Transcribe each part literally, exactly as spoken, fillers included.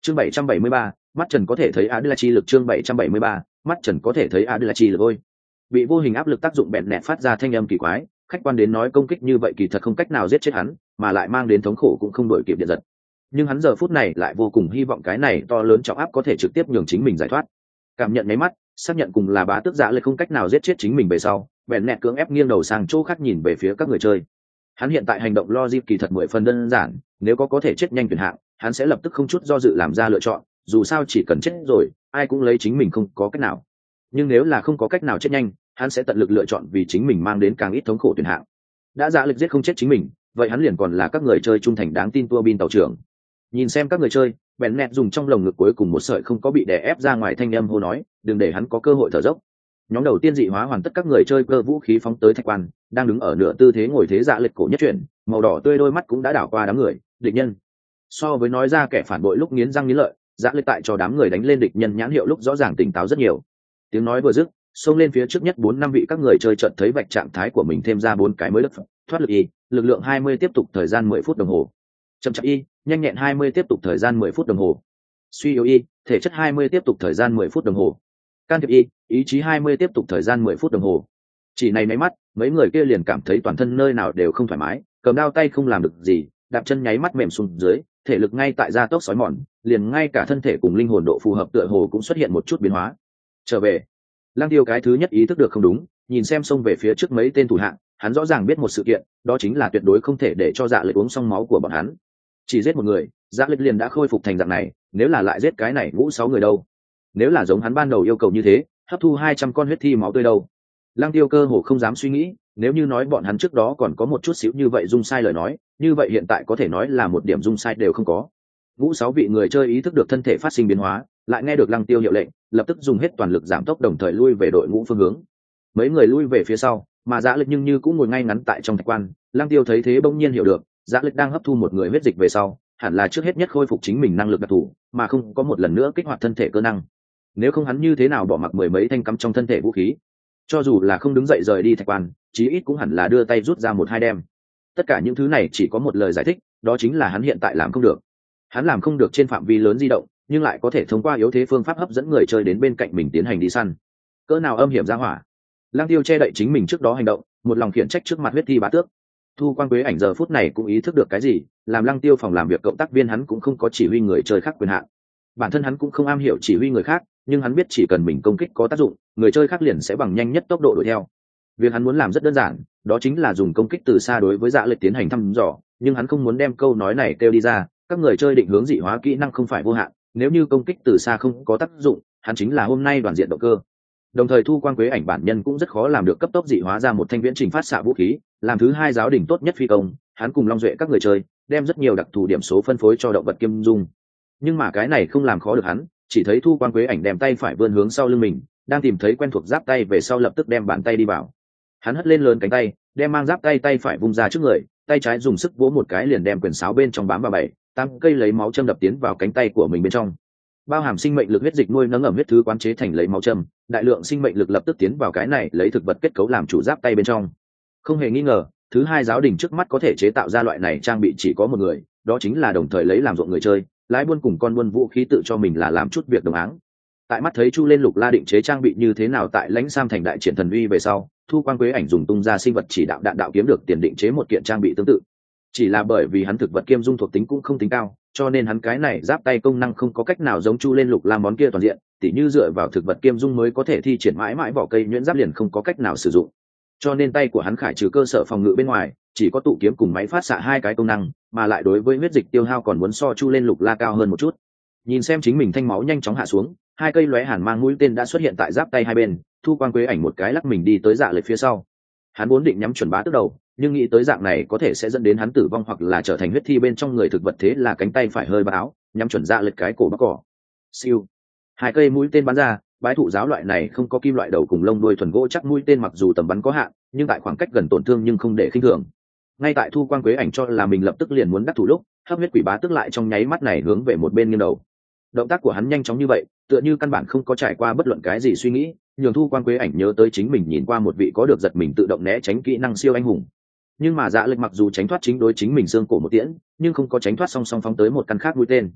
chương bảy trăm bảy mươi ba, mắt trần có thể thấy á đưa chi lực. Chương bảy trăm bảy mươi ba, mắt trần có thể thấy á đưa chi lực. Ôi, bị vô hình áp lực tác dụng bẹn nẹt phát ra thanh âm kỳ quái, khách quan đến nói công kích như vậy kỳ thật không cách nào giết chết hắn, mà lại mang đến thống khổ cũng không đổi kịp điện giật. Nhưng hắn giờ phút này lại vô cùng hy vọng cái này to lớn trọng áp có thể trực tiếp nhường chính mình giải thoát. Cảm nhận nháy mắt, xác nhận cùng là bá tước dạ lực không cách nào giết chết chính mình về sau, bẹn nẹt cưỡng ép nghiêng đầu sang chỗ khác nhìn về phía các người chơi. Hắn hiện tại hành động logic kỳ thật mười phần đơn giản, nếu có có thể chết nhanh tuyển hạng, hắn sẽ lập tức không chút do dự làm ra lựa chọn, dù sao chỉ cần chết rồi, ai cũng lấy chính mình không có cách nào. Nhưng nếu là không có cách nào chết nhanh, hắn sẽ tận lực lựa chọn vì chính mình mang đến càng ít thống khổ tuyển hạng. Đã dạ lực giết không chết chính mình, vậy hắn liền còn là các người chơi trung thành đáng tin tua bin tàu trưởng. Nhìn xem các người chơi, bèn nẹt dùng trong lồng ngực cuối cùng một sợi không có bị đè ép ra ngoài thanh âm hô nói, đừng để hắn có cơ hội thở dốc. Nhóm đầu tiên dị hóa hoàn tất các người chơi cơ vũ khí phóng tới thạch quan, đang đứng ở nửa tư thế ngồi thế dạ lực cổ nhất chuyển, màu đỏ tươi đôi mắt cũng đã đảo qua đám người địch nhân. So với nói ra kẻ phản bội lúc nghiến răng nghiến lợi, dạ lực tại cho đám người đánh lên địch nhân nhãn hiệu lúc rõ ràng tỉnh táo rất nhiều. Tiếng nói vừa dứt, xông lên phía trước nhất bốn năm vị các người chơi chợt thấy vạch trạng thái của mình thêm ra bốn cái mới lực thoát lực y, lực lượng hai mươi tiếp tục thời gian mười phút đồng hồ. Chậm chạp y, nhanh nhẹn hai mươi tiếp tục thời gian mười phút đồng hồ. Suy yếu y, thể chất hai mươi tiếp tục thời gian mười phút đồng hồ. Can thiệp y, ý chí hai mươi tiếp tục thời gian mười phút đồng hồ. Chỉ này mấy mắt, mấy người kia liền cảm thấy toàn thân nơi nào đều không thoải mái, cầm đao tay không làm được gì, đạp chân nháy mắt mềm xuống dưới, thể lực ngay tại gia tốc sói mòn, liền ngay cả thân thể cùng linh hồn độ phù hợp tựa hồ cũng xuất hiện một chút biến hóa. Trở về. Lăng Tiêu cái thứ nhất ý thức được không đúng, nhìn xem xông về phía trước mấy tên thủ hạng, hắn rõ ràng biết một sự kiện, đó chính là tuyệt đối không thể để cho dạ lực uống xong máu của bọn hắn. Chỉ giết một người, dạ lực liền đã khôi phục thành dạng này, nếu là lại giết cái này ngũ sáu người đâu? Nếu là giống hắn ban đầu yêu cầu như thế, hấp thu hai trăm con huyết thi máu tươi đâu? Lăng Tiêu cơ hồ không dám suy nghĩ, nếu như nói bọn hắn trước đó còn có một chút xíu như vậy dung sai lời nói, như vậy hiện tại có thể nói là một điểm dung sai đều không có. Ngũ sáu vị người chơi ý thức được thân thể phát sinh biến hóa, lại nghe được Lăng Tiêu hiệu lệnh, lập tức dùng hết toàn lực giảm tốc đồng thời lui về đội ngũ phương hướng. Mấy người lui về phía sau, mà Dạ Lực nhưng như cũng ngồi ngay ngắn tại trong thạch quan. Lăng Tiêu thấy thế bỗng nhiên hiểu được, Dạ Lực đang hấp thu một người huyết dịch về sau, hẳn là trước hết nhất khôi phục chính mình năng lực đặc thù, mà không có một lần nữa kích hoạt thân thể cơ năng. Nếu không hắn như thế nào bỏ mặc mười mấy thanh cắm trong thân thể vũ khí? Cho dù là không đứng dậy rời đi thạch quan, chí ít cũng hẳn là đưa tay rút ra một hai đem. Tất cả những thứ này chỉ có một lời giải thích, đó chính là hắn hiện tại làm không được. Hắn làm không được trên phạm vi lớn di động, nhưng lại có thể thông qua yếu thế phương pháp hấp dẫn người chơi đến bên cạnh mình tiến hành đi săn. Cỡ nào âm hiểm ra hỏa. Lăng Tiêu che đậy chính mình trước đó hành động, một lòng khiển trách trước mặt huyết thi bá tước. Thu Quang Quế Ảnh giờ phút này cũng ý thức được cái gì, làm Lăng Tiêu phòng làm việc cộng tác viên hắn cũng không có chỉ huy người chơi khác quyền hạn. Bản thân hắn cũng không am hiểu chỉ huy người khác, nhưng hắn biết chỉ cần mình công kích có tác dụng, người chơi khác liền sẽ bằng nhanh nhất tốc độ đuổi theo. Việc hắn muốn làm rất đơn giản, đó chính là dùng công kích từ xa đối với Dạ Lực tiến hành thăm dò, nhưng hắn không muốn đem câu nói này kêu đi ra, các người chơi định hướng dị hóa kỹ năng không phải vô hạn, nếu như công kích từ xa không có tác dụng, hắn chính là hôm nay đoàn diện động cơ. Đồng thời Thu Quang Quế Ảnh bản nhân cũng rất khó làm được cấp tốc dị hóa ra một thanh viễn trình phát xạ vũ khí, làm thứ hai giáo đỉnh tốt nhất phi công, hắn cùng Long Duệ các người chơi đem rất nhiều đặc thù điểm số phân phối cho động vật kim dung. Nhưng mà cái này không làm khó được hắn, chỉ thấy Thu Quang Quế Ảnh đem tay phải vươn hướng sau lưng mình, đang tìm thấy quen thuộc giáp tay về sau lập tức đem bàn tay đi vào. Hắn hất lên lớn cánh tay, đem mang giáp tay tay phải vung ra trước người, tay trái dùng sức vỗ một cái liền đem quyền sáo bên trong bám vào bảy, tám cây lấy máu châm đập tiến vào cánh tay của mình bên trong. Bao hàm sinh mệnh lực huyết dịch nuôi nấng ẩm huyết thứ quán chế thành lấy máu châm, đại lượng sinh mệnh lực lập tức tiến vào cái này lấy thực vật kết cấu làm chủ giáp tay bên trong. Không hề nghi ngờ, thứ hai giáo đình trước mắt có thể chế tạo ra loại này trang bị chỉ có một người, đó chính là đồng thời lấy làm ruộng người chơi, lái buôn cùng con buôn vũ khí tự cho mình là làm chút việc đồng áng. Tại mắt thấy Chu lên Lục La định chế trang bị như thế nào tại lãnh Sam thành đại triển thần uy về sau, Thu Quang Quế Ảnh dùng tung ra sinh vật chỉ đạo đạn đạo kiếm được tiền định chế một kiện trang bị tương tự. Chỉ là bởi vì hắn thực vật kiêm dung thuộc tính cũng không tính cao, cho nên hắn cái này giáp tay công năng không có cách nào giống Chu lên Lục La món kia toàn diện, tỉ như dựa vào thực vật kiêm dung mới có thể thi triển mãi mãi vỏ cây nhuyễn giáp liền không có cách nào sử dụng. Cho nên tay của hắn khải trừ cơ sở phòng ngự bên ngoài, chỉ có tụ kiếm cùng máy phát xạ hai cái công năng, mà lại đối với huyết dịch tiêu hao còn muốn so Chu lên Lục La cao hơn một chút. Nhìn xem chính mình thanh máu nhanh chóng hạ xuống, hai cây lóe hàn mang mũi tên đã xuất hiện tại giáp tay hai bên. Thu Quang Quế Ảnh một cái lắc mình đi tới Dạ Lực phía sau. Hắn vốn định nhắm chuẩn bá tước đầu, nhưng nghĩ tới dạng này có thể sẽ dẫn đến hắn tử vong hoặc là trở thành huyết thi bên trong người thực vật, thế là cánh tay phải hơi báo nhắm chuẩn Dạ Lực cái cổ bắc cỏ. Siêu, hai cây mũi tên bắn ra. Bái thụ giáo loại này không có kim loại đầu cùng lông đuôi thuần gỗ chắc mũi tên mặc dù tầm bắn có hạn, nhưng tại khoảng cách gần tổn thương nhưng không để khinh thường. Ngay tại Thu Quang Quế Ảnh cho là mình lập tức liền muốn đắc thủ lúc, hấp huyết quỷ bá tước lại trong nháy mắt này hướng về một bên nghiêng đầu. Động tác của hắn nhanh chóng như vậy, tựa như căn bản không có trải qua bất luận cái gì suy nghĩ, nhường Thu Quang Quế Ảnh nhớ tới chính mình nhìn qua một vị có được giật mình tự động né tránh kỹ năng siêu anh hùng. Nhưng mà Dạ Lực mặc dù tránh thoát chính đối chính mình xương cổ một tiễn, nhưng không có tránh thoát song song phóng tới một căn khác mũi tên.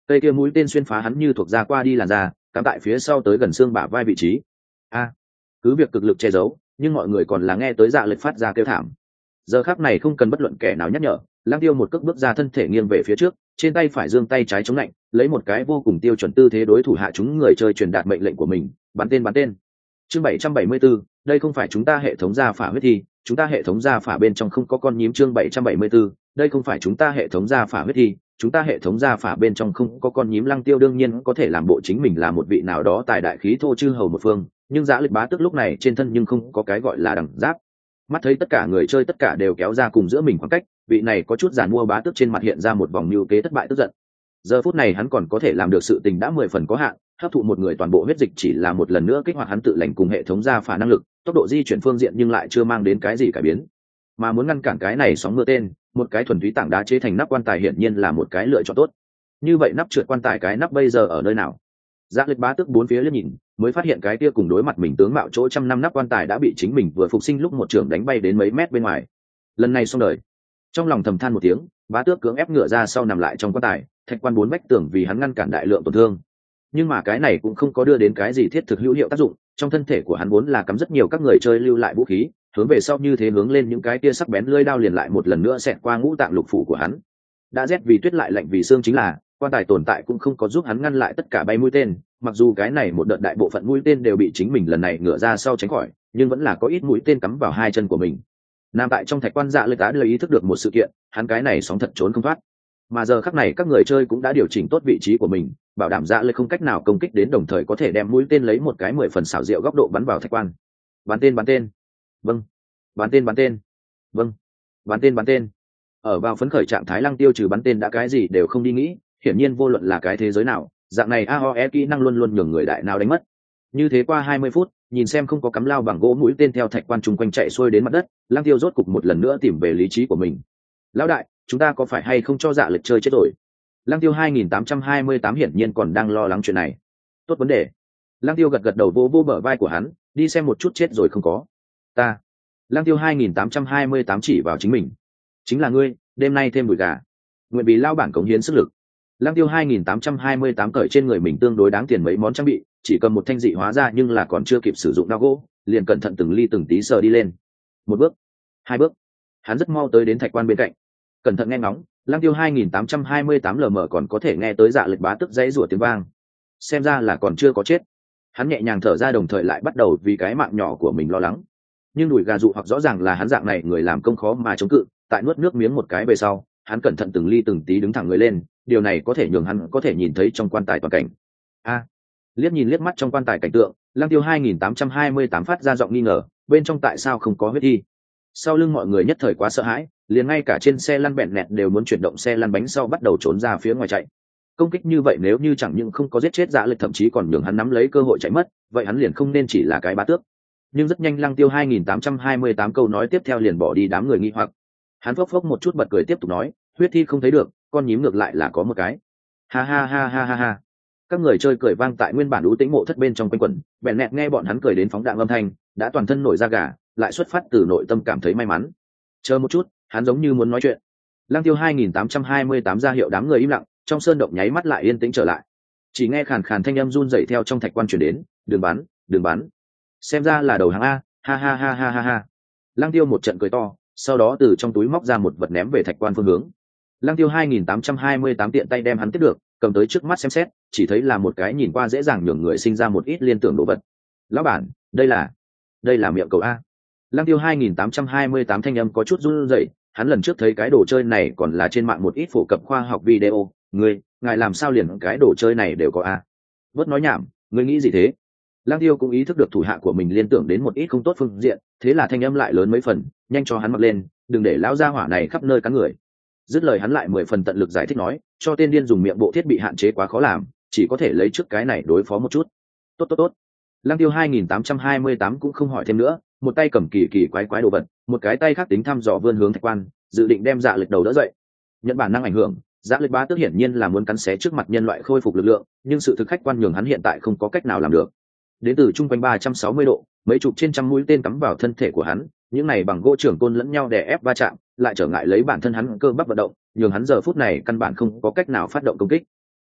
cây kia mũi tên xuyên phá hắn như thuộc ra qua đi làn da, cắm tại phía sau tới gần xương bả vai vị trí. A, cứ việc cực lực che giấu, nhưng mọi người còn là nghe tới Dạ Lịch phát ra kêu thảm. Giờ khắc này không cần bất luận kẻ nào nhắc nhở, Lang Tiêu một cước bước ra, thân thể nghiêng về phía trước, trên tay phải giương tay trái chống lạnh, lấy một cái vô cùng tiêu chuẩn tư thế đối thủ hạ chúng người chơi truyền đạt mệnh lệnh của mình, bắn tên bắn tên. Chương bảy trăm bảy mươi tư, đây không phải chúng ta hệ thống gia phả huyết thi, chúng ta hệ thống gia phả bên trong không có con nhím. Chương bảy trăm bảy mươi tư, đây không phải chúng ta hệ thống gia phả huyết thi, chúng ta hệ thống gia phả bên trong không có con nhím. Lăng Tiêu đương nhiên có thể làm bộ chính mình là một vị nào đó tài đại khí thô chư hầu một phương, nhưng Dạ Lịch bá tước lúc này trên thân nhưng không có cái gọi là đằng giáp. Mắt thấy tất cả người chơi tất cả đều kéo ra cùng giữa mình khoảng cách, vị này có chút giàn mua bá tước trên mặt hiện ra một vòng mưu kế thất bại tức giận. Giờ phút này hắn còn có thể làm được sự tình đã mười phần có hạn, hấp thụ một người toàn bộ huyết dịch chỉ là một lần nữa kích hoạt hắn tự lành cùng hệ thống gia phả năng lực, tốc độ di chuyển phương diện nhưng lại chưa mang đến cái gì cải biến. Mà muốn ngăn cản cái này sóng mưa tên, một cái thuần túy tảng đá chế thành nắp quan tài hiển nhiên là một cái lựa chọn tốt. Như vậy nắp trượt quan tài cái nắp bây giờ ở nơi nào? Dạ Lịch bá tước bốn phía liếc nhìn, mới phát hiện cái kia cùng đối mặt mình tướng mạo chỗ trăm năm nắp quan tài đã bị chính mình vừa phục sinh lúc một trường đánh bay đến mấy mét bên ngoài. Lần này xong đời. Trong lòng thầm than một tiếng, bá tước cưỡng ép ngựa ra sau nằm lại trong quan tài, thạch quan bốn vách tường vì hắn ngăn cản đại lượng tổn thương. Nhưng mà cái này cũng không có đưa đến cái gì thiết thực hữu hiệu tác dụng, trong thân thể của hắn vốn là cắm rất nhiều các người chơi lưu lại vũ khí, hướng về sau như thế hướng lên những cái tia sắc bén lưỡi đao liền lại một lần nữa xẹt qua ngũ tạng lục phủ của hắn. Đã rét vì tuyết lại lạnh vì xương chính là, quan tài tồn tại cũng không có giúp hắn ngăn lại tất cả bay mũi tên, mặc dù cái này một đợt đại bộ phận mũi tên đều bị chính mình lần này ngửa ra sau tránh khỏi, nhưng vẫn là có ít mũi tên cắm vào hai chân của mình. Nằm tại trong thạch quan, Dạ Lịch đã lưu ý thức được một sự kiện, hắn cái này sóng thật trốn không thoát. Mà giờ khắc này các người chơi cũng đã điều chỉnh tốt vị trí của mình, bảo đảm Dạ Lịch không cách nào công kích đến, đồng thời có thể đem mũi tên lấy một cái mười phần xảo diệu góc độ bắn vào thạch quan. Bắn tên bắn tên. Vâng. Bắn tên bắn tên. Vâng. Bắn tên bắn tên. Ở vào phấn khởi trạng thái, Lăng Tiêu trừ bắn tên đã cái gì đều không đi nghĩ, hiển nhiên vô luận là cái thế giới nào, dạng này a o e kỹ năng luôn luôn nhường người đại nào đánh mất. Như thế qua hai mươi phút, nhìn xem không có cắm lao bằng gỗ mũi tên theo thạch quan chung quanh chạy xuôi đến mặt đất, Lăng Tiêu rốt cục một lần nữa tìm về lý trí của mình. Lão đại, chúng ta có phải hay không cho Dạ Lịch chơi chết rồi? Lăng Tiêu hai nghìn tám trăm hai mươi tám hiển nhiên còn đang lo lắng chuyện này. Tốt vấn đề. Lăng Tiêu gật gật đầu, vô vô bờ vai của hắn, đi xem một chút chết rồi không có. Ta. Lăng Tiêu hai nghìn tám trăm hai mươi tám chỉ vào chính mình. Chính là ngươi, đêm nay thêm bùi gà. Nguyện vì lao bản cống hiến sức lực. Lăng Tiêu hai nghìn tám trăm hai mươi tám cởi trên người mình tương đối đáng tiền mấy món trang bị, chỉ cầm một thanh dị hóa ra nhưng là còn chưa kịp sử dụng đao gỗ, liền cẩn thận từng ly từng tí sờ đi lên. Một bước, hai bước, hắn rất mau tới đến thạch quan bên cạnh. Cẩn thận nghe ngóng, Lăng Tiêu hai nghìn tám trăm hai mươi tám lờ mờ còn có thể nghe tới Dạ Lịch bá tức dãy rủa tiếng vang. Xem ra là còn chưa có chết. Hắn nhẹ nhàng thở ra, đồng thời lại bắt đầu vì cái mạng nhỏ của mình lo lắng. Nhưng đùi gà dụ hoặc rõ ràng là hắn dạng này người làm công khó mà chống cự, tại nuốt nước miếng một cái về sau, hắn cẩn thận từng ly từng tí đứng thẳng người lên, điều này có thể nhường hắn có thể nhìn thấy trong quan tài toàn cảnh. A, liếc nhìn liếc mắt trong quan tài cảnh tượng, Lăng Tiêu hai nghìn tám trăm hai mươi tám phát ra giọng nghi ngờ, bên trong tại sao không có huyết thi? Sau lưng mọi người nhất thời quá sợ hãi, liền ngay cả trên xe lăn bẹn nẹt đều muốn chuyển động xe lăn bánh sau bắt đầu trốn ra phía ngoài chạy. Công kích như vậy nếu như chẳng những không có giết chết Dạ Lịch, thậm chí còn nhường hắn nắm lấy cơ hội chạy mất, vậy hắn liền không nên chỉ là cái bá tước. Nhưng rất nhanh Lăng Tiêu hai nghìn tám trăm hai mươi tám câu nói tiếp theo liền bỏ đi đám người nghi hoặc. Hắn phốc phốc một chút bật cười tiếp tục nói, huyết thi không thấy được, con nhím ngược lại là có một cái. Ha ha ha ha ha ha. Các người chơi cười vang tại nguyên bản ú tĩnh mộ thất bên trong quanh quẩn, bèn nẹt nghe bọn hắn cười đến phóng đạn âm thanh, đã toàn thân nổi da gà, lại xuất phát từ nội tâm cảm thấy may mắn. Chờ một chút, hắn giống như muốn nói chuyện. Lăng Tiêu hai nghìn tám trăm hai mươi tám ra hiệu đám người im lặng, trong sơn động nháy mắt lại yên tĩnh trở lại. Chỉ nghe khàn khàn thanh âm run rẩy theo trong thạch quan truyền đến, "Đừng bắn, đừng bắn." Xem ra là đầu hàng a, ha ha ha ha ha ha. Lăng Tiêu một trận cười to, sau đó từ trong túi móc ra một vật ném về thạch quan phương hướng. Lăng Tiêu hai nghìn tám trăm hai mươi tám tiện tay đem hắn tiếp được, cầm tới trước mắt xem xét, chỉ thấy là một cái nhìn qua dễ dàng nhường người sinh ra một ít liên tưởng đồ vật. "Lão bản, đây là, đây là miệng cầu a." Lăng Tiêu hai nghìn tám trăm hai mươi tám thanh âm có chút run rẩy, hắn lần trước thấy cái đồ chơi này còn là trên mạng một ít phổ cập khoa học video, "Ngươi, ngài làm sao liền cái đồ chơi này đều có a?" Vớt nói nhảm, ngươi nghĩ gì thế? Lăng Tiêu cũng ý thức được thủ hạ của mình liên tưởng đến một ít không tốt phương diện, thế là thanh âm lại lớn mấy phần, nhanh cho hắn mặc lên, đừng để lão gia hỏa này khắp nơi cắn người. Dứt lời hắn lại mười phần tận lực giải thích nói, cho tên điên dùng miệng bộ thiết bị hạn chế quá khó làm, chỉ có thể lấy trước cái này đối phó một chút. Tốt tốt tốt. Lăng Tiêu hai nghìn tám trăm hai mươi tám cũng không hỏi thêm nữa, một tay cầm kỳ kỳ quái quái đồ vật, một cái tay khác tính thăm dò vươn hướng thạch quan, dự định đem Dạ Lịch đầu đỡ dậy. Nhận bản năng ảnh hưởng, Dạ Lịch bá tước hiển nhiên là muốn cắn xé trước mặt nhân loại khôi phục lực lượng, nhưng sự thực khách quan nhường hắn hiện tại không có cách nào làm được. Đến từ trung quanh ba trăm sáu mươi độ, mấy chục trên trăm mũi tên cắm vào thân thể của hắn, những này bằng gỗ trưởng côn lẫn nhau đè ép va chạm, lại trở ngại lấy bản thân hắn cơ bắp vận động, nhường hắn giờ phút này căn bản không có cách nào phát động công kích.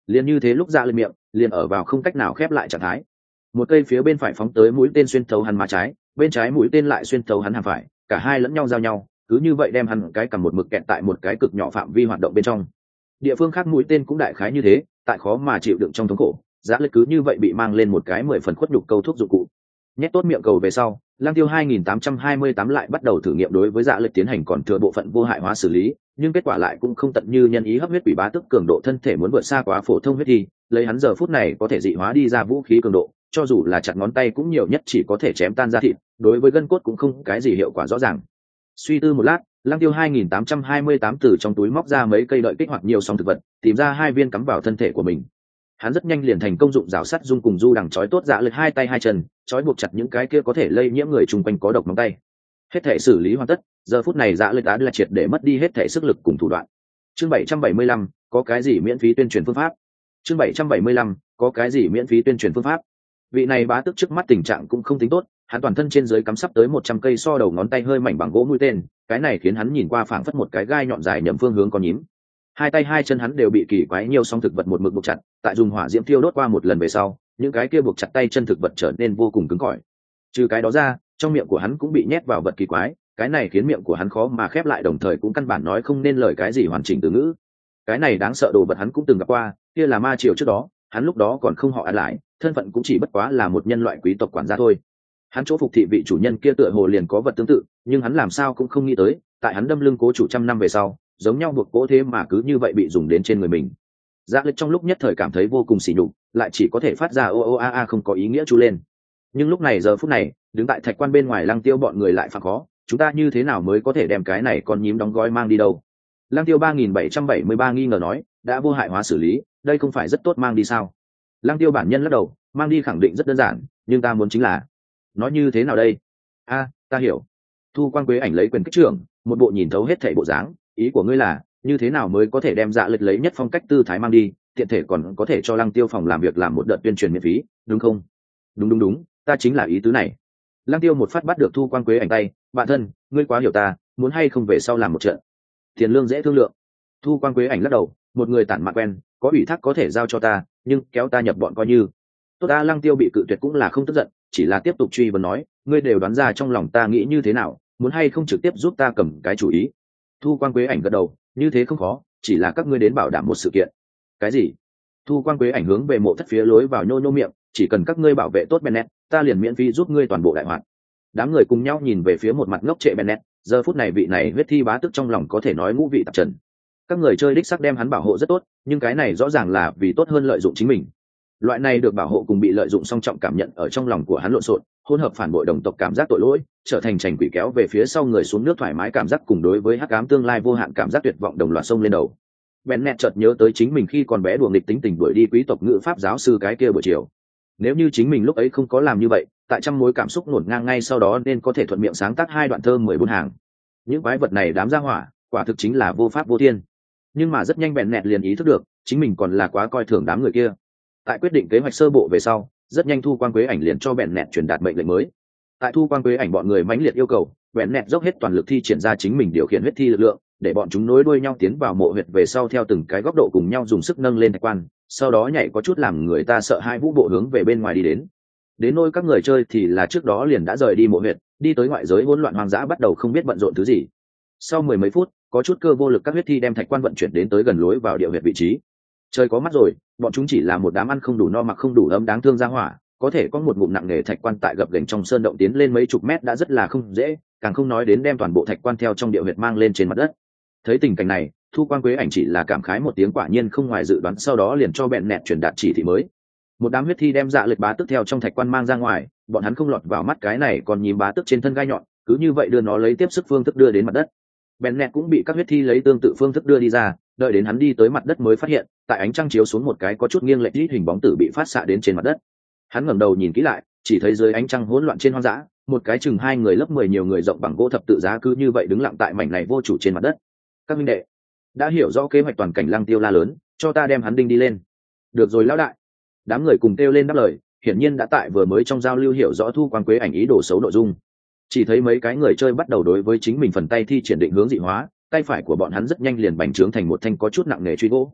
liền như thế lúc ra lên miệng liền ở vào không cách nào khép lại trạng thái. Một cây phía bên phải phóng tới mũi tên xuyên thấu hắn má trái, bên trái mũi tên lại xuyên thấu hắn hàm phải, cả hai lẫn nhau giao nhau, cứ như vậy đem hắn cái cầm một mực kẹt tại một cái cực nhỏ phạm vi hoạt động bên trong. Địa phương khác mũi tên cũng đại khái như thế, tại khó mà chịu đựng trong thống khổ, Giá Lệch cứ như vậy bị mang lên một cái mười phần khuất nhục câu thuốc dụng cụ. Nhét tốt miệng cầu về sau, Lăng Tiêu hai nghìn tám trăm hai mươi tám lại bắt đầu thử nghiệm đối với Giá Lệch tiến hành còn thừa bộ phận vô hại hóa xử lý, nhưng kết quả lại cũng không tận như nhân ý hấp huyết quỷ bá tức cường độ thân thể muốn vượt xa quá phổ thông huyết thi, lấy hắn giờ phút này có thể dị hóa đi ra vũ khí cường độ, cho dù là chặt ngón tay cũng nhiều nhất chỉ có thể chém tan da thịt, đối với gân cốt cũng không cái gì hiệu quả rõ ràng. Suy tư một lát, Lăng Tiêu hai nghìn tám trăm hai mươi tám từ trong túi móc ra mấy cây đợi kích hoạt nhiều song thực vật, tìm ra hai viên cắm vào thân thể của mình. Hắn rất nhanh liền thành công dụng rào sắt dung cùng du đằng trói tốt Dạ Lệch hai tay hai chân, trói buộc chặt những cái kia có thể lây nhiễm người chung quanh có độc móng tay. Hết thể xử lý hoàn tất, giờ phút này Dạ Lệch đã là triệt để mất đi hết thể sức lực cùng thủ đoạn. Chương bảy trăm bảy mươi lăm, có cái gì miễn phí tuyên truyền phương pháp? Chương bảy trăm bảy mươi lăm, có cái gì miễn phí tuyên truyền phương pháp? Vị này bá tức trước mắt tình trạng cũng không tính tốt, hắn toàn thân trên dưới cắm sắp tới một trăm cây so đầu ngón tay hơi mảnh bằng gỗ mũi tên, cái này khiến hắn nhìn qua phảng phất một cái gai nhọn dài nhầm phương hướng con nhím. Hai tay hai chân hắn đều bị kỳ quái nhiều song thực vật một mực buộc chặt, tại dùng hỏa diễm thiêu đốt qua một lần về sau, những cái kia buộc chặt tay chân thực vật trở nên vô cùng cứng cỏi. Trừ cái đó ra, trong miệng của hắn cũng bị nhét vào vật kỳ quái, cái này khiến miệng của hắn khó mà khép lại, đồng thời cũng căn bản nói không nên lời cái gì hoàn chỉnh từ ngữ. Cái này đáng sợ đồ vật hắn cũng từng gặp qua, kia là ma triều trước đó, hắn lúc đó còn không họ ăn lại, thân phận cũng chỉ bất quá là một nhân loại quý tộc quản gia thôi. Hắn chỗ phục thị vị chủ nhân kia tựa hồ liền có vật tương tự, nhưng hắn làm sao cũng không nghĩ tới, tại hắn đâm lưng cố chủ trăm năm về sau, giống nhau buộc cố thế mà cứ như vậy bị dùng đến trên người mình. Dạ Lệch trong lúc nhất thời cảm thấy vô cùng sỉ nhục, lại chỉ có thể phát ra ô ô a a không có ý nghĩa chu lên. Nhưng lúc này giờ phút này, đứng tại thạch quan bên ngoài Lăng Tiêu bọn người lại phản khó, chúng ta như thế nào mới có thể đem cái này con nhím đóng gói mang đi đâu? Lăng Tiêu ba nghìn bảy trăm bảy mươi ba nghi ngờ nói, đã vô hại hóa xử lý, đây không phải rất tốt mang đi sao? Lăng Tiêu bản nhân lắc đầu, mang đi khẳng định rất đơn giản, nhưng ta muốn chính là, nói như thế nào đây? A, ta hiểu. Thu Quan Quế Ảnh lấy quyền kích trưởng, một bộ nhìn thấu hết thảy bộ dáng, ý của ngươi là, như thế nào mới có thể đem Dạ Lệch lấy nhất phong cách tư thái mang đi, tiện thể còn có thể cho Lăng Tiêu phòng làm việc làm một đợt tuyên truyền miễn phí, đúng không? Đúng đúng đúng, ta chính là ý tứ này. Lăng Tiêu một phát bắt được Thu Quan Quế Ảnh tay, bạn thân, ngươi quá hiểu ta, muốn hay không về sau làm một trận. Tiền lương dễ thương lượng. Thu Quan Quế Ảnh lắc đầu, một người tản mạn quen, có ủy thác có thể giao cho ta, nhưng kéo ta nhập bọn coi như. Tốt ta. Lăng Tiêu bị cự tuyệt cũng là không tức giận, chỉ là tiếp tục truy vấn nói, ngươi đều đoán ra trong lòng ta nghĩ như thế nào, muốn hay không trực tiếp giúp ta cầm cái chủ ý. Thu Quan Quế Ảnh gật đầu, như thế không khó, chỉ là các ngươi đến bảo đảm một sự kiện. Cái gì? Thu Quan Quế Ảnh hướng về mộ thất phía lối vào nhô nhô miệng, chỉ cần các ngươi bảo vệ tốt Bennett, ta liền miễn phí giúp ngươi toàn bộ đại hoạt. Đám người cùng nhau nhìn về phía một mặt ngốc trệ Bennett, giờ phút này vị này huyết thi bá tức trong lòng có thể nói ngũ vị tạp trần. Các người chơi đích sắc đem hắn bảo hộ rất tốt, nhưng cái này rõ ràng là vì tốt hơn lợi dụng chính mình. Loại này được bảo hộ cùng bị lợi dụng song trọng cảm nhận ở trong lòng của hắn lộn xộn, hỗn hợp phản bội đồng tộc cảm giác tội lỗi, trở thành trành quỷ kéo về phía sau người xuống nước thoải mái cảm giác cùng đối với hắc ám tương lai vô hạn cảm giác tuyệt vọng đồng loạt xông lên đầu. Bennett chợt nhớ tới chính mình khi còn bé đùa nghịch tính tình đuổi đi quý tộc ngữ pháp giáo sư cái kia buổi chiều. Nếu như chính mình lúc ấy không có làm như vậy, tại trăm mối cảm xúc ngổn ngang ngay sau đó nên có thể thuận miệng sáng tác hai đoạn thơ mười bốn hàng. Những quái vật này đám ra hỏa, quả thực chính là vô pháp vô thiên. Nhưng mà rất nhanh Bennett liền ý thức được, chính mình còn là quá coi thường đám người kia. Tại quyết định kế hoạch sơ bộ về sau, rất nhanh Thu Quan Quế Ảnh liền cho Bennett truyền đạt mệnh lệnh mới. Tại Thu Quan Quế Ảnh bọn người mãnh liệt yêu cầu, Bennett dốc hết toàn lực thi triển ra chính mình điều khiển huyết thi lực lượng, để bọn chúng nối đuôi nhau tiến vào mộ huyệt về sau theo từng cái góc độ cùng nhau dùng sức nâng lên thạch quan, sau đó nhảy có chút làm người ta sợ hai vũ bộ hướng về bên ngoài đi đến. Đến nôi các người chơi thì là trước đó liền đã rời đi mộ huyệt, đi tới ngoại giới hỗn loạn hoang dã bắt đầu không biết bận rộn thứ gì. Sau mười mấy phút, có chút cơ vô lực các huyết thi đem thạch quan vận chuyển đến tới gần lối vào địa huyệt vị trí. Trời có mắt rồi, bọn chúng chỉ là một đám ăn không đủ no mặc không đủ ấm đáng thương ra hỏa, có thể có một ngụm nặng nề thạch quan tại gập ghềnh trong sơn động tiến lên mấy chục mét đã rất là không dễ, càng không nói đến đem toàn bộ thạch quan theo trong địa huyệt mang lên trên mặt đất. Thấy tình cảnh này, Thu Quan Quế Ảnh chỉ là cảm khái một tiếng, quả nhiên không ngoài dự đoán, sau đó liền cho Bennett truyền đạt chỉ thị mới. Một đám huyết thi đem Dạ Lệch bá tức theo trong thạch quan mang ra ngoài, bọn hắn không lọt vào mắt cái này còn nhím bá tức trên thân gai nhọn, cứ như vậy đưa nó lấy tiếp sức phương thức đưa đến mặt đất. Bennett cũng bị các huyết thi lấy tương tự phương thức đưa đi ra, đợi đến hắn đi tới mặt đất mới phát hiện, tại ánh trăng chiếu xuống một cái có chút nghiêng lệch ít hình bóng tử bị phát xạ đến trên mặt đất. Hắn ngẩng đầu nhìn kỹ lại, chỉ thấy dưới ánh trăng hỗn loạn trên hoang dã, một cái chừng hai người lớp mười nhiều người rộng bằng gỗ thập tự giá cứ như vậy đứng lặng tại mảnh này vô chủ trên mặt đất. Các minh đệ, đã hiểu rõ kế hoạch toàn cảnh, Lăng Tiêu la lớn, cho ta đem hắn đinh đi lên. Được rồi lão đại. Đám người cùng kêu lên đáp lời, hiển nhiên đã tại vừa mới trong giao lưu hiểu rõ Thu Quan Quế Ảnh ý đồ xấu nội dung. Chỉ thấy mấy cái người chơi bắt đầu đối với chính mình phần tay thi triển định hướng dị hóa, tay phải của bọn hắn rất nhanh liền bành trướng thành một thanh có chút nặng nề truy gỗ.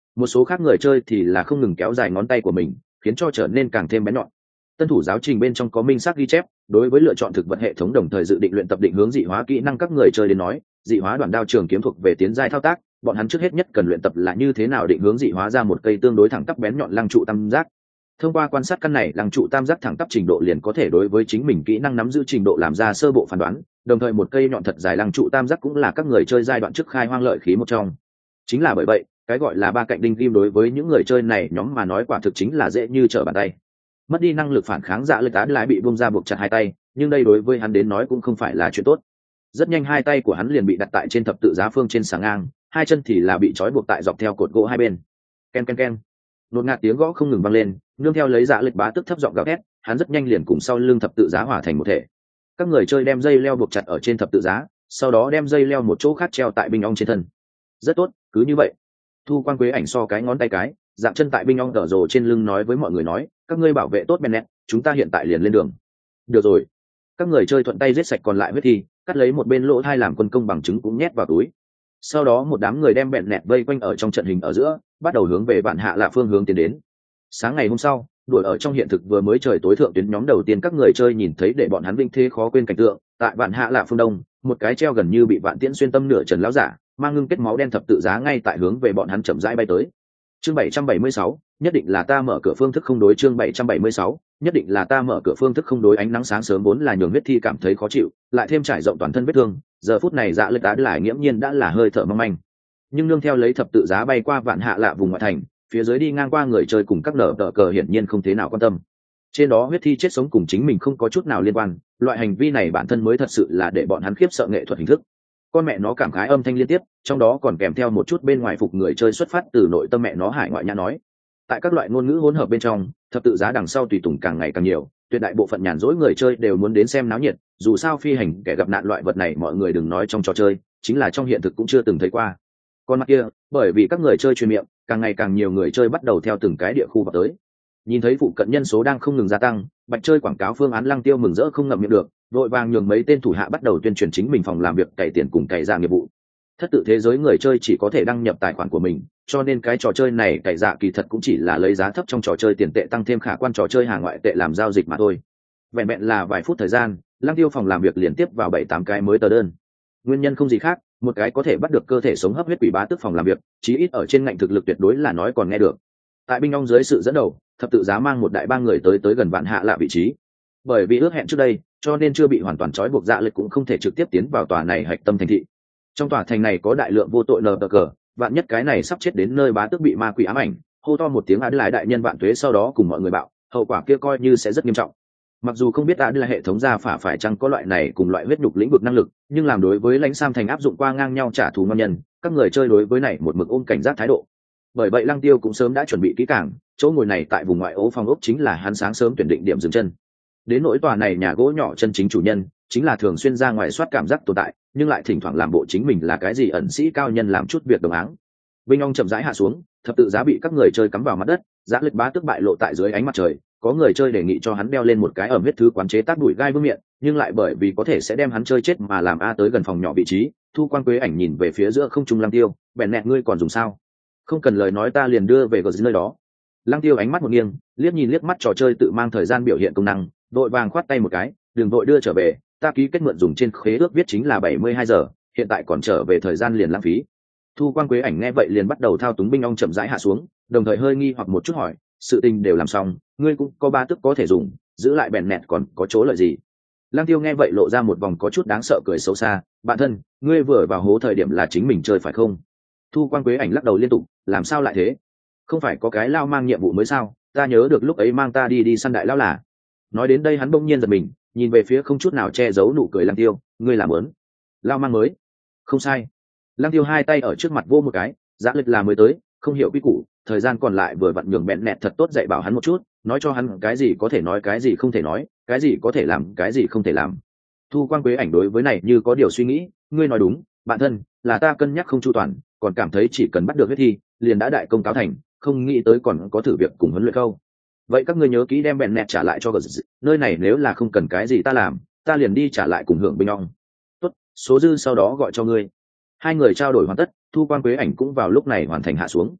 một số khác người chơi thì là không ngừng kéo dài ngón tay của mình, khiến cho trở nên càng thêm bén nhọn. Tân thủ giáo trình bên trong có minh xác ghi chép, đối với lựa chọn thực vật hệ thống đồng thời dự định luyện tập định hướng dị hóa kỹ năng các người chơi đến nói, dị hóa đoạn đao trường kiếm thuộc về tiến giai thao tác, bọn hắn trước hết nhất cần luyện tập là như thế nào định hướng dị hóa ra một cây tương đối thẳng tắp bén nhọn lăng trụ tam giác. Thông qua quan sát căn này lăng trụ tam giác thẳng tắp trình độ liền có thể đối với chính mình kỹ năng nắm giữ trình độ làm ra sơ bộ phán đoán, đồng thời một cây nhọn thật dài lăng trụ tam giác cũng là các người chơi giai đoạn trước khai hoang lợi khí một trong. Chính là bởi vậy, cái gọi là ba cạnh đinh kim đối với những người chơi này nhóm mà nói quả thực chính là dễ như trở bàn tay. Mất đi năng lực phản kháng, Dạ Lực Á lái bị bung ra buộc chặt hai tay, nhưng đây đối với hắn đến nói cũng không phải là chuyện tốt. Rất nhanh hai tay của hắn liền bị đặt tại trên thập tự giá phương trên sàng ngang, hai chân thì là bị trói buộc tại dọc theo cột gỗ hai bên. Ken ken ken, nột ngạt tiếng gõ không ngừng vang lên, nương theo lấy Dạ Lực Bá tức thấp giọng gào thét, hắn rất nhanh liền cùng sau lưng thập tự giá hòa thành một thể. Các người chơi đem dây leo buộc chặt ở trên thập tự giá, sau đó đem dây leo một chỗ khác treo tại binh ong trên thân. Rất tốt, cứ như vậy. Thu Quan Quế Ảnh so cái ngón tay cái, dạng chân tại binh ong tở rồ trên lưng nói với mọi người nói, các ngươi bảo vệ tốt Bennett, chúng ta hiện tại liền lên đường. Được rồi. Các người chơi thuận tay giết sạch còn lại huyết thi, cắt lấy một bên lỗ thai làm quân công bằng chứng cũng nhét vào túi. Sau đó một đám người đem Bennett vây quanh ở trong trận hình ở giữa, bắt đầu hướng về Vạn Hạ Lạ phương hướng tiến đến. Sáng ngày hôm sau, đuổi ở trong hiện thực vừa mới trời tối thượng tuyến nhóm đầu tiên các người chơi nhìn thấy để bọn hắn vinh thế khó quên cảnh tượng, tại Vạn Hạ Lạ phương đông, một cái treo gần như bị vạn tiễn xuyên tâm nửa trần lão giả, mang ngưng kết máu đen thập tự giá ngay tại hướng về bọn hắn chậm rãi bay tới. Chương bảy trăm bảy mươi sáu, nhất định là ta mở cửa phương thức không đối. Chương bảy trăm bảy mươi sáu, nhất định là ta mở cửa phương thức không đối. Ánh nắng sáng sớm vốn là nhường huyết thi cảm thấy khó chịu, lại thêm trải rộng toàn thân vết thương, giờ phút này Dạ Lực Á lại nghiễm nhiên đã là hơi thở mong manh. Nhưng nương theo lấy thập tự giá bay qua Vạn Hạ Lạ vùng ngoại thành, phía dưới đi ngang qua người chơi cùng các nở tờ cờ hiển nhiên không thế nào quan tâm. Trên đó huyết thi chết sống cùng chính mình không có chút nào liên quan, loại hành vi này bản thân mới thật sự là để bọn hắn khiếp sợ nghệ thuật hình thức. Con mẹ nó cảm khái âm thanh liên tiếp, trong đó còn kèm theo một chút bên ngoài phục người chơi xuất phát từ nội tâm mẹ nó hải ngoại nhã nói. Tại các loại ngôn ngữ hỗn hợp bên trong, thập tự giá đằng sau tùy tùng càng ngày càng nhiều, tuyệt đại bộ phận nhàn rỗi người chơi đều muốn đến xem náo nhiệt, dù sao phi hành kẻ gặp nạn loại vật này mọi người đừng nói trong trò chơi, chính là trong hiện thực cũng chưa từng thấy qua. Con mặt kia, bởi vì các người chơi truyền miệng, càng ngày càng nhiều người chơi bắt đầu theo từng cái địa khu vào tới. Nhìn thấy phụ cận nhân số đang không ngừng gia tăng, bạch chơi quảng cáo phương án Lăng Tiêu mừng rỡ không ngậm miệng được, vội vàng nhường mấy tên thủ hạ bắt đầu tuyên truyền chính mình phòng làm việc cày tiền cùng cày dạ nghiệp vụ. Thất tự thế giới người chơi chỉ có thể đăng nhập tài khoản của mình, cho nên cái trò chơi này cày dạ kỳ thật cũng chỉ là lấy giá thấp trong trò chơi tiền tệ tăng thêm khả quan trò chơi hàng ngoại tệ làm giao dịch mà thôi. Vẹn vẹn là vài phút thời gian, Lăng Tiêu phòng làm việc liên tiếp vào bảy tám cái mới tờ đơn. Nguyên nhân không gì khác, một cái có thể bắt được cơ thể sống hấp huyết quỷ bá tức phòng làm việc, chí ít ở trên ngành thực lực tuyệt đối là nói còn nghe được. Tại binh ong dưới sự dẫn đầu, thập tự giá mang một đại ba người tới tới gần Vạn Hạ Lạ vị trí. Bởi vì ước hẹn trước đây, cho nên chưa bị hoàn toàn trói buộc, Dạ Lực cũng không thể trực tiếp tiến vào tòa này hạch tâm thành thị. Trong tòa thành này có đại lượng vô tội nờ tờ cờ, vạn nhất cái này sắp chết đến nơi bá tước bị ma quỷ ám ảnh, hô to một tiếng Á Lái đại nhân vạn tuế sau đó cùng mọi người bạo, hậu quả kia coi như sẽ rất nghiêm trọng. Mặc dù không biết Á Lái hệ thống gia phả phải chăng có loại này cùng loại huyết nhục lĩnh vực năng lực, nhưng làm đối với lãnh Sam thành áp dụng qua ngang nhau trả thù ngon nhân, các người chơi đối với này một mực ôm cảnh giác thái độ. Bởi vậy Lăng Tiêu cũng sớm đã chuẩn bị kỹ càng, chỗ ngồi này tại vùng ngoại ô phòng ốc chính là hắn sáng sớm tuyển định điểm dừng chân. Đến nỗi tòa này nhà gỗ nhỏ chân chính chủ nhân chính là thường xuyên ra ngoài soát cảm giác tồn tại, nhưng lại thỉnh thoảng làm bộ chính mình là cái gì ẩn sĩ cao nhân làm chút việc đồng áng. Vinh ong chậm rãi hạ xuống, thập tự giá bị các người chơi cắm vào mặt đất, Dạ Lực bá tức bại lộ tại dưới ánh mặt trời. Có người chơi đề nghị cho hắn đeo lên một cái ẩm huyết thứ quán chế tác đuổi gai vương miệng, nhưng lại bởi vì có thể sẽ đem hắn chơi chết mà làm a tới gần phòng nhỏ vị trí. Thu Quan Quế Ảnh nhìn về phía giữa không trung Lăng Tiêu, bèn nẹt ngươi còn dùng sao? Không cần lời nói ta liền đưa về gờ nơi đó. Lăng Tiêu ánh mắt một nghiêng, liếc nhìn liếc mắt trò chơi tự mang thời gian biểu hiện công năng, đội vàng khoát tay một cái, đừng vội đưa trở về, ta ký kết mượn dùng trên khế ước viết chính là bảy mươi hai giờ, hiện tại còn trở về thời gian liền lãng phí. Thu Quan Quế Ảnh nghe vậy liền bắt đầu thao túng binh ong chậm rãi hạ xuống, đồng thời hơi nghi hoặc một chút hỏi, sự tình đều làm xong, ngươi cũng có ba tức có thể dùng, giữ lại bèn nẹt còn có chỗ lợi gì? Lăng Tiêu nghe vậy lộ ra một vòng có chút đáng sợ cười xấu xa, bạn thân, ngươi vừa vào hố thời điểm là chính mình chơi phải không? Thu Quan Quế Ảnh lắc đầu liên tục, làm sao lại thế? Không phải có cái lao mang nhiệm vụ mới sao? Ta nhớ được lúc ấy mang ta đi đi săn đại lao là. Nói đến đây hắn bỗng nhiên giật mình, nhìn về phía không chút nào che giấu nụ cười Lăng Tiêu, ngươi làm ớn? Lao mang mới? Không sai. Lăng Tiêu hai tay ở trước mặt vô một cái, Dạ Lực là mới tới, không hiểu quy củ, thời gian còn lại vừa vặn nhường bẹn nẹt thật tốt dạy bảo hắn một chút, nói cho hắn cái gì có thể nói cái gì không thể nói, cái gì có thể làm cái gì không thể làm. Thu Quan Quế Ảnh đối với này như có điều suy nghĩ, ngươi nói đúng, bạn thân, là ta cân nhắc không chu toàn, còn cảm thấy chỉ cần bắt được huyết thi, liền đã đại công cáo thành, không nghĩ tới còn có thử việc cùng huấn luyện câu. Vậy các ngươi nhớ kỹ đem bẹn nẹt trả lại cho gờ, nơi này nếu là không cần cái gì ta làm, ta liền đi trả lại cùng hưởng binh ong. Tốt, số dư sau đó gọi cho ngươi. Hai người trao đổi hoàn tất, Thu Quan Quế Ảnh cũng vào lúc này hoàn thành hạ xuống.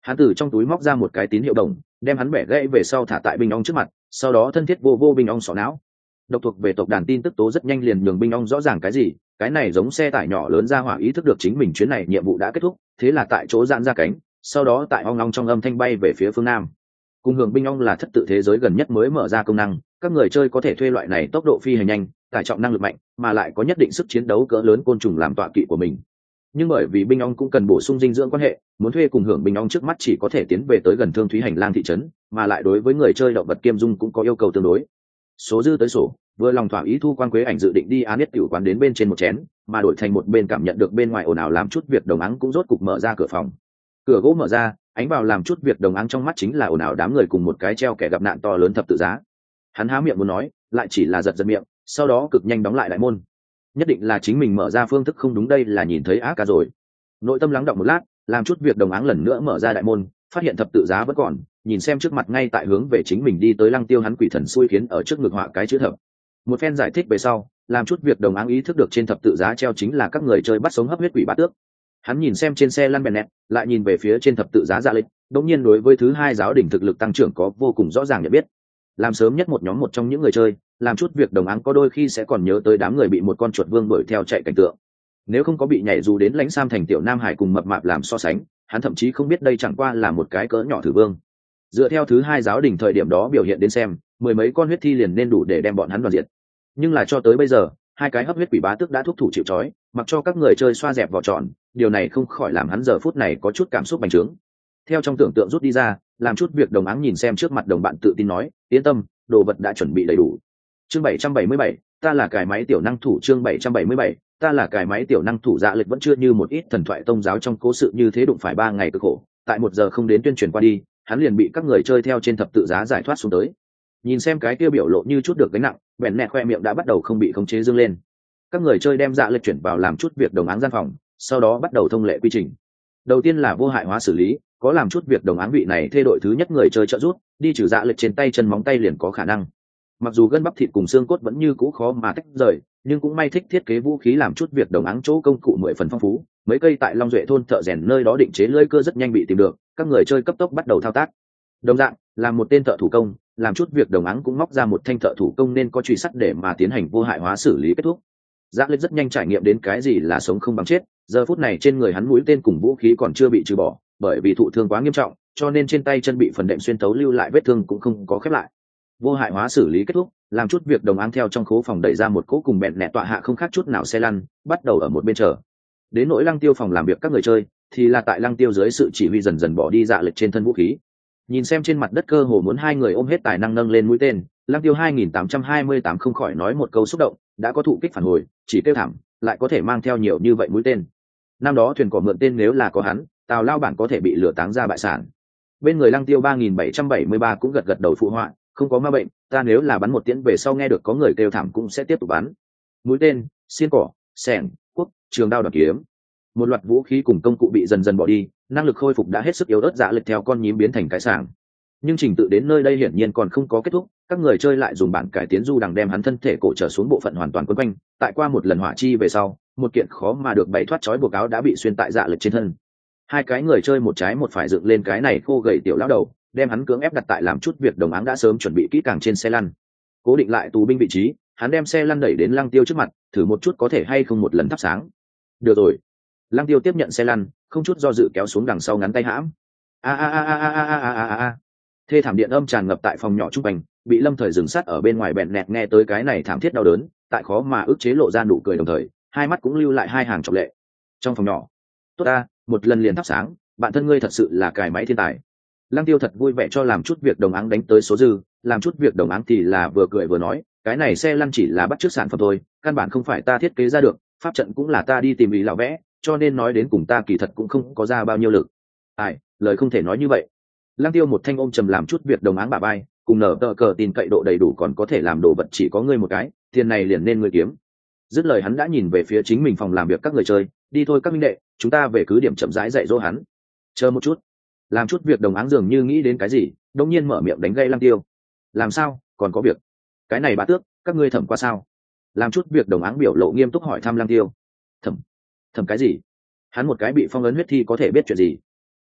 Hắn từ trong túi móc ra một cái tín hiệu đồng, đem hắn bẻ gãy về sau thả tại binh ong trước mặt, sau đó thân thiết vô vô binh ong sọ não. Độc thuộc về tộc đàn tin tức tố rất nhanh liền nhường binh ong rõ ràng cái gì, cái này giống xe tải nhỏ lớn ra hỏa ý thức được chính mình chuyến này nhiệm vụ đã kết thúc, thế là tại chỗ giãn ra cánh, sau đó tại ong ong trong âm thanh bay về phía phương nam. Cùng hưởng binh ong là thất tự thế giới gần nhất mới mở ra công năng, các người chơi có thể thuê loại này tốc độ phi hành nhanh, tải trọng năng lực mạnh, mà lại có nhất định sức chiến đấu cỡ lớn côn trùng làm tọa kỵ của mình. Nhưng bởi vì binh ong cũng cần bổ sung dinh dưỡng quan hệ, muốn thuê cùng hưởng binh ong trước mắt chỉ có thể tiến về tới gần Thương Thúy hành lang thị trấn, mà lại đối với người chơi động vật kiêm dung cũng có yêu cầu tương đối. Số dư tới sổ, vừa lòng thỏa ý Thu Quan Quế Ảnh dự định đi An Nhất tiểu quán đến bên trên một chén, mà đổi thành một bên cảm nhận được bên ngoài ồn ào làm chút việc đồng ắng cũng rốt cục mở ra cửa phòng. Cửa gỗ mở ra, ánh vào làm chút việc đồng ắng trong mắt chính là ồn ào đám người cùng một cái treo kẻ gặp nạn to lớn thập tự giá. Hắn há miệng muốn nói, lại chỉ là giật giật miệng, sau đó cực nhanh đóng lại đại môn. Nhất định là chính mình mở ra phương thức không đúng, đây là nhìn thấy ác ca rồi. Nội tâm lắng động một lát, làm chút việc đồng áng lần nữa mở ra đại môn, phát hiện thập tự giá vẫn còn, nhìn xem trước mặt ngay tại hướng về chính mình đi tới Lăng Tiêu, hắn quỷ thần xui khiến ở trước ngực họa cái chữ thập. Một phen giải thích về sau, làm chút việc đồng áng ý thức được trên thập tự giá treo chính là các người chơi bắt sống hấp huyết quỷ bát tước. Hắn nhìn xem trên xe lăn bèn nẹt, lại nhìn về phía trên thập tự giá Dạ Lịch, đống nhiên đối với thứ hai giáo đỉnh thực lực tăng trưởng có vô cùng rõ ràng nhận biết. Làm sớm nhất một nhóm một trong những người chơi, làm chút việc đồng áng có đôi khi sẽ còn nhớ tới đám người bị một con chuột vương đuổi theo chạy cảnh tượng. Nếu không có bị nhảy dù đến lãnh sam thành tiểu nam hải cùng mập mạp làm so sánh, hắn thậm chí không biết đây chẳng qua là một cái cỡ nhỏ thử vương. Dựa theo thứ hai giáo đình thời điểm đó biểu hiện đến xem, mười mấy con huyết thi liền nên đủ để đem bọn hắn đoàn diệt. Nhưng là cho tới bây giờ, hai cái hấp huyết quỷ bá tước đã thúc thủ chịu trói, mặc cho các người chơi xoa dẹp vỏ tròn, điều này không khỏi làm hắn giờ phút này có chút cảm xúc bành trướng. Theo trong tưởng tượng rút đi ra, làm chút việc đồng áng nhìn xem trước mặt đồng bạn tự tin nói, yên tâm, đồ vật đã chuẩn bị đầy đủ. Chương bảy trăm bảy mươi bảy, ta là cài máy tiểu năng thủ. Chương bảy trăm bảy mươi bảy, ta là cài máy tiểu năng thủ. Dạ Lịch vẫn chưa như một ít thần thoại tông giáo trong cố sự như thế đụng phải ba ngày cực khổ, tại một giờ không đến tuyên truyền qua đi, hắn liền bị các người chơi theo trên thập tự giá giải thoát xuống tới. Nhìn xem cái kia biểu lộ như chút được gánh nặng, bèn nẹt khoe miệng đã bắt đầu không bị khống chế dương lên. Các người chơi đem Dạ Lịch chuyển vào làm chút việc đồng áng gian phòng, sau đó bắt đầu thông lệ quy trình. Đầu tiên là vô hại hóa xử lý, có làm chút việc đồng áng vị này thay đổi thứ nhất người chơi trợ rút, đi trừ Dạ Lịch trên tay chân móng tay liền có khả năng. Mặc dù gân bắp thịt cùng xương cốt vẫn như cũ khó mà tách rời, nhưng cũng may thích thiết kế vũ khí làm chút việc đồng áng chỗ công cụ mười phần phong phú, mấy cây tại Long Duệ thôn thợ rèn nơi đó định chế lưỡi cưa rất nhanh bị tìm được, các người chơi cấp tốc bắt đầu thao tác. Đồng dạng, làm một tên thợ thủ công, làm chút việc đồng áng cũng móc ra một thanh thợ thủ công nên có truy sắt để mà tiến hành vô hại hóa xử lý kết thúc. Dạ Lịch rất nhanh trải nghiệm đến cái gì là sống không bằng chết, giờ phút này trên người hắn mũi tên cùng vũ khí còn chưa bị trừ bỏ, bởi vì thụ thương quá nghiêm trọng, cho nên trên tay chân bị phần đệm xuyên tấu lưu lại vết thương cũng không có khép lại. Vô hại hóa xử lý kết thúc, làm chút việc đồng áng theo trong khố phòng đẩy ra một cỗ cùng bẹn nẹt tọa hạ không khác chút nào xe lăn, bắt đầu ở một bên chờ. Đến nỗi Lăng Tiêu phòng làm việc các người chơi, thì là tại Lăng Tiêu dưới sự chỉ huy dần dần bỏ đi Dạ Lịch trên thân vũ khí. Nhìn xem trên mặt đất cơ hồ muốn hai người ôm hết tài năng nâng lên mũi tên, Lăng Tiêu hai nghìn tám trăm hai mươi tám không khỏi nói một câu xúc động, đã có thụ kích phản hồi, chỉ kêu thảm, lại có thể mang theo nhiều như vậy mũi tên. Năm đó thuyền cỏ mượn tên nếu là có hắn, Tào lao bản có thể bị lửa táng ra bại sản. Bên người Lăng Tiêu ba nghìn bảy trăm bảy mươi ba cũng gật gật đầu phụ họa, không có ma bệnh, ta nếu là bắn một tiễn về sau nghe được có người kêu thảm cũng sẽ tiếp tục bắn. Mũi tên, xiên cỏ, xẻng, cuốc, trường đao, đoạt kiếm, một loạt vũ khí cùng công cụ bị dần dần bỏ đi, năng lực khôi phục đã hết sức yếu ớt. Dạ Lịch theo con nhím biến thành cái sàng. Nhưng trình tự đến nơi đây hiển nhiên còn không có kết thúc, các người chơi lại dùng bản cải tiến du đằng đem hắn thân thể cổ trở xuống bộ phận hoàn toàn quấn quanh. Tại qua một lần hỏa chi về sau, một kiện khó mà được bày thoát trói buộc áo đã bị xuyên tại Dạ Lịch trên thân. Hai cái người chơi một trái một phải dựng lên cái này khô gầy tiểu lão đầu, đem hắn cưỡng ép đặt tại làm chút việc đồng áng đã sớm chuẩn bị kỹ càng trên xe lăn. Cố định lại tù binh vị trí, hắn đem xe lăn đẩy đến Lăng Tiêu trước mặt, thử một chút có thể hay không một lần thắp sáng. Được rồi. Lăng Tiêu tiếp nhận xe lăn, không chút do dự kéo xuống đằng sau ngắn tay hãm. A a a a a a a a a. Thê thảm điện âm tràn ngập tại phòng nhỏ trung quanh, bị Lâm Thời dừng sát ở bên ngoài bẹn nẹt nghe tới cái này thảm thiết đau đớn, tại khó mà ức chế lộ ra nụ cười đồng thời, hai mắt cũng lưu lại hai hàng trọng lệ. Trong phòng nhỏ, tốt a, một lần liền thắp sáng, bạn thân ngươi thật sự là cài máy thiên tài. Lăng Tiêu thật vui vẻ cho làm chút việc đồng áng đánh tới số dư, làm chút việc đồng áng thì là vừa cười vừa nói, cái này xe lăn chỉ là bắt chước sản phẩm thôi, căn bản không phải ta thiết kế ra được, pháp trận cũng là ta đi tìm ý lão vẽ, cho nên nói đến cùng ta kỳ thật cũng không có ra bao nhiêu lực. Ai, lời không thể nói như vậy. Lăng Tiêu một thanh ôm trầm làm chút việc đồng áng bả vai, cùng nở tờ cờ tin cậy độ đầy đủ còn có thể làm đồ vật chỉ có ngươi một cái, tiền này liền nên ngươi kiếm. Dứt lời hắn đã nhìn về phía chính mình phòng làm việc các người chơi, đi thôi các minh đệ, chúng ta về cứ điểm chậm rãi dạy dỗ hắn. Chờ một chút. Làm chút việc đồng áng dường như nghĩ đến cái gì, đột nhiên mở miệng đánh gây Lăng Tiêu. Làm sao, còn có việc? Cái này bá tước, các ngươi thẩm qua sao? Làm chút việc đồng áng biểu lộ nghiêm túc hỏi thăm Lăng Tiêu. Thẩm? Thẩm cái gì? Hắn một cái bị phong ấn huyết thi có thể biết chuyện gì?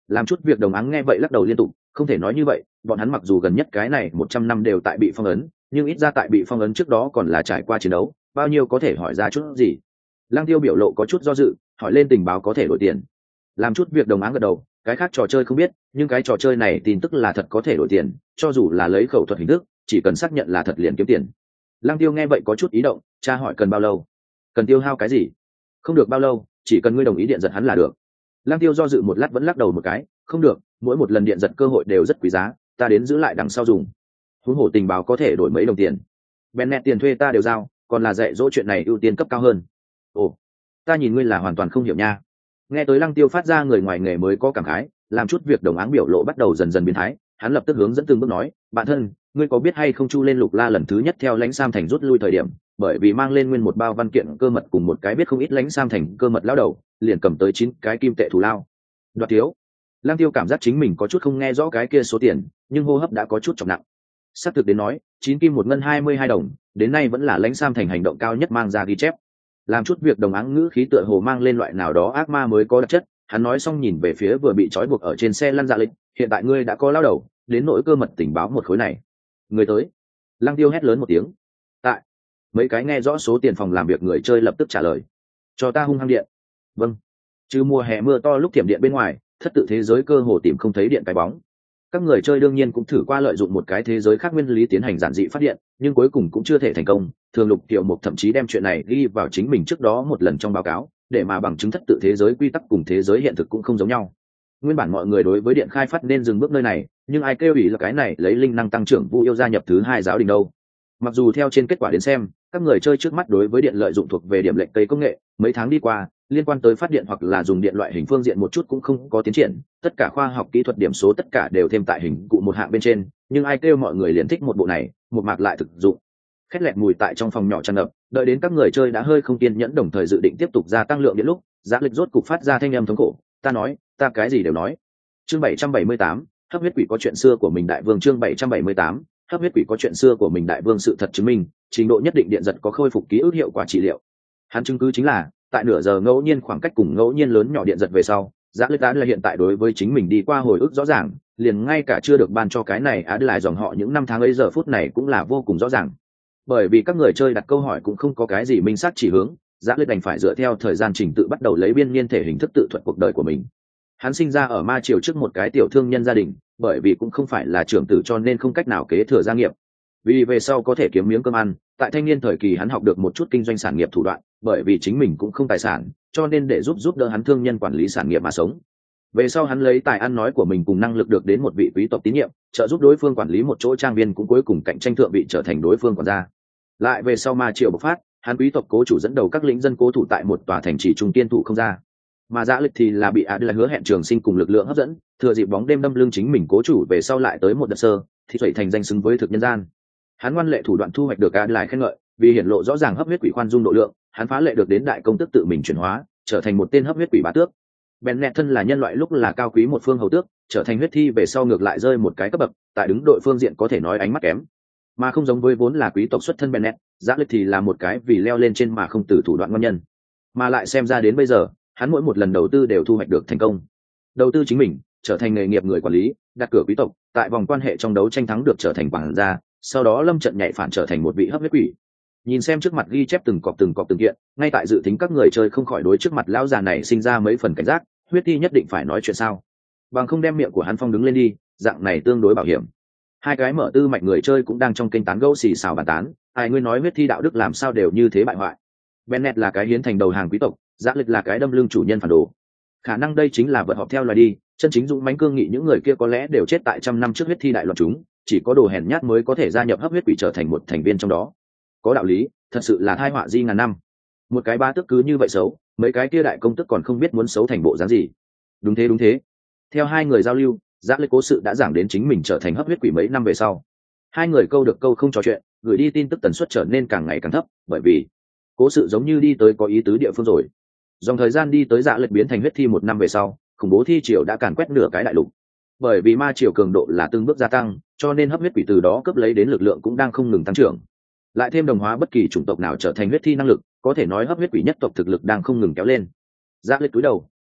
Làm chút việc đồng áng nghe vậy lắc đầu liên tục, không thể nói như vậy, bọn hắn mặc dù gần nhất cái này một trăm năm đều tại bị phong ấn, nhưng ít ra tại bị phong ấn trước đó còn là trải qua chiến đấu, bao nhiêu có thể hỏi ra chút gì. Lang Tiêu biểu lộ có chút do dự, hỏi lên tình báo có thể đổi tiền. Làm chút việc đồng áng gật đầu, cái khác trò chơi không biết, nhưng cái trò chơi này tin tức là thật có thể đổi tiền, cho dù là lấy khẩu thuật hình thức, chỉ cần xác nhận là thật liền kiếm tiền. Lang Tiêu nghe vậy có chút ý động, cha hỏi cần bao lâu? Cần tiêu hao cái gì? Không được bao lâu, chỉ cần ngươi đồng ý điện giật hắn là được. Lang Tiêu do dự một lát vẫn lắc đầu một cái, không được, mỗi một lần điện giật cơ hội đều rất quý giá, ta đến giữ lại đằng sau dùng. Huống hồ tình báo có thể đổi mấy đồng tiền. Bennett tiền thuê ta đều giao, còn là dạy dỗ chuyện này ưu tiên cấp cao hơn. Ồ, ta nhìn ngươi là hoàn toàn không hiểu nha. Nghe tới Lăng Tiêu phát ra người ngoài nghề mới có cảm khái, làm chút việc đồng áng biểu lộ bắt đầu dần dần biến thái, hắn lập tức hướng dẫn từng bước nói, bạn thân, ngươi có biết hay không Chu lên Lục La lần thứ nhất theo lãnh Sam thành rút lui thời điểm, bởi vì mang lên nguyên một bao văn kiện cơ mật cùng một cái biết không ít lãnh Sam thành cơ mật lao đầu, liền cầm tới chín cái kim tệ thù lao. Đoạt thiếu. Lăng Tiêu cảm giác chính mình có chút không nghe rõ cái kia số tiền, nhưng hô hấp đã có chút trọng nặng. Sắp thực đến nói, chín kim một ngân hai mươi hai đồng, đến nay vẫn là lãnh Sam thành hành động cao nhất mang ra ghi chép. Làm chút việc đồng áng ngữ khí tựa hồ mang lên loại nào đó ác ma mới có đặc chất, hắn nói xong nhìn về phía vừa bị trói buộc ở trên xe lăn Dạ Lịch, hiện tại ngươi đã có lao đầu, đến nỗi cơ mật tình báo một khối này. Người tới. Lăng Tiêu hét lớn một tiếng. Tại. Mấy cái nghe rõ số tiền phòng làm việc người chơi lập tức trả lời. Cho ta hung hăng điện. Vâng. Trừ mùa hè mưa to lúc thiểm điện bên ngoài, thất tự thế giới cơ hồ tìm không thấy điện cái bóng. Các người chơi đương nhiên cũng thử qua lợi dụng một cái thế giới khác nguyên lý tiến hành giản dị phát điện, nhưng cuối cùng cũng chưa thể thành công. Thường Lục Tiểu Mục thậm chí đem chuyện này ghi vào chính mình trước đó một lần trong báo cáo, để mà bằng chứng thất tự thế giới quy tắc cùng thế giới hiện thực cũng không giống nhau. Nguyên bản mọi người đối với điện khai phát nên dừng bước nơi này, nhưng ai kêu ủy là cái này lấy linh năng tăng trưởng Vu Yêu gia nhập thứ hai giáo đình đâu. Mặc dù theo trên kết quả đến xem, các người chơi trước mắt đối với điện lợi dụng thuộc về điểm lệnh cây công nghệ, mấy tháng đi qua, liên quan tới phát điện hoặc là dùng điện loại hình phương diện một chút cũng không có tiến triển, tất cả khoa học kỹ thuật điểm số tất cả đều thêm tại hình cụ một hạng bên trên, nhưng ai kêu mọi người liền thích một bộ này, một mạc lại thực dụng. Khét lẹt mùi tại trong phòng nhỏ tràn ngập, đợi đến các người chơi đã hơi không kiên nhẫn đồng thời dự định tiếp tục gia tăng lượng điện lúc, Giá Lịch rốt cục phát ra thanh âm thống khổ, ta nói, ta cái gì đều nói. Chương bảy trăm bảy mươi tám, hấp huyết quỷ có chuyện xưa của mình đại vương. Chương bảy trăm bảy mươi tám, hấp huyết quỷ có chuyện xưa của mình đại vương. Sự thật chứng minh, trình độ nhất định điện giật có khôi phục ký ức hiệu quả trị liệu. Hắn chứng cứ chính là, tại nửa giờ ngẫu nhiên khoảng cách cùng ngẫu nhiên lớn nhỏ điện giật về sau, Giá Lịch đã là hiện tại đối với chính mình đi qua hồi ức rõ ràng, liền ngay cả chưa được ban cho cái này á lại dòng họ những năm tháng ấy giờ phút này cũng là vô cùng rõ ràng. Bởi vì các người chơi đặt câu hỏi cũng không có cái gì minh xác chỉ hướng, Giá Lịch đành phải dựa theo thời gian trình tự bắt đầu lấy biên niên thể hình thức tự thuật cuộc đời của mình. Hắn sinh ra ở Ma Triều trước một cái tiểu thương nhân gia đình, bởi vì cũng không phải là trưởng tử cho nên không cách nào kế thừa gia nghiệp. Vì về sau có thể kiếm miếng cơm ăn, tại thanh niên thời kỳ hắn học được một chút kinh doanh sản nghiệp thủ đoạn, bởi vì chính mình cũng không tài sản, cho nên để giúp giúp đỡ hắn thương nhân quản lý sản nghiệp mà sống. Về sau hắn lấy tài ăn nói của mình cùng năng lực được đến một vị quý tộc tín nhiệm, trợ giúp đối phương quản lý một chỗ trang viên, cũng cuối cùng cạnh tranh thượng vị trở thành đối phương quản gia. Lại về sau Ma Triều bộc phát, hắn quý tộc cố chủ dẫn đầu các lĩnh dân cố thủ tại một tòa thành trì trung kiên thủ không ra. Mà Giá Lịch thì là bị Á Lại hứa hẹn trường sinh cùng lực lượng hấp dẫn, thừa dịp bóng đêm đâm lưng chính mình cố chủ về sau lại tới một đợt sơ, thì thủy thành danh xứng với thực nhân gian. Hắn ngoan lệ thủ đoạn thu hoạch được Á Lại khen ngợi, vì hiển lộ rõ ràng hấp huyết quỷ khoan dung độ lượng, hắn phá lệ được đến đại công tức tự mình chuyển hóa, trở thành một tên hấp huyết quỷ bá tước. Bennett thân là nhân loại lúc là cao quý một phương hầu tước, trở thành huyết thi về sau ngược lại rơi một cái cấp bậc, tại đứng đội phương diện có thể nói ánh mắt kém. Mà không giống với vốn là quý tộc xuất thân Bennett, Giá Lịch thì là một cái vì leo lên trên mà không từ thủ đoạn ngon nhân. Mà lại xem ra đến bây giờ, hắn mỗi một lần đầu tư đều thu hoạch được thành công. Đầu tư chính mình, trở thành nghề nghiệp người quản lý, đặt cửa quý tộc, tại vòng quan hệ trong đấu tranh thắng được trở thành quản gia, sau đó lâm trận nhảy phản trở thành một vị hấp huyết quỷ. Nhìn xem trước mặt ghi chép từng cọp từng cọp từng kiện, ngay tại dự tính các người chơi không khỏi đối trước mặt lão già này sinh ra mấy phần cảnh giác, huyết thi nhất định phải nói chuyện sao? Bằng không đem miệng của hắn phong đứng lên đi, dạng này tương đối bảo hiểm. Hai cái mở tư mạnh người chơi cũng đang trong kênh tán gẫu xì xào bàn tán, ai ngươi nói huyết thi đạo đức làm sao đều như thế bại hoại. Bennett là cái hiến thành đầu hàng quý tộc, Giá Lịch là cái đâm lưng chủ nhân phản đồ. Khả năng đây chính là vật họp theo loài đi, chân chính dũng mãnh cương nghị những người kia có lẽ đều chết tại trăm năm trước huyết thi đại loạn chúng, chỉ có đồ hèn nhát mới có thể gia nhập hấp huyết quỷ trở thành một thành viên trong đó. Có đạo lý, thật sự là tai họa di ngàn năm. Một cái ba tước cứ như vậy xấu, mấy cái kia đại công tức còn không biết muốn xấu thành bộ dáng gì. Đúng thế đúng thế. Theo hai người giao lưu, Giá Lịch cố sự đã giảng đến chính mình trở thành hấp huyết quỷ mấy năm về sau. Hai người câu được câu không trò chuyện, gửi đi tin tức tần suất trở nên càng ngày càng thấp, bởi vì cố sự giống như đi tới có ý tứ địa phương rồi. Dòng thời gian đi tới Giá Lịch biến thành huyết thi một năm về sau, khủng bố thi triều đã càn quét nửa cái đại lục. Bởi vì ma triều cường độ là từng bước gia tăng, cho nên hấp huyết quỷ từ đó cấp lấy đến lực lượng cũng đang không ngừng tăng trưởng. Lại thêm đồng hóa bất kỳ chủng tộc nào trở thành huyết thi năng lực, có thể nói hấp huyết quỷ nhất tộc thực lực đang không ngừng kéo lên. Giá Lịch cúi đầu,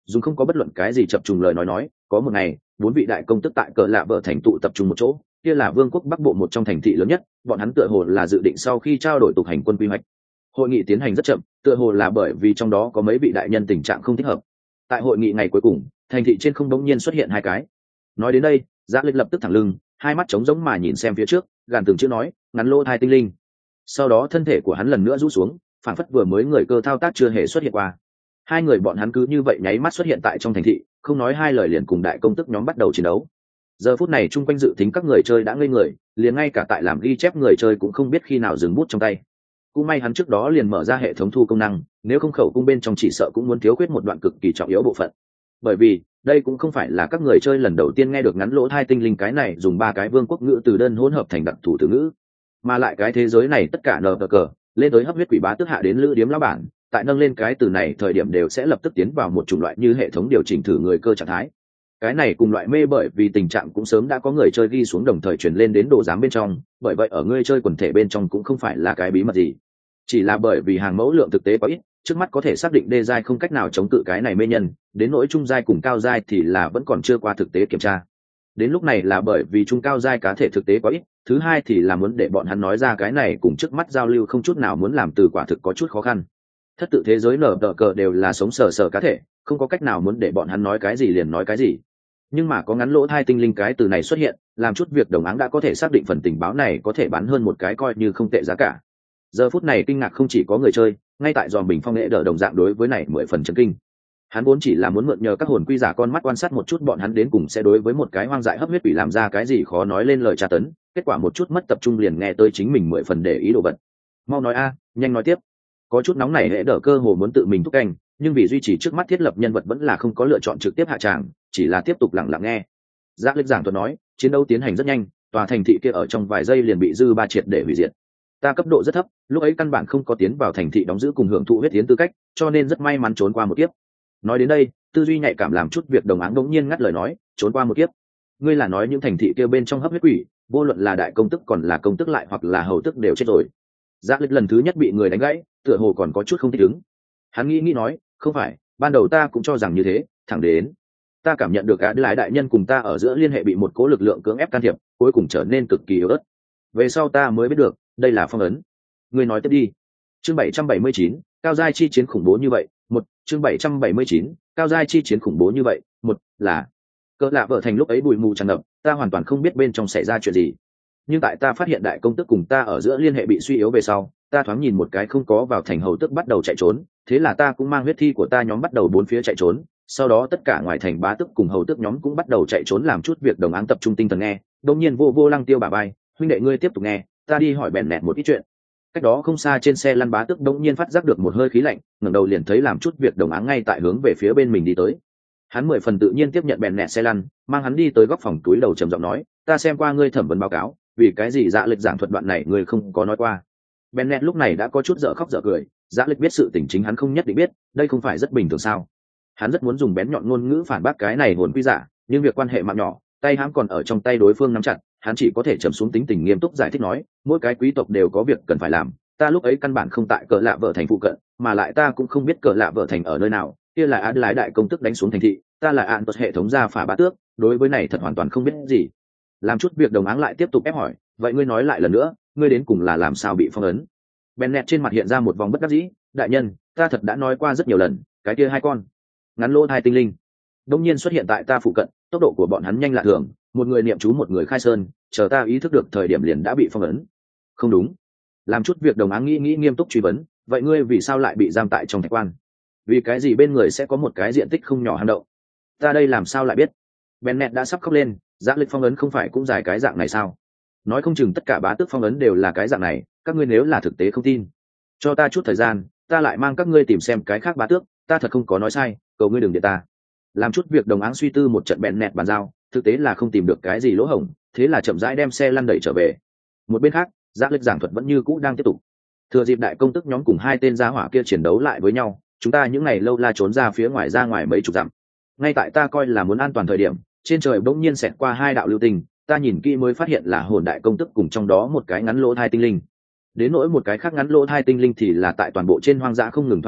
dùng không có bất luận cái gì chập trùng lời nói nói có một ngày bốn vị đại công tức tại cờ lạ vợ thành tụ tập trung một chỗ, kia là vương quốc bắc bộ một trong thành thị lớn nhất, bọn hắn tựa hồ là dự định sau khi trao đổi tục hành quân quy hoạch. Hội nghị tiến hành rất chậm, tựa hồ là bởi vì trong đó có mấy vị đại nhân tình trạng không thích hợp. Tại hội nghị ngày cuối cùng, thành thị trên không đống nhiên xuất hiện hai cái. Nói đến đây, Giá Lịch lập tức thẳng lưng, hai mắt trống rỗng mà nhìn xem phía trước, gàn từng chữ nói, ngắn lỗ thai tinh linh. Sau đó thân thể của hắn lần nữa rũ xuống, phản phất vừa mới người cơ thao tác chưa hề xuất hiện qua. Hai người bọn hắn cứ như vậy nháy mắt xuất hiện tại trong thành thị, không nói hai lời liền cùng đại công tức nhóm bắt đầu chiến đấu. Giờ phút này chung quanh dự tính các người chơi đã ngây người, liền ngay cả tại làm ghi chép người chơi cũng không biết khi nào dừng bút trong tay. Cũng may hắn trước đó liền mở ra hệ thống thu công năng, nếu không khẩu cung bên trong chỉ sợ cũng muốn thiếu khuyết một đoạn cực kỳ trọng yếu bộ phận. Bởi vì đây cũng không phải là các người chơi lần đầu tiên nghe được ngắn lỗ thai tinh linh cái này dùng ba cái vương quốc ngữ từ đơn hỗn hợp thành đặc thủ từ ngữ, mà lại cái thế giới này tất cả nờ cờ lên tới hấp huyết quỷ bá tức hạ đến lữ điếm lão bản, tại nâng lên cái từ này thời điểm đều sẽ lập tức tiến vào một chủng loại như hệ thống điều chỉnh thử người cơ trạng thái. Cái này cùng loại mê bởi vì tình trạng cũng sớm đã có người chơi ghi xuống đồng thời truyền lên đến đồ giám bên trong, bởi vậy ở người chơi quần thể bên trong cũng không phải là cái bí mật gì, chỉ là bởi vì hàng mẫu lượng thực tế quá ít, trước mắt có thể xác định đê giai không cách nào chống cự cái này mê nhân, đến nỗi trung giai cùng cao giai thì là vẫn còn chưa qua thực tế kiểm tra. Đến lúc này là bởi vì trung cao giai cá thể thực tế quá ít, thứ hai thì là muốn để bọn hắn nói ra cái này cùng trước mắt giao lưu không chút nào muốn làm từ quả thực có chút khó khăn. Thất tự thế giới nở đỡ cờ đều là sống sờ sờ cá thể, không có cách nào muốn để bọn hắn nói cái gì liền nói cái gì. Nhưng mà có ngắn lỗ thai tinh linh cái từ này xuất hiện, làm chút việc đồng áng đã có thể xác định phần tình báo này có thể bán hơn một cái coi như không tệ giá cả. Giờ phút này kinh ngạc không chỉ có người chơi, ngay tại dòm bình phong nghệ đỡ đồng dạng đối với này mười phần chấn kinh. Hắn vốn chỉ là muốn mượn nhờ các hồn quy giả con mắt quan sát một chút bọn hắn đến cùng sẽ đối với một cái hoang dại hấp huyết quỷ làm ra cái gì khó nói lên lời tra tấn, kết quả một chút mất tập trung liền nghe tới chính mình mười phần để ý đồ vật. Mau nói a, nhanh nói tiếp. Có chút nóng này hệ đỡ cơ hồ muốn tự mình thúc canh, nhưng vì duy trì trước mắt thiết lập nhân vật vẫn là không có lựa chọn trực tiếp hạ tràng, chỉ là tiếp tục lặng lặng nghe. Giác Lịch giảng thuật nói, chiến đấu tiến hành rất nhanh, tòa thành thị kia ở trong vài giây liền bị dư ba triệt để hủy diệt. Ta cấp độ rất thấp, lúc ấy căn bản không có tiến vào thành thị đóng giữ cùng hưởng thụ huyết tiến tư cách, cho nên rất may mắn trốn qua một kiếp. Nói đến đây, tư duy nhạy cảm làm chút việc đồng áng đống nhiên ngắt lời nói, trốn qua một kiếp. Ngươi là nói những thành thị kia bên trong hấp huyết quỷ, vô luận là đại công tức còn là công tức lại hoặc là hầu tức đều chết rồi. Giác Lịch lần thứ nhất bị người đánh gãy, tựa hồ còn có chút không thích ứng. Hắn nghĩ nghĩ nói, không phải, ban đầu ta cũng cho rằng như thế, thẳng đến ta cảm nhận được cả lái đại nhân cùng ta ở giữa liên hệ bị một cố lực lượng cưỡng ép can thiệp, cuối cùng trở nên cực kỳ yếu ớt. Về sau ta mới biết được, đây là phong ấn. Ngươi nói tiếp đi. Chương bảy trăm bảy mươi chín, cao giai chi chiến khủng bố như vậy. Một, chương bảy trăm bảy mươi chín, cao giai chi chiến khủng bố như vậy. Một, là cỡ lạ vợ thành lúc ấy bụi mù tràn ngập, ta hoàn toàn không biết bên trong xảy ra chuyện gì. Nhưng tại ta phát hiện đại công tức cùng ta ở giữa liên hệ bị suy yếu về sau, ta thoáng nhìn một cái không có vào thành hầu tức bắt đầu chạy trốn, thế là ta cũng mang huyết thi của ta nhóm bắt đầu bốn phía chạy trốn, sau đó tất cả ngoài thành bá tức cùng hầu tức nhóm cũng bắt đầu chạy trốn làm chút việc đồng áng tập trung tinh thần nghe. Đột nhiên vô vô lăng tiêu bà bay, huynh đệ ngươi tiếp tục nghe, ta đi hỏi bèn nẹt một ít chuyện. Cách đó không xa trên xe lăn bá tức đột nhiên phát giác được một hơi khí lạnh, ngẩng đầu liền thấy làm chút việc đồng áng ngay tại hướng về phía bên mình đi tới. Hắn mười phần tự nhiên tiếp nhận bèn nẹt xe lăn, mang hắn đi tới góc phòng túi đầu trầm giọng nói, ta xem qua ngươi thẩm vấn báo cáo, vì cái gì Dạ Lịch giảng thuật đoạn này ngươi không có nói qua. Bennett lúc này đã có chút dở khóc dở cười, Dạ Lịch biết sự tình chính hắn không nhất định biết, đây không phải rất bình thường sao? Hắn rất muốn dùng bén nhọn ngôn ngữ phản bác cái này hồn quy giả, nhưng việc quan hệ mạng nhỏ, tay hắn còn ở trong tay đối phương nắm chặt, hắn chỉ có thể trầm xuống tính tình nghiêm túc giải thích nói, mỗi cái quý tộc đều có việc cần phải làm, ta lúc ấy căn bản không tại cờ lạ vợ thành phụ cận, mà lại ta cũng không biết cờ lạ vợ thành ở nơi nào, kia là án lái đại công tức đánh xuống thành thị, ta là án tuật hệ thống gia phả bá tước, đối với này thật hoàn toàn không biết gì. Làm chút việc đồng áng lại tiếp tục ép hỏi, vậy ngươi nói lại lần nữa, ngươi đến cùng là làm sao bị phong ấn? Bennett trên mặt hiện ra một vòng bất đắc dĩ, đại nhân, ta thật đã nói qua rất nhiều lần, cái kia hai con ngắn lỗ thai tinh linh đông nhiên xuất hiện tại ta phụ cận, tốc độ của bọn hắn nhanh lạ thường, một người niệm chú một người khai sơn, chờ ta ý thức được thời điểm liền đã bị phong ấn. Không đúng. Làm chút việc đồng áng nghĩ nghĩ nghiêm túc truy vấn, vậy ngươi vì sao lại bị giam tại trong thạch quan? Vì cái gì bên người sẽ có một cái diện tích không nhỏ hang động? Ta đây làm sao lại biết? Bennett đã sắp khóc lên, Dạ Lịch phong ấn không phải cũng dài cái dạng này sao? Nói không chừng tất cả bá tước phong ấn đều là cái dạng này, các ngươi nếu là thực tế không tin, cho ta chút thời gian, ta lại mang các ngươi tìm xem cái khác bá tước, ta thật không có nói sai, cầu ngươi đừng điện ta. Làm chút việc đồng áng suy tư một trận bẹn nẹt bàn giao, thực tế là không tìm được cái gì lỗ hổng, thế là chậm rãi đem xe lăn đẩy trở về. Một bên khác, Dạ Lịch giảng thuật vẫn như cũ đang tiếp tục. Thừa dịp đại công tức nhóm cùng hai tên gia hỏa kia chiến đấu lại với nhau, chúng ta những ngày lâu la trốn ra phía ngoài ra ngoài mấy chục dặm. Ngay tại ta coi là muốn an toàn thời điểm, trên trời bỗng nhiên xẹt qua hai đạo lưu tình, ta nhìn kỹ mới phát hiện là hồn đại công tức cùng trong đó một cái ngắn lỗ thai tinh linh. Đến nỗi một cái khác ngắn lỗ thai tinh linh thì là tại toàn bộ trên hoang dã không ngừng thoáng hiện,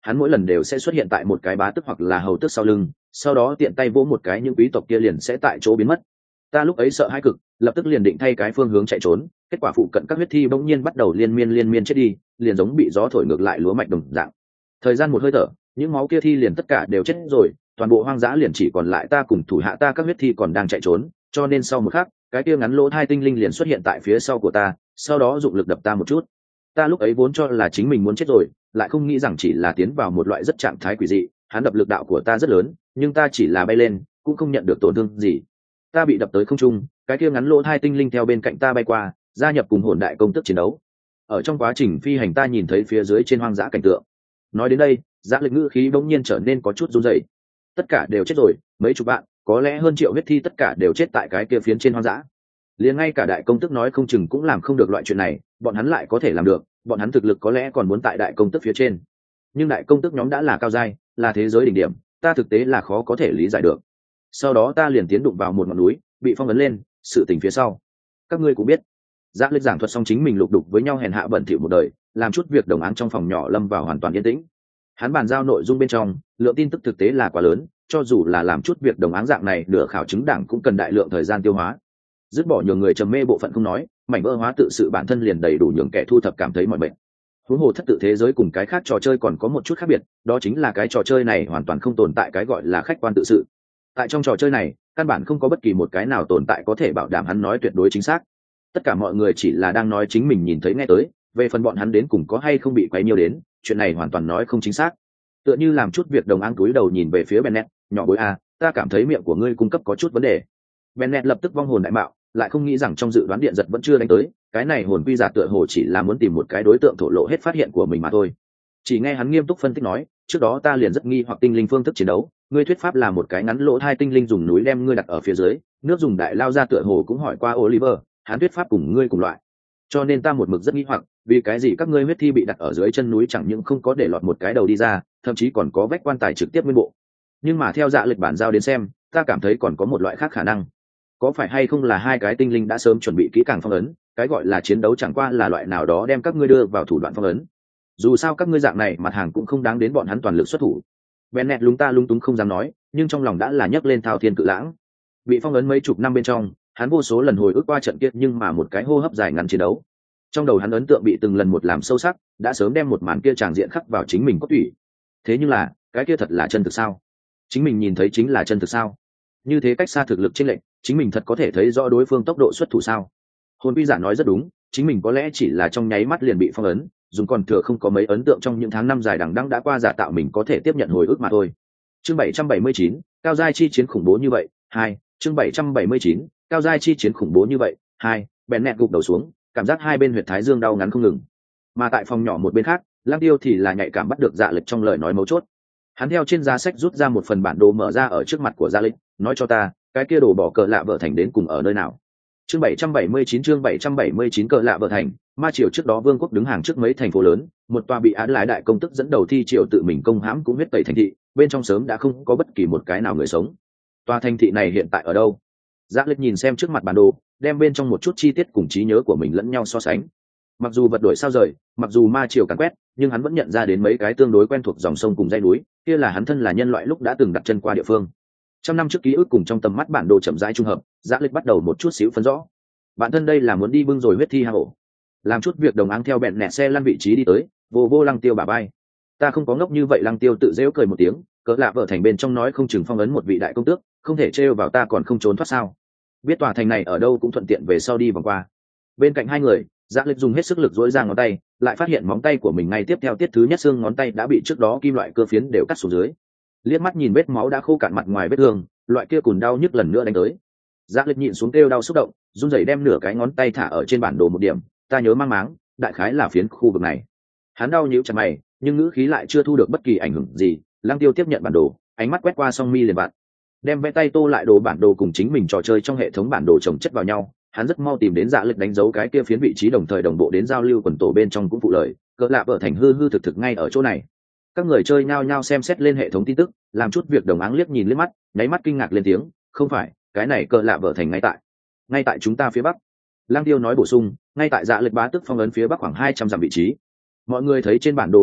hắn mỗi lần đều sẽ xuất hiện tại một cái bá tước hoặc là hầu tước sau lưng, sau đó tiện tay vỗ một cái những quý tộc kia liền sẽ tại chỗ biến mất. Ta lúc ấy sợ hãi cực, lập tức liền định thay cái phương hướng chạy trốn, kết quả phụ cận các huyết thi bỗng nhiên bắt đầu liên miên liên miên chết đi, liền giống bị gió thổi ngược lại lúa mạch đồng dạng. Thời gian một hơi thở, những máu kia thi liền tất cả đều chết rồi, toàn bộ hoang dã liền chỉ còn lại ta cùng thủ hạ ta các huyết thi còn đang chạy trốn, cho nên sau một khắc, cái kia ngắn lỗ hai tinh linh liền xuất hiện tại phía sau của ta, sau đó dụng lực đập ta một chút. Ta lúc ấy vốn cho là chính mình muốn chết rồi, lại không nghĩ rằng chỉ là tiến vào một loại rất trạng thái quỷ dị, hắn đập lực đạo của ta rất lớn, nhưng ta chỉ là bay lên, cũng không nhận được tổn thương gì. Ta bị đập tới không trung, cái kia ngắn lỗ hai tinh linh theo bên cạnh ta bay qua, gia nhập cùng hồn đại công tức chiến đấu. Ở trong quá trình phi hành ta nhìn thấy phía dưới trên hoang dã cảnh tượng. Nói đến đây, Dạ Lịch ngữ khí bỗng nhiên trở nên có chút run rẩy. Tất cả đều chết rồi, mấy chục bạn, có lẽ hơn triệu huyết thi tất cả đều chết tại cái kia phiến trên hoang dã. Liền ngay cả đại công tức nói không chừng cũng làm không được loại chuyện này, bọn hắn lại có thể làm được, bọn hắn thực lực có lẽ còn muốn tại đại công tức phía trên. Nhưng đại công tức nhóm đã là cao giai, là thế giới đỉnh điểm, ta thực tế là khó có thể lý giải được. Sau đó ta liền tiến đụng vào một ngọn núi, bị phong ấn lên, sự tình phía sau các ngươi cũng biết. Dạ Lịch giảng thuật xong chính mình lục đục với nhau hèn hạ bẩn thỉu một đời, làm chút việc đồng áng trong phòng nhỏ lâm vào hoàn toàn yên tĩnh. Hắn bàn giao nội dung bên trong, lượng tin tức thực tế là quá lớn, cho dù là làm chút việc đồng áng dạng này nửa khảo chứng đảng cũng cần đại lượng thời gian tiêu hóa. Dứt bỏ nhường người trầm mê bộ phận không nói, mảnh vỡ hóa tự sự bản thân liền đầy đủ nhường kẻ thu thập cảm thấy mọi bệnh. Huống hồ thất tự thế giới cùng cái khác trò chơi còn có một chút khác biệt, đó chính là cái trò chơi này hoàn toàn không tồn tại cái gọi là khách quan tự sự. Tại trong trò chơi này, căn bản không có bất kỳ một cái nào tồn tại có thể bảo đảm hắn nói tuyệt đối chính xác. Tất cả mọi người chỉ là đang nói chính mình nhìn thấy nghe tới, về phần bọn hắn đến cùng có hay không bị quấy nhiêu đến, chuyện này hoàn toàn nói không chính xác. Tựa như làm chút việc đồng áng túi đầu nhìn về phía Bennett, nhỏ bối a, ta cảm thấy miệng của ngươi cung cấp có chút vấn đề. Bennett lập tức vong hồn đại mạo, lại không nghĩ rằng trong dự đoán điện giật vẫn chưa đánh tới, cái này hồn quy giả tựa hồ chỉ là muốn tìm một cái đối tượng thổ lộ hết phát hiện của mình mà thôi. Chỉ nghe hắn nghiêm túc phân tích nói, trước đó ta liền rất nghi hoặc tinh linh phương thức chiến đấu, ngươi thuyết pháp là một cái ngắn lỗ hai tinh linh dùng núi đem ngươi đặt ở phía dưới, nước dùng đại lao ra tựa hồ cũng hỏi qua Oliver, hắn thuyết pháp cùng ngươi cùng loại. Cho nên ta một mực rất nghi hoặc, vì cái gì các ngươi huyết thi bị đặt ở dưới chân núi chẳng những không có để lọt một cái đầu đi ra, thậm chí còn có vách quan tài trực tiếp nguyên bộ. Nhưng mà theo Dạ Lịch bản giao đến xem, ta cảm thấy còn có một loại khác khả năng. Có phải hay không là hai cái tinh linh đã sớm chuẩn bị kỹ càng phong ấn, cái gọi là chiến đấu chẳng qua là loại nào đó đem các ngươi đưa vào thủ đoạn phong ấn. Dù sao các ngươi dạng này mặt hàng cũng không đáng đến bọn hắn toàn lực xuất thủ. Bennett lúng ta lung túng không dám nói, nhưng trong lòng đã là nhấc lên thao thiên cự lãng. Bị phong ấn mấy chục năm bên trong, hắn vô số lần hồi ức qua trận kia nhưng mà một cái hô hấp dài ngắn chiến đấu. Trong đầu hắn ấn tượng bị từng lần một làm sâu sắc, đã sớm đem một màn kia tràng diện khắc vào chính mình cốt tủy. Thế nhưng là, cái kia thật là chân thực sao? Chính mình nhìn thấy chính là chân thực sao? Như thế cách xa thực lực chênh lệch, chính mình thật có thể thấy rõ đối phương tốc độ xuất thủ sao? Hồn quy giả nói rất đúng, chính mình có lẽ chỉ là trong nháy mắt liền bị phong ấn, dùng còn thừa không có mấy ấn tượng trong những tháng năm dài đằng đẵng đã qua giả tạo mình có thể tiếp nhận hồi ức mà thôi. Chương bảy trăm bảy mươi chín, cao giai chi chiến khủng bố như vậy, hai. Chương bảy trăm bảy mươi chín, cao giai chi chiến khủng bố như vậy, hai. Bennett gục đầu xuống, cảm giác hai bên huyệt thái dương đau ngắn không ngừng. Mà tại phòng nhỏ một bên khác, Lăng Tiêu thì là nhạy cảm bắt được Dạ Lịch trong lời nói mấu chốt. Hắn theo trên giá sách rút ra một phần bản đồ mở ra ở trước mặt của Dạ Lịch, nói cho ta, cái kia đồ bỏ cờ lạ vợ thành đến cùng ở nơi nào. Chương bảy trăm bảy mươi chín chương bảy trăm bảy mươi chín cờ lạ vợ thành, ma triều trước đó vương quốc đứng hàng trước mấy thành phố lớn, một tòa bị án lái đại công tức dẫn đầu thi triều tự mình công hãm cũng huyết tẩy thành thị, bên trong sớm đã không có bất kỳ một cái nào người sống. Tòa thành thị này hiện tại ở đâu? Dạ Lịch nhìn xem trước mặt bản đồ, đem bên trong một chút chi tiết cùng trí nhớ của mình lẫn nhau so sánh. Mặc dù vật đổi sao rời, mặc dù ma triều càn quét, nhưng hắn vẫn nhận ra đến mấy cái tương đối quen thuộc dòng sông cùng dãy núi, kia là hắn thân là nhân loại lúc đã từng đặt chân qua địa phương. Trăm năm trước ký ức cùng trong tầm mắt bản đồ chậm rãi trung hợp, Dạ Lịch bắt đầu một chút xíu phân rõ. Bản thân đây là muốn đi bưng rồi huyết thi hang ổ, làm chút việc đồng áng theo bẹn nẹt xe lăn vị trí đi tới, vô vô Lăng Tiêu bà bay. Ta không có ngốc như vậy. Lăng Tiêu tự giễu cười một tiếng, cỡ lạ vợ thành bên trong nói không chừng phong ấn một vị đại công tước, không thể trêu vào ta còn không trốn thoát sao? Biết tòa thành này ở đâu cũng thuận tiện về sau đi vòng qua. Bên cạnh hai người, Dạ Lịch dùng hết sức lực dỗi ra ngón tay, lại phát hiện móng tay của mình ngay tiếp theo tiết thứ nhất xương ngón tay đã bị trước đó kim loại cơ phiến đều cắt xuống dưới. Liếc mắt nhìn vết máu đã khô cạn mặt ngoài vết thương, loại kia cùn đau nhức lần nữa đánh tới. Dạ Lịch nhịn xuống kêu đau xúc động, run rẩy đem nửa cái ngón tay thả ở trên bản đồ một điểm, ta nhớ mang máng, đại khái là phiến khu vực này. Hắn đau nhíu chặt mày, nhưng ngữ khí lại chưa thu được bất kỳ ảnh hưởng gì. Lăng Tiêu tiếp nhận bản đồ, ánh mắt quét qua song mi liền bạn, đem vẽ tay tô lại đồ bản đồ cùng chính mình trò chơi trong hệ thống bản đồ chồng chất vào nhau. Hắn rất mau tìm đến Dạ Lịch đánh dấu cái kia phiến vị trí, đồng thời đồng bộ đến giao lưu quần tổ bên trong cũng phụ lời, cỡ lạ vợ thành hư hư thực thực ngay ở chỗ này. Các người chơi nhao nhao xem xét lên hệ thống tin tức, làm chút việc đồng áng liếc nhìn liếc mắt, nháy mắt kinh ngạc lên tiếng, không phải, cái này cỡ lạ vợ thành ngay tại ngay tại chúng ta phía bắc. Lang Tiêu nói bổ sung, ngay tại Dạ Lịch bá tức phong ấn phía bắc khoảng hai trăm dặm vị trí. Mọi người thấy trên bản đồ đánh dấu,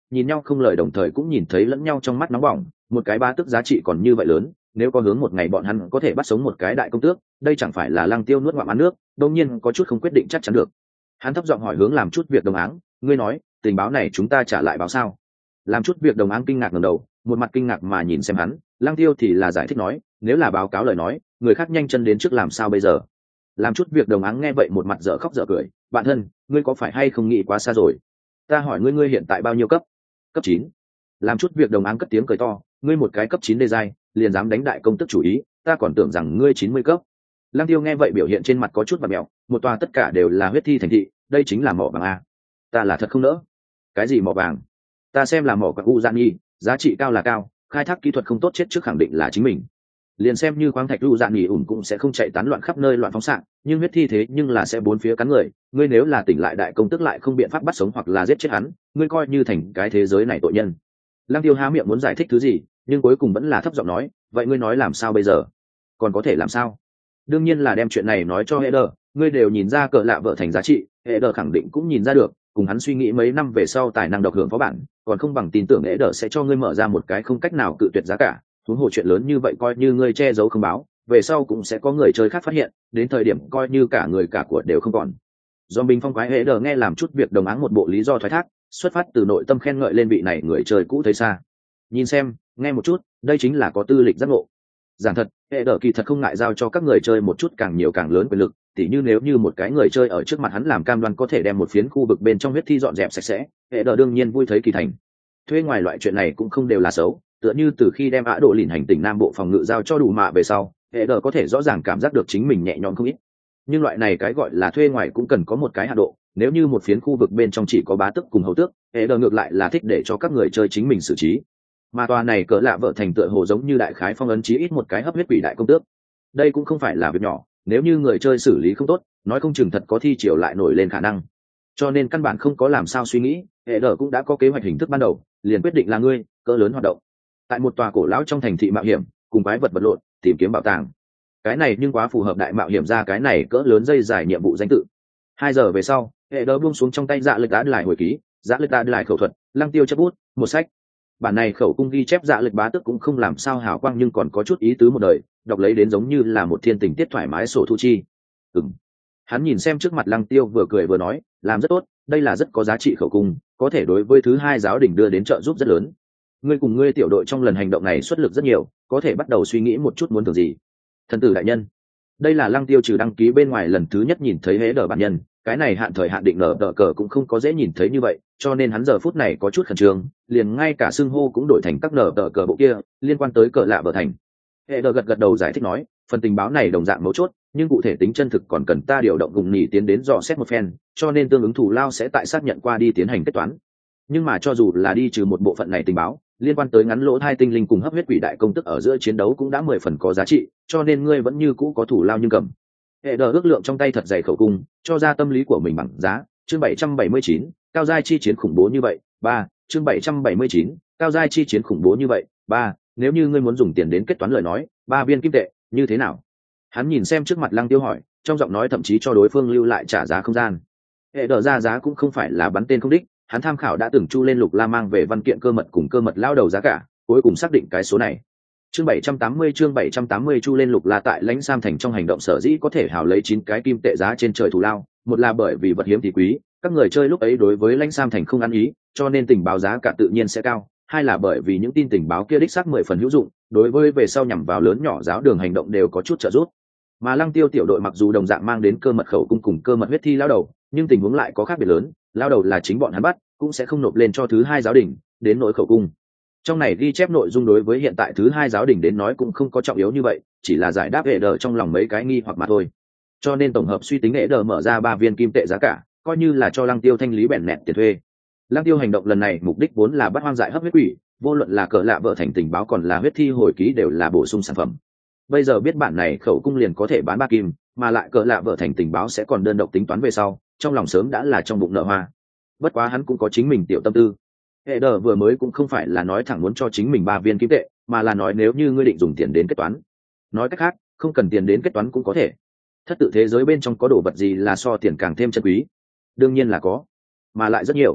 nhìn nhau không lời, đồng thời cũng nhìn thấy lẫn nhau trong mắt nóng bỏng. Một cái bá tước giá trị còn như vậy lớn, nếu có hướng một ngày bọn hắn có thể bắt sống một cái đại công tước, đây chẳng phải là Lăng Tiêu nuốt ngụm ăn nước. Đương nhiên có chút không quyết định chắc chắn được. Hắn thấp giọng hỏi hướng làm chút việc đồng áng, ngươi nói tình báo này chúng ta trả lại báo sao? Làm chút việc đồng áng kinh ngạc ngẩng đầu, một mặt kinh ngạc mà nhìn xem hắn. Lăng Tiêu thì là giải thích nói, nếu là báo cáo lời nói, người khác nhanh chân đến trước làm sao bây giờ? Làm chút việc đồng áng nghe vậy một mặt dở khóc dở cười, bạn thân, ngươi có phải hay không nghĩ quá xa rồi? Ta hỏi ngươi, ngươi hiện tại bao nhiêu cấp? Cấp chín. Làm chút việc đồng áng cất tiếng cười to, ngươi một cái cấp chín đê giai, liền dám đánh đại công tức chủ ý, ta còn tưởng rằng ngươi chín mươi cấp. Lăng Tiêu nghe vậy biểu hiện trên mặt có chút vặn mèo, một tòa tất cả đều là huyết thi thành thị, đây chính là mỏ vàng a. Ta là thật không nỡ. Cái gì mỏ vàng? Ta xem là mỏ quặng u gian nghi, giá trị cao là cao, khai thác kỹ thuật không tốt chết trước khẳng định là chính mình. Liền xem như khoáng thạch u gian nghi ủn cũng sẽ không chạy tán loạn khắp nơi loạn phóng xạ, nhưng huyết thi thế nhưng là sẽ bốn phía cắn người, ngươi nếu là tỉnh lại đại công tức lại không biện pháp bắt sống hoặc là giết chết hắn, ngươi coi như thành cái thế giới này tội nhân. Lăng Tiêu há miệng muốn giải thích thứ gì, nhưng cuối cùng vẫn là thấp giọng nói, vậy ngươi nói làm sao bây giờ? Còn có thể làm sao? Đương nhiên là đem chuyện này nói cho Eder, ngươi đều nhìn ra cỡ lạ vợ thành giá trị, Eder khẳng định cũng nhìn ra được, cùng hắn suy nghĩ mấy năm về sau tài năng độc hưởng phó bản, còn không bằng tin tưởng Eder sẽ cho ngươi mở ra một cái không cách nào cự tuyệt giá cả. Huống hồ chuyện lớn như vậy coi như ngươi che giấu không báo, về sau cũng sẽ có người chơi khác phát hiện, đến thời điểm coi như cả người cả của đều không còn. Do bình phong quái Eder nghe làm chút việc đồng áng một bộ lý do thoái thác, xuất phát từ nội tâm khen ngợi lên vị này người chơi cũ thấy xa. Nhìn xem, nghe một chút, đây chính là có tư lịch giác ngộ. Giảng thật, hệ đỡ kỳ thật không ngại giao cho các người chơi một chút càng nhiều càng lớn quyền lực, tỉ như nếu như một cái người chơi ở trước mặt hắn làm cam đoan có thể đem một phiến khu vực bên trong huyết thi dọn dẹp sạch sẽ, hệ đỡ đương nhiên vui thấy kỳ thành. Thuê ngoài loại chuyện này cũng không đều là xấu, tựa như từ khi đem Ả Độ lìn hành tỉnh Nam Bộ phòng ngự giao cho đủ mạ về sau, hệ đỡ có thể rõ ràng cảm giác được chính mình nhẹ nhõm không ít. Nhưng loại này cái gọi là thuê ngoài cũng cần có một cái hạ độ, nếu như một phiến khu vực bên trong chỉ có bá tước cùng hầu tước, hệ đỡ ngược lại là thích để cho các người chơi chính mình xử trí. Mà tòa này cỡ lạ vợ thành tựa hồ giống như đại khái phong ấn chí ít một cái hấp huyết quỷ đại công tước. Đây cũng không phải là việc nhỏ, nếu như người chơi xử lý không tốt, nói không chừng thật có thi triều lại nổi lên khả năng. Cho nên căn bản không có làm sao suy nghĩ, hệ đỡ cũng đã có kế hoạch hình thức ban đầu, liền quyết định là ngươi cỡ lớn hoạt động tại một tòa cổ lão trong thành thị mạo hiểm, cùng quái vật vật lộn tìm kiếm bảo tàng. Cái này nhưng quá phù hợp đại mạo hiểm ra cái này cỡ lớn dây dài nhiệm vụ danh tự. Hai giờ về sau, hệ đỡ buông xuống trong tay dạ lịch đá lại hồi ký, dạ lịch đá lại khẩu thuật, Lăng Tiêu chấp bút một sách. Bản này khẩu cung ghi chép dạ lịch bá tức cũng không làm sao hào quang, nhưng còn có chút ý tứ một đời, đọc lấy đến giống như là một thiên tình tiết thoải mái sổ thu chi. Ừm. Hắn nhìn xem trước mặt Lăng Tiêu vừa cười vừa nói, làm rất tốt, đây là rất có giá trị khẩu cung, có thể đối với thứ hai giáo đỉnh đưa đến trợ giúp rất lớn. Ngươi cùng ngươi tiểu đội trong lần hành động này xuất lực rất nhiều, có thể bắt đầu suy nghĩ một chút muốn thường gì. Thần tử đại nhân, đây là Lăng Tiêu trừ đăng ký bên ngoài lần thứ nhất nhìn thấy hễ đỡ bản nhân, cái này hạn thời hạn định nở đỡ cờ cũng không có dễ nhìn thấy như vậy, cho nên hắn giờ phút này có chút khẩn trương, liền ngay cả xưng hô cũng đổi thành các nở đỡ cờ bộ kia liên quan tới cờ lạ bờ thành. Hệ đỡ gật gật đầu giải thích nói, phần tình báo này đồng dạng mấu chốt, nhưng cụ thể tính chân thực còn cần ta điều động gùng nhì tiến đến dò xét một phen, cho nên tương ứng thủ lao sẽ tại xác nhận qua đi tiến hành kết toán. Nhưng mà cho dù là đi trừ một bộ phận này tình báo, liên quan tới ngắn lỗ hai tinh linh cùng hấp huyết quỷ đại công tức ở giữa chiến đấu cũng đã mười phần có giá trị, cho nên ngươi vẫn như cũ có thủ lao nhưng cầm. Hệ đỡ ước lượng trong tay thật dày khẩu cung, cho ra tâm lý của mình bằng giá. Chương bảy trăm bảy mươi chín, cao giai chi chiến khủng bố như vậy. Ba, chương bảy trăm bảy mươi chín, cao giai chi chiến khủng bố như vậy. Ba, nếu như ngươi muốn dùng tiền đến kết toán lời nói, ba viên kim tệ, như thế nào? Hắn nhìn xem trước mặt Lăng Tiêu hỏi, trong giọng nói thậm chí cho đối phương lưu lại trả giá không gian. Hệ đỡ ra giá cũng không phải là bắn tên không đích, hắn tham khảo đã từng chu lên Lục La mang về văn kiện cơ mật cùng cơ mật lao đầu giá cả, cuối cùng xác định cái số này. Chương bảy trăm tám mươi chương bảy trăm tám mươi chu lên Lục La tại Lãnh Sam thành trong hành động sở dĩ có thể hào lấy chín cái kim tệ giá trên trời thù lao, một là bởi vì vật hiếm thì quý, các người chơi lúc ấy đối với Lãnh Sam thành không ăn ý, cho nên tình báo giá cả tự nhiên sẽ cao, hai là bởi vì những tin tình báo kia đích xác mười phần hữu dụng, đối với về sau nhằm vào lớn nhỏ giáo đường hành động đều có chút trợ giúp. Mà Lăng Tiêu tiểu đội mặc dù đồng dạng mang đến cơ mật khẩu cung cùng cơ mật huyết thi lao đầu, nhưng tình huống lại có khác biệt lớn, lao đầu là chính bọn hắn bắt, cũng sẽ không nộp lên cho thứ hai giáo đình, đến nỗi khẩu cung. Trong này ghi chép nội dung đối với hiện tại thứ hai giáo đình đến nói cũng không có trọng yếu như vậy, chỉ là giải đáp hệ đờ trong lòng mấy cái nghi hoặc mà thôi. Cho nên tổng hợp suy tính hệ đờ mở ra ba viên kim tệ giá cả, coi như là cho Lăng Tiêu thanh lý bẻn nẹt tiền thuê. Lăng Tiêu hành động lần này mục đích vốn là bắt hoang dại hấp huyết quỷ, vô luận là cỡ lạ vợ thành tình báo còn là huyết thi hồi ký đều là bổ sung sản phẩm. Bây giờ biết bản này khẩu cung liền có thể bán ba kim, mà lại cỡ lạ vợ thành tình báo sẽ còn đơn độc tính toán về sau, trong lòng sớm đã là trong bụng nợ hoa. Bất quá hắn cũng có chính mình tiểu tâm tư. Hệ đờ vừa mới cũng không phải là nói thẳng muốn cho chính mình ba viên kim tệ, mà là nói nếu như ngươi định dùng tiền đến kết toán. Nói cách khác, không cần tiền đến kết toán cũng có thể. Thất tự thế giới bên trong có đồ vật gì là so tiền càng thêm chân quý? Đương nhiên là có, mà lại rất nhiều.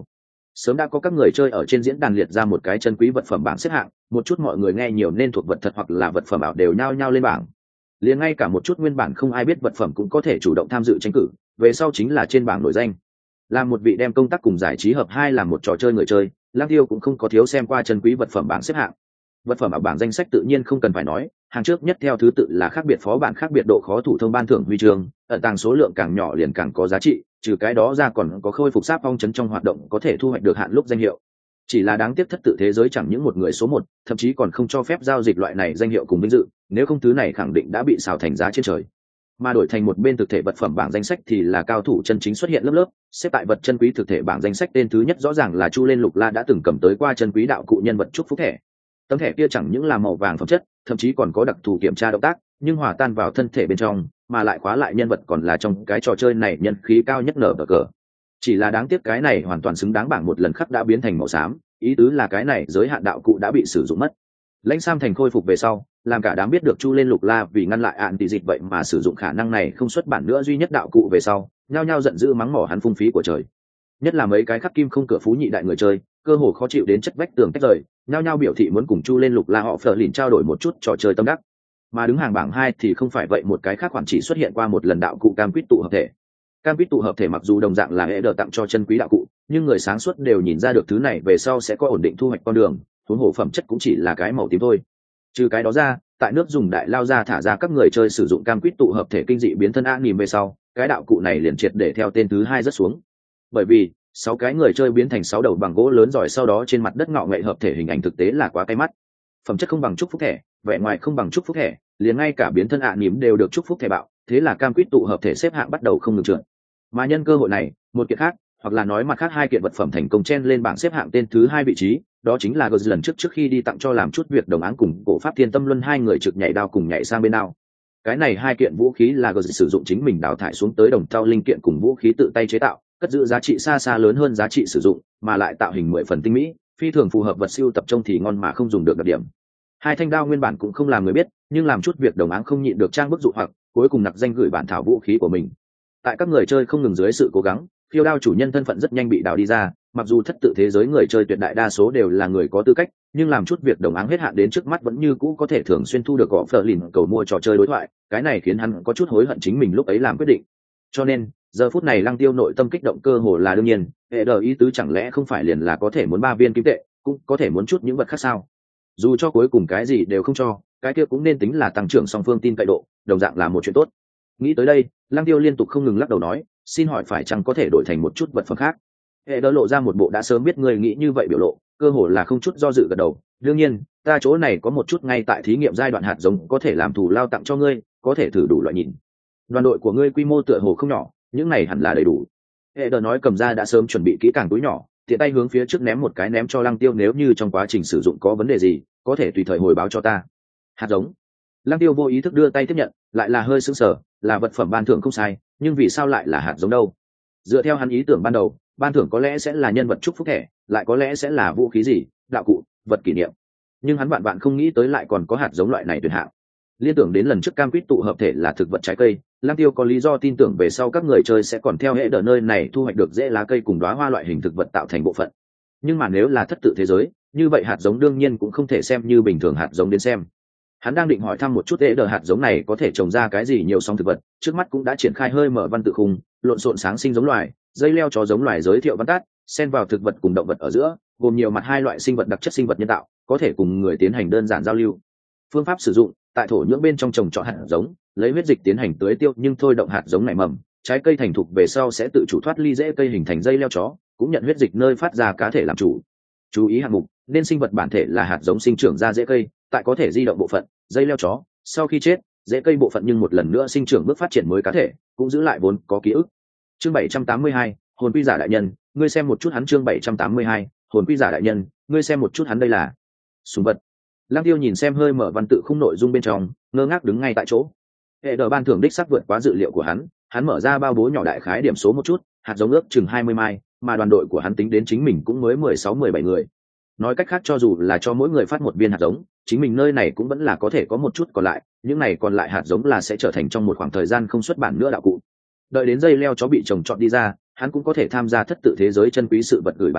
Sớm đã có các người chơi ở trên diễn đàn liệt ra một cái chân quý vật phẩm bảng xếp hạng, một chút mọi người nghe nhiều nên thuộc vật thật hoặc là vật phẩm ảo đều nhao nhao lên bảng. Liền ngay cả một chút nguyên bản không ai biết vật phẩm cũng có thể chủ động tham dự tranh cử, về sau chính là trên bảng nổi danh. Làm một vị đem công tác cùng giải trí hợp hai làm một trò chơi người chơi, Lang Tiêu cũng không có thiếu xem qua chân quý vật phẩm bảng xếp hạng. Vật phẩm ảo bảng danh sách tự nhiên không cần phải nói, hàng trước nhất theo thứ tự là khác biệt phó bản khác biệt độ khó thủ thông ban thưởng huy chương, ẩn tàng số lượng càng nhỏ liền càng có giá trị, trừ cái đó ra còn có khôi phục sáp phong trấn trong hoạt động có thể thu hoạch được hạn lúc danh hiệu. Chỉ là đáng tiếc thất tự thế giới chẳng những một người số một, thậm chí còn không cho phép giao dịch loại này danh hiệu cùng vinh dự, nếu không thứ này khẳng định đã bị xào thành giá trên trời. Mà đổi thành một bên thực thể vật phẩm bảng danh sách thì là cao thủ chân chính xuất hiện lớp lớp, xếp tại vật chân quý thực thể bảng danh sách tên thứ nhất rõ ràng là Chu Lên Lục La đã từng cầm tới qua chân quý đạo cụ nhân vật chúc phúc thẻ. Tấm thẻ kia chẳng những là màu vàng phẩm chất, thậm chí còn có đặc thù kiểm tra động tác, nhưng hòa tan vào thân thể bên trong, mà lại khóa lại nhân vật còn là trong cái trò chơi này nhân khí cao nhất nở bờ cờ. Chỉ là đáng tiếc cái này hoàn toàn xứng đáng bảng một lần khắc đã biến thành màu xám, ý tứ là cái này giới hạn đạo cụ đã bị sử dụng mất. Lãnh Sam thành khôi phục về sau, làm cả đám biết được Chu Lên Lục La vì ngăn lại ạn tỷ dịch vậy mà sử dụng khả năng này không xuất bản nữa duy nhất đạo cụ về sau, nhao nhao giận dữ mắng mỏ hắn phung phí của trời. Nhất là mấy cái khắc kim không cửa phú nhị đại người chơi, cơ hồ khó chịu đến chất vách tường tách rời, nhao nhao biểu thị muốn cùng Chu Lên Lục La họ phở lìn trao đổi một chút trò chơi tâm đắc. Mà đứng hàng bảng hai thì không phải vậy, một cái khác khoản chỉ xuất hiện qua một lần đạo cụ cam quýt tụ hợp thể. Cam quýt tụ hợp thể mặc dù đồng dạng là hệ đờ tặng cho chân quý đạo cụ, nhưng người sáng suốt đều nhìn ra được thứ này về sau sẽ có ổn định thu hoạch con đường, huống hồ phẩm chất cũng chỉ là cái màu tím thôi. Trừ cái đó ra, tại nước dùng đại lao ra thả ra các người chơi sử dụng cam quýt tụ hợp thể kinh dị biến thân anime về sau, cái đạo cụ này liền triệt để theo tên thứ hai rất xuống. Bởi vì sáu cái người chơi biến thành sáu đầu bằng gỗ lớn giỏi sau đó trên mặt đất ngọ nghệ hợp thể hình ảnh thực tế là quá cay mắt. Phẩm chất không bằng chúc phúc thẻ, vẻ ngoài không bằng chúc phúc thẻ, liền ngay cả biến thân ạ nỉm đều được chúc phúc thẻ bạo, thế là cam quýt tụ hợp thể xếp hạng bắt đầu không ngừng trượt. Mà nhân cơ hội này, một kiện khác, hoặc là nói mặt khác hai kiện vật phẩm thành công chen lên bảng xếp hạng tên thứ hai vị trí, đó chính là Guz lần trước trước khi đi tặng cho làm chút việc đồng áng cùng cổ pháp thiên tâm luân hai người trực nhảy đao cùng nhảy sang bên đao. Cái này hai kiện vũ khí là Guz sử dụng chính mình đào thải xuống tới đồng thau linh kiện cùng vũ khí tự tay chế tạo, cất giữ giá trị xa xa lớn hơn giá trị sử dụng, mà lại tạo hình mười phần tinh mỹ, phi thường phù hợp vật siêu tập trông thì ngon mà không dùng được đặc điểm. Hai thanh đao nguyên bản cũng không làm người biết, nhưng làm chút việc đồng áng không nhịn được trang bức dụ hoặc, cuối cùng nặc danh gửi bản thảo vũ khí của mình. Tại các người chơi không ngừng dưới sự cố gắng, phiêu đao chủ nhân thân phận rất nhanh bị đào đi ra, mặc dù thất tự thế giới người chơi tuyệt đại đa số đều là người có tư cách, nhưng làm chút việc đồng áng hết hạn đến trước mắt vẫn như cũ có thể thường xuyên thu được gõ phở lìn cầu mua trò chơi đối thoại, cái này khiến hắn có chút hối hận chính mình lúc ấy làm quyết định. Cho nên giờ phút này Lăng Tiêu nội tâm kích động cơ hồ là đương nhiên, hệ đờ ý tứ chẳng lẽ không phải liền là có thể muốn ba viên kim tệ, cũng có thể muốn chút những vật khác sao? Dù cho cuối cùng cái gì đều không cho, cái kia cũng nên tính là tăng trưởng song phương tin cậy độ, đồng dạng là một chuyện tốt. Nghĩ tới đây, Lăng Tiêu liên tục không ngừng lắc đầu nói, xin hỏi phải chăng có thể đổi thành một chút vật phẩm khác? Hệ đờ lộ ra một bộ đã sớm biết người nghĩ như vậy biểu lộ, cơ hồ là không chút do dự gật đầu. Đương nhiên, ta chỗ này có một chút ngay tại thí nghiệm giai đoạn hạt giống có thể làm thù lao tặng cho ngươi, có thể thử đủ loại nhìn. Đoàn đội của ngươi quy mô tựa hồ không nhỏ, những này hẳn là đầy đủ. Hệ đờ nói cầm ra đã sớm chuẩn bị kỹ càng túi nhỏ, tiện tay hướng phía trước ném một cái ném cho Lăng Tiêu, nếu như trong quá trình sử dụng có vấn đề gì, có thể tùy thời hồi báo cho ta. Hạt giống. Lăng Tiêu vô ý thức đưa tay tiếp nhận, lại là hơi sững sờ, là vật phẩm ban thưởng không sai, nhưng vì sao lại là hạt giống đâu? Dựa theo hắn ý tưởng ban đầu, ban thưởng có lẽ sẽ là nhân vật chúc phúc thẻ, lại có lẽ sẽ là vũ khí gì, đạo cụ, vật kỷ niệm. Nhưng hắn bạn bạn không nghĩ tới lại còn có hạt giống loại này tuyệt hạng. Liên tưởng đến lần trước cam quýt tụ hợp thể là thực vật trái cây, Lăng Tiêu có lý do tin tưởng về sau các người chơi sẽ còn theo hệ đờ nơi này thu hoạch được rễ lá cây cùng đóa hoa loại hình thực vật tạo thành bộ phận. Nhưng mà nếu là thất tự thế giới, như vậy hạt giống đương nhiên cũng không thể xem như bình thường hạt giống đến xem. Hắn đang định hỏi thăm một chút hệ đờ hạt giống này có thể trồng ra cái gì nhiều song thực vật, trước mắt cũng đã triển khai hơi mở văn tự khung, lộn xộn sáng sinh giống loài, dây leo chó giống loài giới thiệu văn tát, xen vào thực vật cùng động vật ở giữa, gồm nhiều mặt hai loại sinh vật đặc chất sinh vật nhân tạo, có thể cùng người tiến hành đơn giản giao lưu. Phương pháp sử dụng, tại thổ nhưỡng bên trong trồng trọt hạt giống, lấy huyết dịch tiến hành tưới tiêu nhưng thôi động hạt giống nảy mầm, trái cây thành thục về sau sẽ tự chủ thoát ly rễ cây hình thành dây leo chó, cũng nhận huyết dịch nơi phát ra cá thể làm chủ. Chú ý hạng mục, nên sinh vật bản thể là hạt giống sinh trưởng ra rễ cây, tại có thể di động bộ phận, dây leo chó, sau khi chết, rễ cây bộ phận nhưng một lần nữa sinh trưởng bước phát triển mới cá thể, cũng giữ lại vốn có ký ức. Chương bảy trăm tám mươi hai, hồn quy giả đại nhân, ngươi xem một chút hắn. Chương bảy trăm tám mươi hai, hồn quy giả đại nhân, ngươi xem một chút hắn. Đây là súng vật. Lăng Tiêu nhìn xem hơi mở văn tự khung nội dung bên trong, ngơ ngác đứng ngay tại chỗ. Hệ đờ ban thưởng đích xác vượt quá dự liệu của hắn, hắn mở ra bao bố nhỏ đại khái điểm số một chút, hạt giống ước chừng hai mươi mai, mà đoàn đội của hắn tính đến chính mình cũng mới mười sáu mười bảy người. Nói cách khác cho dù là cho mỗi người phát một viên hạt giống, chính mình nơi này cũng vẫn là có thể có một chút còn lại, những này còn lại hạt giống là sẽ trở thành trong một khoảng thời gian không xuất bản nữa đạo cụ. Đợi đến dây leo chó bị trồng trọt đi ra, hắn cũng có thể tham gia thất tự thế giới chân quý sự vật gửi bản thảo,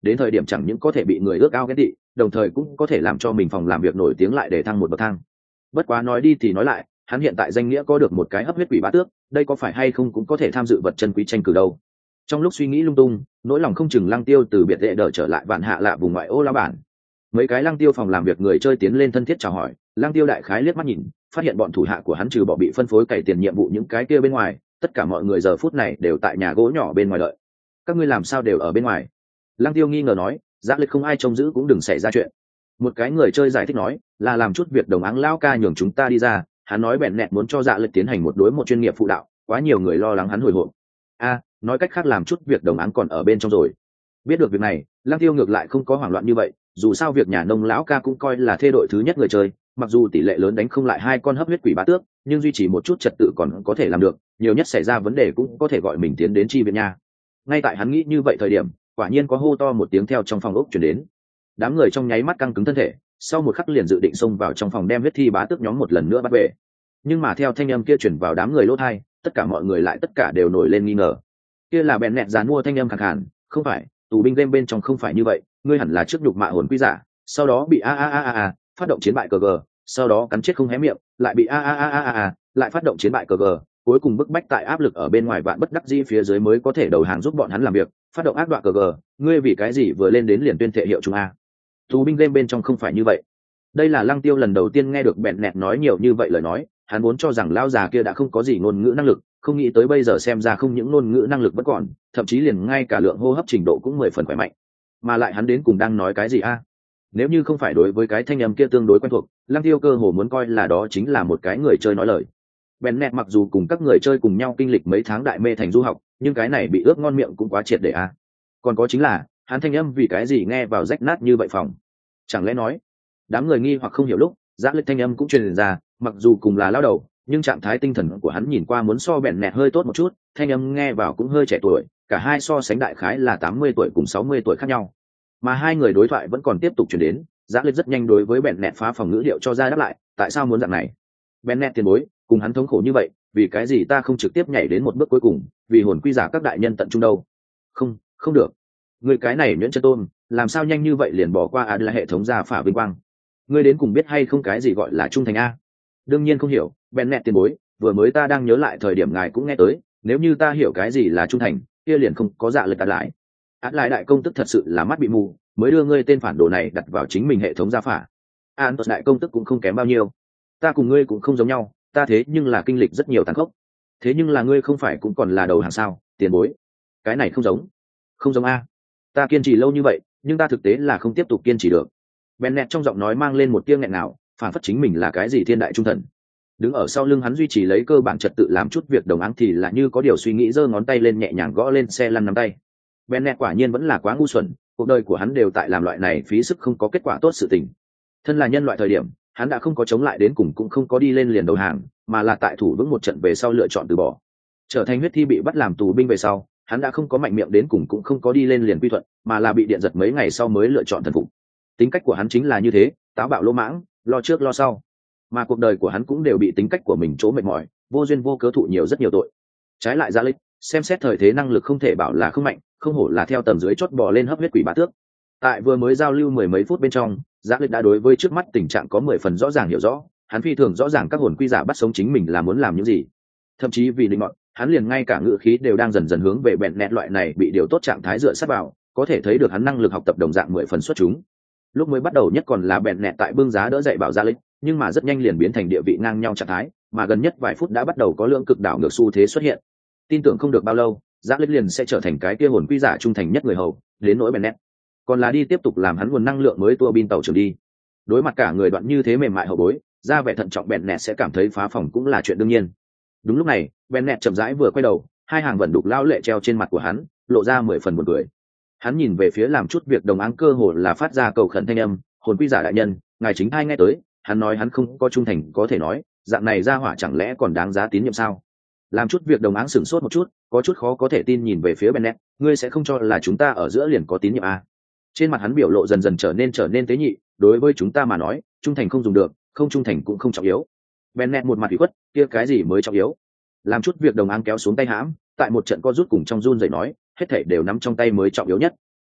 đến thời điểm chẳng những có thể bị người ước ao ghét tị, đồng thời cũng có thể làm cho mình phòng làm việc nổi tiếng lại để thăng một bậc thang. Bất quá nói đi thì nói lại, hắn hiện tại danh nghĩa có được một cái hấp huyết quỷ bá tước, đây có phải hay không cũng có thể tham dự vật chân quý tranh cử đâu. Trong lúc suy nghĩ lung tung, nỗi lòng không chừng Lăng Tiêu từ biệt đệ đỡ trở lại vạn hạ lạ vùng ngoại ô lão bản. Mấy cái Lăng Tiêu phòng làm việc người chơi tiến lên thân thiết chào hỏi, Lăng Tiêu đại khái liếc mắt nhìn, phát hiện bọn thủ hạ của hắn trừ bỏ bị phân phối cày tiền nhiệm vụ những cái kia bên ngoài, tất cả mọi người giờ phút này đều tại nhà gỗ nhỏ bên ngoài đợi. Các ngươi làm sao đều ở bên ngoài? Lăng Tiêu nghi ngờ nói, Giá Lịch không ai trông giữ cũng đừng xảy ra chuyện. Một cái người chơi giải thích nói, là làm chút việc đồng áng lão ca nhường chúng ta đi ra, hắn nói bẹn nẹt muốn cho Dạ Lịch tiến hành một đối một chuyên nghiệp phụ đạo, quá nhiều người lo lắng hắn hồi hộp. A, nói cách khác làm chút việc đồng áng còn ở bên trong rồi. Biết được việc này, Lăng Tiêu ngược lại không có hoảng loạn như vậy, dù sao việc nhà nông lão ca cũng coi là thê đội thứ nhất người chơi, mặc dù tỷ lệ lớn đánh không lại hai con hấp huyết quỷ bá tước, nhưng duy trì một chút trật tự còn có thể làm được, nhiều nhất xảy ra vấn đề cũng có thể gọi mình tiến đến chi viện nha. Ngay tại hắn nghĩ như vậy thời điểm, quả nhiên có hô to một tiếng theo trong phòng ốc truyền đến. Đám người trong nháy mắt căng cứng thân thể, sau một khắc liền dự định xông vào trong phòng đem huyết thi bá tước nhóm một lần nữa bắt về. Nhưng mà theo thanh âm kia truyền vào đám người lỗ tai, tất cả mọi người lại tất cả đều nổi lên nghi ngờ. Kia là bèn nẹt dán mua thanh âm khàn khàn, không phải, tù binh game bên trong không phải như vậy, ngươi hẳn là trước nhục mạ hồn quy giả, sau đó bị a a a a a phát động chiến bại cờ gờ, sau đó cắn chết không hé miệng, lại bị a a a a a a lại phát động chiến bại cờ gờ, cuối cùng bức bách tại áp lực ở bên ngoài vạn bất đắc dĩ phía dưới mới có thể đầu hàng giúp bọn hắn làm việc, phát động ác đoạn cờ gờ, ngươi vì cái gì vừa lên đến liền tuyên thệ hiệu chúng a? Tù binh game bên trong không phải như vậy. Đây là Lăng Tiêu lần đầu tiên nghe được bẹn nẹt nói nhiều như vậy lời nói, hắn vốn cho rằng lão già kia đã không có gì ngôn ngữ năng lực, không nghĩ tới bây giờ xem ra không những ngôn ngữ năng lực vẫn còn, thậm chí liền ngay cả lượng hô hấp trình độ cũng mười phần khỏe mạnh. Mà lại hắn đến cùng đang nói cái gì a? Nếu như không phải đối với cái thanh âm kia tương đối quen thuộc, Lăng Tiêu cơ hồ muốn coi là đó chính là một cái người chơi nói lời. Bennett mặc dù cùng các người chơi cùng nhau kinh lịch mấy tháng đại mê thành du học, nhưng cái này bị ướp ngon miệng cũng quá triệt để a. Còn có chính là, hắn thanh âm vì cái gì nghe vào rách nát như vậy phòng? Chẳng lẽ nói, đám người nghi hoặc không hiểu lúc, Giá Lịch thanh âm cũng truyền ra, mặc dù cùng là lao đầu, nhưng trạng thái tinh thần của hắn nhìn qua muốn so Bennett hơi tốt một chút, thanh âm nghe vào cũng hơi trẻ tuổi, cả hai so sánh đại khái là tám mươi tuổi cùng sáu mươi tuổi khác nhau. Mà hai người đối thoại vẫn còn tiếp tục truyền đến, Giá Lịch rất nhanh đối với Bennett phá phòng ngữ điệu cho ra đáp lại, tại sao muốn dạng này? Bennett tiền bối, cùng hắn thống khổ như vậy, vì cái gì ta không trực tiếp nhảy đến một bước cuối cùng, vì hồn quy giả các đại nhân tận trung đâu? Không, không được. Người cái này nhuyễn chân tôn, làm sao nhanh như vậy liền bỏ qua Adla hệ thống gia phả vinh quang? Ngươi đến cùng biết hay không cái gì gọi là trung thành a? Đương nhiên không hiểu, Bennett tiền bối, vừa mới ta đang nhớ lại thời điểm ngài cũng nghe tới, nếu như ta hiểu cái gì là trung thành, kia liền không có dạ lực đặt lại. Át lại đại công tức thật sự là mắt bị mù, mới đưa ngươi tên phản đồ này đặt vào chính mình hệ thống gia phả. An đại công tức cũng không kém bao nhiêu. Ta cùng ngươi cũng không giống nhau, ta thế nhưng là kinh lịch rất nhiều tàn khốc. Thế nhưng là ngươi không phải cũng còn là đầu hàng sao, tiền bối. Cái này không giống. Không giống a. Ta kiên trì lâu như vậy, nhưng ta thực tế là không tiếp tục kiên trì được. Bennett trong giọng nói mang lên một tia nghẹn nào, phản phất chính mình là cái gì thiên đại trung thần. Đứng ở sau lưng hắn duy trì lấy cơ bản trật tự làm chút việc đồng áng thì là như có điều suy nghĩ giơ ngón tay lên nhẹ nhàng gõ lên xe lăn nắm tay. Bennett quả nhiên vẫn là quá ngu xuẩn, cuộc đời của hắn đều tại làm loại này phí sức không có kết quả tốt sự tình. Thân là nhân loại thời điểm, hắn đã không có chống lại đến cùng cũng không có đi lên liền đầu hàng, mà là tại thủ vững một trận về sau lựa chọn từ bỏ. Trở thành huyết thi bị bắt làm tù binh về sau, hắn đã không có mạnh miệng đến cùng cũng không có đi lên liền quy thuận, mà là bị điện giật mấy ngày sau mới lựa chọn thần phục. Tính cách của hắn chính là như thế, táo bạo lỗ mãng, lo trước lo sau. Mà cuộc đời của hắn cũng đều bị tính cách của mình chỗ mệt mỏi, vô duyên vô cớ thụ nhiều rất nhiều tội. Trái lại Gia Lịch, xem xét thời thế năng lực không thể bảo là không mạnh, không hổ là theo tầm dưới chót bò lên hấp huyết quỷ bá tước. Tại vừa mới giao lưu mười mấy phút bên trong, Gia Lịch đã đối với trước mắt tình trạng có mười phần rõ ràng hiểu rõ, hắn phi thường rõ ràng các hồn quy giả bắt sống chính mình là muốn làm những gì. Thậm chí vì định mọn, hắn liền ngay cả ngữ khí đều đang dần dần hướng về bẹn nẹt loại này bị điều tốt trạng thái dựa sát vào, có thể thấy được hắn năng lực học tập đồng dạng mười phần xuất chúng. Lúc mới bắt đầu nhất còn là bẹn nẹt tại bưng giá đỡ dậy bảo Gia Lịch, nhưng mà rất nhanh liền biến thành địa vị ngang nhau trạng thái, mà gần nhất vài phút đã bắt đầu có lượng cực đảo ngược xu thế xuất hiện. Tin tưởng không được bao lâu, Gia Lịch liền sẽ trở thành cái kia hồn quy giả trung thành nhất người hầu, đến nỗi bẹn nẹt còn là đi tiếp tục làm hắn nguồn năng lượng mới tua bin tàu trưởng đi. Đối mặt cả người đoạn như thế mềm mại hậu bối, ra vẻ thận trọng bẹn nẹt sẽ cảm thấy phá phòng cũng là chuyện đương nhiên. Đúng lúc này, bẹn nẹt chậm rãi vừa quay đầu, hai hàng vẩn đục lao lệ treo trên mặt của hắn, lộ ra mười phần buồn cười. Hắn nhìn về phía làm chút việc đồng áng cơ hồ là phát ra cầu khẩn thanh âm, hồn quy giả đại nhân, ngài chính thai nghe tới, hắn nói hắn không có trung thành có thể nói, dạng này ra hỏa chẳng lẽ còn đáng giá tín nhiệm sao? Làm chút việc đồng áng sửng sốt một chút, có chút khó có thể tin nhìn về phía Bennett, ngươi sẽ không cho là chúng ta ở giữa liền có tín nhiệm à? Trên mặt hắn biểu lộ dần dần trở nên trở nên tế nhị, đối với chúng ta mà nói, trung thành không dùng được, không trung thành cũng không trọng yếu. Bennett một mặt ủy khuất, kia cái gì mới trọng yếu? Làm chút việc đồng áng kéo xuống tay hãm, tại một trận co rút cùng trong run rẩy nói, hết thảy đều nắm trong tay mới trọng yếu nhất.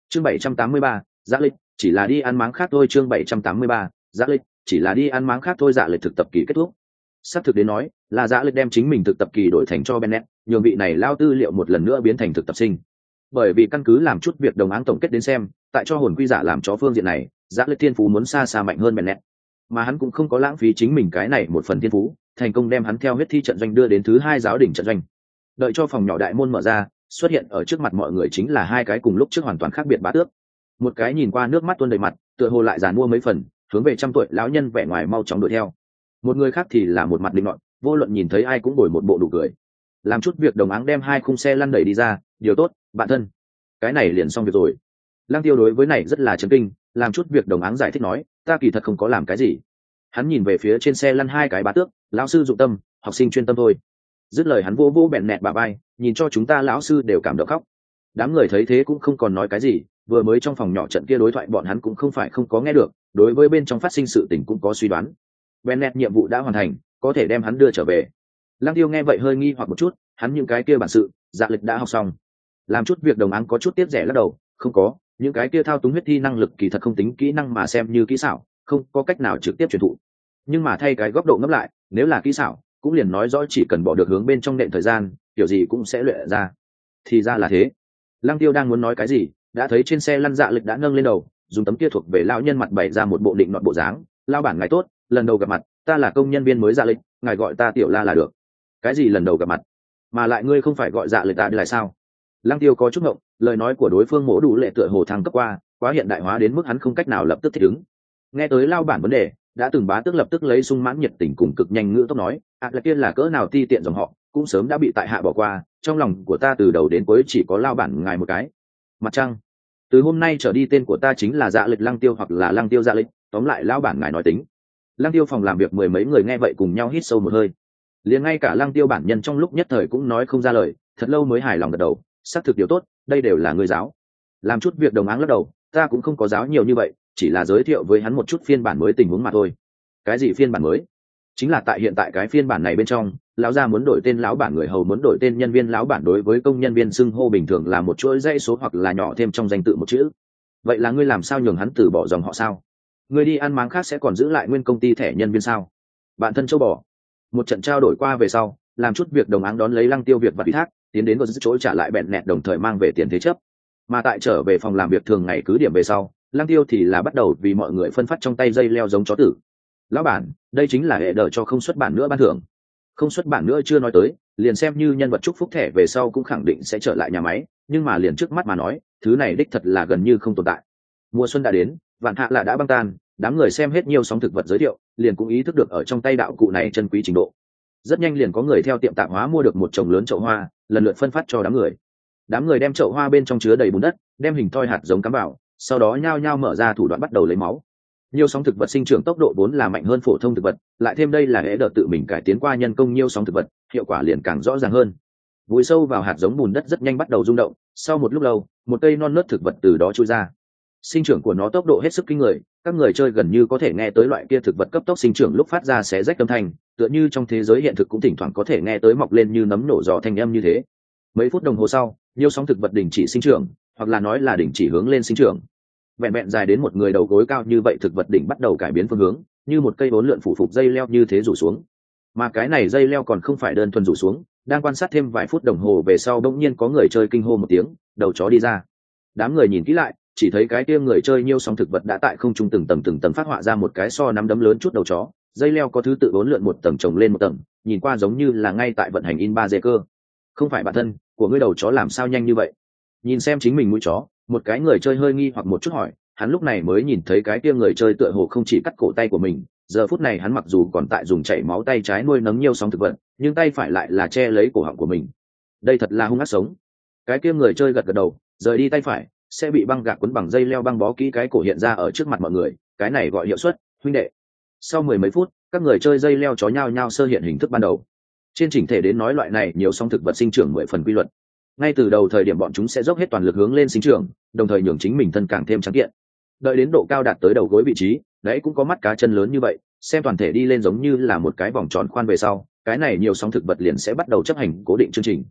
chương bảy trăm tám mươi ba, Dạ Lịch, chỉ là đi ăn máng khác thôi. Chương bảy trăm tám mươi ba, Dạ Lịch, chỉ là đi ăn máng khác thôi. Dạ Lịch thực tập kỳ kết thúc. Sắp thực đến nói, là Dạ Lịch đem chính mình thực tập kỳ đổi thành cho Bennett, nhường vị này lao tư liệu một lần nữa biến thành thực tập sinh. Bởi vì căn cứ làm chút việc đồng áng tổng kết đến xem, tại cho hồn quy giả làm chó phương diện này, Dạ Lịch thiên phú muốn xa xa mạnh hơn Bennett. Mà hắn cũng không có lãng phí chính mình cái này một phần thiên phú, thành công đem hắn theo huyết thi trận doanh đưa đến thứ hai giáo đỉnh trận doanh. Đợi cho phòng nhỏ đại môn mở ra, xuất hiện ở trước mặt mọi người chính là hai cái cùng lúc trước hoàn toàn khác biệt bá tước. Một cái nhìn qua nước mắt tuôn đầy mặt, tựa hồ lại giàn mua mấy phần, hướng về trăm tuổi lão nhân vẻ ngoài mau chóng đuổi theo. Một người khác thì là một mặt định nọt, vô luận nhìn thấy ai cũng bồi một bộ đủ cười. Làm chút việc đồng áng đem hai khung xe lăn đẩy đi ra, điều tốt, bạn thân. Cái này liền xong việc rồi. Lăng Tiêu đối với này rất là chấn kinh, làm chút việc đồng áng giải thích nói, ta kỳ thật không có làm cái gì. Hắn nhìn về phía trên xe lăn hai cái bá tước, lão sư dụng tâm, học sinh chuyên tâm thôi. Dứt lời hắn vô vô bẹn nẹt bà bay, nhìn cho chúng ta lão sư đều cảm động khóc. Đám người thấy thế cũng không còn nói cái gì, vừa mới trong phòng nhỏ trận kia đối thoại bọn hắn cũng không phải không có nghe được, đối với bên trong phát sinh sự tình cũng có suy đoán. Bennett nhiệm vụ đã hoàn thành, có thể đem hắn đưa trở về. Lăng Tiêu nghe vậy hơi nghi hoặc một chút, hắn những cái kia bản sự, Dạ Lịch đã học xong. Làm chút việc đồng áng có chút tiếc rẻ lắc đầu, không có, những cái kia thao túng huyết thi năng lực kỳ thật không tính kỹ năng mà xem như kỹ xảo, không có cách nào trực tiếp truyền thụ. Nhưng mà thay cái góc độ ngẫm lại, nếu là kỹ xảo, cũng liền nói rõ chỉ cần bỏ được hướng bên trong nện thời gian, kiểu gì cũng sẽ luyện ra. Thì ra là thế. Lăng Tiêu đang muốn nói cái gì, đã thấy trên xe lăn Dạ Lịch đã nâng lên đầu, dùng tấm kia thuộc về lão nhân mặt bày ra một bộ định nọt bộ dáng, lao bản ngài tốt, lần đầu gặp mặt, ta là công nhân viên mới Dạ Lịch, ngài gọi ta Tiểu La là được. Cái gì lần đầu gặp mặt? Mà lại ngươi không phải gọi Dạ Lịch ta đi lại sao? Lăng Tiêu có chút ngộng, lời nói của đối phương mỗ đủ lệ tựa hồ thăng cấp qua, quá hiện đại hóa đến mức hắn không cách nào lập tức thích ứng. Nghe tới lao bản vấn đề, đã từng bá tước lập tức lấy sung mãn nhiệt tình cùng cực nhanh ngữ tốc nói, à là kia là cỡ nào ti tiện dòng họ, cũng sớm đã bị tại hạ bỏ qua, trong lòng của ta từ đầu đến cuối chỉ có lao bản ngài một cái. Mặt trăng, từ hôm nay trở đi tên của ta chính là Dạ Lịch Lăng Tiêu hoặc là Lăng Tiêu Dạ Lịch, tóm lại lao bản ngài nói tính. Lăng Tiêu phòng làm việc mười mấy người nghe vậy cùng nhau hít sâu một hơi, liền ngay cả Lăng Tiêu bản nhân trong lúc nhất thời cũng nói không ra lời, thật lâu mới hài lòng gật đầu, xác thực điều tốt, đây đều là người giáo. Làm chút việc đồng áng lắc đầu, ta cũng không có giáo nhiều như vậy, chỉ là giới thiệu với hắn một chút phiên bản mới tình huống mà thôi. Cái gì phiên bản mới? Chính là tại hiện tại cái phiên bản này bên trong, lão gia muốn đổi tên lão bản, người hầu muốn đổi tên nhân viên lão bản, đối với công nhân viên xưng hô bình thường là một chuỗi dãy số hoặc là nhỏ thêm trong danh tự một chữ. Vậy là ngươi làm sao nhường hắn từ bỏ dòng họ sao? Ngươi đi ăn máng khác sẽ còn giữ lại nguyên công ty thẻ nhân viên sao? Bạn thân châu bò. Một trận trao đổi qua về sau, làm chút việc đồng áng đón lấy Lăng Tiêu việc và ủy thác, tiến đến một chỗ trả lại bẹn nẹt đồng thời mang về tiền thế chấp. Mà tại trở về phòng làm việc thường ngày cứ điểm về sau, Lăng Tiêu thì là bắt đầu vì mọi người phân phát trong tay dây leo giống chó tử. Lão bản, đây chính là hệ đỡ cho không xuất bản nữa ban thưởng. Không xuất bản nữa chưa nói tới, liền xem như nhân vật chúc phúc thẻ về sau cũng khẳng định sẽ trở lại nhà máy, nhưng mà liền trước mắt mà nói, thứ này đích thật là gần như không tồn tại. Mùa xuân đã đến, vạn hạ là đã băng tan, đám người xem hết nhiều sóng thực vật giới thiệu, liền cũng ý thức được ở trong tay đạo cụ này chân quý trình độ. Rất nhanh liền có người theo tiệm tạp hóa mua được một chồng lớn chậu hoa, lần lượt phân phát cho đám người. Đám người đem chậu hoa bên trong chứa đầy bùn đất, đem hình thoi hạt giống cắm vào, sau đó nhao nhao mở ra thủ đoạn bắt đầu lấy máu. Nhiều sóng thực vật sinh trưởng tốc độ vốn là mạnh hơn phổ thông thực vật, lại thêm đây là hệ đợt tự mình cải tiến qua nhân công nhiều sóng thực vật, hiệu quả liền càng rõ ràng hơn. Vùi sâu vào hạt giống bùn đất rất nhanh bắt đầu rung động, sau một lúc lâu, một cây non nớt thực vật từ đó chui ra. Sinh trưởng của nó tốc độ hết sức kinh người, các người chơi gần như có thể nghe tới loại kia thực vật cấp tốc sinh trưởng lúc phát ra xé rách âm thanh, tựa như trong thế giới hiện thực cũng thỉnh thoảng có thể nghe tới mọc lên như nấm nổ giò thanh âm như thế. Mấy phút đồng hồ sau, nhiều sóng thực vật đình chỉ sinh trưởng, hoặc là nói là đình chỉ hướng lên sinh trưởng. Vẹn vẹn dài đến một người đầu gối cao như vậy thực vật đỉnh bắt đầu cải biến phương hướng, như một cây bốn lượn phủ phục dây leo như thế rủ xuống. Mà cái này dây leo còn không phải đơn thuần rủ xuống, đang quan sát thêm vài phút đồng hồ về sau bỗng nhiên có người chơi kinh hô một tiếng, đầu chó đi ra. Đám người nhìn kỹ lại, chỉ thấy cái kia người chơi nhiêu sóng thực vật đã tại không trung từng tầng từng tầng phát họa ra một cái so nắm đấm lớn chút đầu chó, dây leo có thứ tự bốn lượn một tầng chồng lên một tầng, nhìn qua giống như là ngay tại vận hành in ba d cơ. Không phải bản thân của ngươi đầu chó làm sao nhanh như vậy? Nhìn xem chính mình mũi chó, một cái người chơi hơi nghi hoặc một chút hỏi, hắn lúc này mới nhìn thấy cái kia người chơi tựa hồ không chỉ cắt cổ tay của mình, giờ phút này hắn mặc dù còn tại dùng chảy máu tay trái nuôi nấng nhiều sóng thực vật, nhưng tay phải lại là che lấy cổ họng của mình. Đây thật là hung ác sống. Cái kia người chơi gật gật đầu, rời đi tay phải sẽ bị băng gạc quấn bằng dây leo băng bó kỹ cái cổ hiện ra ở trước mặt mọi người, cái này gọi hiệu suất, huynh đệ. Sau mười mấy phút, các người chơi dây leo chó nhau nhau sơ hiện hình thức ban đầu. Trên chỉnh thể đến nói loại này nhiều sóng thực vật sinh trưởng mười phần quy luật. Ngay từ đầu thời điểm bọn chúng sẽ dốc hết toàn lực hướng lên sinh trưởng, đồng thời nhường chính mình thân càng thêm trắng kiện. Đợi đến độ cao đạt tới đầu gối vị trí, đấy cũng có mắt cá chân lớn như vậy, xem toàn thể đi lên giống như là một cái vòng tròn khoan về sau, cái này nhiều sóng thực vật liền sẽ bắt đầu chấp hành cố định chương trình.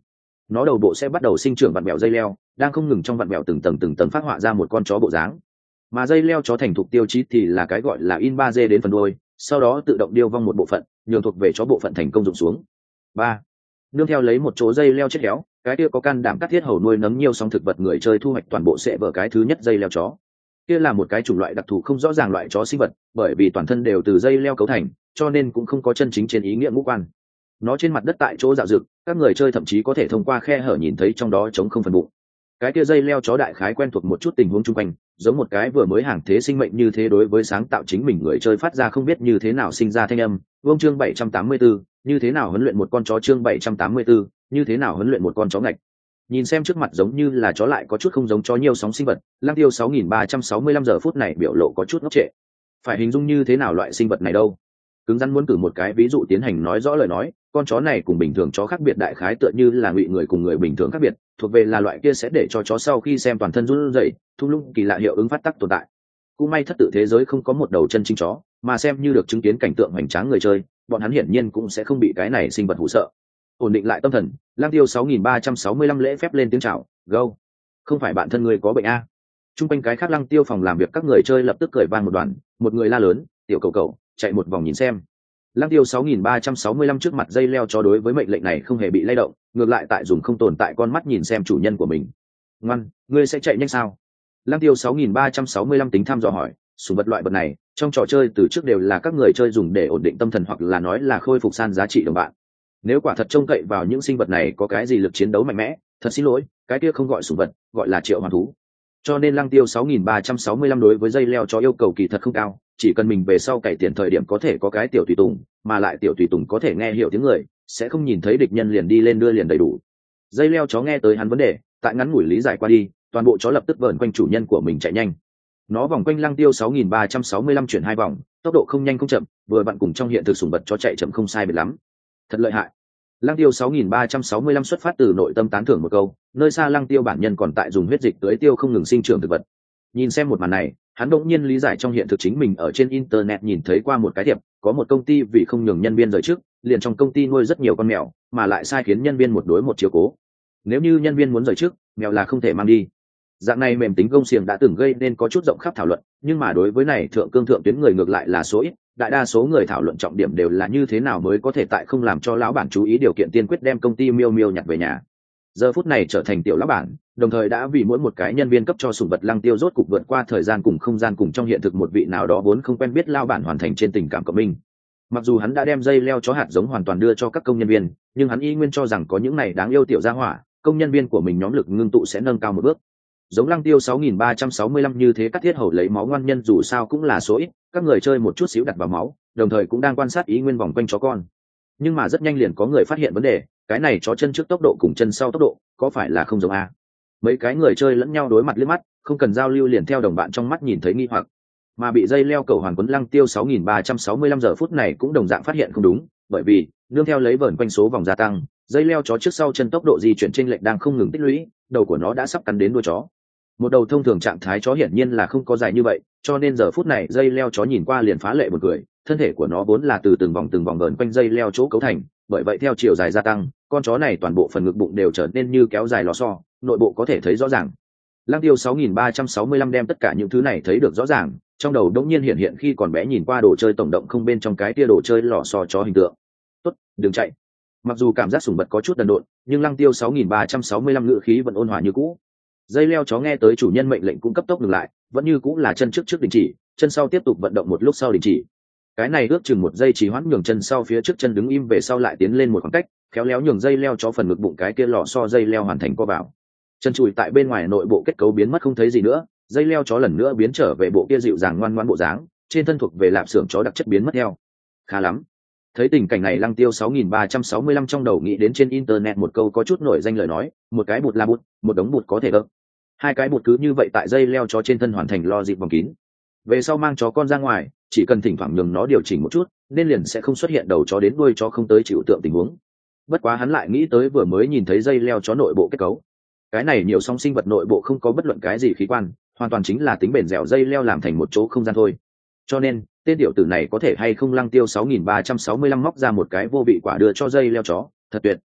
nó đầu bộ sẽ bắt đầu sinh trưởng vặn bẹo dây leo, đang không ngừng trong vặn bẹo từng tầng từng tầng phát họa ra một con chó bộ dáng. Mà dây leo chó thành thục tiêu chí thì là cái gọi là in ba d đến phần đuôi, sau đó tự động điêu vong một bộ phận, nhường thuộc về chó bộ phận thành công dụng xuống. Ba, nương theo lấy một chỗ dây leo chết héo, cái kia có can đảm cắt thiết hầu nuôi nấng nhiều sóng thực vật người chơi thu hoạch toàn bộ sẽ vỡ cái thứ nhất dây leo chó. Kia là một cái chủng loại đặc thù không rõ ràng loại chó sinh vật, bởi vì toàn thân đều từ dây leo cấu thành, cho nên cũng không có chân chính trên ý nghĩa ngũ quan. Nó trên mặt đất tại chỗ dạo dực, các người chơi thậm chí có thể thông qua khe hở nhìn thấy trong đó trống không phần bụng. Cái kia dây leo chó đại khái quen thuộc một chút tình huống chung quanh, giống một cái vừa mới hàng thế sinh mệnh như thế, đối với sáng tạo chính mình người chơi phát ra không biết như thế nào sinh ra thanh âm. Vương chương bảy trăm tám mươi tư, như thế nào huấn luyện một con chó. Chương bảy trăm tám mươi tư, như thế nào huấn luyện một con chó ngạch. Nhìn xem trước mặt giống như là chó lại có chút không giống chó nhiều sóng sinh vật, Lăng Tiêu sáu nghìn ba trăm sáu mươi lăm giờ phút này biểu lộ có chút ngốc trệ. Phải hình dung như thế nào loại sinh vật này đâu? Cứng rắn muốn cử một cái ví dụ tiến hành nói rõ lời nói, con chó này cùng bình thường chó khác biệt đại khái tựa như là ngụy người cùng người bình thường khác biệt, thuộc về là loại kia sẽ để cho chó sau khi xem toàn thân run rẩy, thung lũng kỳ lạ hiệu ứng phát tác tồn tại. Cũng may thất tự thế giới không có một đầu chân chính chó, mà xem như được chứng kiến cảnh tượng hoành tráng người chơi, bọn hắn hiển nhiên cũng sẽ không bị cái này sinh vật hù sợ. Ổn định lại tâm thần, Lang Tiêu sáu nghìn ba trăm sáu mươi lăm lễ phép lên tiếng chào, "Go, không phải bạn thân người có bệnh a?" Trung quanh cái khác Lăng Tiêu phòng làm việc các người chơi lập tức cười vang một đoạn, một người la lớn, "Tiểu cậu cậu, chạy một vòng nhìn xem." Lăng Tiêu sáu nghìn ba trăm sáu mươi lăm trước mặt dây leo chó đối với mệnh lệnh này không hề bị lay động, ngược lại tại dùng không tồn tại con mắt nhìn xem chủ nhân của mình. "Ngoan, ngươi sẽ chạy nhanh sao?" Lăng Tiêu sáu nghìn ba trăm sáu mươi lăm tính thăm dò hỏi, sủng vật loại vật này, trong trò chơi từ trước đều là các người chơi dùng để ổn định tâm thần hoặc là nói là khôi phục san giá trị đồng bạn. Nếu quả thật trông cậy vào những sinh vật này có cái gì lực chiến đấu mạnh mẽ, thật xin lỗi, cái kia không gọi sủng vật, gọi là triệu hoán thú. Cho nên Lăng Tiêu sáu nghìn ba trăm sáu mươi lăm đối với dây leo chó yêu cầu kỳ thật không cao, chỉ cần mình về sau cày tiền thời điểm có thể có cái tiểu tùy tùng, mà lại tiểu tùy tùng có thể nghe hiểu tiếng người, sẽ không nhìn thấy địch nhân liền đi lên đưa liền đầy đủ. Dây leo chó nghe tới hắn vấn đề, tại ngắn ngủi lý giải qua đi, toàn bộ chó lập tức vờn quanh chủ nhân của mình chạy nhanh. Nó vòng quanh Lăng Tiêu sáu nghìn ba trăm sáu mươi lăm chuyển hai vòng, tốc độ không nhanh không chậm, vừa vặn cùng trong hiện thực sủng vật chó chạy chậm không sai biệt lắm. Thật lợi hại. Lăng Tiêu sáu nghìn ba trăm sáu mươi lăm xuất phát từ nội tâm tán thưởng một câu, nơi xa Lăng Tiêu bản nhân còn tại dùng huyết dịch tưới tiêu không ngừng sinh trưởng thực vật. Nhìn xem một màn này, hắn đột nhiên lý giải trong hiện thực chính mình ở trên internet nhìn thấy qua một cái thiệp, có một công ty vì không nhường nhân viên rời trước, liền trong công ty nuôi rất nhiều con mèo, mà lại sai khiến nhân viên một đối một chiếu cố. Nếu như nhân viên muốn rời trước, mèo là không thể mang đi. Dạng này mềm tính gông xiềng đã từng gây nên có chút rộng khắp thảo luận, nhưng mà đối với này thượng cương thượng tuyến người ngược lại là số ít, đại đa số người thảo luận trọng điểm đều là như thế nào mới có thể tại không làm cho lão bản chú ý điều kiện tiên quyết đem công ty miêu miêu nhặt về nhà. Giờ phút này trở thành tiểu lão bản, đồng thời đã vì mỗi một cái nhân viên cấp cho sủng vật Lăng Tiêu rốt cục vượt qua thời gian cùng không gian cùng trong hiện thực một vị nào đó vốn không quen biết lão bản hoàn thành trên tình cảm cộng minh. Mặc dù hắn đã đem dây leo chó hạt giống hoàn toàn đưa cho các công nhân viên, nhưng hắn y nguyên cho rằng có những này đáng yêu tiểu gia hỏa, công nhân viên của mình nhóm lực ngưng tụ sẽ nâng cao một bước. Giống Lăng Tiêu sáu nghìn ba trăm sáu mươi lăm như thế cắt thiết hầu lấy máu ngoan nhân dù sao cũng là số ít, các người chơi một chút xíu đặt vào máu, đồng thời cũng đang quan sát ý nguyên vòng quanh chó con. Nhưng mà rất nhanh liền có người phát hiện vấn đề, cái này chó chân trước tốc độ cùng chân sau tốc độ, có phải là không giống a? Mấy cái người chơi lẫn nhau đối mặt liếc mắt, không cần giao lưu liền theo đồng bạn trong mắt nhìn thấy nghi hoặc. Mà bị dây leo cầu hoàn quấn Lăng Tiêu sáu nghìn ba trăm sáu mươi lăm giờ phút này cũng đồng dạng phát hiện không đúng, bởi vì nương theo lấy vờn quanh số vòng gia tăng, dây leo chó trước sau chân tốc độ di chuyển chênh lệch đang không ngừng tích lũy, đầu của nó đã sắp cắn đến đuôi chó. Một đầu thông thường trạng thái chó hiển nhiên là không có dài như vậy, cho nên giờ phút này dây leo chó nhìn qua liền phá lệ một cười, thân thể của nó vốn là từ từng vòng từng vòng vờn quanh dây leo chỗ cấu thành, bởi vậy theo chiều dài gia tăng, con chó này toàn bộ phần ngực bụng đều trở nên như kéo dài lò xo, nội bộ có thể thấy rõ ràng. Lăng Tiêu sáu nghìn ba trăm sáu mươi lăm đem tất cả những thứ này thấy được rõ ràng, trong đầu đống nhiên hiện hiện khi còn bé nhìn qua đồ chơi tổng động không bên trong cái tia đồ chơi lò xo chó hình tượng. Tốt, đừng chạy. Mặc dù cảm giác sủng vật có chút đần độn, nhưng Lăng Tiêu sáu nghìn ba trăm sáu mươi lăm ngữ khí vẫn ôn hòa như cũ. Dây leo chó nghe tới chủ nhân mệnh lệnh cũng cấp tốc ngừng lại, vẫn như cũng là chân trước trước đình chỉ, chân sau tiếp tục vận động một lúc sau đình chỉ. Cái này ước chừng một giây chỉ hoãn nhường chân sau phía trước chân đứng im về sau lại tiến lên một khoảng cách, khéo léo nhường dây leo chó phần ngực bụng cái kia lò xo dây leo hoàn thành co vào. Chân chùi tại bên ngoài nội bộ kết cấu biến mất không thấy gì nữa, dây leo chó lần nữa biến trở về bộ kia dịu dàng ngoan ngoãn bộ dáng, trên thân thuộc về lạp xưởng chó đặc chất biến mất theo. Khá lắm. Thấy tình cảnh này Lăng Tiêu sáu nghìn ba trăm sáu mươi lăm trong đầu nghĩ đến trên internet một câu có chút nổi danh lời nói, một cái bụt là bụt, một đống bụt có thể gấp. Hai cái bụt cứ như vậy tại dây leo chó trên thân hoàn thành lo dịp vòng kín. Về sau mang chó con ra ngoài, chỉ cần thỉnh thoảng nhường nó điều chỉnh một chút, nên liền sẽ không xuất hiện đầu chó đến đuôi chó không tới chịu tượng tình huống. Bất quá hắn lại nghĩ tới vừa mới nhìn thấy dây leo chó nội bộ kết cấu. Cái này nhiều song sinh vật nội bộ không có bất luận cái gì khí quan, hoàn toàn chính là tính bền dẻo dây leo làm thành một chỗ không gian thôi. Cho nên, tên tiểu tử này có thể hay không Lăng Tiêu sáu nghìn ba trăm sáu mươi lăm móc ra một cái vô vị quả đưa cho dây leo chó, thật tuyệt.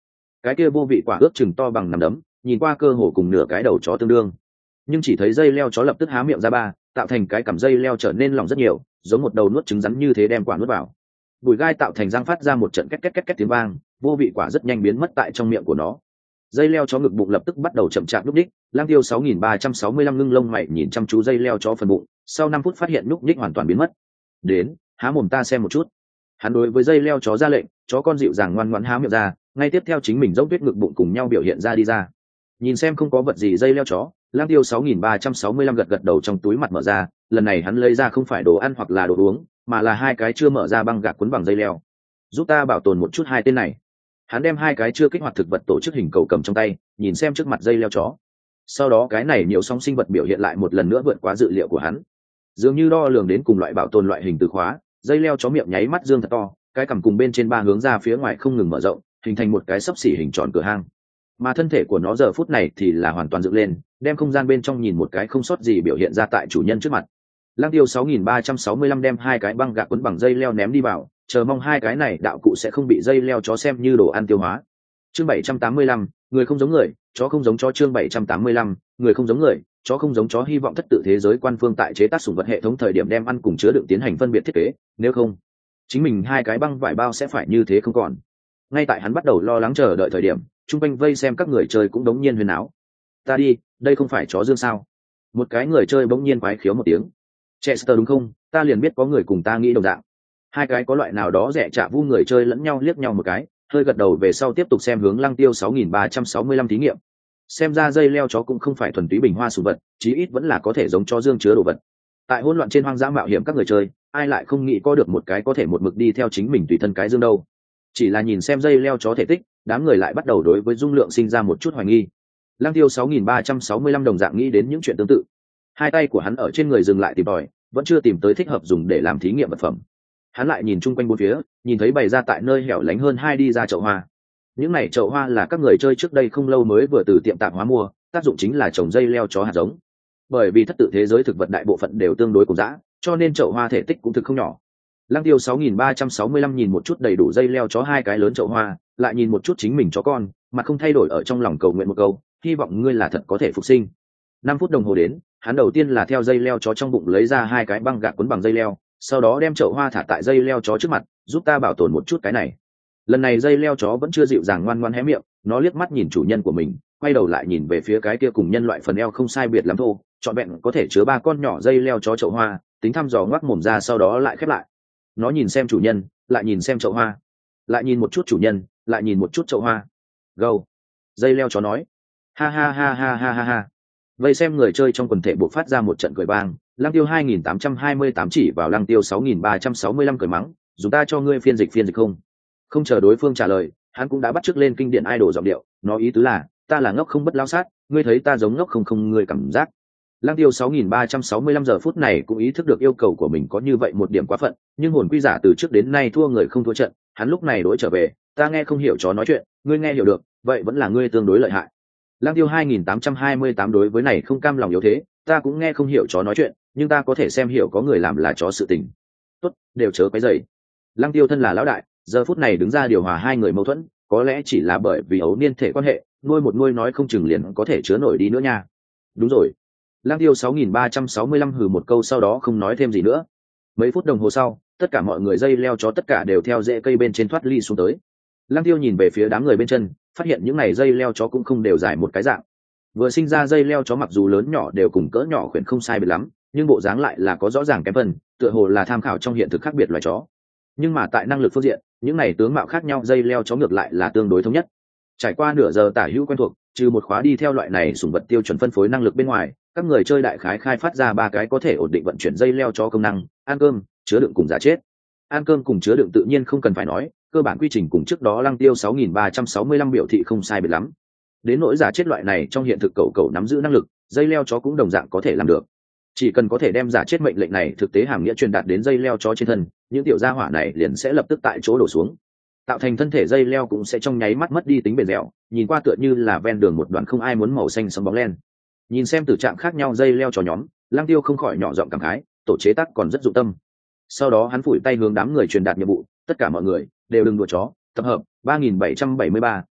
cái kia vô vị quả ước chừng to bằng nắm đấm, nhìn qua cơ hồ cùng nửa cái đầu chó tương đương, nhưng chỉ thấy dây leo chó lập tức há miệng ra ba, tạo thành cái cằm dây leo trở nên lỏng rất nhiều, giống một đầu nuốt trứng rắn như thế đem quả nuốt vào. Bùi gai tạo thành răng phát ra một trận két két két két tiếng vang, vô vị quả rất nhanh biến mất tại trong miệng của nó. Dây leo chó ngực bụng lập tức bắt đầu chậm chạp nhúc nhích. Lang Tiêu sáu nghìn ba trăm sáu mươi lăm ngưng lông mày nhìn chăm chú dây leo chó phần bụng, sau năm phút phát hiện nhúc nhích hoàn toàn biến mất. Đến, há mồm ta xem một chút. Hắn đối với dây leo chó ra lệnh, chó con dịu dàng ngoan ngoãn há miệng ra, ngay tiếp theo chính mình dốc tuyết ngực bụng cùng nhau biểu hiện ra đi ra. Nhìn xem không có vật gì dây leo chó, Lang Tiêu sáu nghìn ba trăm sáu mươi lăm gật gật đầu, trong túi mặt mở ra, lần này hắn lấy ra không phải đồ ăn hoặc là đồ uống, mà là hai cái chưa mở ra băng gạc cuốn bằng dây leo. Giúp ta bảo tồn một chút hai tên này. Hắn đem hai cái chưa kích hoạt thực vật tổ chức hình cầu cầm trong tay, nhìn xem trước mặt dây leo chó. Sau đó cái này nhiều song sinh vật biểu hiện lại một lần nữa vượt quá dự liệu của hắn. Dường như đo lường đến cùng loại bảo tồn loại hình từ khóa, dây leo chó miệng nháy mắt dương thật to, cái cằm cùng bên trên ba hướng ra phía ngoài không ngừng mở rộng, hình thành một cái xấp xỉ hình tròn cửa hang. Mà thân thể của nó giờ phút này thì là hoàn toàn dựng lên, đem không gian bên trong nhìn một cái không sót gì biểu hiện ra tại chủ nhân trước mặt. Lang Tiêu sáu nghìn ba trăm sáu mươi lăm đem hai cái băng gạc quấn bằng dây leo ném đi vào, chờ mong hai cái này đạo cụ sẽ không bị dây leo chó xem như đồ ăn tiêu hóa. Chương bảy trăm tám mươi lăm, người không giống người, chó không giống chó. Chương bảy trăm tám mươi lăm, người không giống người, chó không giống chó. Hy vọng thất tự thế giới quan phương tại chế tác sủng vật hệ thống thời điểm đem ăn cùng chứa đựng tiến hành phân biệt thiết kế, nếu không, chính mình hai cái băng vải bao sẽ phải như thế không còn. Ngay tại hắn bắt đầu lo lắng chờ đợi thời điểm, trung quanh vây xem các người chơi cũng đống nhiên huyền áo. Ta đi, đây không phải chó Dương sao? Một cái người chơi bỗng nhiên quái khiếu một tiếng. Chester đúng không? Ta liền biết có người cùng ta nghĩ đồng dạng. Hai cái có loại nào đó rẻ trả vu người chơi lẫn nhau liếc nhau một cái, hơi gật đầu về sau tiếp tục xem hướng Lang Tiêu sáu nghìn ba trăm sáu mươi lăm thí nghiệm. Xem ra dây leo chó cũng không phải thuần túy bình hoa sủng vật, chí ít vẫn là có thể giống chó Dương chứa đồ vật. Tại hỗn loạn trên hoang dã mạo hiểm các người chơi, ai lại không nghĩ có được một cái có thể một mực đi theo chính mình tùy thân cái Dương đâu. Chỉ là nhìn xem dây leo chó thể tích, đám người lại bắt đầu đối với dung lượng sinh ra một chút hoài nghi. Lang Tiêu sáu nghìn ba trăm sáu mươi lăm đồng dạng nghĩ đến những chuyện tương tự. Hai tay của hắn ở trên người dừng lại tìm tòi, vẫn chưa tìm tới thích hợp dùng để làm thí nghiệm vật phẩm. Hắn lại nhìn chung quanh bốn phía, nhìn thấy bày ra tại nơi hẻo lánh hơn hai đi ra chậu hoa. Những này chậu hoa là các người chơi trước đây không lâu mới vừa từ tiệm tạp hóa mua, tác dụng chính là trồng dây leo chó hạt giống. Bởi vì thất tự thế giới thực vật đại bộ phận đều tương đối cùng dã, cho nên chậu hoa thể tích cũng thực không nhỏ. Lang Tiêu sáu nghìn ba trăm sáu mươi lăm nhìn một chút đầy đủ dây leo chó hai cái lớn chậu hoa, lại nhìn một chút chính mình chó con, mà không thay đổi ở trong lòng cầu nguyện một câu, hy vọng ngươi là thật có thể phục sinh. Năm phút đồng hồ đến, hắn đầu tiên là theo dây leo chó trong bụng lấy ra hai cái băng gạc cuốn bằng dây leo, sau đó đem chậu hoa thả tại dây leo chó trước mặt, giúp ta bảo tồn một chút cái này. Lần này dây leo chó vẫn chưa dịu dàng ngoan ngoãn hé miệng, nó liếc mắt nhìn chủ nhân của mình, quay đầu lại nhìn về phía cái kia cùng nhân loại phần eo không sai biệt lắm thô, trọn vẹn có thể chứa ba con nhỏ dây leo chó chậu hoa, tính thăm dò ngoác mồm ra sau đó lại khép lại. Nó nhìn xem chủ nhân, lại nhìn xem chậu hoa, lại nhìn một chút chủ nhân, lại nhìn một chút chậu hoa. Gâu. Dây leo chó nói. Ha ha ha ha ha ha ha. Vây xem người chơi trong quần thể buộc phát ra một trận cười vang. Lang Tiêu hai nghìn tám trăm hai mươi tám chỉ vào Lang Tiêu sáu nghìn ba trăm sáu mươi lăm cười mắng, dùng ta cho ngươi phiên dịch phiên dịch không? Không chờ đối phương trả lời, hắn cũng đã bắt chước lên kinh điển idol giọng điệu, nó ý tứ là, ta là ngốc không bất lao sát, ngươi thấy ta giống ngốc không không ngươi cảm giác. Lang Tiêu sáu nghìn ba trăm sáu mươi lăm giờ phút này cũng ý thức được yêu cầu của mình có như vậy một điểm quá phận, nhưng hồn quy giả từ trước đến nay thua người không thua trận, hắn lúc này đối trở về, ta nghe không hiểu chó nói chuyện, ngươi nghe hiểu được, vậy vẫn là ngươi tương đối lợi hại. Lang Tiêu hai nghìn tám trăm hai mươi tám đối với này không cam lòng yếu thế, ta cũng nghe không hiểu chó nói chuyện, nhưng ta có thể xem hiểu có người làm là chó sự tình. Tốt, đều chớ quấy rầy. Lang Tiêu thân là lão đại, giờ phút này đứng ra điều hòa hai người mâu thuẫn, có lẽ chỉ là bởi vì ấu niên thể quan hệ, nuôi một nuôi nói không chừng liền có thể chứa nổi đi nữa nha. Đúng rồi. Lang Tiêu sáu nghìn ba trăm sáu mươi lăm hừ một câu sau đó không nói thêm gì nữa. Mấy phút đồng hồ sau, tất cả mọi người dây leo chó tất cả đều theo rễ cây bên trên thoát ly xuống tới. Lang Tiêu nhìn về phía đám người bên chân, phát hiện những này dây leo chó cũng không đều dài một cái dạng. Vừa sinh ra dây leo chó mặc dù lớn nhỏ đều cùng cỡ nhỏ khuyển không sai biệt lắm, nhưng bộ dáng lại là có rõ ràng kém phần, tựa hồ là tham khảo trong hiện thực khác biệt loài chó. Nhưng mà tại năng lực phương diện, những này tướng mạo khác nhau dây leo chó ngược lại là tương đối thống nhất. Trải qua nửa giờ tả hữu quen thuộc, trừ một khóa đi theo loại này sủng vật tiêu chuẩn phân phối năng lực bên ngoài, các người chơi đại khái khai phát ra ba cái có thể ổn định vận chuyển dây leo chó công năng: ăn cơm, chứa đựng cùng giả chết. Ăn cơm cùng chứa đựng tự nhiên không cần phải nói, cơ bản quy trình cùng trước đó Lang Tiêu sáu nghìn ba trăm sáu mươi lăm biểu thị không sai biệt lắm. Đến nỗi giả chết loại này trong hiện thực cậu cậu nắm giữ năng lực, dây leo chó cũng đồng dạng có thể làm được. Chỉ cần có thể đem giả chết mệnh lệnh này thực tế hàm nghĩa truyền đạt đến dây leo chó trên thân, những tiểu gia hỏa này liền sẽ lập tức tại chỗ đổ xuống, tạo thành thân thể dây leo cũng sẽ trong nháy mắt mất đi tính bền dẻo, nhìn qua tựa như là ven đường một đoạn không ai muốn màu xanh sẫm bóng len. Nhìn xem tử trạng khác nhau dây leo chó nhóm, Lang Tiêu không khỏi nhỏ giọng cảm khái, tổ chế tác còn rất dụng tâm. Sau đó hắn phủi tay hướng đám người truyền đạt nhiệm vụ, tất cả mọi người đều đừng đùa chó, tập hợp ba nghìn bảy trăm bảy mươi ba,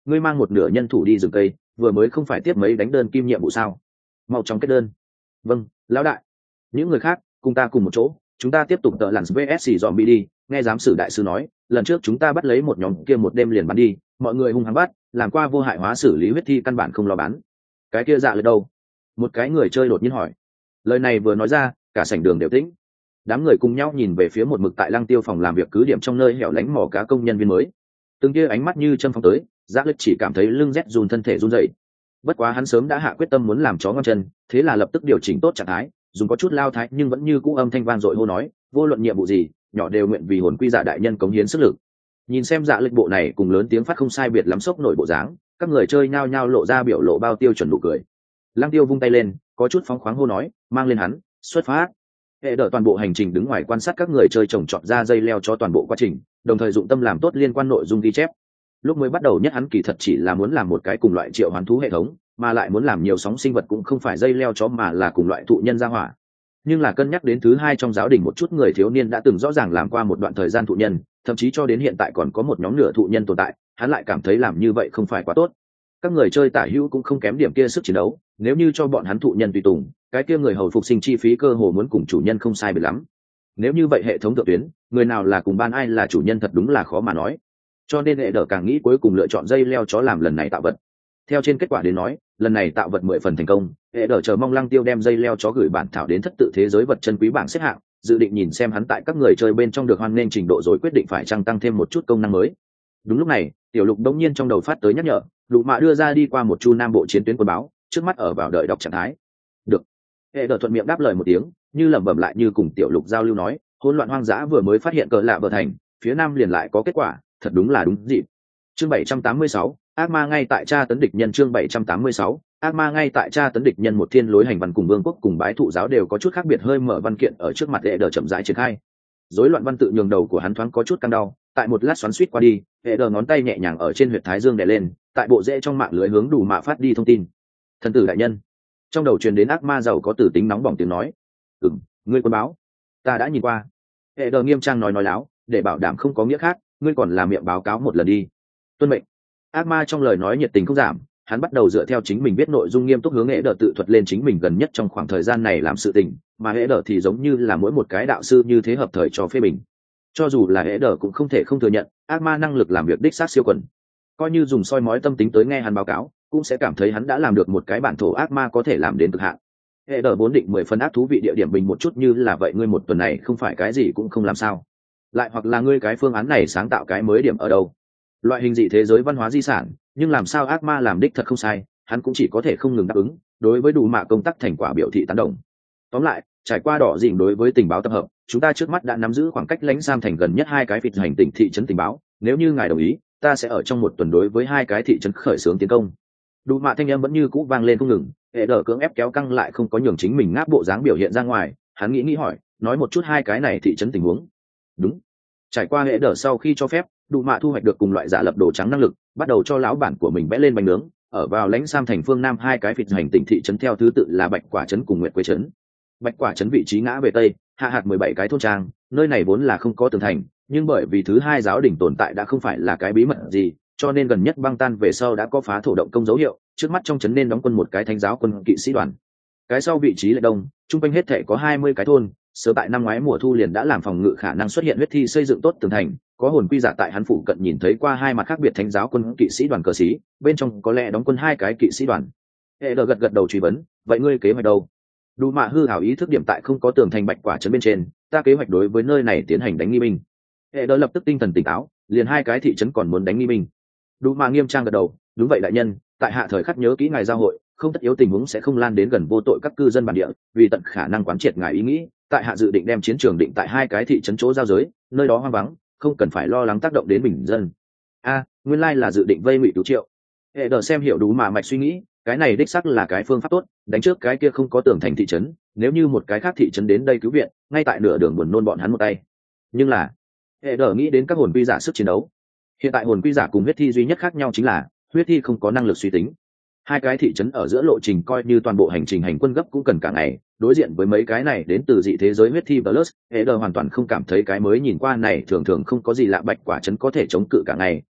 ngươi mang một nửa nhân thủ đi rừng cây, vừa mới không phải tiếp mấy đánh đơn kim nhiệm vụ sao? Mau chóng kết đơn. Vâng, lão đại. Những người khác cùng ta cùng một chỗ, chúng ta tiếp tục tợ lặn vs zombie đi. Nghe giám sử đại sư nói, lần trước chúng ta bắt lấy một nhóm kia một đêm liền bắn đi, mọi người hung hăng bắt, làm qua vô hại hóa xử lý huyết thi căn bản không lo bán. Cái kia dạ lật đâu? Một cái người chơi đột nhiên hỏi. Lời này vừa nói ra, cả sảnh đường đều tĩnh. Đám người cùng nhau nhìn về phía một mực tại Lăng Tiêu phòng làm việc cứ điểm trong nơi hẻo lánh mỏ cá công nhân viên mới. Từng kia ánh mắt như châm phong tới, dạ lật chỉ cảm thấy lưng rét run, thân thể run rẩy. Bất quá hắn sớm đã hạ quyết tâm muốn làm chó ngon chân, thế là lập tức điều chỉnh tốt trạng thái, dùng có chút lao thái nhưng vẫn như cũ âm thanh vang dội hô nói, vô luận nhiệm vụ gì, nhỏ đều nguyện vì hồn quy dạ đại nhân cống hiến sức lực. Nhìn xem dạ lịch bộ này cùng lớn tiếng phát không sai biệt lắm sốc nổi bộ dáng, các người chơi nhao nhao lộ ra biểu lộ bao tiêu chuẩn nụ cười. Lăng Tiêu vung tay lên, có chút phóng khoáng hô nói, mang lên hắn, xuất phát. Hệ đỡ toàn bộ hành trình đứng ngoài quan sát các người chơi trồng trọt ra dây leo cho toàn bộ quá trình, đồng thời dụng tâm làm tốt liên quan nội dung ghi chép. Lúc mới bắt đầu nhất hắn kỳ thật chỉ là muốn làm một cái cùng loại triệu hoán thú hệ thống, mà lại muốn làm nhiều sóng sinh vật cũng không phải dây leo chó mà là cùng loại thụ nhân gia hỏa. Nhưng là cân nhắc đến thứ hai trong giáo đình một chút người thiếu niên đã từng rõ ràng làm qua một đoạn thời gian thụ nhân, thậm chí cho đến hiện tại còn có một nhóm nửa thụ nhân tồn tại, hắn lại cảm thấy làm như vậy không phải quá tốt. Các người chơi tả hữu cũng không kém điểm kia sức chiến đấu, nếu như cho bọn hắn thụ nhân tùy tùng, cái kia người hầu phục sinh chi phí cơ hồ muốn cùng chủ nhân không sai biệt lắm. Nếu như vậy hệ thống thượng tuyến, người nào là cùng ban ai là chủ nhân thật đúng là khó mà nói. Cho nên hệ đỡ càng nghĩ cuối cùng lựa chọn dây leo chó làm lần này tạo vật. Theo trên kết quả đến nói, lần này tạo vật mười phần thành công, hệ đỡ chờ mong Lăng Tiêu đem dây leo chó gửi bản thảo đến thất tự thế giới vật chân quý bảng xếp hạng, dự định nhìn xem hắn tại các người chơi bên trong được hoan nghênh trình độ rồi quyết định phải chăng tăng thêm một chút công năng mới. Đúng lúc này, Tiểu Lục đống nhiên trong đầu phát tới nhắc nhở, Lục Mạ đưa ra đi qua một chu nam bộ chiến tuyến quân báo, trước mắt ở vào đợi đọc trạng thái. Được. Hệ đỡ thuận miệng đáp lời một tiếng, như lẩm bẩm lại như cùng Tiểu Lục giao lưu nói, hỗn loạn hoang dã vừa mới phát hiện cờ lạ bờ thành, phía nam liền lại có kết quả, thật đúng là đúng dịp. Chương bảy trăm tám mươi sáu, ác ma ngay tại tra tấn địch nhân. Chương bảy trăm tám mươi sáu, ác ma ngay tại tra tấn địch nhân. Một thiên lối hành văn cùng vương quốc cùng bái thụ giáo đều có chút khác biệt, hơi mở văn kiện ở trước mặt hệ đờ chậm rãi triển khai. Rối loạn văn tự nhường đầu của hắn thoáng có chút căng đau, tại một lát xoắn xuýt qua đi, hệ đờ ngón tay nhẹ nhàng ở trên huyệt thái dương đè lên, tại bộ rễ trong mạng lưới hướng đủ mạ phát đi thông tin. Thần tử đại nhân. Trong đầu truyền đến ác ma giàu có tử tính nóng bỏng tiếng nói. "Ừm, ngươi quân báo, ta đã nhìn qua." Hệ đờ nghiêm trang nói nói láo, để bảo đảm không có nghĩa khác, ngươi còn làm miệng báo cáo một lần đi. Tuân mệnh. Ác ma trong lời nói nhiệt tình không giảm, hắn bắt đầu dựa theo chính mình biết nội dung nghiêm túc hướng hệ đờ tự thuật lên chính mình gần nhất trong khoảng thời gian này làm sự tình, mà hệ đờ thì giống như là mỗi một cái đạo sư như thế hợp thời cho phê bình. Cho dù là hệ đờ cũng không thể không thừa nhận, ác ma năng lực làm việc đích xác siêu quần. Coi như dùng soi mói tâm tính tới nghe hắn báo cáo, cũng sẽ cảm thấy hắn đã làm được một cái bản thổ ác ma có thể làm đến cực hạn. Hệ đờ vốn định mười phần ác thú vị địa điểm bình một chút như là vậy, ngươi một tuần này không phải cái gì cũng không làm sao? Lại hoặc là ngươi cái phương án này sáng tạo cái mới điểm ở đâu? Loại hình dị thế giới văn hóa di sản, nhưng làm sao ác ma làm đích thật không sai, hắn cũng chỉ có thể không ngừng đáp ứng, đối với đủ mạ công tác thành quả biểu thị tán đồng. Tóm lại, trải qua đỏ dình đối với tình báo tập hợp, chúng ta trước mắt đã nắm giữ khoảng cách lãnh Sam thành gần nhất hai cái vịt hành tỉnh thị trấn tình báo, nếu như ngài đồng ý, ta sẽ ở trong một tuần đối với hai cái thị trấn khởi xướng tiến công. Đủ mạ thanh âm vẫn như cũ vang lên không ngừng, hệ đờ cưỡng ép kéo căng lại không có nhường chính mình ngáp bộ dáng biểu hiện ra ngoài, hắn nghĩ nghĩ hỏi, nói một chút hai cái này thị trấn tình huống. Đúng. Trải qua hệ đờ sau khi cho phép, đủ mạ thu hoạch được cùng loại giả lập đồ trắng năng lực, bắt đầu cho lão bản của mình vẽ lên bánh nướng, ở vào lãnh Sam thành phương nam hai cái vịt hành tỉnh thị trấn theo thứ tự là Bạch Quả trấn cùng Nguyệt Quế trấn. Bạch Quả trấn vị trí ngã về tây, hạ hạt mười bảy cái thôn trang, nơi này vốn là không có tường thành, nhưng bởi vì thứ hai giáo đỉnh tồn tại đã không phải là cái bí mật gì, cho nên gần nhất băng tan về sau đã có phá thổ động công dấu hiệu, trước mắt trong trấn nên đóng quân một cái thánh giáo quân kỵ sĩ đoàn. Cái sau vị trí lại đông, trung quanh hết thể có hai mươi cái thôn, sớm tại năm ngoái mùa thu liền đã làm phòng ngự khả năng xuất hiện huyết thi xây dựng tốt tường thành, có hồn quy giả tại hắn phụ cận nhìn thấy qua hai mặt khác biệt thánh giáo quân kỵ sĩ đoàn cờ sĩ, bên trong có lẽ đóng quân hai cái kỵ sĩ đoàn. Hệ đờ gật gật đầu truy vấn, vậy ngươi kế hoạch đâu? Đủ mạ hư hảo ý thức điểm tại không có tường thành Bạch Quả trấn bên trên, ta kế hoạch đối với nơi này tiến hành đánh nghi binh. Hệ đờ lập tức tinh thần tỉnh táo, liền hai cái thị trấn còn muốn đánh nghi binh. Đủ mạ nghiêm trang gật đầu, đúng vậy đại nhân, tại hạ thời khắc nhớ kỹ ngài giao hội, không tất yếu tình huống sẽ không lan đến gần vô tội các cư dân bản địa, vì tận khả năng quán triệt ngài ý nghĩ, tại hạ dự định đem chiến trường định tại hai cái thị trấn chỗ giao giới, nơi đó hoang vắng, không cần phải lo lắng tác động đến bình dân. A, nguyên lai là dự định vây ngụy cứu triệu. Hệ đờ xem hiểu đủ mà mạch suy nghĩ, cái này đích xác là cái phương pháp tốt, đánh trước cái kia không có tường thành thị trấn, nếu như một cái khác thị trấn đến đây cứu viện, ngay tại nửa đường buồn nôn bọn hắn một tay. Nhưng là, hệ đờ nghĩ đến các hồn quy giả sức chiến đấu. Hiện tại hồn quy giả cùng huyết thi duy nhất khác nhau chính là huyết thi không có năng lực suy tính. Hai cái thị trấn ở giữa lộ trình coi như toàn bộ hành trình hành quân gấp cũng cần cả ngày, đối diện với mấy cái này đến từ dị thế giới huyết thi plus, hệ đờ hoàn toàn không cảm thấy cái mới nhìn qua này thường thường không có gì lạ Bạch Quả trấn có thể chống cự cả ngày,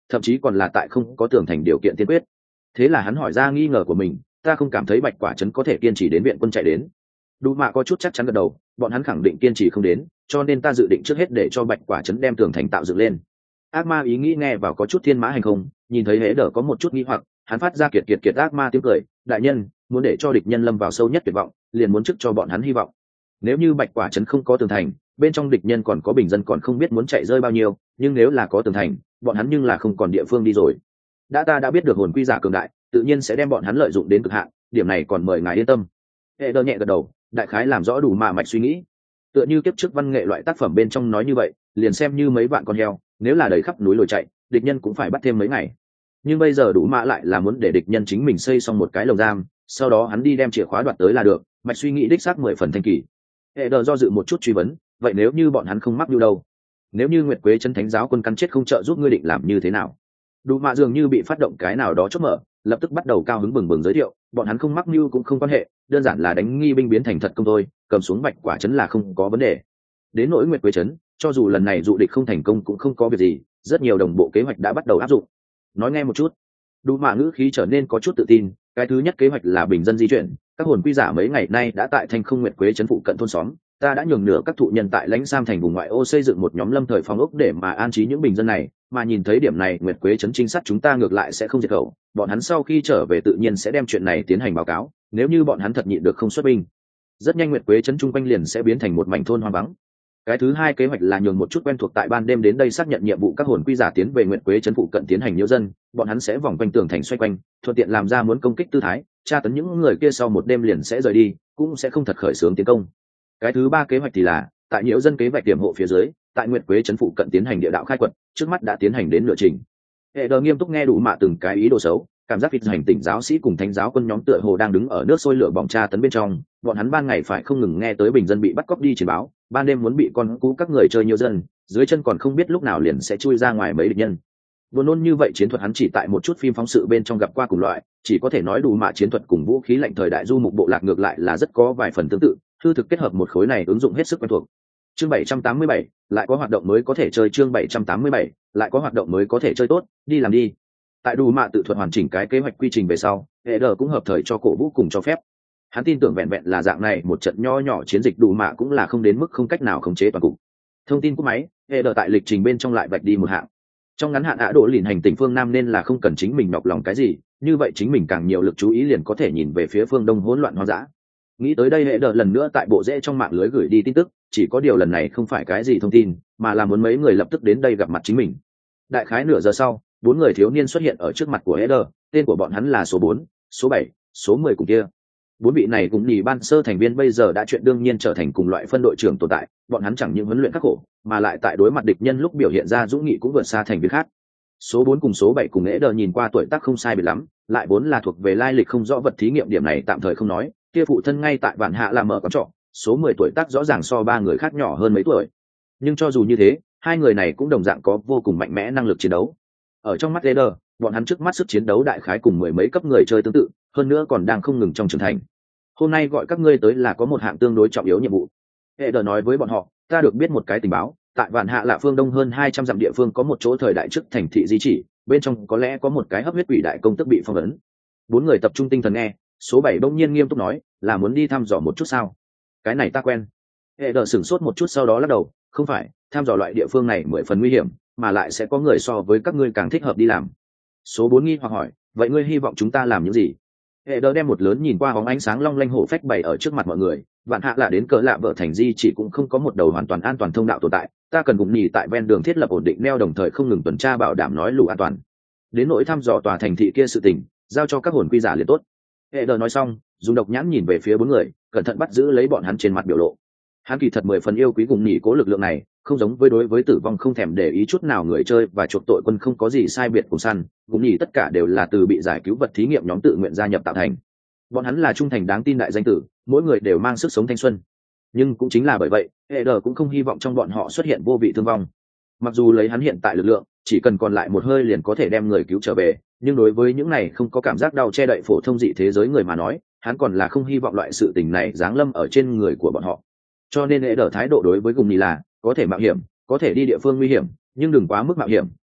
thậm chí còn là tại không có tường thành điều kiện tiên quyết. Thế là hắn hỏi ra nghi ngờ của mình, ta không cảm thấy bạch quả trấn có thể kiên trì đến viện quân chạy đến. Đủ mạ có chút chắc chắn gật đầu, bọn hắn khẳng định kiên trì không đến, cho nên ta dự định trước hết để cho bạch quả trấn đem tường thành tạo dựng lên. Ác ma ý nghĩ nghe vào có chút thiên mã hành không, nhìn thấy hễ đỡ có một chút nghi hoặc, hắn phát ra kiệt kiệt kiệt ác ma tiếng cười, đại nhân muốn để cho địch nhân lâm vào sâu nhất tuyệt vọng, liền muốn trước cho bọn hắn hy vọng. Nếu như bạch quả trấn không có tường thành, bên trong địch nhân còn có bình dân còn không biết muốn chạy rơi bao nhiêu, nhưng nếu là có tường thành, bọn hắn nhưng là không còn địa phương đi rồi. Đã ta đã biết được hồn quy giả cường đại, tự nhiên sẽ đem bọn hắn lợi dụng đến cực hạn, điểm này còn mời ngài yên tâm. Hệ đỡ nhẹ gật đầu, đại khái làm rõ đủ mà mạch suy nghĩ. Tựa như kiếp trước văn nghệ loại tác phẩm bên trong nói như vậy, liền xem như mấy vạn con heo, nếu là đầy khắp núi lồi chạy, địch nhân cũng phải bắt thêm mấy ngày. Nhưng bây giờ đủ mã lại là muốn để địch nhân chính mình xây xong một cái lồng giam, sau đó hắn đi đem chìa khóa đoạt tới là được, mạch suy nghĩ đích xác mười phần thanh kỳ. Hệ đờ do dự một chút truy vấn, vậy nếu như bọn hắn không mắc mưu đâu? Nếu như Nguyệt Quế chân thánh giáo quân cắn chết không trợ giúp ngươi định làm như thế nào? Đủ mạ dường như bị phát động cái nào đó chốt mở, lập tức bắt đầu cao hứng bừng bừng giới thiệu, bọn hắn không mắc mưu cũng không quan hệ, đơn giản là đánh nghi binh biến thành thật công thôi, cầm xuống bạch quả trấn là không có vấn đề. Đến nỗi Nguyệt Quế trấn, cho dù lần này dụ địch không thành công cũng không có việc gì, rất nhiều đồng bộ kế hoạch đã bắt đầu áp dụng. Nói nghe một chút. Đủ mạ ngữ khí trở nên có chút tự tin, cái thứ nhất kế hoạch là bình dân di chuyển, các hồn quy giả mấy ngày nay đã tại Thanh Không Nguyệt Quế trấn phụ cận thôn xóm, ta đã nhường nửa các thụ nhân tại lãnh sam thành vùng ngoại ô xây dựng một nhóm lâm thời phòng ốc để mà an trí những bình dân này, mà nhìn thấy điểm này Nguyệt Quế trấn trinh sát chúng ta ngược lại sẽ không diệt khẩu, bọn hắn sau khi trở về tự nhiên sẽ đem chuyện này tiến hành báo cáo, nếu như bọn hắn thật nhịn được không xuất binh, rất nhanh Nguyệt Quế trấn chung quanh liền sẽ biến thành một mảnh thôn hoang vắng. Cái thứ hai kế hoạch là nhường một chút quen thuộc tại ban đêm đến đây xác nhận nhiệm vụ các hồn quy giả tiến về Nguyệt Quế trấn phụ cận tiến hành nhiễu dân, bọn hắn sẽ vòng quanh tường thành xoay quanh, thuận tiện làm ra muốn công kích tư thái, tra tấn những người kia sau một đêm liền sẽ rời đi, cũng sẽ không thật khởi xướng tiến công. Cái thứ ba kế hoạch thì là tại nhiễu dân kế hoạch tiềm hộ phía dưới, tại Nguyệt Quế trấn phụ cận tiến hành địa đạo khai quật, trước mắt đã tiến hành đến nửa trình. Hệ đờ nghiêm túc nghe đủ mạ từng cái ý đồ xấu, cảm giác vịt hành tỉnh giáo sĩ cùng thánh giáo quân nhóm tựa hồ đang đứng ở nước sôi lửa bỏng tra tấn bên trong, bọn hắn ban ngày phải không ngừng nghe tới bình dân bị bắt cóc đi truyền báo, ban đêm muốn bị con cú các người chơi nhiều dân, dưới chân còn không biết lúc nào liền sẽ chui ra ngoài mấy địch nhân. Buồn nôn như vậy chiến thuật hắn chỉ tại một chút phim phóng sự bên trong gặp qua cùng loại, chỉ có thể nói đủ mạ chiến thuật cùng vũ khí lạnh thời đại du mục bộ lạc ngược lại là rất có vài phần tương tự, hư thực kết hợp một khối này ứng dụng hết sức quen thuộc. Chương bảy trăm tám mươi bảy, lại có hoạt động mới có thể chơi. Chương bảy trăm tám mươi bảy, lại có hoạt động mới có thể chơi tốt, đi làm đi. Tại đủ mạ tự thuật hoàn chỉnh cái kế hoạch quy trình về sau, hệ đờ cũng hợp thời cho cổ vũ cùng cho phép. Hắn tin tưởng vẹn vẹn là dạng này một trận nho nhỏ chiến dịch đủ mạ cũng là không đến mức không cách nào khống chế toàn cục. Thông tin của máy, hệ đờ tại lịch trình bên trong lại vạch đi một hạng. Trong ngắn hạn ạ độ lìn hành tỉnh phương Nam nên là không cần chính mình nhọc lòng cái gì, như vậy chính mình càng nhiều lực chú ý liền có thể nhìn về phía phương Đông hỗn loạn hoang dã. Nghĩ tới đây hệ đờ lần nữa tại bộ rễ trong mạng lưới gửi đi tin tức, chỉ có điều lần này không phải cái gì thông tin, mà là muốn mấy người lập tức đến đây gặp mặt chính mình. Đại khái nửa giờ sau, bốn người thiếu niên xuất hiện ở trước mặt của hệ đờ, tên của bọn hắn là số bốn, số bảy, số mười cùng kia. Bốn vị này cùng nhì ban sơ thành viên bây giờ đã chuyện đương nhiên trở thành cùng loại phân đội trưởng tồn tại, bọn hắn chẳng những huấn luyện khắc khổ, mà lại tại đối mặt địch nhân lúc biểu hiện ra dũng nghị cũng vượt xa thành viên khác. Số bốn cùng số bảy cùng Nghệ Đờ nhìn qua tuổi tác không sai biệt lắm, lại vốn là thuộc về lai lịch không rõ vật thí nghiệm, điểm này tạm thời không nói, kia phụ thân ngay tại Vạn Hạ làm mở quán trọ, số mười tuổi tác rõ ràng so ba người khác nhỏ hơn mấy tuổi. Nhưng cho dù như thế, hai người này cũng đồng dạng có vô cùng mạnh mẽ năng lực chiến đấu. Ở trong mắt Nghệ Đờ, bọn hắn trước mắt sức chiến đấu đại khái cùng mười mấy cấp người chơi tương tự, hơn nữa còn đang không ngừng trong trưởng thành. Hôm nay gọi các ngươi tới là có một hạng tương đối trọng yếu nhiệm vụ. Hệ đờ nói với bọn họ, ta được biết một cái tình báo, tại Vạn Hạ Lạ phương đông hơn hai trăm dặm địa phương có một chỗ thời đại trước thành thị di chỉ, bên trong có lẽ có một cái hấp huyết quỷ đại công tức bị phong ấn. Bốn người tập trung tinh thần nghe, số bảy bỗng nhiên nghiêm túc nói, là muốn đi thăm dò một chút sao? Cái này ta quen. Hệ đờ sửng sốt một chút sau đó lắc đầu, không phải, thăm dò loại địa phương này mười phần nguy hiểm, mà lại sẽ có người so với các ngươi càng thích hợp đi làm. Số bốn nghi hoặc hỏi, vậy ngươi hy vọng chúng ta làm những gì? Hệ đờ đem một lớn nhìn qua bóng ánh sáng long lanh hổ phách bày ở trước mặt mọi người. Vạn Hạ Lạ đến cỡ lạ vợ thành di chỉ cũng không có một đầu hoàn toàn an toàn thông đạo tồn tại, ta cần cùng nhì tại ven đường thiết lập ổn định neo, đồng thời không ngừng tuần tra bảo đảm nói lù an toàn. Đến nỗi thăm dò tòa thành thị kia sự tình, giao cho các hồn quy giả liền tốt. Hệ đờ nói xong, dùng độc nhãn nhìn về phía bốn người, cẩn thận bắt giữ lấy bọn hắn trên mặt biểu lộ. Hắn kỳ thật mười phần yêu quý cùng nhì cố lực lượng này, không giống với đối với tử vong không thèm để ý chút nào người chơi và chuộc tội quân không có gì sai biệt cùng săn, cùng nhì tất cả đều là từ bị giải cứu vật thí nghiệm nhóm tự nguyện gia nhập tạo thành. Bọn hắn là trung thành đáng tin đại danh tử, mỗi người đều mang sức sống thanh xuân. Nhưng cũng chính là bởi vậy, hệ đờ cũng không hy vọng trong bọn họ xuất hiện vô vị thương vong. Mặc dù lấy hắn hiện tại lực lượng, chỉ cần còn lại một hơi liền có thể đem người cứu trở về, nhưng đối với những này không có cảm giác đau che đậy phổ thông dị thế giới người mà nói, hắn còn là không hy vọng loại sự tình này giáng lâm ở trên người của bọn họ. Cho nên hệ đờ thái độ đối với cùng nhì là, có thể mạo hiểm, có thể đi địa phương nguy hiểm, nhưng đừng quá mức mạo hiểm,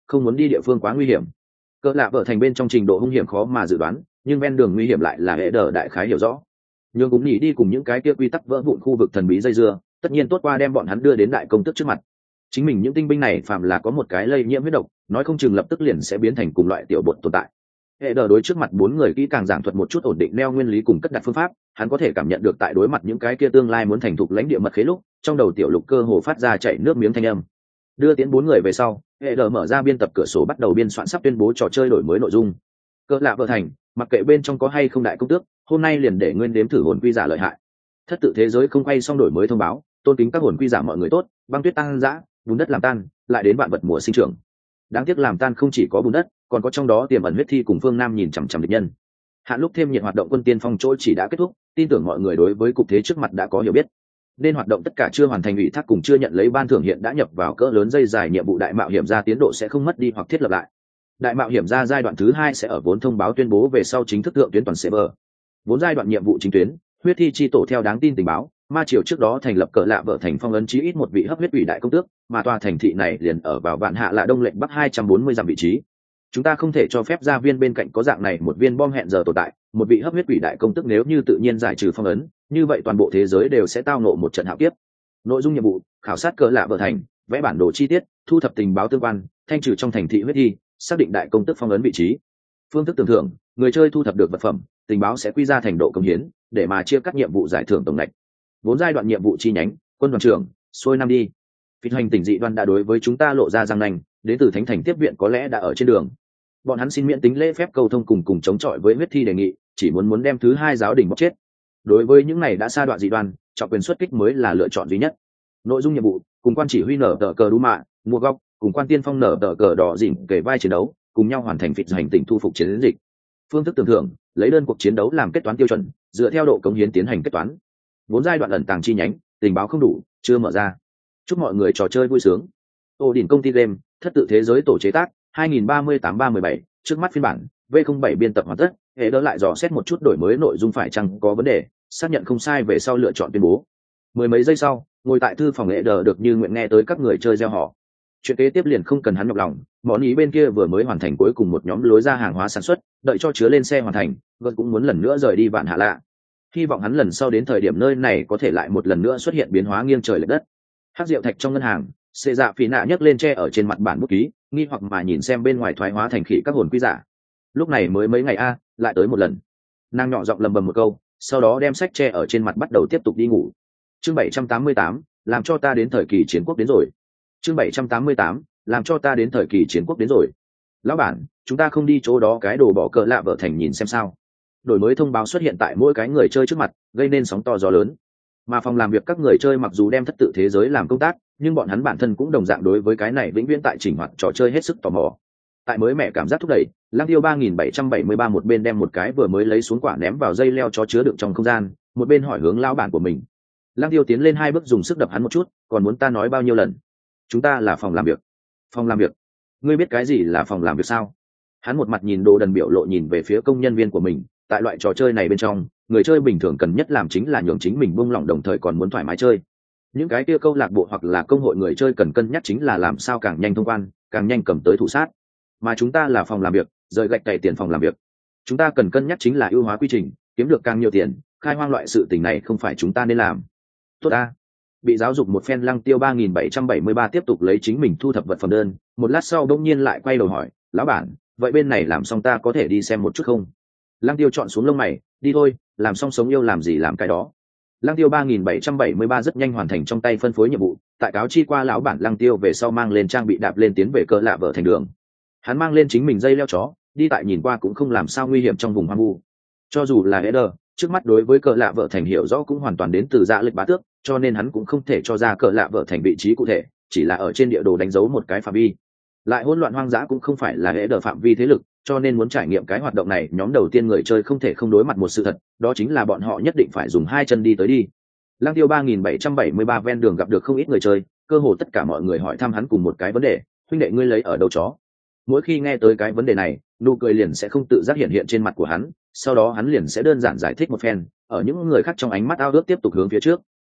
không muốn đi địa phương quá nguy hiểm. Cỡ lạ vợ thành bên trong trình độ hung hiểm khó mà dự đoán, nhưng ven đường nguy hiểm lại là hệ đờ đại khái hiểu rõ. Nhưng cũng nhỉ đi cùng những cái kia quy tắc vỡ vụn khu vực thần bí dây dưa, tất nhiên tốt qua đem bọn hắn đưa đến đại công tức trước mặt. Chính mình những tinh binh này phạm là có một cái lây nhiễm huyết độc, nói không chừng lập tức liền sẽ biến thành cùng loại tiểu bột tồn tại. Hệ đờ đối trước mặt bốn người kỹ càng giảng thuật một chút ổn định neo nguyên lý cùng cất đặt phương pháp, hắn có thể cảm nhận được tại đối mặt những cái kia tương lai muốn thành thục lãnh địa mật khế lúc, trong đầu tiểu lục cơ hồ phát ra chảy nước miếng thanh âm. Đưa tiến bốn người về sau, hệ đờ mở ra biên tập cửa sổ bắt đầu biên soạn sắp tuyên bố trò chơi đổi mới nội dung. Cỡ lạ vợ thành, mặc kệ bên trong có hay không đại công tước, hôm nay liền để nguyên đếm thử hồn quy giả lợi hại. Thất tự thế giới không quay xong đổi mới thông báo, tôn kính các hồn quy giả mọi người tốt, băng tuyết tăng dã, bùn đất làm tan, lại đến vạn vật mùa sinh trưởng. Đáng tiếc làm tan không chỉ có bùn đất, còn có trong đó tiềm ẩn huyết thi cùng phương nam nhìn chằm chằm địch nhân. Hạn lúc thêm nhiệt hoạt động quân tiên phong chỗ chỉ đã kết thúc, tin tưởng mọi người đối với cục thế trước mặt đã có hiểu biết. Nên hoạt động tất cả chưa hoàn thành ủy thác cùng chưa nhận lấy ban thưởng hiện đã nhập vào cỡ lớn dây dài nhiệm vụ đại mạo hiểm ra tiến độ sẽ không mất đi hoặc thiết lập lại. Đại mạo hiểm ra giai đoạn thứ hai sẽ ở vốn thông báo tuyên bố về sau chính thức thượng tuyến toàn server. Vốn giai đoạn nhiệm vụ chính tuyến, huyết thi chi tổ theo đáng tin tình báo, ma triều trước đó thành lập cỡ lạ vợ thành phong ấn chí ít một vị hấp huyết ủy đại công tước, mà tòa thành thị này liền ở vào vạn hạ lạ đông lệnh bắc hai trăm bốn mươi dặm vị trí. Chúng ta không thể cho phép gia viên bên cạnh có dạng này một viên bom hẹn giờ tồn tại, một vị hấp huyết ủy đại công tước nếu như tự nhiên giải trừ phong ấn, như vậy toàn bộ thế giới đều sẽ tao ngộ một trận hạo kiếp. Nội dung nhiệm vụ: khảo sát cỡ lạ vợ thành, vẽ bản đồ chi tiết, thu thập tình báo tương quan, thanh trừ trong thành thị huyết thi, xác định đại công tước phong ấn vị trí. Phương thức tưởng thưởng: người chơi thu thập được vật phẩm, tình báo sẽ quy ra thành độ công hiến, để mà chia các nhiệm vụ giải thưởng tổng lệch. Vốn giai đoạn nhiệm vụ chi nhánh, quân đoàn trưởng, xuôi năm đi. Phi hành tỉnh dị đoan đã đối với chúng ta lộ ra răng nanh, đến từ thánh thành tiếp viện có lẽ đã ở trên đường. Bọn hắn xin miễn tính lễ phép cầu thông cùng cùng chống chọi với huyết thi đề nghị, chỉ muốn muốn đem thứ hai giáo đình bóc chết. Đối với những này đã xa đoạn dị đoan, trọng quyền xuất kích mới là lựa chọn duy nhất. Nội dung nhiệm vụ: cùng quan chỉ huy nở tờ cờ đu mạ, mua góc, cùng quan tiên phong nở tờ cờ đỏ dỉn kể vai chiến đấu, cùng nhau hoàn thành phịt hành tỉnh thu phục chiến dịch. Phương thức tưởng thưởng: lấy đơn cuộc chiến đấu làm kết toán tiêu chuẩn, dựa theo độ cống hiến tiến hành kết toán. Vốn giai đoạn ẩn tàng chi nhánh, tình báo không đủ, chưa mở ra. Chúc mọi người trò chơi vui sướng. Ổ đỉnh công ty game, thất tự thế giới tổ chế tác, hai nghìn ba mươi tám ba mười bảy, trước mắt phiên bản V không bảy biên tập hoàn tất, hệ đỡ lại dò xét một chút đổi mới nội dung phải chăng có vấn đề, xác nhận không sai về sau lựa chọn tuyên bố. Mười mấy giây sau, ngồi tại thư phòng hệ đỡ được như nguyện nghe tới các người chơi reo hò. Chuyện kế tiếp liền không cần hắn nhọc lòng, món ý bên kia vừa mới hoàn thành cuối cùng một nhóm lối ra hàng hóa sản xuất, đợi cho chứa lên xe hoàn thành, vẫn cũng muốn lần nữa rời đi vạn hạ lạ. Hy vọng hắn lần sau đến thời điểm nơi này có thể lại một lần nữa xuất hiện biến hóa nghiêng trời lệch đất. Hắc rượu thạch trong ngân hàng, xê dạ phỉ nạ nhấc lên tre ở trên mặt bản bút ký, nghi hoặc mà nhìn xem bên ngoài thoái hóa thành khỉ các hồn quy giả. Lúc này mới mấy ngày a, lại tới một lần. Nàng nhỏ giọng lầm bầm một câu, sau đó đem sách tre ở trên mặt bắt đầu tiếp tục đi ngủ. Chương bảy trăm tám mươi tám, làm cho ta đến thời kỳ chiến quốc đến rồi. Chương bảy trăm tám mươi tám, làm cho ta đến thời kỳ chiến quốc đến rồi. Lão bản, chúng ta không đi chỗ đó cái đồ bỏ cờ lạ vợ thành nhìn xem sao? Đổi mới thông báo xuất hiện tại mỗi cái người chơi trước mặt, gây nên sóng to gió lớn. Mà phòng làm việc các người chơi mặc dù đem thất tự thế giới làm công tác, nhưng bọn hắn bản thân cũng đồng dạng đối với cái này vĩnh viễn tại chỉnh hoạt trò chơi hết sức tò mò. Tại mới mẹ cảm giác thúc đẩy, Lang Tiêu ba nghìn bảy trăm bảy mươi ba một bên đem một cái vừa mới lấy xuống quả ném vào dây leo cho chứa đựng trong không gian, một bên hỏi hướng lão bản của mình. Lang Tiêu tiến lên hai bước dùng sức đập hắn một chút, còn muốn ta nói bao nhiêu lần? Chúng ta là phòng làm việc. Phòng làm việc? Ngươi biết cái gì là phòng làm việc sao? Hắn một mặt nhìn đồ đần biểu lộ nhìn về phía công nhân viên của mình, tại loại trò chơi này bên trong, người chơi bình thường cần nhất làm chính là nhường chính mình buông lỏng đồng thời còn muốn thoải mái chơi. Những cái kia câu lạc bộ hoặc là công hội người chơi cần cân nhắc chính là làm sao càng nhanh thông quan, càng nhanh cầm tới thủ sát. Mà chúng ta là phòng làm việc, rời gạch cày tiền phòng làm việc. Chúng ta cần cân nhắc chính là ưu hóa quy trình, kiếm được càng nhiều tiền, khai hoang loại sự tình này không phải chúng ta nên làm. Tốt a. Bị giáo dục một phen Lăng Tiêu ba nghìn bảy trăm bảy mươi ba tiếp tục lấy chính mình thu thập vật phẩm đơn, một lát sau bỗng nhiên lại quay đầu hỏi, lão bản, vậy bên này làm xong ta có thể đi xem một chút không? Lăng Tiêu chọn xuống lông mày, đi thôi, làm xong sống yêu làm gì làm cái đó. Lăng Tiêu ba nghìn bảy trăm bảy mươi ba rất nhanh hoàn thành trong tay phân phối nhiệm vụ, tại cáo chi qua lão bản Lăng Tiêu về sau mang lên trang bị đạp lên tiến về cỡ lạ vợ thành đường. Hắn mang lên chính mình dây leo chó, đi tại nhìn qua cũng không làm sao nguy hiểm trong vùng hoang vu. Cho dù là Eder, trước mắt đối với cỡ lạ vợ thành hiểu rõ cũng hoàn toàn đến từ dạ lịch bá tước, cho nên hắn cũng không thể cho ra cỡ lạ vợ thành vị trí cụ thể, chỉ là ở trên địa đồ đánh dấu một cái phạm vi. Lại hỗn loạn hoang dã cũng không phải là Eder phạm vi thế lực, cho nên muốn trải nghiệm cái hoạt động này, nhóm đầu tiên người chơi không thể không đối mặt một sự thật, đó chính là bọn họ nhất định phải dùng hai chân đi tới đi. Lăng Tiêu ba nghìn bảy trăm bảy mươi ba ven đường gặp được không ít người chơi, cơ hồ tất cả mọi người hỏi thăm hắn cùng một cái vấn đề, huynh đệ ngươi lấy ở đâu chó? Mỗi khi nghe tới cái vấn đề này, nụ cười liền sẽ không tự giác hiện hiện trên mặt của hắn, sau đó hắn liền sẽ đơn giản giải thích một phen, ở những người khác trong ánh mắt ao ước tiếp tục hướng phía trước.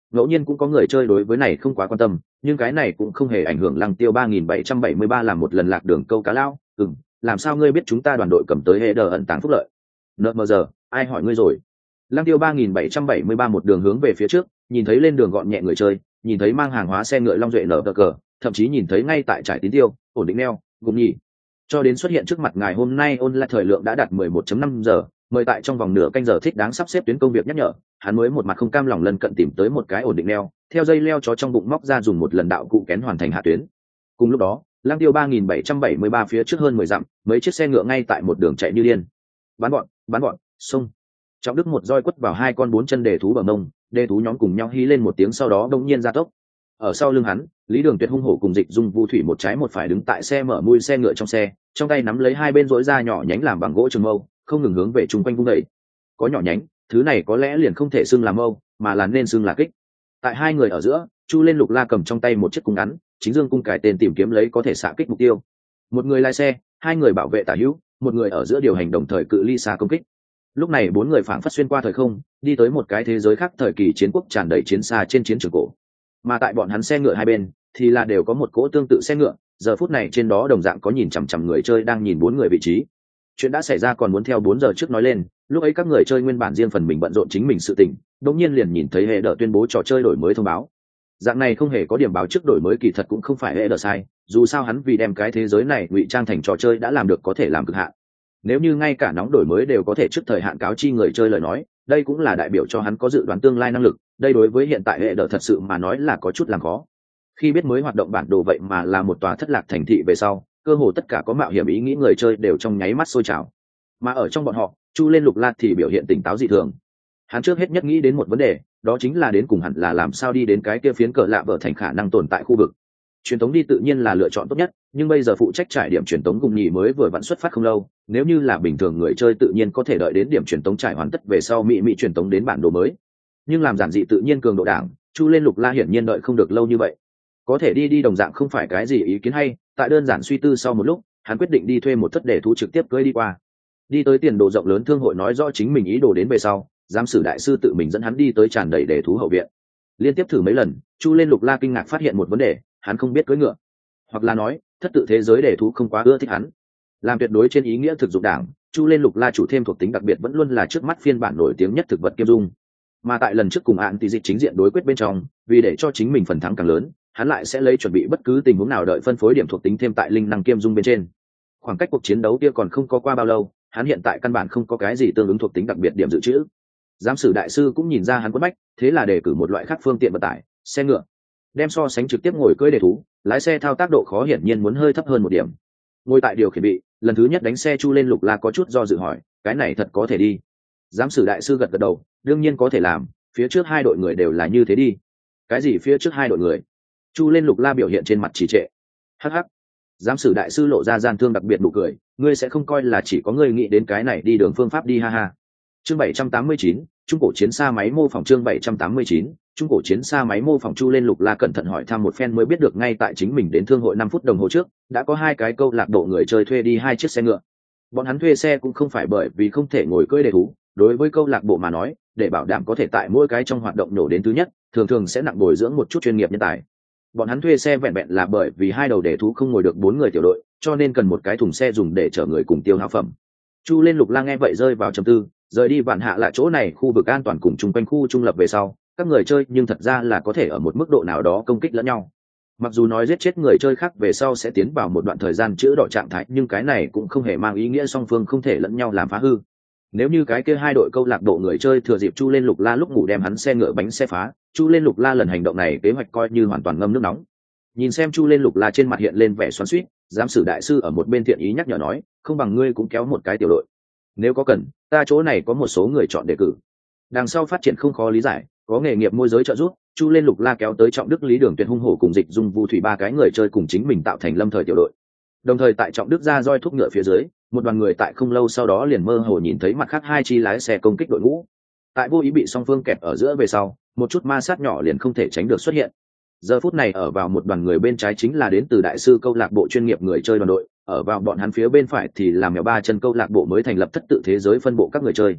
ngẫu nhiên cũng có người chơi đối với này không quá quan tâm, nhưng cái này cũng không hề ảnh hưởng Lăng Tiêu ba nghìn bảy trăm bảy mươi ba làm một lần lạc đường câu cá lao. Ừm, làm sao ngươi biết chúng ta đoàn đội cầm tới header ẩn tàng phúc lợi? Nợ mờ giờ, ai hỏi ngươi rồi? Lăng Tiêu ba nghìn bảy trăm bảy mươi ba một đường hướng về phía trước, nhìn thấy lên đường gọn nhẹ người chơi, nhìn thấy mang hàng hóa xe ngựa long duệ nở cờ, thậm chí nhìn thấy ngay tại trải tín tiêu, ổn định neo, gồm nhỉ. Cho đến xuất hiện trước mặt ngài hôm nay online thời lượng đã đạt mười một phẩy năm giờ, mời tại trong vòng nửa canh giờ thích đáng sắp xếp tuyến công việc nhắc nhở, hắn mới một mặt không cam lòng lần cận tìm tới một cái ổn định neo, theo dây leo chó trong bụng móc ra dùng một lần đạo cụ kén hoàn thành hạ tuyến. Cùng lúc đó, Lăng Tiêu ba nghìn bảy trăm bảy mươi ba phía trước hơn mười dặm, mấy chiếc xe ngựa ngay tại một đường chạy như điên. Bắn bọn, bắn bọn, xông. Trọng Đức một roi quất vào hai con bốn chân đề thú bờ mông, đề thú nhóm cùng nhau hí lên một tiếng sau đó đông nhiên ra tốc. Ở sau lưng hắn, Lý Đường Tuyệt hung hổ cùng Dịch Dung Vu Thủy một trái một phải đứng tại xe mở mui xe ngựa trong xe, trong tay nắm lấy hai bên rỗi ra nhỏ nhánh làm bằng gỗ trường mâu, không ngừng hướng về chung quanh vung đẩy. Có nhỏ nhánh, thứ này có lẽ liền không thể xưng là mâu, mà là nên xưng là kích. Tại hai người ở giữa, Chu Lên Lục La cầm trong tay một chiếc cung ngắn, chính dương cung cài tên tìm kiếm lấy có thể xạ kích mục tiêu. Một người lái xe, hai người bảo vệ tả hữu, một người ở giữa điều hành đồng thời cự ly xa công kích. Lúc này bốn người phảng phất xuyên qua thời không, đi tới một cái thế giới khác thời kỳ chiến quốc tràn đầy chiến xa trên chiến trường cổ. Mà tại bọn hắn xe ngựa hai bên thì là đều có một cỗ tương tự xe ngựa, giờ phút này trên đó đồng dạng có nhìn chằm chằm người chơi đang nhìn bốn người vị trí. Chuyện đã xảy ra còn muốn theo bốn giờ trước nói lên, lúc ấy các người chơi nguyên bản riêng phần mình bận rộn chính mình sự tình, đột nhiên liền nhìn thấy hệ đỡ tuyên bố trò chơi đổi mới thông báo. Dạng này không hề có điểm báo trước đổi mới kỳ thật cũng không phải hệ đỡ sai, dù sao hắn vì đem cái thế giới này ngụy trang thành trò chơi đã làm được có thể làm cực hạn. Nếu như ngay cả nóng đổi mới đều có thể trước thời hạn cáo chi người chơi lời nói, đây cũng là đại biểu cho hắn có dự đoán tương lai năng lực, đây đối với hiện tại hệ đỡ thật sự mà nói là có chút làm khó. Khi biết mới hoạt động bản đồ vậy mà là một tòa thất lạc thành thị về sau, cơ hồ tất cả có mạo hiểm ý nghĩ người chơi đều trong nháy mắt sôi trào. Mà ở trong bọn họ, Chu Lên Lục La thì biểu hiện tỉnh táo dị thường. Hắn trước hết nhất nghĩ đến một vấn đề, đó chính là đến cùng hẳn là làm sao đi đến cái kia phiến cờ lạ vở thành khả năng tồn tại khu vực. Truyền tống đi tự nhiên là lựa chọn tốt nhất, nhưng bây giờ phụ trách trải điểm truyền tống cùng nhị mới vừa vặn xuất phát không lâu, nếu như là bình thường người chơi tự nhiên có thể đợi đến điểm truyền tống trải hoàn tất về sau mỹ mỹ truyền tống đến bản đồ mới. Nhưng làm giản dị tự nhiên cường độ đảng, Chu Lên Lục La hiển nhiên đợi không được lâu như vậy. Có thể đi đi đồng dạng không phải cái gì ý kiến hay, tại đơn giản suy tư sau một lúc, hắn quyết định đi thuê một thất để thú trực tiếp cưỡi đi qua. Đi tới tiền đồ rộng lớn thương hội nói rõ chính mình ý đồ đến về sau, giám sử đại sư tự mình dẫn hắn đi tới tràn đầy để thú hậu viện. Liên tiếp thử mấy lần, Chu Lên Lục La kinh ngạc phát hiện một vấn đề, hắn không biết cưỡi ngựa, hoặc là nói thất tự thế giới để thú không quá ưa thích hắn. Làm tuyệt đối trên ý nghĩa thực dụng đảng, Chu Lên Lục La chủ thêm thuộc tính đặc biệt vẫn luôn là trước mắt phiên bản nổi tiếng nhất thực vật kiêm dung. Mà tại lần trước cùng án tỷ dịch chính diện đối quyết bên trong, vì để cho chính mình phần thắng càng lớn, hắn lại sẽ lấy chuẩn bị bất cứ tình huống nào đợi phân phối điểm thuộc tính thêm tại linh năng kiêm dung bên trên. Khoảng cách cuộc chiến đấu kia còn không có qua bao lâu, hắn hiện tại căn bản không có cái gì tương ứng thuộc tính đặc biệt điểm dự trữ. Giám sử đại sư cũng nhìn ra hắn quất bách, thế là đề cử một loại khác phương tiện vận tải, xe ngựa. Đem so sánh trực tiếp ngồi cưỡi đề thú, lái xe thao tác độ khó hiển nhiên muốn hơi thấp hơn một điểm. Ngồi tại điều khiển bị, lần thứ nhất đánh xe Chu Lên Lục La có chút do dự hỏi, cái này thật có thể đi? Giám sử đại sư gật gật đầu, đương nhiên có thể làm, phía trước hai đội người đều là như thế đi. Cái gì phía trước hai đội người? Chu Lên Lục La biểu hiện trên mặt trì trệ. Hắc hắc. Giám sử đại sư lộ ra gian thương đặc biệt nụ cười, ngươi sẽ không coi là chỉ có ngươi nghĩ đến cái này đi đường phương pháp đi ha ha. Chương bảy trăm tám mươi chín, trung cổ chiến xa máy mô phỏng chương bảy trăm tám mươi chín, trung cổ chiến xa máy mô phỏng. Chu Lên Lục La cẩn thận hỏi thăm một phen mới biết được ngay tại chính mình đến thương hội năm phút đồng hồ trước, đã có hai cái câu lạc bộ người chơi thuê đi hai chiếc xe ngựa. Bọn hắn thuê xe cũng không phải bởi vì không thể ngồi cưỡi đề thú, đối với câu lạc bộ mà nói, để bảo đảm có thể tại mỗi cái trong hoạt động nổ đến thứ nhất, thường thường sẽ nặng bồi dưỡng một chút chuyên nghiệp nhân tài. Bọn hắn thuê xe vẹn vẹn là bởi vì hai đầu đề thú không ngồi được bốn người tiểu đội, cho nên cần một cái thùng xe dùng để chở người cùng tiêu hao phẩm. Chu Lên Lục La nghe vậy rơi vào trầm tư, rời đi Vạn Hạ lại chỗ này khu vực an toàn cùng chung quanh khu trung lập về sau, các người chơi nhưng thật ra là có thể ở một mức độ nào đó công kích lẫn nhau. Mặc dù nói giết chết người chơi khác về sau sẽ tiến vào một đoạn thời gian chữa đỏ trạng thái, nhưng cái này cũng không hề mang ý nghĩa song phương không thể lẫn nhau làm phá hư. Nếu như cái kia hai đội câu lạc bộ người chơi thừa dịp Chu Lên Lục La lúc ngủ đem hắn xe ngựa bánh xe phá, Chu Lên Lục La lần hành động này kế hoạch coi như hoàn toàn ngâm nước nóng. Nhìn xem Chu Lên Lục La trên mặt hiện lên vẻ xoắn xuýt, giám sử đại sư ở một bên thiện ý nhắc nhở nói, không bằng ngươi cũng kéo một cái tiểu đội. Nếu có cần, ta chỗ này có một số người chọn đề cử. Đằng sau phát triển không khó lý giải, có nghề nghiệp môi giới trợ giúp, Chu Lên Lục La kéo tới Trọng Đức Lý Đường Tuyệt hung hổ cùng Dịch Dung Vu Thủy ba cái người chơi cùng chính mình tạo thành lâm thời tiểu đội. Đồng thời tại Trọng Đức ra roi thúc ngựa phía dưới, một đoàn người tại không lâu sau đó liền mơ hồ nhìn thấy mặt khác hai chi lái xe công kích đội ngũ. Tại vô ý bị song phương kẹp ở giữa về sau, một chút ma sát nhỏ liền không thể tránh được xuất hiện. Giờ phút này ở vào một đoàn người bên trái chính là đến từ đại sư câu lạc bộ chuyên nghiệp người chơi đoàn đội, ở vào bọn hắn phía bên phải thì là mèo ba chân câu lạc bộ mới thành lập thất tự thế giới phân bộ các người chơi.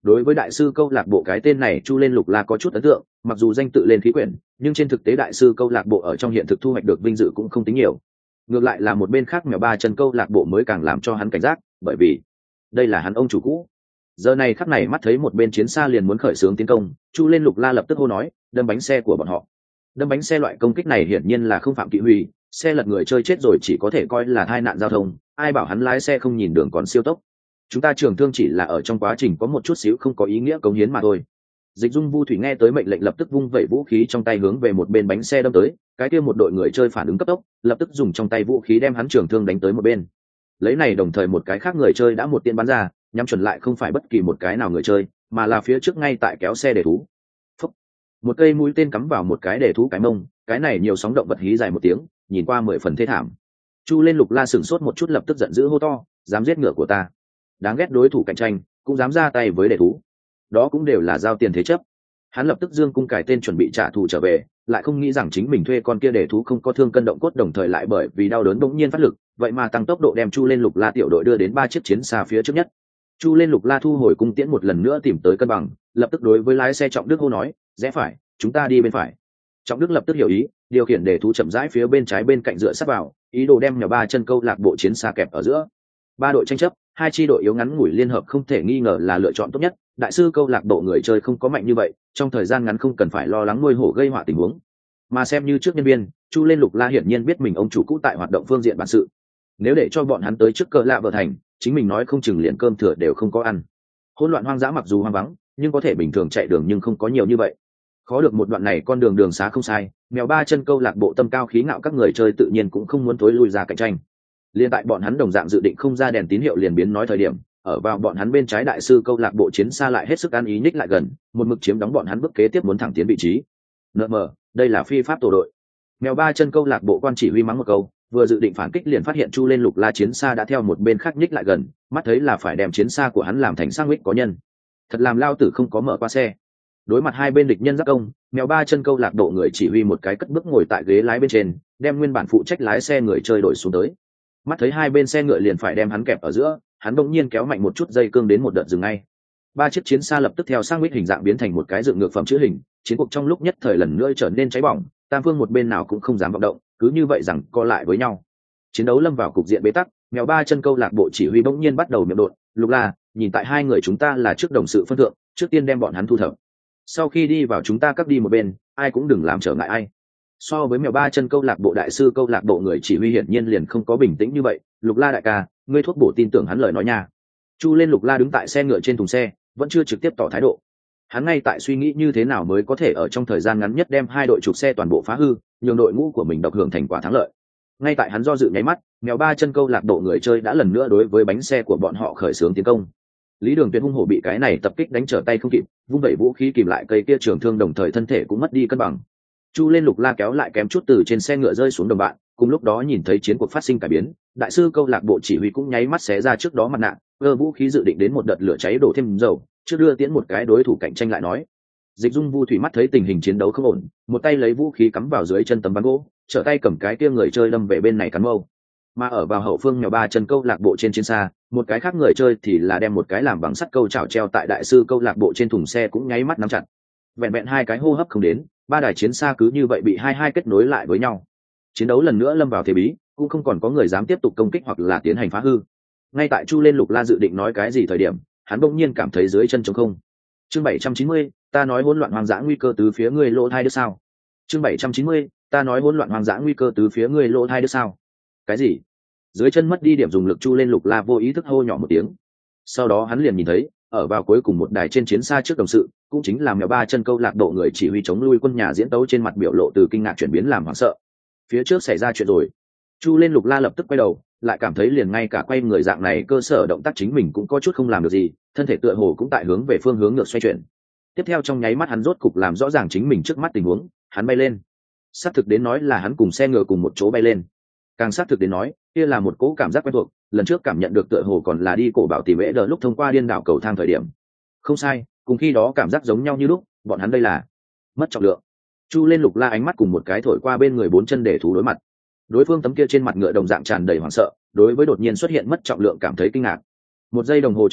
đối với đại sư câu lạc bộ cái tên này Chu lên lục la có chút ấn tượng, mặc dù danh tự lên khí quyển nhưng trên thực tế đại sư câu lạc bộ ở trong hiện thực thu hoạch được vinh dự cũng không tính nhiều. Ngược lại là một bên khác mèo ba chân câu lạc bộ mới càng làm cho hắn cảnh giác, bởi vì đây là hắn ông chủ cũ. Giờ này khắc này mắt thấy một bên chiến xa liền muốn khởi xướng tiến công, Chu lên lục la lập tức hô nói, đâm bánh xe của bọn họ. Đâm bánh xe loại công kích này hiển nhiên là không phạm kỵ huy, xe lật người chơi chết rồi chỉ có thể coi là tai nạn giao thông, ai bảo hắn lái xe không nhìn đường còn siêu tốc. Chúng ta trường thương chỉ là ở trong quá trình có một chút xíu không có ý nghĩa cống hiến mà thôi. Dịch Dung Vu Thủy nghe tới mệnh lệnh lập tức vung vẩy vũ khí trong tay hướng về một bên bánh xe đâm tới, cái kia một đội người chơi phản ứng cấp tốc, lập tức dùng trong tay vũ khí đem hắn trường thương đánh tới một bên. Lấy này đồng thời một cái khác người chơi đã một tiên bắn ra, nhắm chuẩn lại không phải bất kỳ một cái nào người chơi, mà là phía trước ngay tại kéo xe để thú. Phúc. Một cây mũi tên cắm vào một cái để thú cái mông, cái này nhiều sóng động vật hí dài một tiếng, nhìn qua mười phần thê thảm. Chu lên lục la sửng sốt một chút lập tức giận dữ hô to, dám giết ngựa của ta, đáng ghét đối thủ cạnh tranh cũng dám ra tay với để thú, đó cũng đều là giao tiền thế chấp. Hắn lập tức dương cung cài tên chuẩn bị trả thù trở về, lại không nghĩ rằng chính mình thuê con kia để thú không có thương cân động cốt, đồng thời lại bởi vì đau đớn bỗng nhiên phát lực, vậy mà tăng tốc độ đem Chu lên lục la tiểu đội đưa đến ba chiếc chiến xa phía trước nhất. Chu lên lục la thu hồi cung tiễn một lần nữa tìm tới cân bằng, lập tức đối với lái xe Trọng Đức hô nói, rẽ phải, chúng ta đi bên phải. Trọng Đức lập tức hiểu ý, điều khiển để thú chậm rãi phía bên trái bên cạnh dựa sát vào, ý đồ đem nhà ba chân câu lạc bộ chiến xa kẹp ở giữa. Ba đội tranh chấp, hai chi đội yếu ngắn ngủi liên hợp không thể nghi ngờ là lựa chọn tốt nhất. Đại sư câu lạc bộ người chơi không có mạnh như vậy, trong thời gian ngắn không cần phải lo lắng nuôi hổ gây họa tình huống. Mà xem như trước nhân viên, Chu lên lục la hiển nhiên biết mình ông chủ cũ tại hoạt động phương diện bản sự. Nếu để cho bọn hắn tới trước cờ lạ vợ thành, chính mình nói không chừng liền cơm thừa đều không có ăn. Hỗn loạn hoang dã mặc dù hoang vắng, nhưng có thể bình thường chạy đường nhưng không có nhiều như vậy. Khó được một đoạn này con đường đường xá không sai, mèo ba chân câu lạc bộ tâm cao khí ngạo các người chơi tự nhiên cũng không muốn tối lui ra cạnh tranh. Liên tại bọn hắn đồng dạng dự định không ra đèn tín hiệu liền biến nói thời điểm, ở vào bọn hắn bên trái đại sư câu lạc bộ chiến xa lại hết sức ăn ý nhích lại gần, một mực chiếm đóng bọn hắn bước kế tiếp muốn thẳng tiến vị trí. Nợ mờ, đây là phi pháp tổ đội. Mèo ba chân câu lạc bộ quan chỉ huy mắng một câu, vừa dự định phản kích liền phát hiện Chu lên lục la chiến xa đã theo một bên khác nhích lại gần, mắt thấy là phải đem chiến xa của hắn làm thành sang mít có nhân. Thật làm lao tử không có mở qua xe. Đối mặt hai bên địch nhân giáp công, mèo ba chân câu lạc bộ người chỉ huy một cái cất bước ngồi tại ghế lái bên trên, đem nguyên bản phụ trách lái xe người chơi đổi xuống tới. Mắt thấy hai bên xe ngựa liền phải đem hắn kẹp ở giữa, hắn bỗng nhiên kéo mạnh một chút dây cương đến một đợt dừng ngay. Ba chiếc chiến xa lập tức theo sang mít hình dạng biến thành một cái dựng ngược phẩm chữ hình, chiến cuộc trong lúc nhất thời lần nữa trở nên cháy bỏng, tam phương một bên nào cũng không dám vọng động, cứ như vậy rằng co lại với nhau. Chiến đấu lâm vào cục diện bế tắc, mèo ba chân câu lạc bộ chỉ huy bỗng nhiên bắt đầu miệng đột, lục la, nhìn tại hai người chúng ta là trước đồng sự phân thượng, trước tiên đem bọn hắn thu thập. Sau khi đi vào chúng ta cắt đi một bên, ai cũng đừng làm trở ngại ai. So với mèo ba chân câu lạc bộ đại sư câu lạc bộ người chỉ huy hiển nhiên liền không có bình tĩnh như vậy. Lục la đại ca, ngươi thuốc bổ tin tưởng hắn lời nói nha. Chu lên lục la đứng tại xe ngựa trên thùng xe, vẫn chưa trực tiếp tỏ thái độ. Hắn ngay tại suy nghĩ như thế nào mới có thể ở trong thời gian ngắn nhất đem hai đội trục xe toàn bộ phá hư, nhường đội ngũ của mình độc hưởng thành quả thắng lợi. Ngay tại hắn do dự nháy mắt, mèo ba chân câu lạc bộ người chơi đã lần nữa đối với bánh xe của bọn họ khởi xướng tiến công. Lý Đường Tuyệt hung hổ bị cái này tập kích đánh trở tay không kịp, vung vẩy vũ khí kìm lại cây kia trường thương, đồng thời thân thể cũng mất đi cân bằng. Chu lên lục la kéo lại kém chút từ trên xe ngựa rơi xuống đồng bạn, cùng lúc đó nhìn thấy chiến cuộc phát sinh cải biến, đại sư câu lạc bộ chỉ huy cũng nháy mắt xé ra trước đó mặt nạ, cơ vũ khí dự định đến một đợt lửa cháy đổ thêm dầu, trước đưa tiến một cái đối thủ cạnh tranh lại nói. Dịch Dung Vu Thủy mắt thấy tình hình chiến đấu không ổn, một tay lấy vũ khí cắm vào dưới chân tấm ván gỗ, trở tay cầm cái kia người chơi đâm về bên này cắn mâu. Mà ở vào hậu phương mèo ba chân câu lạc bộ trên chiến xa, một cái khác người chơi thì là đem một cái làm bằng sắt câu chảo treo tại đại sư câu lạc bộ trên thùng xe cũng nháy mắt nắm chặt. Vẹn vẹn hai cái hô hấp không đến, ba đài chiến xa cứ như vậy bị hai hai kết nối lại với nhau. Chiến đấu lần nữa lâm vào thế bí, cũng không còn có người dám tiếp tục công kích hoặc là tiến hành phá hư. Ngay tại Chu lên lục la dự định nói cái gì thời điểm, hắn bỗng nhiên cảm thấy dưới chân trống không. Chương bảy trăm chín mươi, ta nói hỗn loạn hoang dã nguy cơ từ phía ngươi lỗ thai đứa sao? Chương bảy trăm chín mươi, ta nói hỗn loạn hoang dã nguy cơ từ phía ngươi lỗ thai đứa sao? Cái gì? Dưới chân mất đi điểm dùng lực, Chu lên lục la vô ý thức hô nhỏ một tiếng. Sau đó hắn liền nhìn thấy, ở vào cuối cùng một đài trên chiến xa trước đồng sự, cũng chính là mèo ba chân câu lạc bộ người chỉ huy chống lui quân nhà diễn tấu trên mặt biểu lộ từ kinh ngạc chuyển biến làm hoảng sợ. Phía trước xảy ra chuyện rồi. Chu lên lục la lập tức quay đầu, lại cảm thấy liền ngay cả quay người dạng này cơ sở động tác chính mình cũng có chút không làm được gì, thân thể tựa hồ cũng tại hướng về phương hướng ngược xoay chuyển. Tiếp theo trong nháy mắt hắn rốt cục làm rõ ràng chính mình trước mắt tình huống, hắn bay lên. Xác thực đến nói là hắn cùng xe ngựa cùng một chỗ bay lên. Càng xác thực đến nói, kia là một cỗ cảm giác quen thuộc, lần trước cảm nhận được tựa hồ còn là đi cổ bảo tìm ế đờ lúc thông qua điên đảo cầu thang thời điểm. Không sai, cùng khi đó cảm giác giống nhau như lúc, bọn hắn đây là mất trọng lượng. Chu lên lục la ánh mắt cùng một cái thổi qua bên người bốn chân để thú đối mặt. Đối phương tấm kia trên mặt ngựa đồng dạng tràn đầy hoảng sợ, đối với đột nhiên xuất hiện mất trọng lượng cảm thấy kinh ngạc. Một giây đồng hồ trước đó,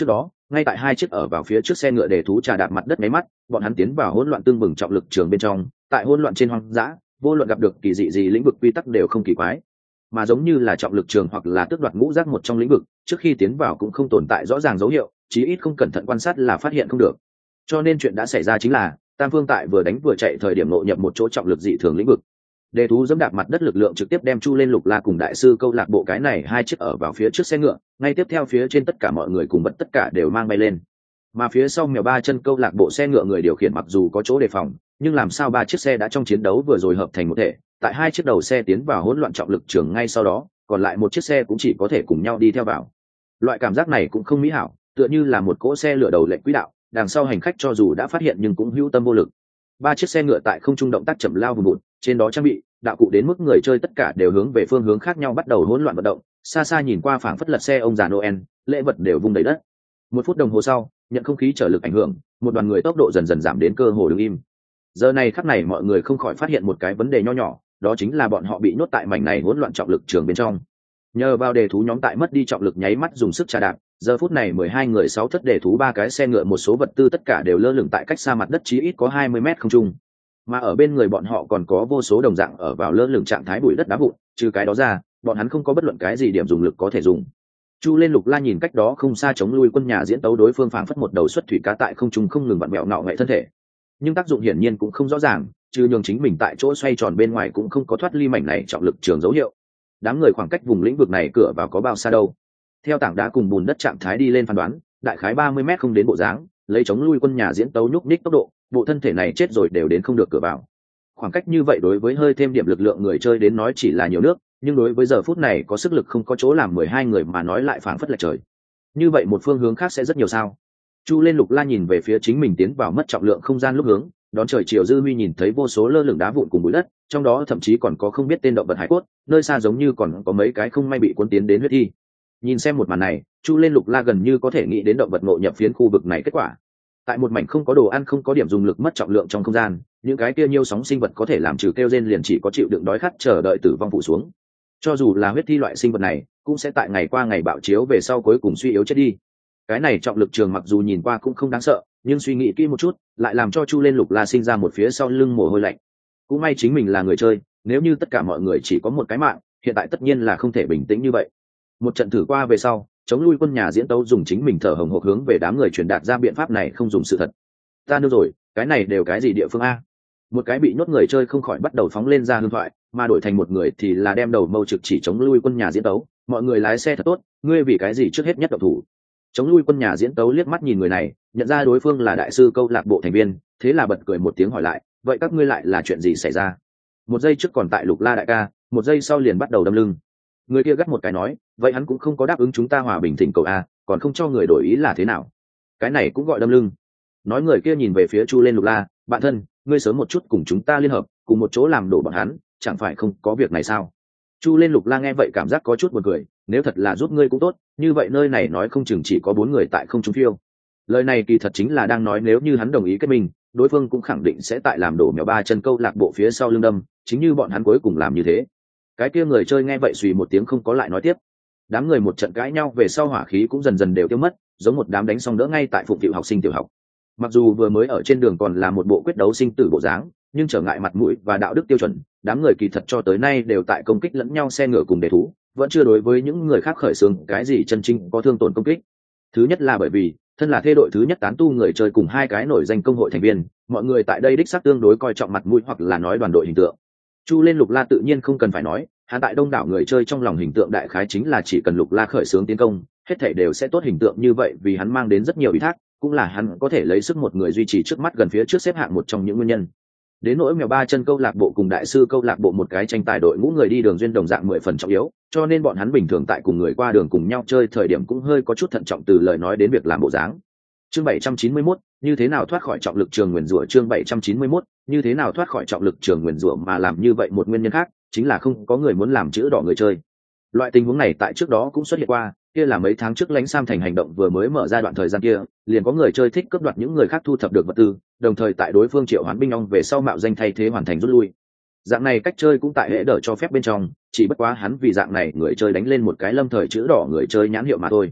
ngay tại hai chiếc ở vào phía trước xe ngựa đề thú trà đạp mặt đất máy mắt, bọn hắn tiến vào hỗn loạn tương bừng trọng lực trường bên trong. Tại hỗn loạn trên hoang dã, vô luận gặp được kỳ dị gì lĩnh vực quy tắc đều không kỳ quái, mà giống như là trọng lực trường hoặc là tước đoạt ngũ giác một trong lĩnh vực, trước khi tiến vào cũng không tồn tại rõ ràng dấu hiệu, chí ít không cẩn thận quan sát là phát hiện không được. Cho nên chuyện đã xảy ra chính là Tam Phương tại vừa đánh vừa chạy thời điểm ngộ nhập một chỗ trọng lực dị thường lĩnh vực. Đề thú giẫm đạp mặt đất lực lượng trực tiếp đem Chu lên Lục La cùng đại sư câu lạc bộ cái này hai chiếc ở vào phía trước xe ngựa, ngay tiếp theo phía trên tất cả mọi người cùng vật tất cả đều mang bay lên. Mà phía sau mèo ba chân câu lạc bộ xe ngựa người điều khiển mặc dù có chỗ đề phòng, nhưng làm sao ba chiếc xe đã trong chiến đấu vừa rồi hợp thành một thể, tại hai chiếc đầu xe tiến vào hỗn loạn trọng lực trường ngay sau đó, còn lại một chiếc xe cũng chỉ có thể cùng nhau đi theo vào. Loại cảm giác này cũng không mỹ hảo, tựa như là một cỗ xe lửa đầu lệch quỹ đạo, đằng sau hành khách cho dù đã phát hiện nhưng cũng hữu tâm vô lực. Ba chiếc xe ngựa tại không trung động tác chậm lao vùng vụt, trên đó trang bị đạo cụ đến mức người chơi tất cả đều hướng về phương hướng khác nhau bắt đầu hỗn loạn vận động, xa xa nhìn qua phảng phất lật xe ông già Noel, lễ vật đều vung đầy đất. Một phút đồng hồ sau, nhận không khí trở lực ảnh hưởng, một đoàn người tốc độ dần dần giảm đến cơ hồ đứng im. Giờ này khắc này mọi người không khỏi phát hiện một cái vấn đề nho nhỏ, đó chính là bọn họ bị nhốt tại mảnh này hỗn loạn trọng lực trường bên trong. Nhờ vào đề thú nhóm tại mất đi trọng lực nháy mắt dùng sức trà đạp, giờ phút này mười hai người sáu thất đề thú ba cái xe ngựa một số vật tư tất cả đều lơ lửng tại cách xa mặt đất chí ít có hai mươi mét không trung. Mà ở bên người bọn họ còn có vô số đồng dạng ở vào lơ lửng trạng thái bụi đất đá vụn, trừ cái đó ra, bọn hắn không có bất luận cái gì điểm dùng lực có thể dùng. Chu lên Lục La nhìn cách đó không xa chống lui quân nhà diễn tấu đối phương phảng phất một đầu xuất thủy cá tại không trung không ngừng vặn vẹo ngạo nghệ thân thể. Nhưng tác dụng hiển nhiên cũng không rõ ràng, trừ nhường chính mình tại chỗ xoay tròn bên ngoài cũng không có thoát ly mảnh này trọng lực trường dấu hiệu. Đám người khoảng cách vùng lĩnh vực này cửa vào có bao xa đâu? Theo tảng đá cùng bùn đất trạng thái đi lên phán đoán, đại khái ba mươi mét không đến bộ dáng, lấy chống lui quân nhà diễn tấu nhúc nhích tốc độ, bộ thân thể này chết rồi đều đến không được cửa vào. Khoảng cách như vậy đối với hơi thêm điểm lực lượng người chơi đến nói chỉ là nhiều nước, nhưng đối với giờ phút này có sức lực không có chỗ làm mười hai người mà nói lại phảng phất là trời. Như vậy một phương hướng khác sẽ rất nhiều sao? Chu lên Lục La nhìn về phía chính mình tiến vào mất trọng lượng không gian lúc hướng, đón trời chiều dư huy nhìn thấy vô số lơ lửng đá vụn cùng bụi đất, trong đó thậm chí còn có không biết tên động vật hải cốt, nơi xa giống như còn có mấy cái không may bị cuốn tiến đến huyết thi. Nhìn xem một màn này, Chu lên Lục La gần như có thể nghĩ đến động vật ngộ nhập phiến khu vực này kết quả. Tại một mảnh không có đồ ăn không có điểm dùng lực mất trọng lượng trong không gian, những cái kia nhiêu sóng sinh vật có thể làm trừ kêu rên liền chỉ có chịu đựng đói khát chờ đợi tử vong phụ xuống. Cho dù là huyết thi loại sinh vật này, cũng sẽ tại ngày qua ngày bạo chiếu về sau cuối cùng suy yếu chết đi. Cái này trọng lực trường mặc dù nhìn qua cũng không đáng sợ, nhưng suy nghĩ kỹ một chút, lại làm cho Chu lên Lục La sinh ra một phía sau lưng mồ hôi lạnh. Cũng may chính mình là người chơi, nếu như tất cả mọi người chỉ có một cái mạng, hiện tại tất nhiên là không thể bình tĩnh như vậy. Một trận thử qua về sau, chống lui quân nhà diễn tấu dùng chính mình thở hồng hộc hướng về đám người truyền đạt ra biện pháp này không dùng sự thật. Ta nương rồi, cái này đều cái gì địa phương a? Một cái bị nhốt người chơi không khỏi bắt đầu phóng lên ra hương thoại, mà đổi thành một người thì là đem đầu mâu trực chỉ chống lui quân nhà diễn tấu. Mọi người lái xe thật tốt, ngươi vì cái gì trước hết nhất động thủ? Chống lui quân nhà diễn tấu liếc mắt nhìn người này, nhận ra đối phương là đại sư câu lạc bộ thành viên, thế là bật cười một tiếng hỏi lại, vậy các ngươi lại là chuyện gì xảy ra? Một giây trước còn tại Lục La đại ca, một giây sau liền bắt đầu đâm lưng. Người kia gắt một cái nói, vậy hắn cũng không có đáp ứng chúng ta hòa bình thỉnh cầu a, còn không cho người đổi ý là thế nào? Cái này cũng gọi đâm lưng. Nói người kia nhìn về phía Chu lên Lục La, bạn thân, ngươi sớm một chút cùng chúng ta liên hợp, cùng một chỗ làm đổ bọn hắn, chẳng phải không có việc này sao? Chu lên Lục La nghe vậy cảm giác có chút buồn cười, nếu thật là giúp ngươi cũng tốt, như vậy nơi này nói không chừng chỉ có bốn người tại không trung phiêu. Lời này kỳ thật chính là đang nói nếu như hắn đồng ý kết minh, đối phương cũng khẳng định sẽ tại làm đổ mèo ba chân câu lạc bộ phía sau lưng đâm, chính như bọn hắn cuối cùng làm như thế. Cái kia người chơi nghe vậy xùy một tiếng không có lại nói tiếp. Đám người một trận cãi nhau về sau hỏa khí cũng dần dần đều tiêu mất, giống một đám đánh xong đỡ ngay tại phục vụ học sinh tiểu học. Mặc dù vừa mới ở trên đường còn là một bộ quyết đấu sinh tử bộ dáng, nhưng trở ngại mặt mũi và đạo đức tiêu chuẩn, đám người kỳ thật cho tới nay đều tại công kích lẫn nhau xe ngựa cùng đề thú, vẫn chưa đối với những người khác khởi xướng cái gì chân chính có thương tổn công kích. Thứ nhất là bởi vì thân là thê đội thứ nhất tán tu người chơi cùng hai cái nổi danh công hội thành viên, mọi người tại đây đích xác tương đối coi trọng mặt mũi hoặc là nói đoàn đội hình tượng. Chu lên Lục La tự nhiên không cần phải nói, hắn tại đông đảo người chơi trong lòng hình tượng đại khái chính là chỉ cần Lục La khởi xướng tiến công, hết thảy đều sẽ tốt hình tượng như vậy, vì hắn mang đến rất nhiều ủy thác, cũng là hắn có thể lấy sức một người duy trì trước mắt gần phía trước xếp hạng một trong những nguyên nhân. Đến nỗi mèo ba chân câu lạc bộ cùng đại sư câu lạc bộ một cái tranh tài đội ngũ người đi đường duyên đồng dạng mười phần trọng yếu, cho nên bọn hắn bình thường tại cùng người qua đường cùng nhau chơi thời điểm cũng hơi có chút thận trọng từ lời nói đến việc làm bộ dáng. Chương bảy trăm chín mươi mốt, như thế nào thoát khỏi trọng lực trường nguyền rủa. Chương bảy trăm chín mươi mốt, như thế nào thoát khỏi trọng lực trường nguyền rủa mà làm như vậy một nguyên nhân khác chính là không có người muốn làm chữ đỏ người chơi. Loại tình huống này tại trước đó cũng xuất hiện qua, kia là mấy tháng trước Lãnh Sam thành hành động vừa mới mở ra đoạn thời gian kia, liền có người chơi thích cướp đoạt những người khác thu thập được vật tư, đồng thời tại đối phương triệu hoán binh ong về sau mạo danh thay thế hoàn thành rút lui. Dạng này cách chơi cũng tại hệ đỡ cho phép bên trong, chỉ bất quá hắn vì dạng này người chơi đánh lên một cái lâm thời chữ đỏ người chơi nhãn hiệu mà thôi.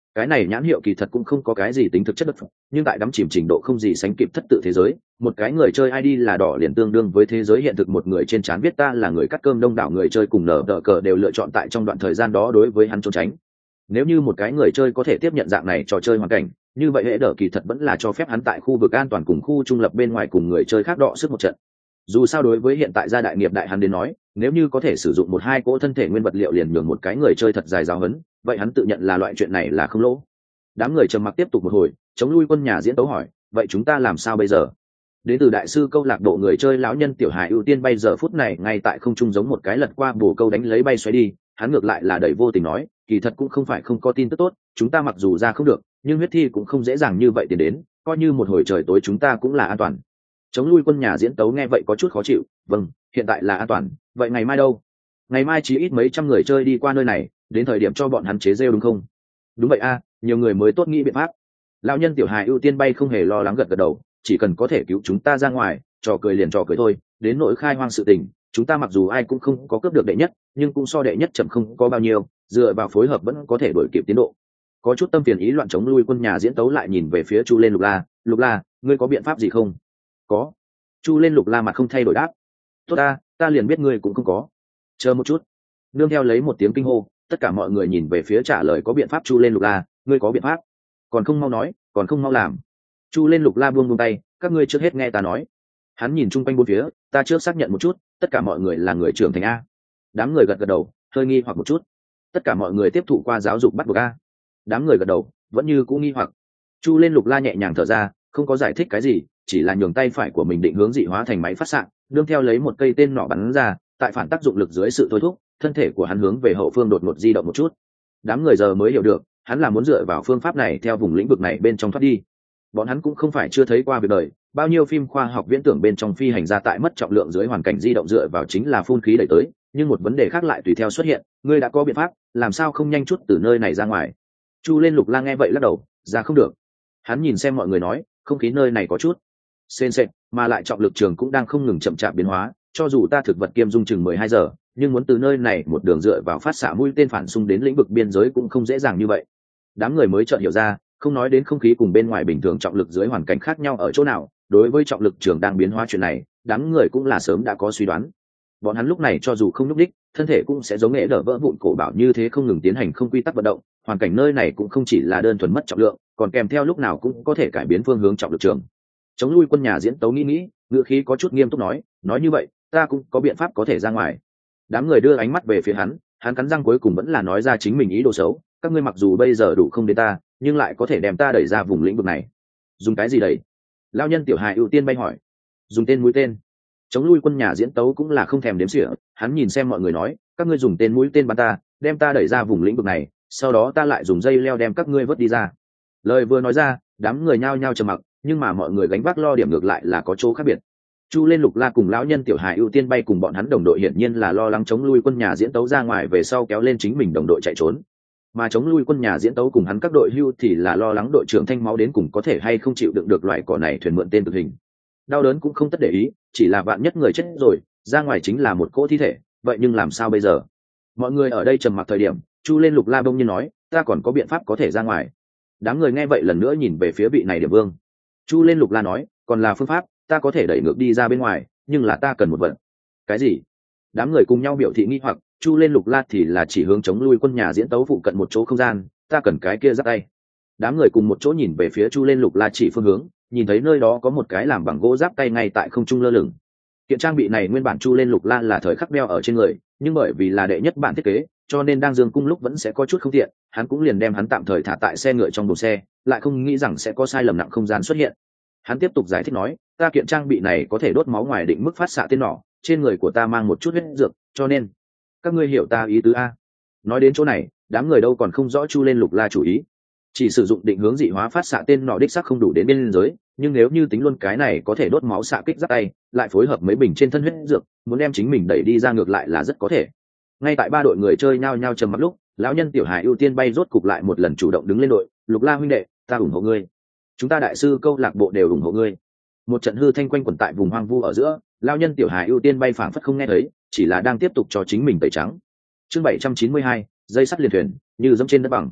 Cái này nhãn hiệu kỳ thật cũng không có cái gì tính thực chất đất phẩm, nhưng tại đắm chìm trình độ không gì sánh kịp thất tự thế giới, một cái người chơi i đê là đỏ liền tương đương với thế giới hiện thực, một người trên trán viết ta là người cắt cơm, đông đảo người chơi cùng nở đỡ cờ đều lựa chọn tại trong đoạn thời gian đó đối với hắn trốn tránh. Nếu như một cái người chơi có thể tiếp nhận dạng này trò chơi hoàn cảnh, như vậy hệ đỡ kỳ thật vẫn là cho phép hắn tại khu vực an toàn cùng khu trung lập bên ngoài cùng người chơi khác đọ sức một trận. Dù sao đối với hiện tại gia đại nghiệp đại hắn đến nói, nếu như có thể sử dụng một hai cỗ thân thể nguyên vật liệu liền nhường một cái người chơi thật dài giáo huấn, vậy hắn tự nhận là loại chuyện này là không lỗ. Đám người trầm mặc tiếp tục một hồi, chống lui quân nhà diễn tấu hỏi, vậy chúng ta làm sao bây giờ? Đến từ đại sư câu lạc bộ người chơi lão nhân tiểu hài ưu tiên bay giờ phút này ngay tại không trung giống một cái lật qua bồ câu đánh lấy bay xoáy đi, hắn ngược lại là đầy vô tình nói, kỳ thật cũng không phải không có tin tức tốt, chúng ta mặc dù ra không được, nhưng huyết thi cũng không dễ dàng như vậy tiến đến, coi như một hồi trời tối chúng ta cũng là an toàn. Chống lui quân nhà diễn tấu nghe vậy có chút khó chịu, vâng, hiện tại là an toàn, vậy ngày mai đâu? Ngày mai chỉ ít mấy trăm người chơi đi qua nơi này, đến thời điểm cho bọn hắn chế rêu đúng không? Đúng vậy a, nhiều người mới tốt nghĩ biện pháp. Lão nhân tiểu hài ưu tiên bay không hề lo lắng gật gật đầu, chỉ cần có thể cứu chúng ta ra ngoài, trò cười liền trò cười thôi, đến nỗi khai hoang sự tình, chúng ta mặc dù ai cũng không có cướp được đệ nhất, nhưng cũng so đệ nhất chậm không có bao nhiêu, dựa vào phối hợp vẫn có thể đuổi kịp tiến độ. Có chút tâm phiền ý loạn chống lui quân nhà diễn tấu lại nhìn về phía Chu lên Lục La, Lục La, ngươi có biện pháp gì không? Có. Chu lên Lục La mặt không thay đổi đáp. Tốt ta, ta liền biết ngươi cũng không có. Chờ một chút. Nương theo lấy một tiếng kinh hô, tất cả mọi người nhìn về phía trả lời có biện pháp Chu lên Lục La, ngươi có biện pháp? Còn không mau nói, còn không mau làm. Chu lên Lục La buông buông tay, các ngươi trước hết nghe ta nói. Hắn nhìn chung quanh bốn phía, ta trước xác nhận một chút, tất cả mọi người là người trưởng thành a. Đám người gật gật đầu, hơi nghi hoặc một chút. Tất cả mọi người tiếp thụ qua giáo dục bắt buộc a. Đám người gật đầu, vẫn như cũ nghi hoặc. Chu lên Lục La nhẹ nhàng thở ra, không có giải thích cái gì, chỉ là nhường tay phải của mình định hướng dị hóa thành máy phát xạ, đương theo lấy một cây tên nỏ bắn ra, tại phản tác dụng lực dưới sự thôi thúc, thân thể của hắn hướng về hậu phương đột ngột di động một chút. Đám người giờ mới hiểu được, hắn là muốn dựa vào phương pháp này theo vùng lĩnh vực này bên trong thoát đi. Bọn hắn cũng không phải chưa thấy qua việc đời, bao nhiêu phim khoa học viễn tưởng bên trong phi hành gia tại mất trọng lượng dưới hoàn cảnh di động dựa vào chính là phun khí đẩy tới, nhưng một vấn đề khác lại tùy theo xuất hiện, ngươi đã có biện pháp, làm sao không nhanh chút từ nơi này ra ngoài? Chu lên Lục La nghe vậy lắc đầu, ra không được. Hắn nhìn xem mọi người nói, không khí nơi này có chút sền sệt, mà lại trọng lực trường cũng đang không ngừng chậm chạp biến hóa, cho dù ta thực vật kiêm dung chừng mười hai giờ, nhưng muốn từ nơi này một đường dựa vào phát xạ mũi tên phản xung đến lĩnh vực biên giới cũng không dễ dàng như vậy. Đám người mới chợt hiểu ra, không nói đến không khí cùng bên ngoài bình thường trọng lực dưới hoàn cảnh khác nhau ở chỗ nào, đối với trọng lực trường đang biến hóa chuyện này, đám người cũng là sớm đã có suy đoán. Bọn hắn lúc này cho dù không nhúc đích, thân thể cũng sẽ giống nghệ đỡ vỡ vụn cổ bảo như thế không ngừng tiến hành không quy tắc vận động, hoàn cảnh nơi này cũng không chỉ là đơn thuần mất trọng lượng, còn kèm theo lúc nào cũng có thể cải biến phương hướng trọng lực trường. Chống lui quân nhà diễn tấu nghĩ nghĩ, ngữ khí có chút nghiêm túc nói, nói như vậy, ta cũng có biện pháp có thể ra ngoài. Đám người đưa ánh mắt về phía hắn, hắn cắn răng cuối cùng vẫn là nói ra chính mình ý đồ xấu, các ngươi mặc dù bây giờ đủ không đến ta, nhưng lại có thể đem ta đẩy ra vùng lĩnh vực này. Dùng cái gì đẩy? Lão nhân tiểu hài ưu tiên bay hỏi. Dùng tên mũi tên. Chống lui quân nhà diễn tấu cũng là không thèm đếm xỉa, hắn nhìn xem mọi người nói, các ngươi dùng tên mũi tên bắn ta, đem ta đẩy ra vùng lĩnh vực này, sau đó ta lại dùng dây leo đem các ngươi vớt đi ra. Lời vừa nói ra, đám người nhao nhao trầm mặc, nhưng mà mọi người gánh vác lo điểm ngược lại là có chỗ khác biệt. Chu lên Lục La cùng lão nhân tiểu hài ưu tiên bay cùng bọn hắn đồng đội hiển nhiên là lo lắng chống lui quân nhà diễn tấu ra ngoài về sau kéo lên chính mình đồng đội chạy trốn, mà chống lui quân nhà diễn tấu cùng hắn các đội hưu thì là lo lắng đội trưởng thanh máu đến cùng có thể hay không chịu đựng được loại cỏ này thuyền mượn tên cực hình. Đau đớn cũng không tất để ý, chỉ là vạn nhất người chết rồi, ra ngoài chính là một cỗ thi thể, vậy nhưng làm sao bây giờ? Mọi người ở đây trầm mặc thời điểm, Chu lên Lục La bông nhiên nói, ta còn có biện pháp có thể ra ngoài. Đám người nghe vậy lần nữa nhìn về phía vị này điểm vương. Chu lên Lục La nói, còn là phương pháp, ta có thể đẩy ngược đi ra bên ngoài, nhưng là ta cần một vật. Cái gì? Đám người cùng nhau biểu thị nghi hoặc, Chu lên Lục La thì là chỉ hướng chống lui quân nhà diễn tấu phụ cận một chỗ không gian, ta cần cái kia giáp tay. Đám người cùng một chỗ nhìn về phía Chu lên Lục La chỉ phương hướng, nhìn thấy nơi đó có một cái làm bằng gỗ giáp tay ngay tại không trung lơ lửng. Kiện trang bị này nguyên bản Chu lên Lục La là thời khắc đeo ở trên người, nhưng bởi vì là đệ nhất bản thiết kế, cho nên đang dương cung lúc vẫn sẽ có chút không tiện, hắn cũng liền đem hắn tạm thời thả tại xe ngựa trong đồn xe, lại không nghĩ rằng sẽ có sai lầm nặng không gian xuất hiện. Hắn tiếp tục giải thích nói, ta kiện trang bị này có thể đốt máu ngoài định mức phát xạ tên nỏ, trên người của ta mang một chút huyết dược, cho nên các ngươi hiểu ta ý tứ a. Nói đến chỗ này, đám người đâu còn không rõ Chu lên Lục La chủ ý. Chỉ sử dụng định hướng dị hóa phát xạ tên nỏ đích xác không đủ đến biên giới, nhưng nếu như tính luôn cái này có thể đốt máu xạ kích giáp tay, lại phối hợp mấy bình trên thân huyết dược, muốn đem chính mình đẩy đi ra ngược lại là rất có thể. Ngay tại ba đội người chơi nhao nhao trầm mặc lúc, lão nhân tiểu hài ưu tiên bay rốt cục lại một lần chủ động đứng lên đội, Lục La huynh đệ, ta ủng hộ ngươi. Chúng ta đại sư câu lạc bộ đều ủng hộ ngươi. Một trận hư thanh quanh quẩn tại vùng hoang vu ở giữa, lão nhân tiểu hài ưu tiên bay phảng phất không nghe thấy, chỉ là đang tiếp tục cho chính mình tẩy trắng. Chương bảy trăm chín mươi hai, dây sắt liền thuyền, như dẫm trên đất bằng.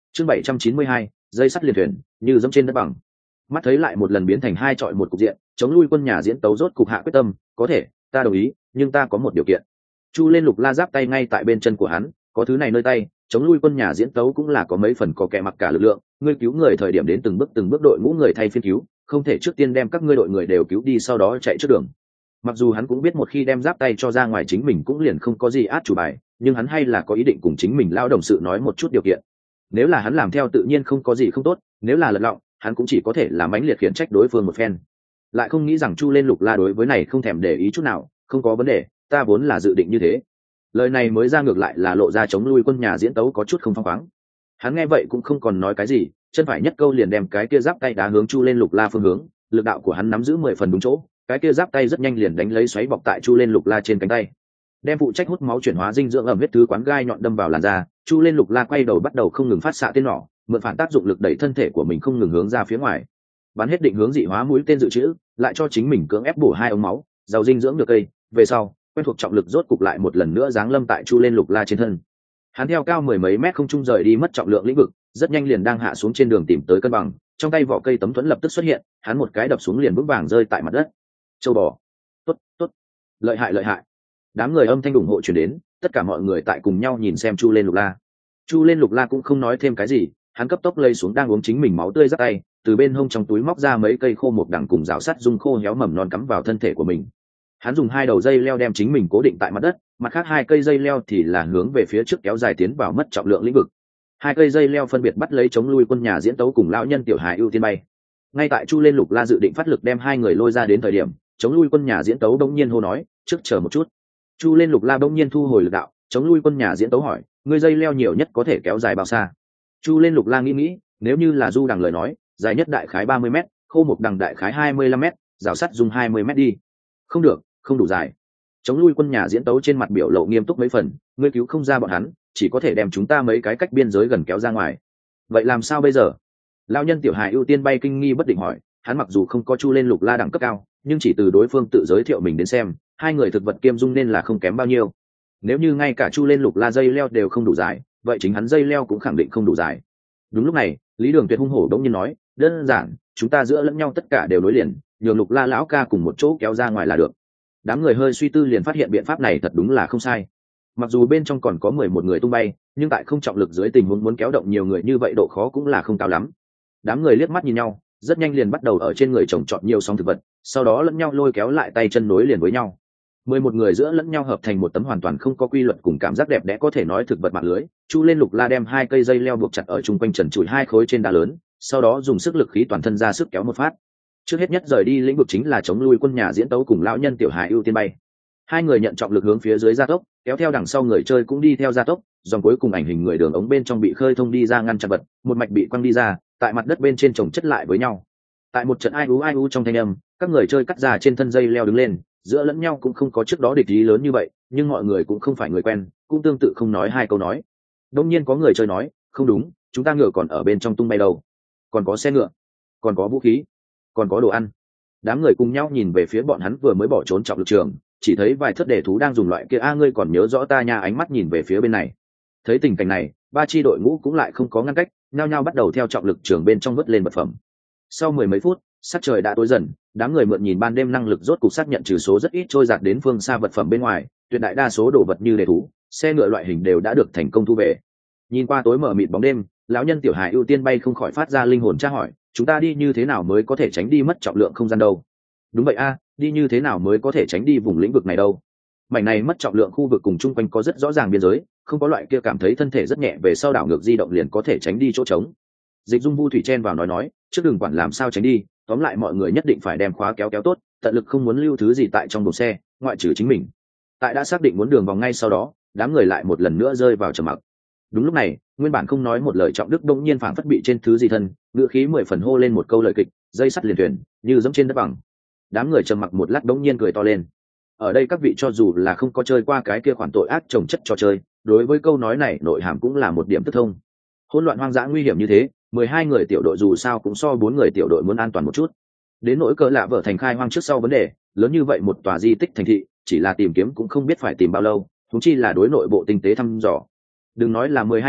chương bảy trăm chín mươi hai, dây sắt liền thuyền như dẫm trên đất bằng. Mắt thấy lại một lần biến thành hai chọi một cục diện, chống lui quân nhà diễn tấu rốt cục hạ quyết tâm, có thể, ta đồng ý, nhưng ta có một điều kiện. Chu lên lục la giáp tay ngay tại bên chân của hắn, có thứ này nơi tay, chống lui quân nhà diễn tấu cũng là có mấy phần có kẻ mặc cả lực lượng, ngươi cứu người thời điểm đến từng bước từng bước đội ngũ người thay phiên cứu, không thể trước tiên đem các ngươi đội người đều cứu đi sau đó chạy trước đường. Mặc dù hắn cũng biết một khi đem giáp tay cho ra ngoài chính mình cũng liền không có gì át chủ bài, nhưng hắn hay là có ý định cùng chính mình lao đồng sự nói một chút điều kiện. Nếu là hắn làm theo tự nhiên không có gì không tốt, nếu là lật lọng, hắn cũng chỉ có thể làm mãnh liệt khiển trách đối phương một phen. Lại không nghĩ rằng Chu lên lục la đối với này không thèm để ý chút nào, không có vấn đề, ta vốn là dự định như thế. Lời này mới ra ngược lại là lộ ra chống lui quân nhà diễn tấu có chút không phăng khoáng. Hắn nghe vậy cũng không còn nói cái gì, chân phải nhất câu liền đem cái kia giáp tay đá hướng Chu lên lục la phương hướng, lực đạo của hắn nắm giữ mười phần đúng chỗ, cái kia giáp tay rất nhanh liền đánh lấy xoáy bọc tại Chu lên lục la trên cánh tay, đem phụ trách hút máu chuyển hóa dinh dưỡng ẩm huyết thứ quán gai nhọn đâm vào làn da. Chu lên lục la quay đầu bắt đầu không ngừng phát xạ tên nỏ, mượn phản tác dụng lực đẩy thân thể của mình không ngừng hướng ra phía ngoài, bắn hết định hướng dị hóa mũi tên dự trữ, lại cho chính mình cưỡng ép bổ hai ống máu giàu dinh dưỡng được cây. Về sau quen thuộc trọng lực rốt cục lại một lần nữa giáng lâm tại Chu lên lục la trên thân. Hắn theo cao mười mấy mét không trung rời đi mất trọng lượng lĩnh vực, rất nhanh liền đang hạ xuống trên đường tìm tới cân bằng, trong tay vỏ cây tấm thuẫn lập tức xuất hiện, hắn một cái đập xuống liền vững vàng rơi tại mặt đất. Châu bò, tốt tốt, lợi hại lợi hại. Đám người âm thanh ủng hộ truyền đến, tất cả mọi người tại cùng nhau nhìn xem Chu lên lục la. Chu lên lục la cũng không nói thêm cái gì, hắn cấp tốc lây xuống đang uống chính mình máu tươi giáp tay, từ bên hông trong túi móc ra mấy cây khô một đằng cùng rào sắt dung khô héo mầm non cắm vào thân thể của mình. Hắn dùng hai đầu dây leo đem chính mình cố định tại mặt đất, mặt khác hai cây dây leo thì là hướng về phía trước kéo dài tiến vào mất trọng lượng lĩnh vực. Hai cây dây leo phân biệt bắt lấy chống lui quân nhà diễn tấu cùng lão nhân tiểu hài ưu tiên bay. Ngay tại Chu lên lục la dự định phát lực đem hai người lôi ra đến thời điểm, chống lui quân nhà diễn tấu bỗng nhiên hô nói, trước chờ một chút. Chu lên lục la bỗng nhiên thu hồi lực đạo, chống lui quân nhà diễn tấu hỏi, ngươi dây leo nhiều nhất có thể kéo dài bao xa? Chu lên lục la nghĩ nghĩ, nếu như là du đằng lời nói, dài nhất đại khái ba mươi mét, khô một đằng đại khái hai mươi lăm mét, rào sắt dùng hai mươi mét đi. Không được, không đủ dài. Chống lui quân nhà diễn tấu trên mặt biểu lộ nghiêm túc mấy phần, ngươi cứu không ra bọn hắn, chỉ có thể đem chúng ta mấy cái cách biên giới gần kéo ra ngoài. Vậy làm sao bây giờ? Lão nhân tiểu hài ưu tiên bay kinh nghi bất định hỏi, hắn mặc dù không có Chu lên lục la đẳng cấp cao, nhưng chỉ từ đối phương tự giới thiệu mình đến xem, hai người thực vật kiêm dung nên là không kém bao nhiêu. Nếu như ngay cả Chu lên lục la dây leo đều không đủ dài, vậy chính hắn dây leo cũng khẳng định không đủ dài. Đúng lúc này, Lý Đường Tuyệt hung hổ đống nhiên nói, đơn giản, chúng ta giữa lẫn nhau tất cả đều nối liền, nhường lục la lão ca cùng một chỗ kéo ra ngoài là được. Đám người hơi suy tư liền phát hiện biện pháp này thật đúng là không sai. Mặc dù bên trong còn có mười một người tung bay, nhưng tại không trọng lực dưới tình huống muốn kéo động nhiều người như vậy độ khó cũng là không cao lắm. Đám người liếc mắt nhìn nhau, rất nhanh liền bắt đầu ở trên người trồng trọt nhiều song thực vật, sau đó lẫn nhau lôi kéo lại tay chân nối liền với nhau. Mười một người giữa lẫn nhau hợp thành một tấm hoàn toàn không có quy luật cùng cảm giác đẹp đẽ có thể nói thực vật mạng lưới. Chu lên lục la đem hai cây dây leo buộc chặt ở chung quanh trần trụi hai khối trên đá lớn, sau đó dùng sức lực khí toàn thân ra sức kéo một phát. Trước hết nhất rời đi lĩnh vực chính là chống lui quân nhà diễn tấu cùng lão nhân tiểu hài ưu tiên bay. Hai người nhận trọng lực hướng phía dưới gia tốc, kéo theo đằng sau người chơi cũng đi theo gia tốc, dòng cuối cùng ảnh hình người đường ống bên trong bị khơi thông đi ra ngăn chặn vật, một mạch bị quăng đi ra, tại mặt đất bên trên chồng chất lại với nhau. Tại một trận ai ú ai ú trong thanh âm, các người chơi cắt ra trên thân dây leo đứng lên, giữa lẫn nhau cũng không có trước đó địch ý lớn như vậy, nhưng mọi người cũng không phải người quen, cũng tương tự không nói hai câu nói. Đông nhiên có người chơi nói, không đúng, chúng ta ngựa còn ở bên trong tung bay đâu, còn có xe ngựa, còn có vũ khí, còn có đồ ăn. Đám người cùng nhau nhìn về phía bọn hắn vừa mới bỏ trốn trọng lực trường, chỉ thấy vài thất đề thú đang dùng loại kia a ngươi còn nhớ rõ ta nha, ánh mắt nhìn về phía bên này. Thấy tình cảnh này, ba chi đội ngũ cũng lại không có ngăn cách, nhao nhao bắt đầu theo trọng lực trường bên trong vớt lên vật phẩm. Sau mười mấy phút, sắc trời đã tối dần, đám người mượn nhìn ban đêm năng lực rốt cục xác nhận trừ số rất ít trôi giạt đến phương xa vật phẩm bên ngoài, tuyệt đại đa số đồ vật như đề thú, xe ngựa loại hình đều đã được thành công thu về. Nhìn qua tối mờ mịt bóng đêm, lão nhân tiểu hài ưu tiên bay không khỏi phát ra linh hồn tra hỏi, chúng ta đi như thế nào mới có thể tránh đi mất trọng lượng không gian đâu? Đúng vậy a, đi như thế nào mới có thể tránh đi vùng lĩnh vực này đâu? Mảnh này mất trọng lượng khu vực cùng chung quanh có rất rõ ràng biên giới, không có loại kia cảm thấy thân thể rất nhẹ về sau đảo ngược di động liền có thể tránh đi chỗ trống. Dịch Dung Vu Thủy chen vào nói nói, trước đừng quản làm sao tránh đi, tóm lại mọi người nhất định phải đem khóa kéo kéo tốt, tận lực không muốn lưu thứ gì tại trong buồng xe, ngoại trừ chính mình. Tại đã xác định muốn đường vòng ngay sau đó, đám người lại một lần nữa rơi vào trầm mặc. Đúng lúc này, nguyên bản không nói một lời Trọng Đức đông nhiên phảng phất bị trên thứ gì thân, ngữ khí mười phần hô lên một câu lời kịch, dây sắt liền thuyền, như dẫm trên đất bằng. Đám người trầm mặc một lát đông nhiên cười to lên. Ở đây các vị cho dù là không có chơi qua cái kia khoản tội ác trồng chất trò chơi, đối với câu nói này nội hàm cũng là một điểm tức thông. Hỗn loạn hoang dã nguy hiểm như thế, mười hai người tiểu đội dù sao cũng so bốn người tiểu đội muốn an toàn một chút. Đến nỗi cỡ lạ vợ thành khai hoang trước sau vấn đề, lớn như vậy một tòa di tích thành thị, chỉ là tìm kiếm cũng không biết phải tìm bao lâu, huống chi là đối nội bộ tinh tế thăm dò. Đừng nói là mười hai người,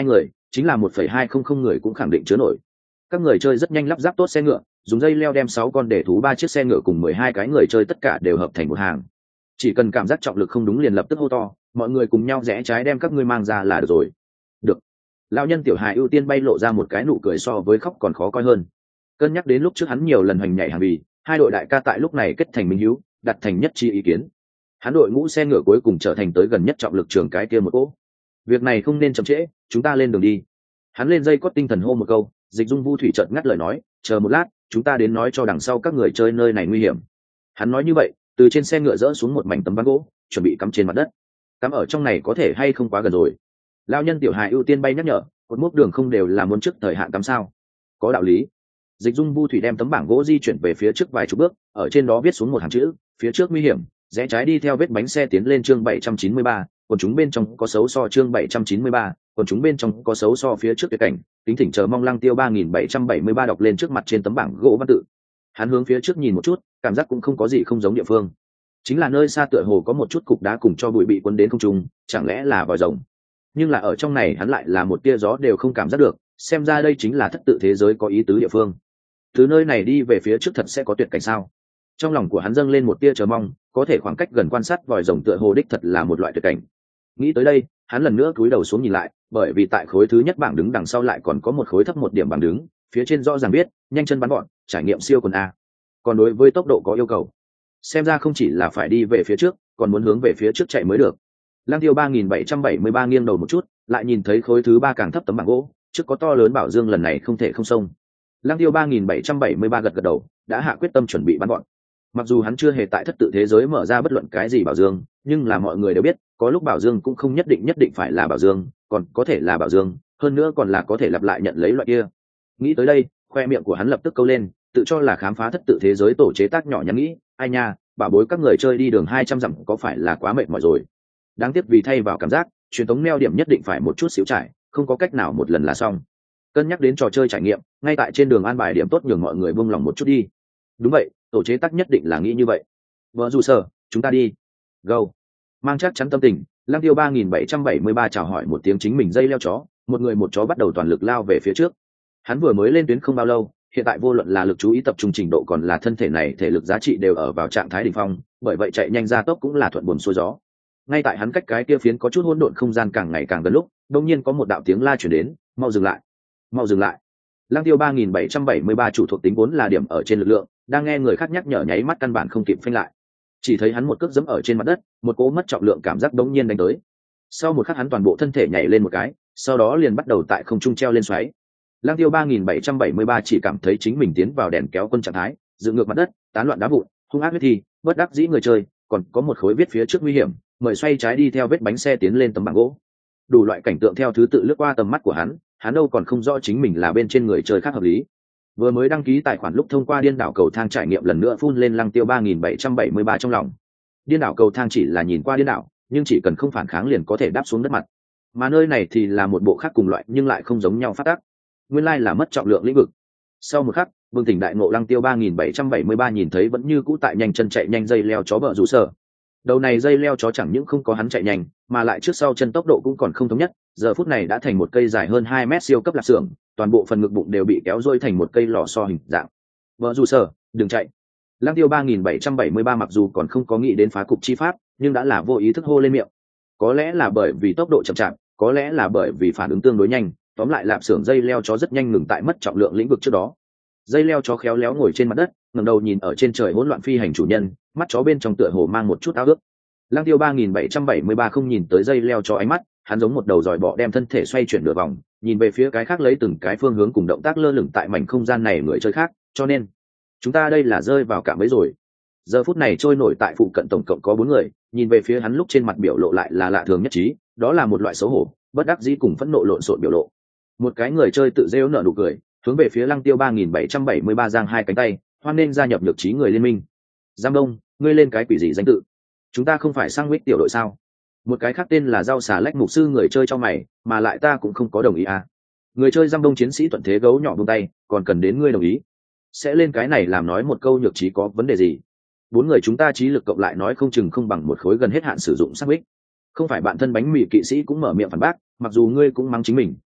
chính là một phẩy hai không không người cũng khẳng định chứa nổi. Các người chơi rất nhanh lắp ráp tốt xe ngựa, dùng dây leo đem sáu con để thú ba chiếc xe ngựa cùng mười hai cái người chơi tất cả đều hợp thành một hàng. Chỉ cần cảm giác trọng lực không đúng liền lập tức hô to, mọi người cùng nhau rẽ trái đem các ngươi mang ra là được rồi. Được. Lão nhân tiểu hài ưu tiên bay lộ ra một cái nụ cười so với khóc còn khó coi hơn. Cân nhắc đến lúc trước hắn nhiều lần hoành nhảy hàng bì, hai đội đại ca tại lúc này kết thành minh hữu, đặt thành nhất chi ý kiến. Hắn đội ngũ xe ngựa cuối cùng trở thành tới gần nhất trọng lực trường cái kia một cỗ. Việc này không nên chậm trễ, chúng ta lên đường đi. Hắn lên dây cót tinh thần hô một câu, Dịch Dung Vu Thủy chợt ngắt lời nói, chờ một lát, chúng ta đến nói cho đằng sau các người chơi nơi này nguy hiểm. Hắn nói như vậy, từ trên xe ngựa dỡ xuống một mảnh tấm ván gỗ, chuẩn bị cắm trên mặt đất. Cắm ở trong này có thể hay không quá gần rồi. Lão nhân tiểu hài ưu tiên bay nhắc nhở, cột mốc đường không đều là muốn trước thời hạn cắm sao? Có đạo lý. Dịch Dung Vu Thủy đem tấm bảng gỗ di chuyển về phía trước vài chục bước, ở trên đó viết xuống một hàng chữ, phía trước nguy hiểm, rẽ trái đi theo vết bánh xe tiến lên chương bảy trăm chín mươi ba, còn chúng bên trong có xấu so chương bảy trăm chín mươi ba, còn chúng bên trong có xấu so phía trước tuyệt cảnh, tính thỉnh chờ mong Lăng Tiêu ba nghìn bảy trăm bảy mươi ba đọc lên trước mặt trên tấm bảng gỗ văn tự. Hắn hướng phía trước nhìn một chút, cảm giác cũng không có gì không giống địa phương. Chính là nơi xa tựa hồ có một chút cục đá cùng cho bụi bị cuốn đến không trung, chẳng lẽ là vòi rồng. Nhưng là ở trong này hắn lại là một tia gió đều không cảm giác được, xem ra đây chính là thất tự thế giới có ý tứ địa phương. Từ nơi này đi về phía trước thật sẽ có tuyệt cảnh sao? Trong lòng của hắn dâng lên một tia chờ mong, có thể khoảng cách gần quan sát vòi rồng tựa hồ đích thật là một loại tuyệt cảnh. Nghĩ tới đây, hắn lần nữa cúi đầu xuống nhìn lại, bởi vì tại khối thứ nhất bảng đứng đằng sau lại còn có một khối thấp một điểm bảng đứng, phía trên rõ ràng biết, nhanh chân bắn gọn, trải nghiệm siêu quần a. Còn đối với tốc độ có yêu cầu. Xem ra không chỉ là phải đi về phía trước, còn muốn hướng về phía trước chạy mới được. Lăng Tiêu ba nghìn bảy trăm bảy mươi ba nghiêng đầu một chút, lại nhìn thấy khối thứ ba càng thấp tấm bảng gỗ, trước có to lớn bảo dương lần này không thể không xông. Lăng Tiêu ba nghìn bảy trăm bảy mươi ba gật gật đầu, đã hạ quyết tâm chuẩn bị bắn gọn. Mặc dù hắn chưa hề tại thất tự thế giới mở ra bất luận cái gì bảo dương, nhưng là mọi người đều biết, có lúc bảo dương cũng không nhất định nhất định phải là bảo dương, còn có thể là bảo dương, hơn nữa còn là có thể lặp lại nhận lấy loại kia. Nghĩ tới đây, khoe miệng của hắn lập tức câu lên, tự cho là khám phá thất tự thế giới tổ chế tác nhỏ nhắn nghĩ, ai nha, bảo bối các người chơi đi đường hai trăm dặm có phải là quá mệt mỏi rồi. Đáng tiếc vì thay vào cảm giác, truyền thống neo điểm nhất định phải một chút xíu trải, không có cách nào một lần là xong. Cân nhắc đến trò chơi trải nghiệm, ngay tại trên đường an bài điểm tốt nhường mọi người buông lòng một chút đi. Đúng vậy, tổ chế tác nhất định là nghĩ như vậy. Vợ dù sở, chúng ta đi. Go. Mang chắc chắn tâm tình, Lăng Tiêu ba nghìn bảy trăm bảy mươi ba chào hỏi một tiếng chính mình dây leo chó, một người một chó bắt đầu toàn lực lao về phía trước. Hắn vừa mới lên tuyến không bao lâu, hiện tại vô luận là lực chú ý tập trung trình độ còn là thân thể này thể lực giá trị đều ở vào trạng thái đỉnh phong, bởi vậy chạy nhanh ra tốc cũng là thuận buồm xuôi gió. Ngay tại hắn cách cái kia phiến có chút hỗn độn không gian càng ngày càng gần lúc, đột nhiên có một đạo tiếng la truyền đến, mau dừng lại, mau dừng lại. Lăng Tiêu ba nghìn bảy trăm bảy mươi ba chủ thuộc tính vốn là điểm ở trên lực lượng, đang nghe người khác nhắc nhở nháy mắt căn bản không kịp phanh lại. Chỉ thấy hắn một cước giẫm ở trên mặt đất, một cỗ mất trọng lượng cảm giác đống nhiên đánh tới. Sau một khắc hắn toàn bộ thân thể nhảy lên một cái, sau đó liền bắt đầu tại không trung treo lên xoáy. Lăng Tiêu ba nghìn bảy trăm bảy mươi ba chỉ cảm thấy chính mình tiến vào đèn kéo quân trạng thái, dựng ngược mặt đất, tán loạn đá vụn, hung ác huyết thi, bất đắc dĩ người chơi, còn có một khối viết phía trước nguy hiểm, mời xoay trái đi theo vết bánh xe tiến lên tấm bảng gỗ. Đủ loại cảnh tượng theo thứ tự lướt qua tầm mắt của hắn, hắn đâu còn không rõ chính mình là bên trên người chơi khác hợp lý. Vừa mới đăng ký tài khoản lúc thông qua điên đảo cầu thang trải nghiệm lần nữa phun lên Lăng Tiêu ba nghìn bảy trăm bảy mươi ba trong lòng. Điên đảo cầu thang chỉ là nhìn qua điên đảo, nhưng chỉ cần không phản kháng liền có thể đáp xuống đất mặt. Mà nơi này thì là một bộ khác cùng loại nhưng lại không giống nhau phát tác. Nguyên lai là mất trọng lượng lĩnh vực. Sau một khắc, Vương Tỉnh đại ngộ Lăng Tiêu ba nghìn bảy trăm bảy mươi ba nhìn thấy vẫn như cũ tại nhanh chân chạy nhanh dây leo chó bợ rủ sở. Đầu này dây leo chó chẳng những không có hắn chạy nhanh, mà lại trước sau chân tốc độ cũng còn không thống nhất, giờ phút này đã thành một cây dài hơn hai mét siêu cấp lạp xưởng, toàn bộ phần ngực bụng đều bị kéo rôi thành một cây lò xo hình dạng. Vợ dù sở, đừng chạy. Lăng Tiêu ba nghìn bảy trăm bảy mươi ba mặc dù còn không có nghĩ đến phá cục chi pháp, nhưng đã là vô ý thức hô lên miệng. Có lẽ là bởi vì tốc độ chậm chạp, có lẽ là bởi vì phản ứng tương đối nhanh, tóm lại lạp xưởng dây leo chó rất nhanh ngừng tại mất trọng lượng lĩnh vực trước đó. Dây leo chó khéo léo ngồi trên mặt đất, ngẩng đầu nhìn ở trên trời hỗn loạn phi hành chủ nhân, mắt chó bên trong tựa hồ mang một chút ao ước. Lăng Tiêu ba nghìn bảy trăm bảy mươi ba không nhìn tới dây leo chó ánh mắt, hắn giống một đầu giòi bọ đem thân thể xoay chuyển nửa vòng, nhìn về phía cái khác lấy từng cái phương hướng cùng động tác lơ lửng tại mảnh không gian này người chơi khác, cho nên chúng ta đây là rơi vào cạm bẫy rồi. Giờ phút này trôi nổi tại phụ cận tổng cộng có bốn người, nhìn về phía hắn lúc trên mặt biểu lộ lại là lạ thường nhất trí, đó là một loại xấu hổ, bất đắc dĩ cùng phẫn nộ lộn xộn biểu lộ. Một cái người chơi tự rêu nở nụ cười, hướng về phía Lăng Tiêu ba nghìn bảy trăm bảy mươi ba giang hai cánh tay, hoan nên gia nhập nhược trí người liên minh. Giang Đông, ngươi lên cái quỷ gì danh tự? Chúng ta không phải sang mít tiểu đội sao? Một cái khác tên là Rau Xà Lách mục sư người chơi cho mày, mà lại ta cũng không có đồng ý à. Người chơi Giang Đông chiến sĩ thuận thế gấu nhỏ buông tay, còn cần đến ngươi đồng ý. Sẽ lên cái này làm nói một câu nhược trí có vấn đề gì? Bốn người chúng ta trí lực cộng lại nói không chừng không bằng một khối gần hết hạn sử dụng sắc bích. Không phải bạn thân bánh mì kỵ sĩ cũng mở miệng phản bác, mặc dù ngươi cũng mắng chính mình,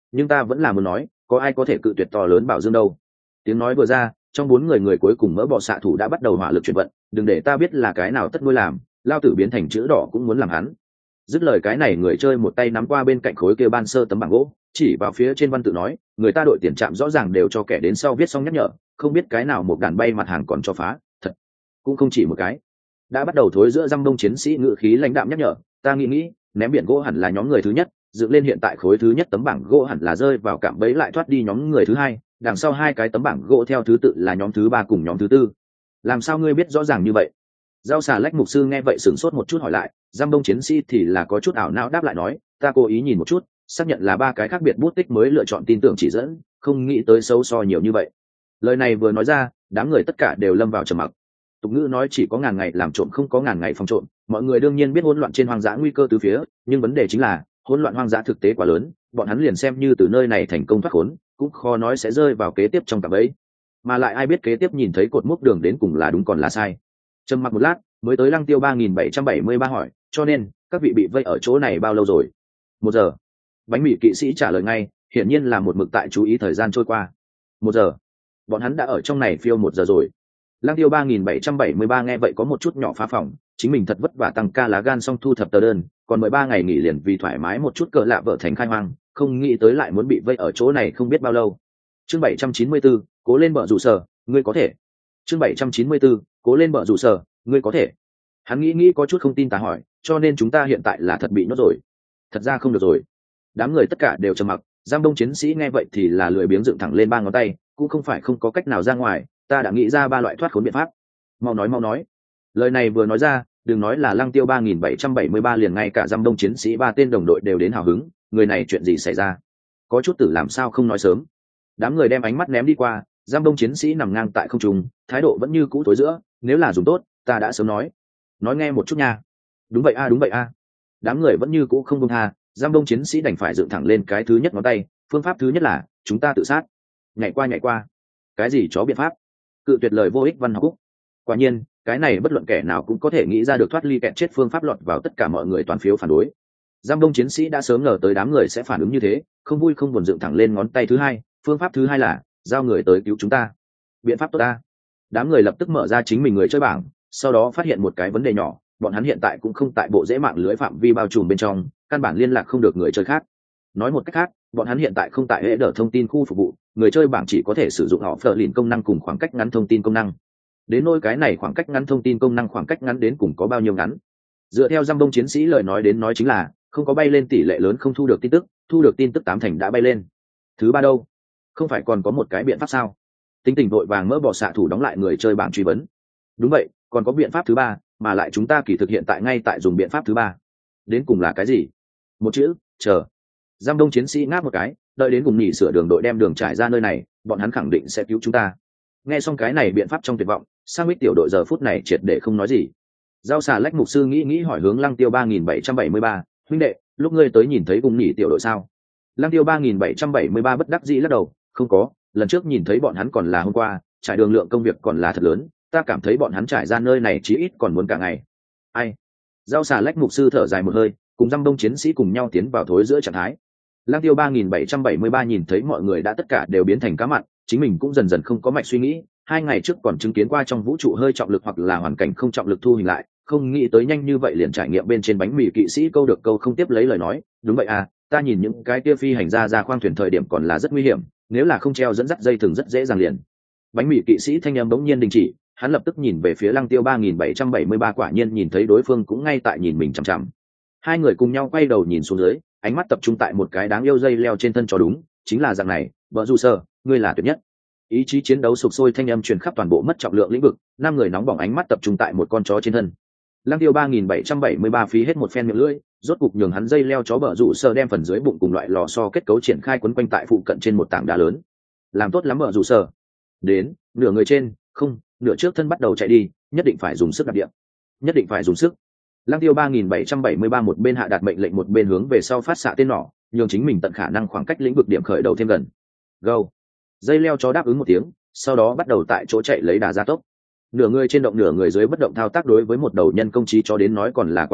nhưng ta vẫn là muốn nói, có ai có thể cự tuyệt to lớn bảo dương đâu. Tiếng nói vừa ra, trong bốn người người cuối cùng mỡ bọ xạ thủ đã bắt đầu hỏa lực chuyển vận, đừng để ta biết là cái nào tất nuôi làm, lao tử biến thành chữ đỏ cũng muốn làm hắn. Dứt lời cái này người chơi một tay nắm qua bên cạnh khối kia ban sơ tấm bảng gỗ, chỉ vào phía trên văn tự nói, người ta đội tiền trạm rõ ràng đều cho kẻ đến sau viết xong nhắc nhở, không biết cái nào một đàn bay mặt hàng còn cho phá, thật cũng không chỉ một cái. Đã bắt đầu thối giữa răm đông chiến sĩ ngự khí lãnh đạm nhắc nhở, ta nghĩ nghĩ, ném biển gỗ hẳn là nhóm người thứ nhất, dựng lên hiện tại khối thứ nhất tấm bảng gỗ hẳn là rơi vào cạm bẫy lại thoát đi nhóm người thứ hai, đằng sau hai cái tấm bảng gỗ theo thứ tự là nhóm thứ ba cùng nhóm thứ tư. Làm sao ngươi biết rõ ràng như vậy? Giao xà lách mục sư nghe vậy sửng sốt một chút hỏi lại, giam đông chiến sĩ thì là có chút ảo não đáp lại nói, ta cố ý nhìn một chút, xác nhận là ba cái khác biệt bút tích mới lựa chọn tin tưởng chỉ dẫn, không nghĩ tới sâu so nhiều như vậy. Lời này vừa nói ra, đám người tất cả đều lâm vào trầm mặc. Tục ngữ nói chỉ có ngàn ngày làm trộm không có ngàn ngày phòng trộm, mọi người đương nhiên biết hỗn loạn trên hoang dã nguy cơ từ phía, nhưng vấn đề chính là hỗn loạn hoang dã thực tế quá lớn, bọn hắn liền xem như từ nơi này thành công thoát khốn, cũng khó nói sẽ rơi vào kế tiếp trong cạm bẫy. Mà lại ai biết kế tiếp nhìn thấy cột mốc đường đến cùng là đúng còn là sai. Trầm mặc một lát, mới tới Lăng Tiêu ba nghìn bảy trăm bảy mươi ba hỏi, cho nên các vị bị vây ở chỗ này bao lâu rồi? Một giờ. Bánh mì kỵ sĩ trả lời ngay, hiển nhiên là một mực tại chú ý thời gian trôi qua. Một giờ. Bọn hắn đã ở trong này phiêu một giờ rồi. Lăng Tiêu ba nghìn bảy trăm bảy mươi ba nghe vậy có một chút nhỏ phá phòng, chính mình thật vất vả tăng ca lá gan xong thu thập tờ đơn, còn mười ba ngày nghỉ liền vì thoải mái một chút cỡ lạ vợ thành khai hoang, không nghĩ tới lại muốn bị vây ở chỗ này không biết bao lâu. Chương bảy trăm chín mươi tư, cố lên bợ rủ sở, ngươi có thể. Chương bảy trăm chín mươi tư, cố lên bợ rủ sở, ngươi có thể. Hắn nghĩ nghĩ có chút không tin ta hỏi, cho nên chúng ta hiện tại là thật bị nhốt rồi. Thật ra không được rồi. Đám người tất cả đều trầm mặc, giam đông chiến sĩ nghe vậy thì là lười biếng dựng thẳng lên ba ngón tay, cũng không phải không có cách nào ra ngoài, ta đã nghĩ ra ba loại thoát khốn biện pháp. Mau nói mau nói. Lời này vừa nói ra, đừng nói là Lăng Tiêu ba nghìn bảy trăm bảy mươi ba liền ngay cả giam đông chiến sĩ ba tên đồng đội đều đến hào hứng, người này chuyện gì xảy ra? Có chút tử làm sao không nói sớm. Đám người đem ánh mắt ném đi qua, giam đông chiến sĩ nằm ngang tại không trung, thái độ vẫn như cũ tối giữa, nếu là dùng tốt, ta đã sớm nói. Nói nghe một chút nha. Đúng vậy a, đúng vậy a. Đám người vẫn như cũ không buông tha, giam đông chiến sĩ đành phải dựng thẳng lên cái thứ nhất ngón tay, phương pháp thứ nhất là chúng ta tự sát. Nhảy qua nhảy qua. Cái gì chó biện pháp? Cự tuyệt lời vô ích văn học. Quả nhiên, cái này bất luận kẻ nào cũng có thể nghĩ ra được thoát ly kẹt chết phương pháp lọt vào tất cả mọi người toàn phiếu phản đối. Giam đông chiến sĩ đã sớm ngờ tới đám người sẽ phản ứng như thế, không vui không buồn dựng thẳng lên ngón tay thứ hai, phương pháp thứ hai là giao người tới cứu chúng ta. Biện pháp tốt ta. Đám người lập tức mở ra chính mình người chơi bảng, sau đó phát hiện một cái vấn đề nhỏ, bọn hắn hiện tại cũng không tại bộ dễ mạng lưới phạm vi bao trùm bên trong, căn bản liên lạc không được người chơi khác. Nói một cách khác, bọn hắn hiện tại không tại hệ đỡ thông tin khu phục vụ, người chơi bảng chỉ có thể sử dụng họ phờ lìn công năng cùng khoảng cách ngắn thông tin công năng. Đến nỗi cái này khoảng cách ngắn thông tin công năng khoảng cách ngắn đến cùng có bao nhiêu ngắn? Dựa theo giam đông chiến sĩ lời nói đến nói chính là không có bay lên tỷ lệ lớn không thu được tin tức, thu được tin tức tám thành đã bay lên. Thứ ba đâu? Không phải còn có một cái biện pháp sao? Tính tình vội vàng mỡ bỏ xạ thủ đóng lại người chơi bảng truy vấn. Đúng vậy, còn có biện pháp thứ ba, mà lại chúng ta kỳ thực hiện tại ngay tại dùng biện pháp thứ ba. Đến cùng là cái gì? Một chữ, chờ. Giam đông chiến sĩ ngáp một cái, đợi đến cùng nghỉ sửa đường đội đem đường trải ra nơi này, bọn hắn khẳng định sẽ cứu chúng ta. Nghe xong cái này biện pháp trong tuyệt vọng, sang mít tiểu đội giờ phút này triệt để không nói gì. Giao xà lách mục sư nghĩ nghĩ hỏi hướng Lăng Tiêu ba nghìn bảy trăm bảy mươi ba, huynh đệ, lúc ngươi tới nhìn thấy cùng nghỉ tiểu đội sao? Lăng Tiêu ba nghìn bảy trăm bảy mươi ba bất đắc dĩ lắc đầu, không có, lần trước nhìn thấy bọn hắn còn là hôm qua, trải đường lượng công việc còn là thật lớn, ta cảm thấy bọn hắn trải ra nơi này chí ít còn muốn cả ngày. Ai? Giao xà lách mục sư thở dài một hơi, cùng giam đông chiến sĩ cùng nhau tiến vào thối giữa trạng thái. Lăng Tiêu ba nghìn bảy trăm bảy mươi ba nhìn thấy mọi người đã tất cả đều biến thành cá mặn, chính mình cũng dần dần không có mạch suy nghĩ, hai ngày trước còn chứng kiến qua trong vũ trụ hơi trọng lực hoặc là hoàn cảnh không trọng lực thu hình lại, không nghĩ tới nhanh như vậy liền trải nghiệm bên trên bánh mì kỵ sĩ câu được câu không tiếp lấy lời nói, đúng vậy à, ta nhìn những cái kia phi hành ra ra khoang thuyền thời điểm còn là rất nguy hiểm, nếu là không treo dẫn dắt dây thừng rất dễ dàng liền. Bánh mì kỵ sĩ thanh âm bỗng nhiên đình chỉ, hắn lập tức nhìn về phía Lăng Tiêu ba nghìn bảy trăm bảy mươi ba, quả nhiên nhìn thấy đối phương cũng ngay tại nhìn mình chằm chằm. Hai người cùng nhau quay đầu nhìn xuống dưới, ánh mắt tập trung tại một cái đáng yêu dây leo trên thân chó, đúng, chính là dạng này, vợ dù sơ, ngươi là tuyệt nhất. Ý chí chiến đấu sục sôi thanh âm truyền khắp toàn bộ mất trọng lượng lĩnh vực, năm người nóng bỏng ánh mắt tập trung tại một con chó trên thân. Lăng Tiêu ba nghìn bảy trăm bảy mươi ba phí hết một phen miệng lưỡi, rốt cục nhường hắn dây leo chó bờ rủ sơ đem phần dưới bụng cùng loại lò xo kết cấu triển khai quấn quanh tại phụ cận trên một tảng đá lớn. Làm tốt lắm bờ rủ sơ. Đến, nửa người trên, không, nửa trước thân bắt đầu chạy đi, nhất định phải dùng sức đạp địa. Nhất định phải dùng sức. Lăng Tiêu ba nghìn bảy trăm bảy mươi ba một bên hạ đạt mệnh lệnh một bên hướng về sau phát xạ tên nỏ, nhường chính mình tận khả năng khoảng cách lĩnh vực điểm khởi đầu thêm gần. Go. Dây leo chó đáp ứng một tiếng, sau đó bắt đầu tại chỗ chạy lấy đà gia tốc. Nửa người trên động nửa người dưới bất động thao tác đối với một đầu nhân công trí chó đến nói còn là quá khó,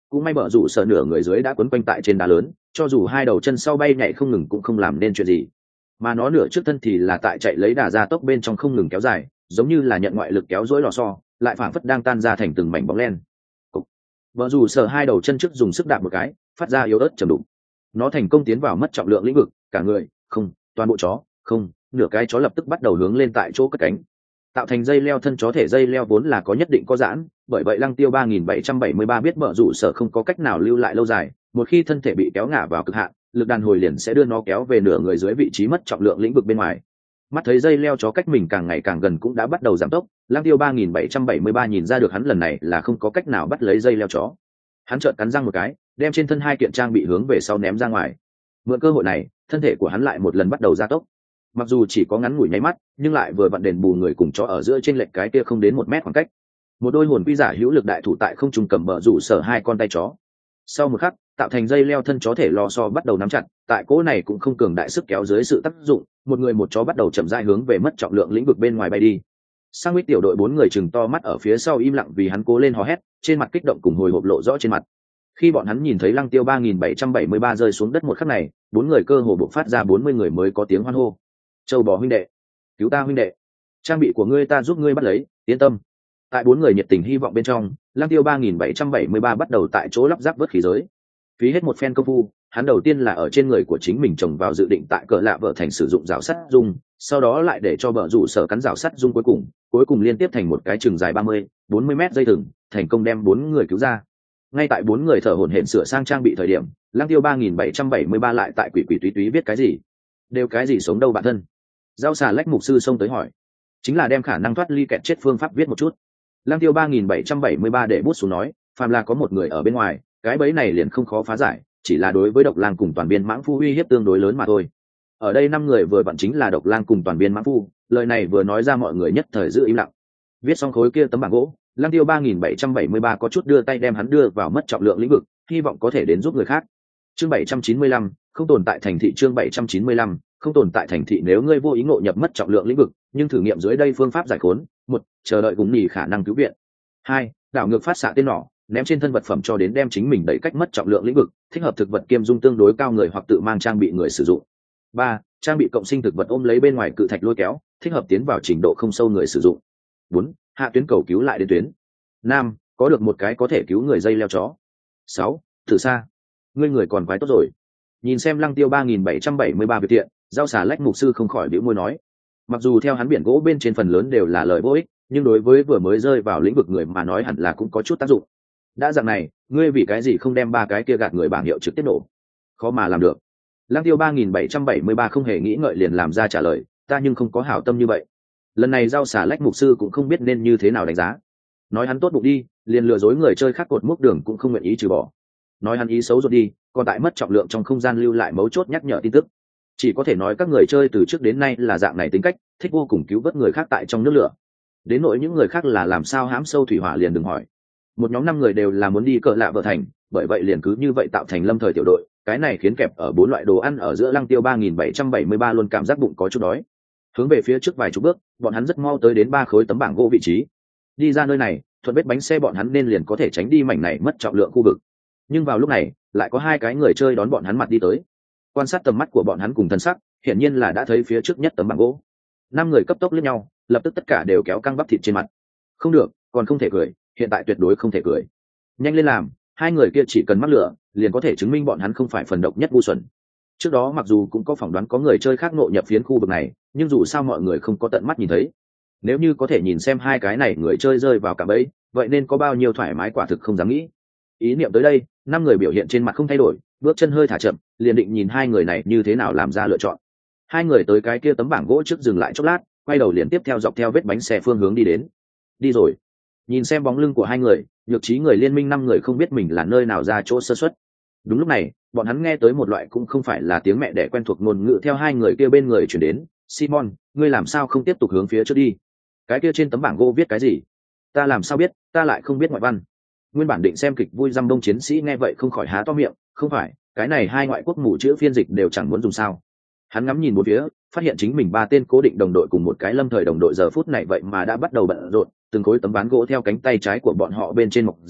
cũng may bờ rủ sở nửa người dưới đã quấn quanh tại trên đá lớn, cho dù hai đầu chân sau bay nhảy không ngừng cũng không làm nên chuyện gì, mà nó nửa trước thân thì là tại chạy lấy đà ra tốc bên trong không ngừng kéo dài, giống như là nhận ngoại lực kéo dối lò xo, lại phảng phất đang tan ra thành từng mảnh bóng len. Bờ rủ sở hai đầu chân trước dùng sức đạp một cái, phát ra yếu ớt trầm đục. Nó thành công tiến vào mất trọng lượng lĩnh vực, cả người, không, toàn bộ chó, không, nửa cái chó lập tức bắt đầu hướng lên tại chỗ cất cánh, tạo thành dây leo. Thân chó thể dây leo vốn là có nhất định có giãn, bởi vậy Lăng Tiêu ba nghìn bảy trăm bảy mươi ba biết bờ rủ sở không có cách nào lưu lại lâu dài, một khi thân thể bị kéo ngả vào cực hạn, lực đàn hồi liền sẽ đưa nó kéo về nửa người dưới vị trí mất trọng lượng lĩnh vực bên ngoài. Mắt thấy dây leo chó cách mình càng ngày càng gần cũng đã bắt đầu giảm tốc, Lăng Tiêu ba nghìn bảy trăm bảy mươi ba nhìn ra được hắn lần này là không có cách nào bắt lấy dây leo chó. Hắn chợt cắn răng một cái, đem trên thân hai kiện trang bị hướng về sau ném ra ngoài. Mượn cơ hội này, thân thể của hắn lại một lần bắt đầu gia tốc. Mặc dù chỉ có ngắn ngủi nháy mắt, nhưng lại vừa vặn đền bù người cùng chó ở giữa trên lệch cái kia không đến một mét khoảng cách. Một đôi hồn quy giả hữu lực đại thủ tại không trung cầm bờ rủ sở hai con tay chó. Sau một khắc, tạo thành dây leo thân chó thể lò xo bắt đầu nắm chặt, tại cỗ này cũng không cường đại sức kéo dưới sự tác dụng, một người một chó bắt đầu chậm rãi hướng về mất trọng lượng lĩnh vực bên ngoài bay đi. Sang Nguyệt tiểu đội bốn người chừng to mắt ở phía sau im lặng vì hắn cố lên hò hét, trên mặt kích động cùng hồi hộp lộ rõ trên mặt. Khi bọn hắn nhìn thấy Lăng Tiêu ba nghìn bảy trăm bảy mươi ba rơi xuống đất một khắc này, bốn người cơ hồ bộc phát ra bốn mươi người mới có tiếng hoan hô. Châu bò huynh đệ, cứu ta huynh đệ, trang bị của ngươi ta giúp ngươi bắt lấy, yên tâm. Tại bốn người nhiệt tình hy vọng bên trong, Lăng Tiêu ba nghìn bảy trăm bảy mươi ba bắt đầu tại chỗ lắp ráp vớt khí giới. Phí hết một phen công phu, hắn đầu tiên là ở trên người của chính mình trồng vào dự định tại cỡ lạ vợ thành sử dụng rào sắt dung, sau đó lại để cho bờ rủ sở cắn rào sắt dung cuối cùng, cuối cùng liên tiếp thành một cái chừng dài ba mươi, bốn mươi mét dây thừng, thành công đem bốn người cứu ra. Ngay tại bốn người thở hổn hển sửa sang trang bị thời điểm, Lăng Tiêu ba nghìn bảy trăm bảy mươi ba lại tại quỷ quỷ túy túy viết cái gì? Đều cái gì sống đâu bạn thân? Giao xà lách mục sư xông tới hỏi, chính là đem khả năng thoát ly kẹt chết phương pháp viết một chút. Lăng Tiêu ba nghìn bảy trăm bảy mươi ba để bút xuống nói, phàm là có một người ở bên ngoài, cái bẫy này liền không khó phá giải, chỉ là đối với độc lang cùng toàn biên mãng phu uy hiếp tương đối lớn mà thôi. Ở đây năm người vừa vặn chính là độc lang cùng toàn biên mãng phu, lời này vừa nói ra mọi người nhất thời giữ im lặng. Viết xong khối kia tấm bảng gỗ, Lăng Tiêu ba nghìn bảy trăm bảy mươi ba có chút đưa tay đem hắn đưa vào mất trọng lượng lĩnh vực, hy vọng có thể đến giúp người khác. Chương bảy trăm chín mươi lăm, không tồn tại thành thị. Chương bảy trăm chín mươi lăm, không tồn tại thành thị. Nếu ngươi vô ý ngộ nhập mất trọng lượng lĩnh vực, nhưng thử nghiệm dưới đây phương pháp giải khốn: một, chờ đợi gùng nhì khả năng cứu viện; hai, đảo ngược phát xạ tên nỏ, ném trên thân vật phẩm cho đến đem chính mình đẩy cách mất trọng lượng lĩnh vực, thích hợp thực vật kiêm dung tương đối cao người hoặc tự mang trang bị người sử dụng; ba, trang bị cộng sinh thực vật ôm lấy bên ngoài cự thạch lôi kéo, thích hợp tiến vào trình độ không sâu người sử dụng; bốn, hạ tuyến cầu cứu lại đến tuyến; năm, có được một cái có thể cứu người dây leo chó; sáu, thử xa. Ngươi người còn quái tốt rồi. Nhìn xem Lăng Tiêu ba nghìn bảy trăm bảy mươi ba việc thiện, giao xà lách mục sư không khỏi bĩu môi nói, mặc dù theo hắn biển gỗ bên trên phần lớn đều là lời vô ích, nhưng đối với vừa mới rơi vào lĩnh vực người mà nói hẳn là cũng có chút tác dụng. Đã dạng này, ngươi vì cái gì không đem ba cái kia gạt người bảng hiệu trực tiếp nổ? Khó mà làm được. Lăng Tiêu ba nghìn bảy trăm bảy mươi ba không hề nghĩ ngợi liền làm ra trả lời, ta nhưng không có hảo tâm như vậy. Lần này giao xà lách mục sư cũng không biết nên như thế nào đánh giá. Nói hắn tốt bụng đi, liền lừa dối người chơi khác cột mốc đường cũng không nguyện ý trừ bỏ. Nói hắn ý xấu rồi đi, còn tại mất trọng lượng trong không gian lưu lại mấu chốt nhắc nhở tin tức. Chỉ có thể nói các người chơi từ trước đến nay là dạng này tính cách, thích vô cùng cứu vớt người khác tại trong nước lửa. Đến nỗi những người khác là làm sao hãm sâu thủy hỏa liền đừng hỏi. Một nhóm năm người đều là muốn đi cỡ lạ vợ thành, bởi vậy liền cứ như vậy tạo thành lâm thời tiểu đội. Cái này khiến kẹp ở bốn loại đồ ăn ở giữa Lăng Tiêu ba nghìn bảy trăm bảy mươi ba luôn cảm giác bụng có chút đói. Hướng về phía trước vài chục bước, bọn hắn rất mau tới đến ba khối tấm bảng gỗ vị trí. Đi ra nơi này, thuận vết bánh xe bọn hắn nên liền có thể tránh đi mảnh này mất trọng lượng khu vực. Nhưng vào lúc này, lại có hai cái người chơi đón bọn hắn mặt đi tới. Quan sát tầm mắt của bọn hắn cùng thân sắc, hiển nhiên là đã thấy phía trước nhất tấm bảng gỗ. Năm người cấp tốc liếc nhau, lập tức tất cả đều kéo căng bắp thịt trên mặt. Không được, còn không thể cười, hiện tại tuyệt đối không thể cười. Nhanh lên làm, hai người kia chỉ cần mắc lửa, liền có thể chứng minh bọn hắn không phải phần độc nhất ngu xuẩn. Trước đó mặc dù cũng có phỏng đoán có người chơi khác ngộ nhập phiến khu vực này, nhưng dù sao mọi người không có tận mắt nhìn thấy. Nếu như có thể nhìn xem hai cái này người chơi rơi vào cả bẫy, vậy nên có bao nhiêu thoải mái quả thực không dám nghĩ. Ý niệm tới đây, năm người biểu hiện trên mặt không thay đổi, bước chân hơi thả chậm, liền định nhìn hai người này như thế nào làm ra lựa chọn. Hai người tới cái kia tấm bảng gỗ trước dừng lại chốc lát, quay đầu liền tiếp theo dọc theo vết bánh xe phương hướng đi đến. Đi rồi. Nhìn xem bóng lưng của hai người, nhược trí người liên minh năm người không biết mình là nơi nào ra chỗ sơ suất. Đúng lúc này, bọn hắn nghe tới một loại cũng không phải là tiếng mẹ đẻ quen thuộc ngôn ngữ theo hai người kia bên người chuyển đến. Simon, ngươi làm sao không tiếp tục hướng phía trước đi? Cái kia trên tấm bảng gỗ viết cái gì? Ta làm sao biết, ta lại không biết ngoại văn. Nguyên bản định xem kịch vui dăm đông chiến sĩ nghe vậy không khỏi há to miệng, không phải, cái này hai ngoại quốc mù chữ phiên dịch đều chẳng muốn dùng sao. Hắn ngắm nhìn một phía, phát hiện chính mình ba tên cố định đồng đội cùng một cái lâm thời đồng đội giờ phút này vậy mà đã bắt đầu bận rộn, từng khối tấm ván gỗ theo cánh tay trái của bọn họ bên trên mọc ra,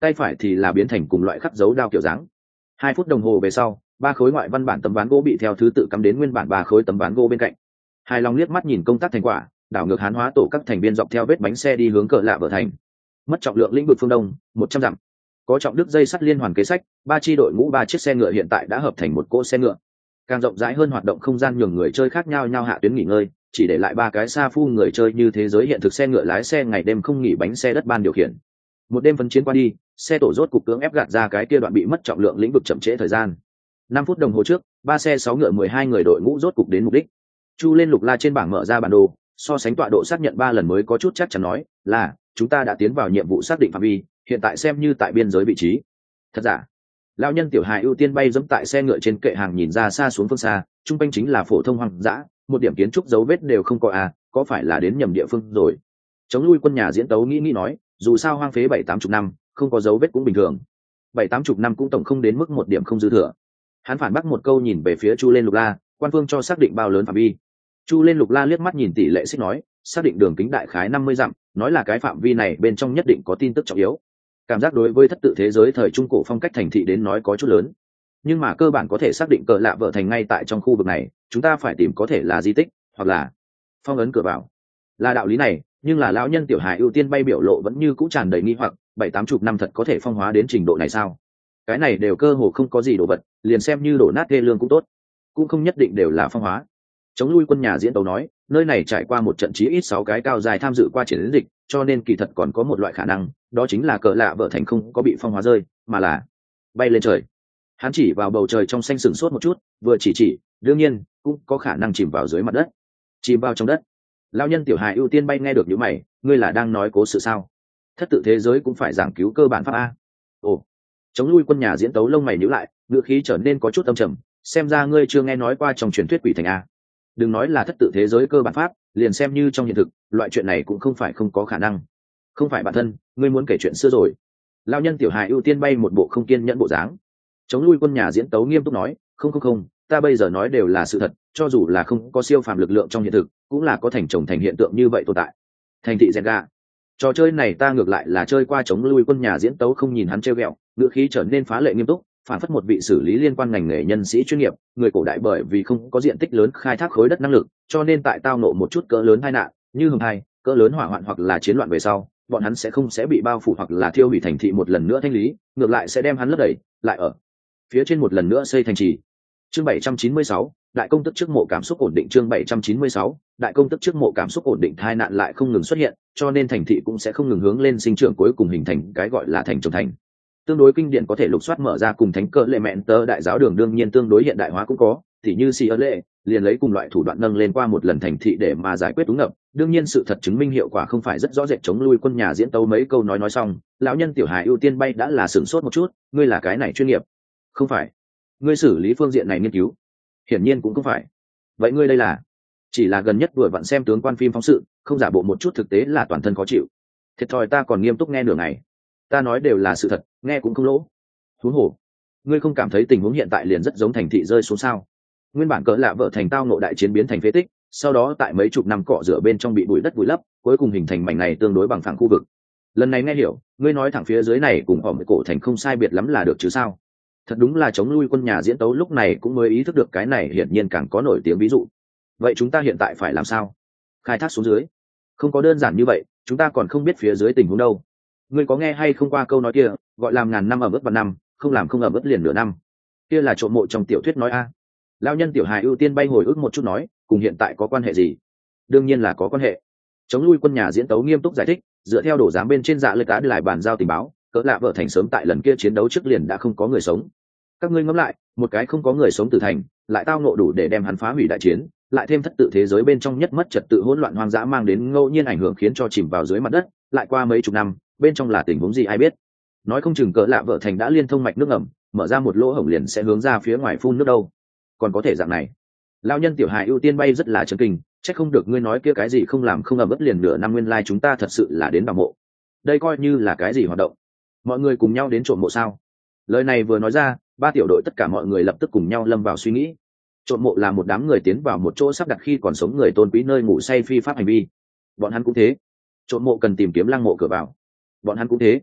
tay phải thì là biến thành cùng loại khắc dấu đao kiểu dáng. Hai phút đồng hồ về sau, ba khối ngoại văn bản tấm ván gỗ bị theo thứ tự cắm đến nguyên bản ba khối tấm ván gỗ bên cạnh. Hài lòng liếc mắt nhìn công tác thành quả, đảo ngược hán hóa tổ các thành viên dọc theo vết bánh xe đi hướng Cờ Lạ Vợ Thành. Mất trọng lượng lĩnh vực phương đông một trăm dặm, có trọng đức dây sắt liên hoàn kế sách, ba chi đội ngũ ba chiếc xe ngựa hiện tại đã hợp thành một cỗ xe ngựa. Càng rộng rãi hơn hoạt động không gian nhường người chơi khác nhau nhau hạ tuyến nghỉ ngơi, chỉ để lại ba cái xa phu người chơi như thế giới hiện thực xe ngựa lái xe ngày đêm không nghỉ bánh xe đất ban điều khiển. Một đêm phấn chiến qua đi, xe tổ rốt cục cưỡng ép gạt ra cái kia đoạn bị mất trọng lượng lĩnh vực chậm trễ thời gian. Năm phút đồng hồ trước, ba xe sáu ngựa mười hai người đội ngũ rốt cục đến mục đích. Chu lên lục la trên bảng mở ra bản đồ, so sánh tọa độ xác nhận ba lần mới có chút chắc chắn nói là chúng ta đã tiến vào nhiệm vụ xác định phạm vi, hiện tại xem như tại biên giới vị trí. Thật giả? Lão nhân tiểu hài ưu tiên bay dẫm tại xe ngựa trên kệ hàng nhìn ra xa xuống phương xa, trung quanh chính là phổ thông hoang dã, một điểm kiến trúc dấu vết đều không có à, có phải là đến nhầm địa phương rồi? Chống lui quân nhà diễn tấu nghĩ nghĩ nói, dù sao hoang phế bảy tám chục năm, không có dấu vết cũng bình thường. Bảy tám chục năm cũng tổng không đến mức một điểm không dư thừa. Hắn phản bác một câu nhìn về phía Chu lên lục la, quan phương cho xác định bao lớn phạm vi. Chu lên lục la liếc mắt nhìn tỷ lệ xích nói, xác định đường kính đại khái năm mươi dặm, nói là cái phạm vi này bên trong nhất định có tin tức trọng yếu. Cảm giác đối với thất tự thế giới thời trung cổ phong cách thành thị đến nói có chút lớn, nhưng mà cơ bản có thể xác định Cờ Lạ Vợ Thành ngay tại trong khu vực này, chúng ta phải tìm có thể là di tích hoặc là phong ấn cửa vào. Là đạo lý này, nhưng là lão nhân tiểu hài ưu tiên bay biểu lộ vẫn như cũ tràn đầy nghi hoặc, bảy tám chục năm thật có thể phong hóa đến trình độ này sao? Cái này đều cơ hồ không có gì đồ vật, liền xem như đổ nát thê lương cũng tốt, cũng không nhất định đều là phong hóa. Chống lui quân nhà diễn tấu nói, nơi này trải qua một trận chí ít sáu cái cao dài tham dự qua chiến dịch, cho nên kỳ thật còn có một loại khả năng, đó chính là Cờ Lạ Vợ Thành không có bị phong hóa rơi, mà là bay lên trời. Hắn chỉ vào bầu trời trong xanh sừng sốt một chút, vừa chỉ chỉ, đương nhiên cũng có khả năng chìm vào dưới mặt đất, chìm vào trong đất. Lão nhân tiểu hài ưu tiên bay nghe được những mày, ngươi là đang nói cố sự sao? Thất tự thế giới cũng phải giảng cứu cơ bản pháp a. Ồ, chống lui quân nhà diễn tấu lông mày nhíu lại, ngữ khí trở nên có chút âm trầm, xem ra ngươi chưa nghe nói qua trong truyền thuyết quỷ thành a. Đừng nói là thất tự thế giới cơ bản pháp, liền xem như trong hiện thực, loại chuyện này cũng không phải không có khả năng. Không phải bản thân, ngươi muốn kể chuyện xưa rồi? Lão nhân tiểu hài ưu tiên bay một bộ không kiên nhẫn bộ dáng. Chống lui quân nhà diễn tấu nghiêm túc nói, không không không, ta bây giờ nói đều là sự thật, cho dù là không có siêu phàm lực lượng trong hiện thực, cũng là có thành chồng thành hiện tượng như vậy tồn tại. Thành thị Zenga. Trò chơi này ta ngược lại là chơi qua. Chống lui quân nhà diễn tấu không nhìn hắn trêu ghẹo, ngữ khí trở nên phá lệ nghiêm túc, phản phất một vị xử lý liên quan ngành nghề nhân sĩ chuyên nghiệp, người cổ đại bởi vì không có diện tích lớn khai thác khối đất năng lực, cho nên tại tao nộ một chút cỡ lớn tai nạn, như hồng hai, cỡ lớn hỏa hoạn hoặc là chiến loạn về sau, bọn hắn sẽ không sẽ bị bao phủ hoặc là thiêu hủy thành thị một lần nữa thanh lý, ngược lại sẽ đem hắn lấp đầy, lại ở phía trên một lần nữa xây thành trì. Chương bảy trăm chín mươi sáu, đại công tức trước mộ cảm xúc ổn định. Chương bảy trăm chín mươi sáu, đại công tức trước mộ cảm xúc ổn định. Tai nạn lại không ngừng xuất hiện, cho nên thành thị cũng sẽ không ngừng hướng lên sinh trưởng, cuối cùng hình thành cái gọi là thành trồng thành. Tương đối kinh điển có thể lục soát mở ra cùng thánh cờ lệ mẹn tơ đại giáo đường, đương nhiên tương đối hiện đại hóa cũng có, thì như si ở lệ liền lấy cùng loại thủ đoạn nâng lên qua một lần thành thị để mà giải quyết úng ngập. Đương nhiên sự thật chứng minh hiệu quả không phải rất rõ rệt. Chống lui quân nhà diễn tấu mấy câu nói nói xong, lão nhân tiểu hài ưu tiên bay đã là sửng sốt một chút, ngươi là cái này chuyên nghiệp? Không phải. Ngươi xử lý phương diện này nghiên cứu? Hiển nhiên cũng không phải. Vậy ngươi đây là? Chỉ là gần nhất vừa vặn xem tướng quan phim phóng sự, không giả bộ một chút thực tế là toàn thân khó chịu. Thiệt thòi ta còn nghiêm túc nghe nửa ngày. Ta nói đều là sự thật, nghe cũng không lỗ. Huống hồ, ngươi không cảm thấy tình huống hiện tại liền rất giống thành thị rơi xuống sao? Nguyên bản Cỡ Lạ Vợ Thành tao nộ đại chiến biến thành phế tích, sau đó tại mấy chục năm cọ rửa bên trong bị bụi đất vùi lấp, cuối cùng hình thành mảnh này tương đối bằng phẳng khu vực. Lần này nghe hiểu, ngươi nói thẳng phía dưới này cùng ỏm cổ thành không sai biệt lắm là được chứ sao? Thật đúng là chống lui quân nhà diễn tấu lúc này cũng mới ý thức được cái này hiển nhiên càng có nổi tiếng ví dụ. Vậy chúng ta hiện tại phải làm sao? Khai thác xuống dưới? Không có đơn giản như vậy, chúng ta còn không biết phía dưới tình huống đâu. Ngươi có nghe hay không qua câu nói kia, gọi làm ngàn năm ở mức vạn năm, không làm không ở mức liền nửa năm. Kia là trộm mộ trong tiểu thuyết nói a. Lão nhân tiểu hài ưu tiên bay hồi ức một chút nói, cùng hiện tại có quan hệ gì? Đương nhiên là có quan hệ. Chống lui quân nhà diễn tấu nghiêm túc giải thích, dựa theo đổ giám bên trên dạ lệch cá lại bàn giao tình báo, Cỡ Lạ Vợ Thành sớm tại lần kia chiến đấu trước liền đã không có người sống. Các ngươi ngẫm lại, một cái không có người sống từ thành, lại tao nộ đủ để đem hắn phá hủy đại chiến, lại thêm thất tự thế giới bên trong nhất mất trật tự hỗn loạn hoang dã mang đến ngẫu nhiên ảnh hưởng khiến cho chìm vào dưới mặt đất, lại qua mấy chục năm, bên trong là tình huống gì ai biết? Nói không chừng Cỡ Lạ Vợ Thành đã liên thông mạch nước ngầm, mở ra một lỗ hổng liền sẽ hướng ra phía ngoài phun nước đâu. Còn có thể dạng này. Lão nhân tiểu hài ưu tiên bay rất là chấn kinh, chắc không được ngươi nói kia cái gì không làm không ẩm ướt liền nửa năm, nguyên lai chúng ta thật sự là đến bảo mộ. Đây coi như là cái gì hoạt động? Mọi người cùng nhau đến trộm mộ sao? Lời này vừa nói ra, ba tiểu đội tất cả mọi người lập tức cùng nhau lâm vào suy nghĩ. Trộm mộ là một đám người tiến vào một chỗ sắp đặt khi còn sống người tôn quý nơi ngủ say phi pháp hành vi. Bọn hắn cũng thế. Trộm mộ cần tìm kiếm lăng mộ cửa vào. Bọn hắn cũng thế.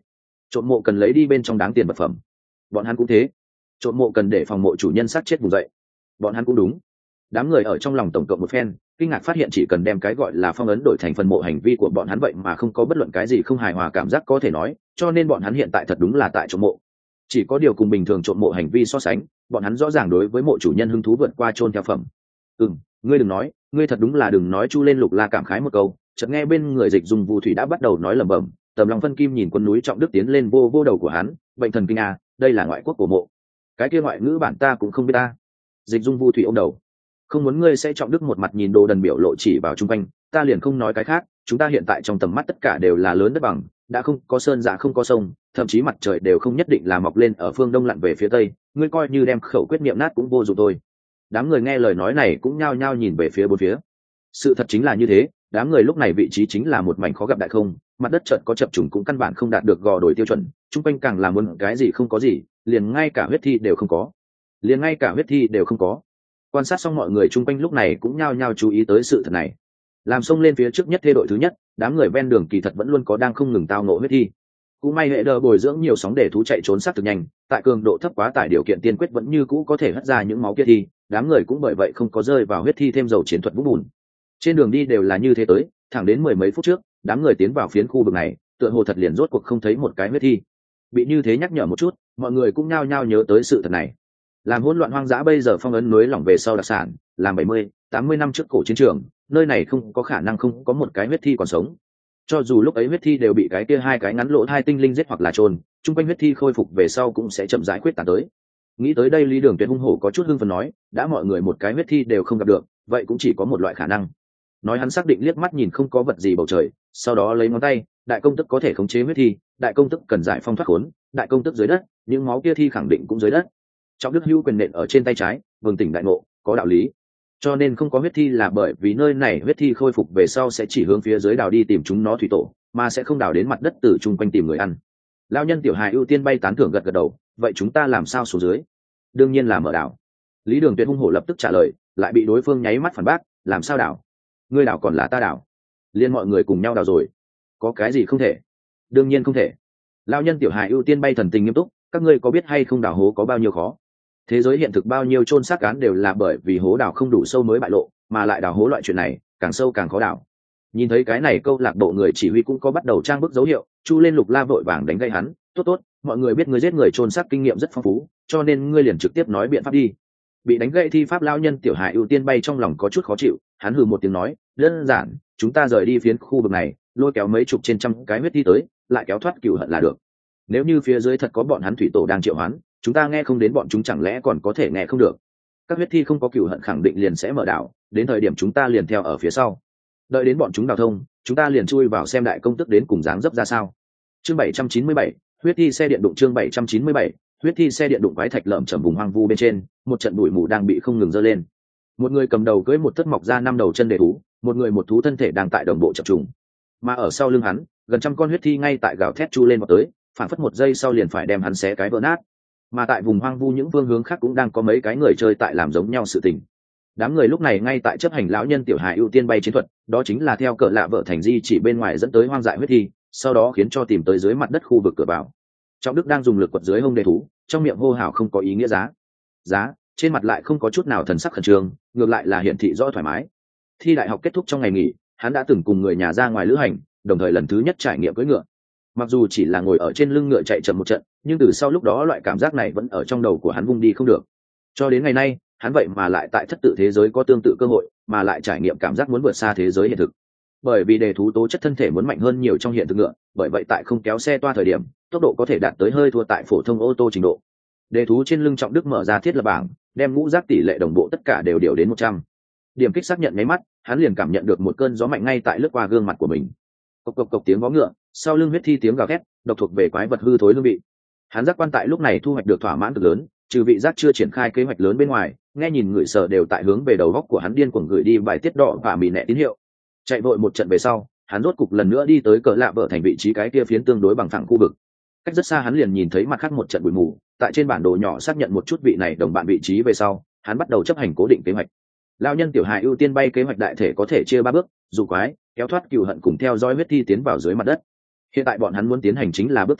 trộm mộ cần lấy đi bên trong đáng tiền vật phẩm, bọn hắn cũng thế. Trộm mộ cần để phòng mộ chủ nhân sát chết vùng dậy, bọn hắn cũng đúng. Đám người ở trong lòng tổng cộng một phen, kinh ngạc phát hiện chỉ cần đem cái gọi là phong ấn đổi thành phần mộ hành vi của bọn hắn vậy mà không có bất luận cái gì không hài hòa cảm giác có thể nói, cho nên bọn hắn hiện tại thật đúng là tại trộm mộ. Chỉ có điều cùng bình thường trộm mộ hành vi so sánh, bọn hắn rõ ràng đối với mộ chủ nhân hứng thú vượt qua chôn theo phẩm. Ừm, ngươi đừng nói, ngươi thật đúng là đừng nói. Chu lên Lục La cảm khái một câu, chợt nghe bên người Dịch Dung Vu Thủy đã bắt đầu nói lẩm bẩm. Tầm Long Phân Kim nhìn Quân núi Trọng Đức tiến lên vô vô đầu của hắn, bệnh thần kinh à, đây là ngoại quốc của mộ. Cái kia ngoại ngữ bản ta cũng không biết ta. Dịch Dung Vu Thủy ôm đầu, không muốn ngươi sẽ Trọng Đức một mặt nhìn Đồ Đần biểu lộ chỉ vào chung quanh, ta liền không nói cái khác, chúng ta hiện tại trong tầm mắt tất cả đều là lớn đất bằng, đã không có sơn dạ không có sông, thậm chí mặt trời đều không nhất định là mọc lên ở phương đông lặn về phía tây, ngươi coi như đem khẩu quyết niệm nát cũng vô dụng thôi. Đám người nghe lời nói này cũng nhao nhao nhìn về phía bốn phía. Sự thật chính là như thế, đám người lúc này vị trí chính là một mảnh khó gặp đại không, mặt đất chợt có chập trùng cũng căn bản không đạt được gò đổi tiêu chuẩn, chung quanh càng là muốn cái gì không có gì, liền ngay cả huyết thi đều không có, liền ngay cả huyết thi đều không có. Quan sát xong mọi người chung quanh lúc này cũng nhao nhao chú ý tới sự thật này. Làm xông lên phía trước nhất thê đội thứ nhất, đám người ven đường kỳ thật vẫn luôn có đang không ngừng tao ngộ huyết thi. Cũng may hệ đờ bồi dưỡng nhiều sóng để thú chạy trốn sát thực nhanh, tại cường độ thấp quá tải điều kiện tiên quyết vẫn như cũ có thể hất ra những máu kia thi, đám người cũng bởi vậy không có rơi vào huyết thi thêm dầu chiến thuật vũng bùn. Trên đường đi đều là như thế tới, thẳng đến mười mấy phút trước, đám người tiến vào phiến khu vực này, tựa hồ thật liền rốt cuộc không thấy một cái huyết thi. Bị như thế nhắc nhở một chút, mọi người cũng nhao nhao nhớ tới sự thật này. Làm hỗn loạn hoang dã bây giờ phong ấn núi lỏng về sau đặc sản, làm bảy mươi, tám mươi năm trước cổ chiến trường, nơi này không có khả năng không có một cái huyết thi còn sống. Cho dù lúc ấy huyết thi đều bị cái kia hai cái ngắn lỗ hai tinh linh giết hoặc là trôn, chung quanh huyết thi khôi phục về sau cũng sẽ chậm rãi khuyết tán tới. Nghĩ tới đây Lý Đường Tuyệt hung hổ có chút hưng phấn nói, đã mọi người một cái huyết thi đều không gặp được, vậy cũng chỉ có một loại khả năng. Nói hắn xác định liếc mắt nhìn không có vật gì bầu trời, sau đó lấy ngón tay, đại công tức có thể khống chế huyết thi, đại công tức cần giải phong thoát khốn, đại công tức dưới đất, những máu kia thi khẳng định cũng dưới đất. Trọng Đức hữu quyền nện ở trên tay trái, vừng tỉnh đại ngộ, có đạo lý. Cho nên không có huyết thi là bởi vì nơi này huyết thi khôi phục về sau sẽ chỉ hướng phía dưới đào đi tìm chúng nó thủy tổ, mà sẽ không đào đến mặt đất từ chung quanh tìm người ăn. Lão nhân Tiểu Hài ưu tiên bay tán thưởng gật gật đầu, vậy chúng ta làm sao xuống dưới? Đương nhiên là mở đảo. Lý Đường Tuyệt hung hổ lập tức trả lời, lại bị đối phương nháy mắt phản bác, làm sao đảo? Ngươi đảo còn là ta đảo? Liên mọi người cùng nhau đào rồi, có cái gì không thể? Đương nhiên không thể. Lão nhân Tiểu Hài ưu tiên bay thần tình nghiêm túc, các ngươi có biết hay không đào hố có bao nhiêu khó? Thế giới hiện thực bao nhiêu chôn xác cán đều là bởi vì hố đào không đủ sâu mới bại lộ, mà lại đào hố loại chuyện này càng sâu càng khó đào. Nhìn thấy cái này câu lạc bộ người chỉ huy cũng có bắt đầu trang bức dấu hiệu, Chu lên Lục La vội vàng đánh gây hắn, tốt tốt, mọi người biết ngươi giết người chôn xác kinh nghiệm rất phong phú, cho nên ngươi liền trực tiếp nói biện pháp đi. Bị đánh gậy thi pháp lão nhân Tiểu Hài ưu tiên bay trong lòng có chút khó chịu, hắn hừ một tiếng nói, đơn giản, chúng ta rời đi phiến khu vực này, lôi kéo mấy chục trên trăm cái huyết thi tới, lại kéo thoát cửu hận là được. Nếu như phía dưới thật có bọn hắn thủy tổ đang triệu hoán, chúng ta nghe không đến bọn chúng chẳng lẽ còn có thể nghe không được? Các huyết thi không có cửu hận khẳng định liền sẽ mở đảo, đến thời điểm chúng ta liền theo ở phía sau. Đợi đến bọn chúng đào thông, chúng ta liền chui vào xem đại công tức đến cùng dáng dấp ra sao. Chương bảy trăm chín mươi bảy, huyết thi xe điện đụng chương bảy trăm chín mươi bảy, huyết thi xe điện đụng quái thạch lởm chởm vùng hoang vu bên trên, một trận bụi mù đang bị không ngừng dơ lên. Một người cầm đầu cưỡi một thất mọc ra năm đầu chân đề thú, một người một thú thân thể đang tại đồng bộ chập trùng. Mà ở sau lưng hắn, gần trăm con huyết thi ngay tại gào thét chu lên vào tới, phản phất một giây sau liền phải đem hắn xé cái vỡ nát. Mà tại vùng hoang vu những phương hướng khác cũng đang có mấy cái người chơi tại làm giống nhau sự tình. Đám người lúc này ngay tại chấp hành lão nhân Tiểu Hài ưu tiên bay chiến thuật, đó chính là theo cờ lạ vợ thành di chỉ bên ngoài dẫn tới hoang dại huyết thi, sau đó khiến cho tìm tới dưới mặt đất khu vực cửa vào. Trọng Đức đang dùng lực quật dưới hông đề thú, trong miệng hô hào không có ý nghĩa giá giá, trên mặt lại không có chút nào thần sắc khẩn trương, ngược lại là hiển thị rõ thoải mái. Thi đại học kết thúc trong ngày nghỉ, hắn đã từng cùng người nhà ra ngoài lữ hành, đồng thời lần thứ nhất trải nghiệm cưỡi ngựa. Mặc dù chỉ là ngồi ở trên lưng ngựa chạy chậm một trận, nhưng từ sau lúc đó loại cảm giác này vẫn ở trong đầu của hắn vung đi không được. Cho đến ngày nay, hắn vậy mà lại tại thất tự thế giới có tương tự cơ hội, mà lại trải nghiệm cảm giác muốn vượt xa thế giới hiện thực. Bởi vì đề thú tố chất thân thể muốn mạnh hơn nhiều trong hiện thực ngựa, bởi vậy tại không kéo xe toa thời điểm, tốc độ có thể đạt tới hơi thua tại phổ thông ô tô trình độ. Đề thú trên lưng Trọng Đức mở ra thiết lập bảng, đem ngũ giác tỷ lệ đồng bộ tất cả đều điều đến một trăm. Điểm kích xác nhận nháy mắt, hắn liền cảm nhận được một cơn gió mạnh ngay tại lướt qua gương mặt của mình. Cộc cộc cộc tiếng vó ngựa, sau lưng huyết thi tiếng gào thét, độc thuộc về quái vật hư thối lương vị. Hắn giác quan tại lúc này thu hoạch được thỏa mãn cực lớn, trừ vị giác chưa triển khai kế hoạch lớn bên ngoài, nghe nhìn người sở đều tại hướng về đầu góc của hắn điên cuồng gửi đi bài tiết đỏ và mì nẹ tín hiệu. Chạy vội một trận về sau, hắn rốt cục lần nữa đi tới cỡ lạ vợ thành vị trí cái kia phiến tương đối bằng phẳng khu vực. Cách rất xa hắn liền nhìn thấy mặt khác một trận bụi mù, tại trên bản đồ nhỏ xác nhận một chút vị này đồng bạn vị trí về sau, hắn bắt đầu chấp hành cố định kế hoạch. Lão nhân Tiểu Hài ưu tiên bay kế hoạch đại thể có thể chia ba bước, dù quái, kéo thoát cừu hận cùng theo dõi huyết thi tiến vào dưới mặt đất. Hiện tại bọn hắn muốn tiến hành chính là bước thứ hai,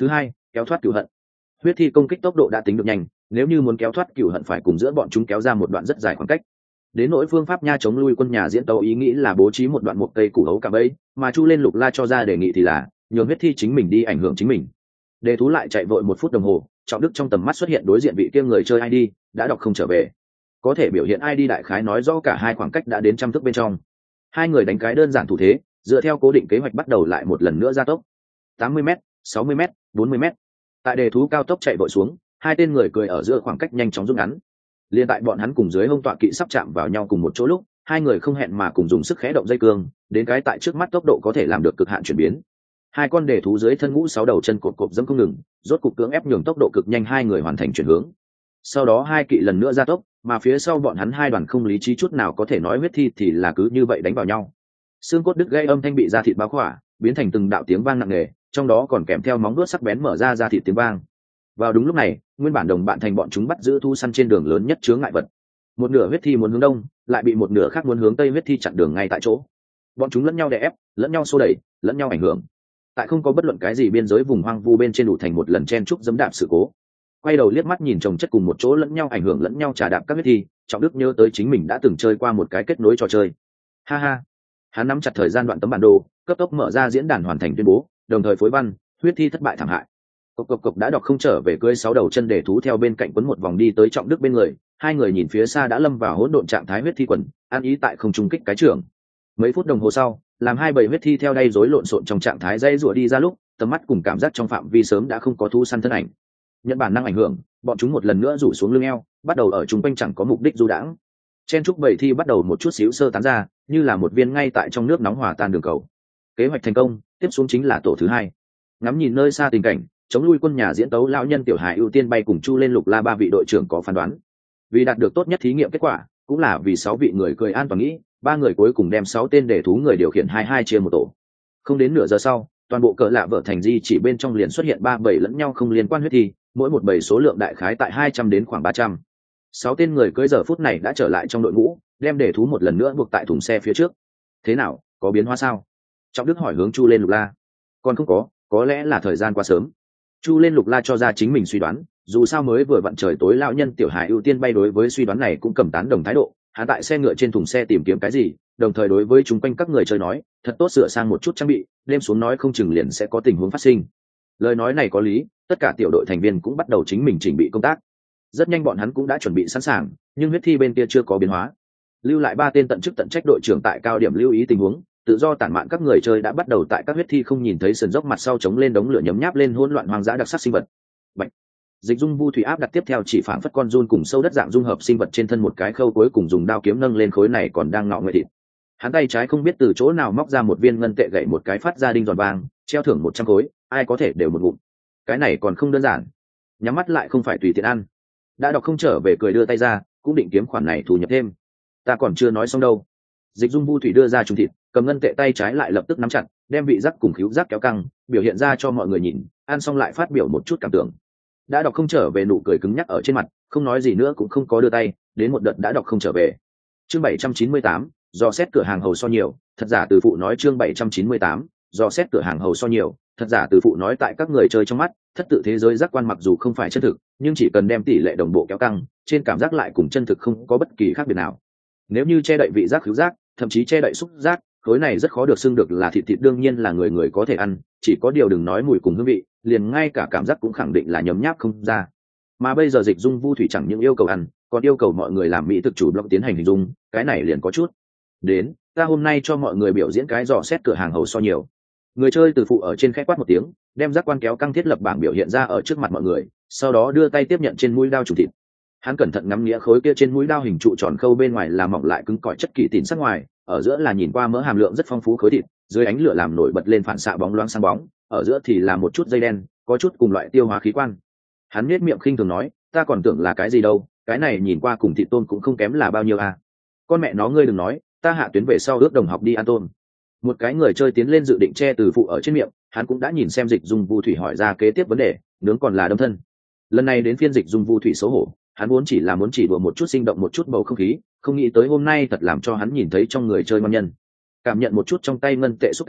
kéo thoát cửu hận. Huyết thi công kích tốc độ đã tính được nhanh, nếu như muốn kéo thoát cửu hận phải cùng giữa bọn chúng kéo ra một đoạn rất dài khoảng cách. Đến nỗi phương pháp nha chống lui quân nhà diễn tấu ý nghĩ là bố trí một đoạn một cây củ hấu cả bẫy, mà Chu lên Lục La cho ra đề nghị thì là nhường huyết thi chính mình đi ảnh hưởng chính mình. Đề thú lại chạy vội một phút đồng hồ, Trọng Đức trong tầm mắt xuất hiện đối diện vị kia người chơi i đê, đã đọc không trở về. Có thể biểu hiện i đê đại khái nói rõ cả hai khoảng cách đã đến trăm thước bên trong. Hai người đánh cái đơn giản thủ thế, dựa theo cố định kế hoạch bắt đầu lại một lần nữa gia tốc. tám mươi mét, sáu mươi mét, bốn mươi mét. Tại đề thú cao tốc chạy vội xuống, hai tên người cười ở giữa khoảng cách nhanh chóng rút ngắn. Liên tại bọn hắn cùng dưới hông tọa kỵ sắp chạm vào nhau cùng một chỗ lúc, hai người không hẹn mà cùng dùng sức khé động dây cương, đến cái tại trước mắt tốc độ có thể làm được cực hạn chuyển biến. Hai con đề thú dưới thân ngũ sáu đầu chân cột cộp dẫm không ngừng, rốt cục cưỡng ép nhường tốc độ cực nhanh hai người hoàn thành chuyển hướng. Sau đó hai kỵ lần nữa gia tốc, mà phía sau bọn hắn hai đoàn không lý trí chút nào có thể nói huyết thi thì là cứ như vậy đánh vào nhau. Xương cốt đứt gãy âm thanh bị da thịt bao khỏa, biến thành từng đạo tiếng vang nặng nề, trong đó còn kèm theo móng vuốt sắc bén mở ra da thịt tiếng vang. Vào đúng lúc này, nguyên bản đồng bạn thành bọn chúng bắt giữ thu săn trên đường lớn nhất chướng ngại vật. Một nửa huyết thi muốn hướng đông, lại bị một nửa khác muốn hướng tây huyết thi chặn đường ngay tại chỗ. Bọn chúng lẫn nhau đè ép, lẫn nhau xô đẩy, lẫn nhau ảnh hưởng. Tại không có bất luận cái gì biên giới vùng hoang vu bên trên đủ thành một lần chen trúc dẫm đạp sự cố. Quay đầu liếc mắt nhìn chồng chất cùng một chỗ lẫn nhau ảnh hưởng lẫn nhau trà đạp các huyết thi, Trọng Đức nhớ tới chính mình đã từng chơi qua một cái kết nối trò chơi. Ha ha. Hắn nắm chặt thời gian đoạn tấm bản đồ, cấp tốc mở ra diễn đàn hoàn thành tuyên bố, đồng thời phối văn, huyết thi thất bại thảm hại. Cộc cộc cộc đã đọc không trở về cưỡi sáu đầu chân để thú theo bên cạnh quấn một vòng đi tới Trọng Đức bên người, hai người nhìn phía xa đã lâm vào hỗn độn trạng thái huyết thi quần, an ý tại không trung kích cái trưởng. Mấy phút đồng hồ sau, làm hai bầy huyết thi theo đay rối lộn xộn trong trạng thái dây rủa đi ra lúc, tầm mắt cùng cảm giác trong phạm vi sớm đã không có thú săn thân ảnh. Nhận bản năng ảnh hưởng, bọn chúng một lần nữa rủ xuống lưng eo, bắt đầu ở trung quanh chẳng có mục đích du đãng. Chen trúc bầy thi bắt đầu một chút xíu sơ tán ra, như là một viên ngay tại trong nước nóng hòa tan đường cầu. Kế hoạch thành công, tiếp xuống chính là tổ thứ hai. Ngắm nhìn nơi xa tình cảnh, chống lui quân nhà diễn tấu lão nhân Tiểu Hải ưu tiên bay cùng Chu lên Lục La ba vị đội trưởng có phán đoán. Vì đạt được tốt nhất thí nghiệm kết quả, cũng là vì sáu vị người cười an toàn nghĩ, ba người cuối cùng đem sáu tên đề thú người điều khiển hai hai chia một tổ. Không đến nửa giờ sau, toàn bộ cỡ lạ vợ thành di chỉ bên trong liền xuất hiện ba bầy lẫn nhau không liên quan huyết thi, mỗi một bầy số lượng đại khái tại hai trăm đến khoảng ba trăm. Sáu tên người cưỡi giờ phút này đã trở lại trong đội ngũ, đem đề thú một lần nữa buộc tại thùng xe phía trước. Thế nào, có biến hóa sao? Trọng Đức hỏi hướng Chu lên Lục La. Còn không có, có lẽ là thời gian quá sớm. Chu lên Lục La cho ra chính mình suy đoán, dù sao mới vừa vặn trời tối lão nhân Tiểu Hải ưu tiên bay đối với suy đoán này cũng cầm tán đồng thái độ. Hắn tại xe ngựa trên thùng xe tìm kiếm cái gì, đồng thời đối với chúng quanh các người chơi nói, thật tốt sửa sang một chút trang bị, đêm xuống nói không chừng liền sẽ có tình huống phát sinh. Lời nói này có lý, tất cả tiểu đội thành viên cũng bắt đầu chính mình chỉnh bị công tác. Rất nhanh bọn hắn cũng đã chuẩn bị sẵn sàng, nhưng huyết thi bên kia chưa có biến hóa. Lưu lại ba tên tận chức tận trách đội trưởng tại cao điểm lưu ý tình huống, tự do tản mạn các người chơi đã bắt đầu tại các huyết thi không nhìn thấy sườn dốc mặt sau chống lên đống lửa nhấm nháp lên hỗn loạn hoang dã đặc sắc sinh vật. Bạch. Dịch dung vu thủy áp đặt tiếp theo chỉ phản phất con run cùng sâu đất dạng dung hợp sinh vật trên thân một cái khâu cuối cùng dùng đao kiếm nâng lên khối này còn đang ngọ nguậy thịt. Hắn tay trái không biết từ chỗ nào móc ra một viên ngân tệ gậy một cái phát ra đinh giòn vàng, treo thưởng một trăm khối, ai có thể đều một ngụm. Cái này còn không đơn giản. Nhắm mắt lại không phải tùy tiện ăn. Đã đọc không trở về cười đưa tay ra, cũng định kiếm khoản này thu nhập thêm. Ta còn chưa nói xong đâu. Dịch dung vu thủy đưa ra trùng thịt, cầm ngân tệ tay trái lại lập tức nắm chặt, đem vị giác cùng khíu giác kéo căng, biểu hiện ra cho mọi người nhìn, ăn xong lại phát biểu một chút cảm tưởng. Đã đọc không trở về nụ cười cứng nhắc ở trên mặt, không nói gì nữa cũng không có đưa tay, đến một đợt đã đọc không trở về. Chương bảy trăm chín mươi tám, do xét cửa hàng hầu so nhiều, thật giả từ phụ nói chương bảy trăm chín mươi tám, do xét cửa hàng hầu so nhiều, thật giả từ phụ nói tại các người chơi trong mắt, thất tự thế giới giác quan mặc dù không phải chân thực, nhưng chỉ cần đem tỷ lệ đồng bộ kéo căng, trên cảm giác lại cùng chân thực không có bất kỳ khác biệt nào. Nếu như che đậy vị giác khứu giác, thậm chí che đậy xúc giác, khối này rất khó được xưng được là thịt thịt đương nhiên là người người có thể ăn, chỉ có điều đừng nói mùi cùng hương vị, liền ngay cả cảm giác cũng khẳng định là nhấm nháp không ra. Mà bây giờ dịch dung vu thủy chẳng những yêu cầu ăn, còn yêu cầu mọi người làm mỹ thực chủ blog tiến hành hình dung, cái này liền có chút. Đến, ta hôm nay cho mọi người biểu diễn cái dò xét cửa hàng hầu so nhiều. Người chơi từ phụ ở trên khẽ quát một tiếng, đem giác quan kéo căng thiết lập bảng biểu hiện ra ở trước mặt mọi người, sau đó đưa tay tiếp nhận trên mũi dao chủ thịt. Hắn cẩn thận ngắm nghĩa khối kia trên mũi dao hình trụ tròn khâu bên ngoài là mỏng lại cứng cỏi chất kỳ tỉn sắc ngoài, ở giữa là nhìn qua mỡ hàm lượng rất phong phú khối thịt, dưới ánh lửa làm nổi bật lên phản xạ bóng loáng sáng bóng, ở giữa thì là một chút dây đen, có chút cùng loại tiêu hóa khí quan. Hắn nhếch miệng khinh thường nói, ta còn tưởng là cái gì đâu, cái này nhìn qua cùng thịt tôm cũng không kém là bao nhiêu à. Con mẹ nó ngươi đừng nói, ta hạ tuyến về sau ước đồng học đi ăn tôm. Một cái người chơi tiến lên dự định che từ phụ ở trên miệng, hắn cũng đã nhìn xem dịch dung vu thủy hỏi ra kế tiếp vấn đề, nướng còn là đâm thân. Lần này đến phiên dịch dung vu thủy xấu hổ, hắn muốn chỉ là muốn chỉ đùa một chút sinh động một chút bầu không khí, không nghĩ tới hôm nay thật làm cho hắn nhìn thấy trong người chơi ngon nhân. Cảm nhận một chút trong tay ngân tệ xúc cảm,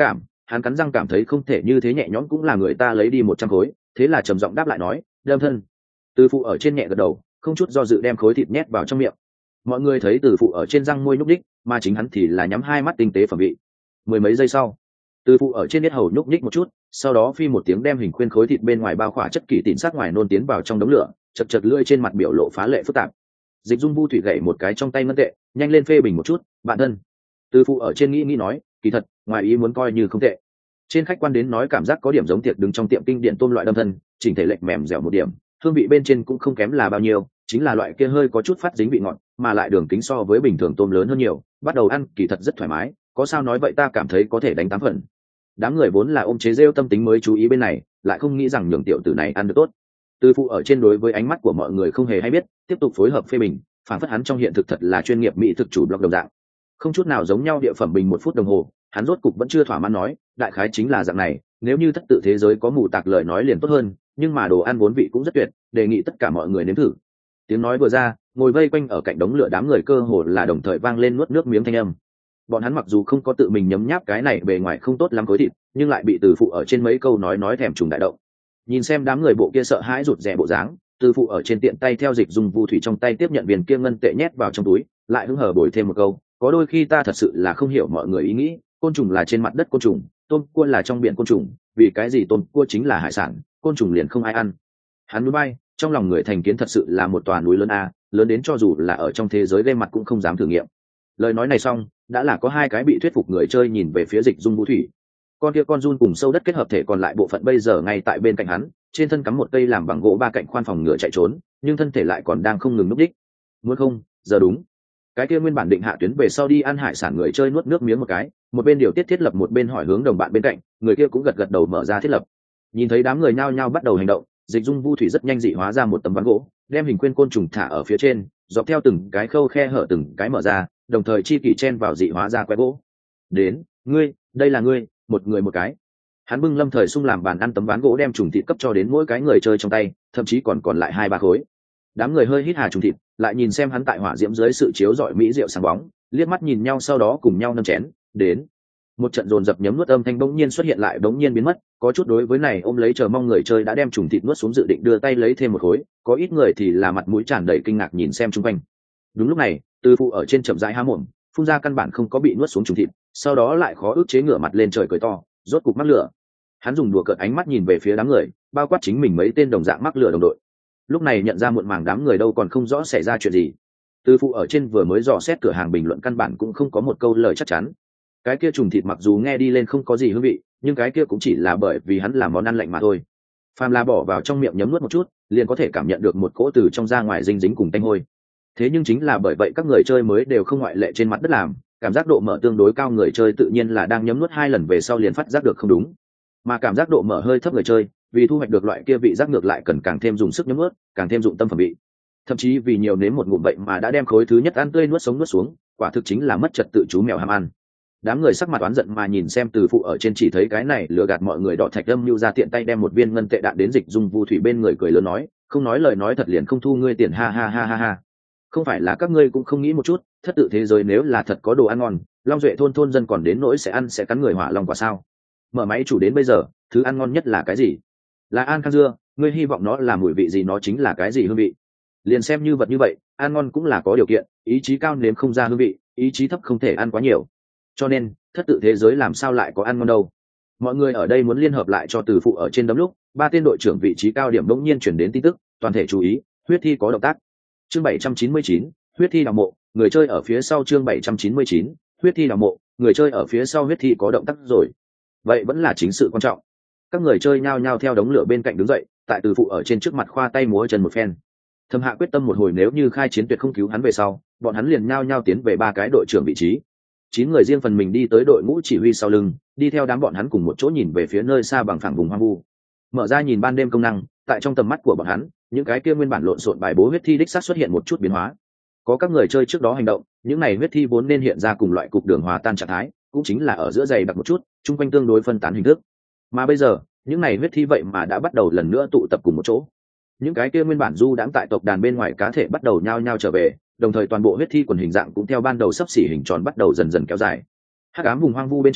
hắn cắn răng cảm thấy không thể như thế nhẹ nhõm cũng là người ta lấy đi một trăm khối, thế là trầm giọng đáp lại nói, đâm thân. Từ phụ ở trên nhẹ gật đầu, không chút do dự đem khối thịt nhét vào trong miệng. Mọi người thấy từ phụ ở trên răng môi nhúc nhích, mà chính hắn thì là nhắm hai mắt tinh tế phẩm vị. Mười mấy giây sau, từ phụ ở trên biết hầu nhúc nhích một chút, sau đó phi một tiếng đem hình khuyên khối thịt bên ngoài bao khỏa chất kỳ tịn sát ngoài nôn tiến vào trong đống lửa, chật chật lưỡi trên mặt biểu lộ phá lệ phức tạp. Dịch Dung Vu Thủy gậy một cái trong tay ngân tệ, nhanh lên phê bình một chút, bạn thân. Từ phụ ở trên nghĩ nghĩ nói, kỳ thật, ngoài ý muốn coi như không tệ. Trên khách quan đến nói cảm giác có điểm giống tiệc đứng trong tiệm kinh điển tôm loại đâm thân, chỉnh thể lệch mềm dẻo một điểm, hương vị bên trên cũng không kém là bao nhiêu, chính là loại kia hơi có chút phát dính vị ngọt, mà lại đường kính so với bình thường tôm lớn hơn nhiều, bắt đầu ăn kỳ thật rất thoải mái, có sao nói vậy ta cảm thấy có thể đánh tám phần. Đám người vốn là ôm chế rêu tâm tính mới chú ý bên này, lại không nghĩ rằng nhường tiểu tử này ăn được tốt. Từ phụ ở trên đối với ánh mắt của mọi người không hề hay biết, tiếp tục phối hợp phê bình, phản phất hắn trong hiện thực thật là chuyên nghiệp mỹ thực chủ blog đồng dạng, không chút nào giống nhau địa phẩm bình một phút đồng hồ, hắn rốt cục vẫn chưa thỏa mãn nói, đại khái chính là dạng này, nếu như thất tự thế giới có mù tạc lời nói liền tốt hơn, nhưng mà đồ ăn vốn vị cũng rất tuyệt, đề nghị tất cả mọi người nếm thử. Tiếng nói vừa ra, ngồi vây quanh ở cạnh đống lửa đám người cơ hồ là đồng thời vang lên nuốt nước miếng thanh âm. Bọn hắn mặc dù không có tự mình nhấm nháp cái này bề ngoài không tốt lắm khối thịt, nhưng lại bị từ phụ ở trên mấy câu nói nói thèm trùng đại động. Nhìn xem đám người bộ kia sợ hãi rụt rè bộ dáng, từ phụ ở trên tiện tay theo Dịch Dung Vu Thủy trong tay tiếp nhận viên kia ngân tệ nhét vào trong túi, lại hứng hở bồi thêm một câu, có đôi khi ta thật sự là không hiểu mọi người ý nghĩ, côn trùng là trên mặt đất côn trùng, tôm cua là trong biển côn trùng, vì cái gì tôm cua chính là hải sản, côn trùng liền không ai ăn. Hắn núi bay, trong lòng người thành kiến thật sự là một tòa núi lớn a, lớn đến cho dù là ở trong thế giới game mặt cũng không dám thử nghiệm. Lời nói này xong, đã là có hai cái bị thuyết phục người chơi nhìn về phía Dịch Dung Vu Thủy. Con kia con giun cùng sâu đất kết hợp thể còn lại bộ phận bây giờ ngay tại bên cạnh hắn, trên thân cắm một cây làm bằng gỗ ba cạnh khoan phòng ngựa chạy trốn, nhưng thân thể lại còn đang không ngừng núp đích. Muốn không, giờ đúng. Cái kia nguyên bản định hạ tuyến về sau đi ăn hải sản người chơi nuốt nước miếng một cái, một bên điều tiết thiết lập một bên hỏi hướng đồng bạn bên cạnh, người kia cũng gật gật đầu mở ra thiết lập. Nhìn thấy đám người nhao nhao bắt đầu hành động, Dịch Dung Vu Thủy rất nhanh dị hóa ra một tấm ván gỗ, đem hình khuyên côn trùng thả ở phía trên, dọc theo từng cái khâu khe hở từng cái mở ra, đồng thời chi kỷ chen vào dị hóa ra que gỗ. Đến, ngươi, đây là ngươi, một người một cái. Hắn bưng lâm thời sung làm bàn ăn tấm ván gỗ đem trùng thịt cấp cho đến mỗi cái người chơi trong tay, thậm chí còn còn lại hai ba khối. Đám người hơi hít hà trùng thịt, lại nhìn xem hắn tại hỏa diễm dưới sự chiếu rọi mỹ rượu sáng bóng, liếc mắt nhìn nhau sau đó cùng nhau nâng chén. Đến, một trận dồn dập nhấm nuốt âm thanh bỗng nhiên xuất hiện lại bỗng nhiên biến mất, có chút đối với này ôm lấy chờ mong người chơi đã đem trùng thịt nuốt xuống dự định đưa tay lấy thêm một khối, có ít người thì là mặt mũi tràn đầy kinh ngạc nhìn xem chung quanh. Đúng lúc này, từ phụ ở trên chậm rãi há mồm, phun ra căn bản không có bị nuốt xuống trùng thịt, sau đó lại khó ức chế ngửa mặt lên trời cười to, rốt cục mắc lửa. Hắn dùng đùa cợt ánh mắt nhìn về phía đám người, bao quát chính mình mấy tên đồng dạng mắc lửa đồng đội. Lúc này nhận ra muộn màng đám người đâu còn không rõ xảy ra chuyện gì. Từ phụ ở trên vừa mới dò xét cửa hàng bình luận căn bản cũng không có một câu lời chắc chắn. Cái kia trùng thịt mặc dù nghe đi lên không có gì hương vị, nhưng cái kia cũng chỉ là bởi vì hắn làm món ăn lạnh mà thôi. Phàm là bỏ vào trong miệng nhấm nuốt một chút, liền có thể cảm nhận được một cỗ từ trong ra ngoài dinh dính cùng tanh hôi. Thế nhưng chính là bởi vậy các người chơi mới đều không ngoại lệ trên mặt đất làm, cảm giác độ mở tương đối cao người chơi tự nhiên là đang nhấm nuốt hai lần về sau liền phát giác được không đúng. Mà cảm giác độ mở hơi thấp người chơi, vì thu hoạch được loại kia vị giác ngược lại cần càng thêm dùng sức nhấm nuốt, càng thêm dụng tâm phẩm vị. Thậm chí vì nhiều nếm một ngụm vậy mà đã đem khối thứ nhất ăn tươi nuốt sống nuốt xuống, quả thực chính là mất trật tự chú mèo ham ăn. Đám người sắc mặt oán giận mà nhìn xem từ phụ ở trên chỉ thấy cái này lừa gạt mọi người đọ thạch âm lưu ra tiện tay đem một viên ngân tệ đạn đến Dịch Dung Vu Thủy bên người cười lớn nói, không nói lời nói thật liền không thu ngươi tiền, ha ha ha ha ha. Không phải là các ngươi cũng không nghĩ một chút, thất tự thế giới nếu là thật có đồ ăn ngon, Long Duệ thôn thôn dân còn đến nỗi sẽ ăn sẽ cắn người hỏa long quả sao? Mở máy chủ đến bây giờ, thứ ăn ngon nhất là cái gì? Là an khang dưa, ngươi hy vọng nó là mùi vị gì, nó chính là cái gì hương vị? Liền xem như vật như vậy, ăn ngon cũng là có điều kiện, ý chí cao nếm không ra hương vị, ý chí thấp không thể ăn quá nhiều. Cho nên, thất tự thế giới làm sao lại có ăn ngon đâu? Mọi người ở đây muốn liên hợp lại cho từ phụ ở trên đấm lúc, ba tên đội trưởng vị trí cao điểm bỗng nhiên chuyển đến tin tức, toàn thể chú ý, huyết thi có động tác. Chương bảy trăm chín mươi chín, huyết thi đào mộ, người chơi ở phía sau. Chương bảy trăm chín mươi chín, huyết thi đào mộ, người chơi ở phía sau. Huyết thi có động tác rồi. Vậy vẫn là chính sự quan trọng. Các người chơi nhao nhao theo đống lửa bên cạnh đứng dậy, tại từ phụ ở trên trước mặt khoa tay múa chân một phen. Thẩm Hạ quyết tâm một hồi nếu như khai chiến tuyệt không cứu hắn về sau, bọn hắn liền nhao nhao tiến về ba cái đội trưởng vị trí. Chín người riêng phần mình đi tới đội ngũ chỉ huy sau lưng, đi theo đám bọn hắn cùng một chỗ nhìn về phía nơi xa bằng phẳng vùng hoang vu. Mở ra nhìn ban đêm công năng, tại trong tầm mắt của bọn hắn, những cái kia nguyên bản lộn xộn bài bố huyết thi đích xác xuất hiện một chút biến hóa. Có các người chơi trước đó hành động, những này huyết thi vốn nên hiện ra cùng loại cục đường hòa tan trạng thái, cũng chính là ở giữa dày đặc một chút, chung quanh tương đối phân tán hình thức. Mà bây giờ, những này huyết thi vậy mà đã bắt đầu lần nữa tụ tập cùng một chỗ. Những cái kia nguyên bản du đãng tại tộc đàn bên ngoài cá thể bắt đầu nhao nhao trở về, đồng thời toàn bộ huyết thi quần hình dạng cũng theo ban đầu sắp xỉ hình tròn bắt đầu dần dần kéo dài. Hắc ám vùng hoang vu bên trên,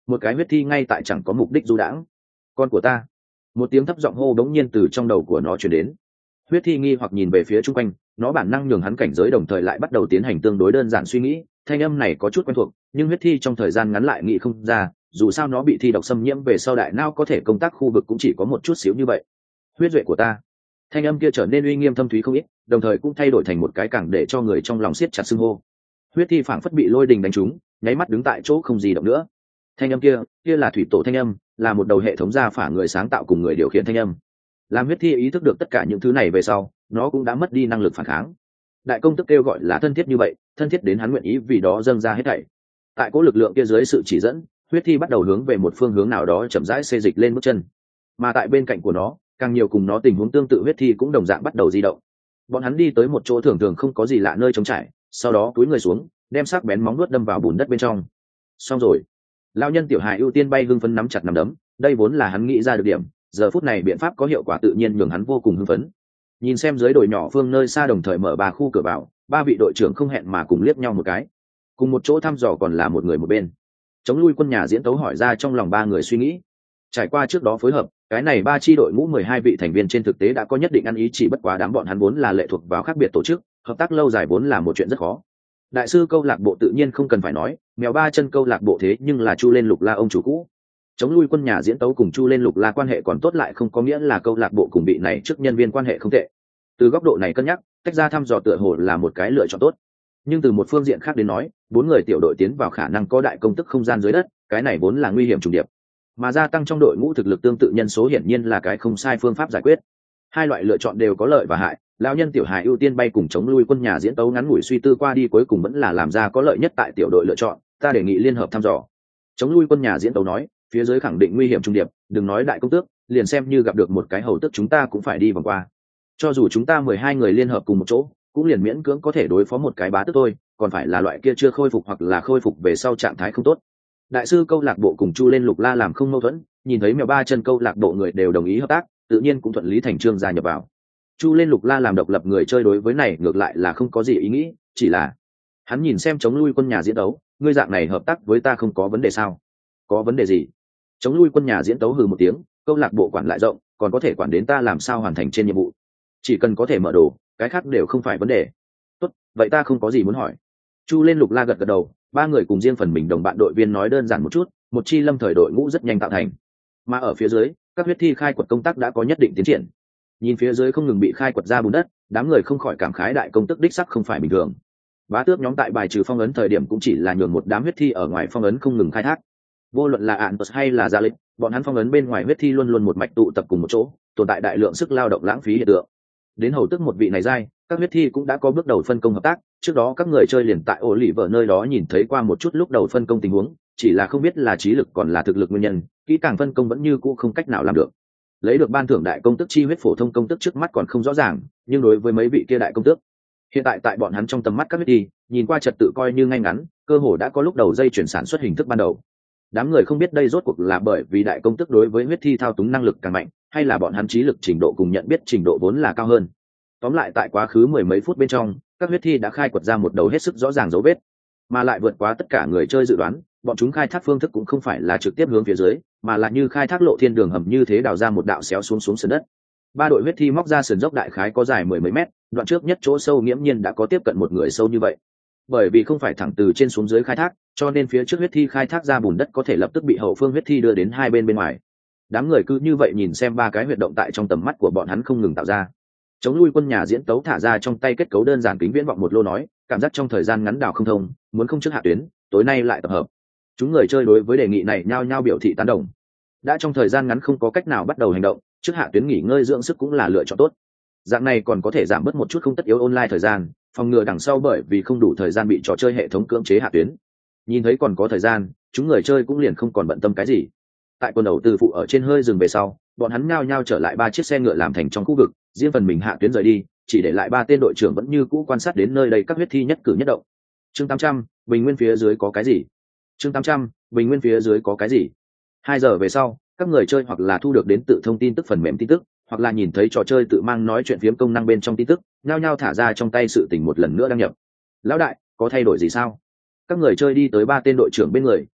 một cái huyết thi ngay tại chẳng có mục đích du đãng. Con của ta. Một tiếng thấp giọng hô đống nhiên từ trong đầu của nó truyền đến. Huyết thi nghi hoặc nhìn về phía chung quanh, nó bản năng nhường hắn cảnh giới, đồng thời lại bắt đầu tiến hành tương đối đơn giản suy nghĩ. Thanh âm này có chút quen thuộc, nhưng huyết thi trong thời gian ngắn lại nghĩ không ra, dù sao nó bị thi độc xâm nhiễm về sau đại não có thể công tác khu vực cũng chỉ có một chút xíu như vậy. Huyết duệ của ta. Thanh âm kia trở nên uy nghiêm thâm thúy không ít, đồng thời cũng thay đổi thành một cái càng để cho người trong lòng siết chặt xưng hô. Huyết thi phảng phất bị lôi đình đánh trúng, nháy mắt đứng tại chỗ không gì động nữa. Thanh âm kia, kia là thủy tổ thanh âm, là một đầu hệ thống gia phả người sáng tạo cùng người điều khiển thanh âm. Làm huyết thi ý thức được tất cả những thứ này về sau, nó cũng đã mất đi năng lực phản kháng. Đại công tức kêu gọi là thân thiết như vậy, thân thiết đến hắn nguyện ý vì đó dâng ra hết thảy. Tại cố lực lượng kia dưới sự chỉ dẫn, huyết thi bắt đầu hướng về một phương hướng nào đó chậm rãi xê dịch lên bước chân. Mà tại bên cạnh của nó, càng nhiều cùng nó tình huống tương tự huyết thi cũng đồng dạng bắt đầu di động. Bọn hắn đi tới một chỗ thường thường không có gì lạ nơi trống trải, sau đó cúi người xuống, đem sắc bén móng vuốt đâm vào bùn đất bên trong. Xong rồi. Lão nhân tiểu hài ưu tiên bay hưng phấn nắm chặt nắm đấm, đây vốn là hắn nghĩ ra được điểm, giờ phút này biện pháp có hiệu quả tự nhiên nhường hắn vô cùng hưng phấn. Nhìn xem dưới đồi nhỏ phương nơi xa đồng thời mở ba khu cửa vào, ba vị đội trưởng không hẹn mà cùng liếc nhau một cái. Cùng một chỗ thăm dò còn là một người một bên. Chống lui quân nhà diễn tấu hỏi ra trong lòng ba người suy nghĩ. Trải qua trước đó phối hợp, cái này ba chi đội ngũ mười hai vị thành viên trên thực tế đã có nhất định ăn ý, chỉ bất quá đám bọn hắn vốn là lệ thuộc vào khác biệt tổ chức, hợp tác lâu dài vốn là một chuyện rất khó. Đại sư câu lạc bộ tự nhiên không cần phải nói, mèo ba chân câu lạc bộ thế nhưng là Chu Lên Lục La ông chủ cũ. Chống lui quân nhà diễn tấu cùng Chu Lên Lục La quan hệ còn tốt lại không có nghĩa là câu lạc bộ cùng vị này trước nhân viên quan hệ không tệ. Từ góc độ này cân nhắc, tách ra thăm dò tựa hồ là một cái lựa chọn tốt. Nhưng từ một phương diện khác đến nói, bốn người tiểu đội tiến vào khả năng có đại công tức không gian dưới đất, cái này vốn là nguy hiểm trùng điệp. Mà gia tăng trong đội ngũ thực lực tương tự nhân số hiển nhiên là cái không sai phương pháp giải quyết. Hai loại lựa chọn đều có lợi và hại, lão nhân tiểu hài ưu tiên bay cùng chống lui quân nhà diễn tấu ngắn ngủi suy tư qua đi, cuối cùng vẫn là làm ra có lợi nhất tại tiểu đội lựa chọn, ta đề nghị liên hợp thăm dò. Chống lui quân nhà diễn tấu nói, phía dưới khẳng định nguy hiểm trung điệp, đừng nói đại công tước, liền xem như gặp được một cái hầu tước chúng ta cũng phải đi vòng qua. Cho dù chúng ta mười hai người liên hợp cùng một chỗ, cũng liền miễn cưỡng có thể đối phó một cái bá tước thôi, còn phải là loại kia chưa khôi phục hoặc là khôi phục về sau trạng thái không tốt. Đại sư câu lạc bộ cùng Chu Lên Lục La làm không mâu thuẫn, nhìn thấy mèo ba chân câu lạc bộ người đều đồng ý hợp tác, tự nhiên cũng thuận lý thành chương gia nhập vào. Chu Lên Lục La làm độc lập người chơi đối với này ngược lại là không có gì ý nghĩ, chỉ là hắn nhìn xem chống lui quân nhà diễn đấu, ngươi dạng này hợp tác với ta không có vấn đề sao? Có vấn đề gì? Chống lui quân nhà diễn tấu hừ một tiếng, câu lạc bộ quản lại rộng, còn có thể quản đến ta làm sao hoàn thành trên nhiệm vụ. Chỉ cần có thể mở đồ, cái khác đều không phải vấn đề. Tốt, vậy ta không có gì muốn hỏi. Chu Lên Lục La gật gật đầu, ba người cùng riêng phần mình đồng bạn đội viên nói đơn giản một chút, một chi lâm thời đội ngũ rất nhanh tạo thành. Mà ở phía dưới, các huyết thi khai quật công tác đã có nhất định tiến triển. Nhìn phía dưới không ngừng bị khai quật ra bùn đất, đám người không khỏi cảm khái đại công tức đích sắc không phải bình thường. Bá tước nhóm tại bài trừ phong ấn thời điểm cũng chỉ là nhường một đám huyết thi ở ngoài phong ấn không ngừng khai thác. Vô luận là Antus hay là Gia Lịch, bọn hắn phong ấn bên ngoài huyết thi luôn luôn một mạch tụ tập cùng một chỗ, tồn tại đại lượng sức lao động lãng phí hiện tượng. Đến hầu tức một vị này giai, các huyết thi cũng đã có bước đầu phân công hợp tác, trước đó các người chơi liền tại ổ lì vợ nơi đó nhìn thấy qua một chút lúc đầu phân công tình huống, chỉ là không biết là trí lực còn là thực lực nguyên nhân, kỹ càng phân công vẫn như cũ không cách nào làm được. Lấy được ban thưởng đại công tức chi huyết phổ thông công tức trước mắt còn không rõ ràng, nhưng đối với mấy vị kia đại công tước, hiện tại tại bọn hắn trong tầm mắt các huyết thi, nhìn qua trật tự coi như ngay ngắn, cơ hồ đã có lúc đầu dây chuyển sản xuất hình thức ban đầu. Đám người không biết đây rốt cuộc là bởi vì đại công tức đối với huyết thi thao túng năng lực càng mạnh, hay là bọn hắn trí lực trình độ cùng nhận biết trình độ vốn là cao hơn. Tóm lại tại quá khứ mười mấy phút bên trong, các huyết thi đã khai quật ra một đầu hết sức rõ ràng dấu vết, mà lại vượt quá tất cả người chơi dự đoán, bọn chúng khai thác phương thức cũng không phải là trực tiếp hướng phía dưới, mà là như khai thác lộ thiên đường hầm như thế, đào ra một đạo xéo xuống xuống sườn đất. Ba đội huyết thi móc ra sườn dốc đại khái có dài mười mấy mét, đoạn trước nhất chỗ sâu nghiễm nhiên đã có tiếp cận một người sâu như vậy. Bởi vì không phải thẳng từ trên xuống dưới khai thác, cho nên phía trước huyết thi khai thác ra bùn đất có thể lập tức bị hậu phương huyết thi đưa đến hai bên bên ngoài. Đám người cứ như vậy nhìn xem ba cái huyệt động tại trong tầm mắt của bọn hắn không ngừng tạo ra. Chống lui quân nhà diễn tấu thả ra trong tay kết cấu đơn giản kính viễn vọng một lô nói, cảm giác trong thời gian ngắn đào không thông, muốn không trước hạ tuyến, tối nay lại tập hợp. Chúng người chơi đối với đề nghị này nhao nhao biểu thị tán đồng. Đã trong thời gian ngắn không có cách nào bắt đầu hành động, trước hạ tuyến nghỉ ngơi dưỡng sức cũng là lựa chọn tốt. Dạng này còn có thể giảm bớt một chút không tất yếu online thời gian, phòng ngừa đằng sau bởi vì không đủ thời gian bị trò chơi hệ thống cưỡng chế hạ tuyến. Nhìn thấy còn có thời gian, chúng người chơi cũng liền không còn bận tâm cái gì. Tại quần đầu từ phụ ở trên hơi dừng về sau, bọn hắn nhao nhao trở lại ba chiếc xe ngựa làm thành trong khu vực, riêng phần mình hạ tuyến rời đi, chỉ để lại ba tên đội trưởng vẫn như cũ quan sát đến nơi đây các huyết thi nhất cử nhất động. Chương tám trăm, bình nguyên phía dưới có cái gì? Chương tám trăm, bình nguyên phía dưới có cái gì? Hai giờ về sau, các người chơi hoặc là thu được đến tự thông tin tức phần mềm tin tức, hoặc là nhìn thấy trò chơi tự mang nói chuyện phiếm công năng bên trong tin tức, nhao nhao thả ra trong tay sự tình một lần nữa đăng nhập. Lão đại, có thay đổi gì sao? Các người chơi đi tới ba tên đội trưởng bên người,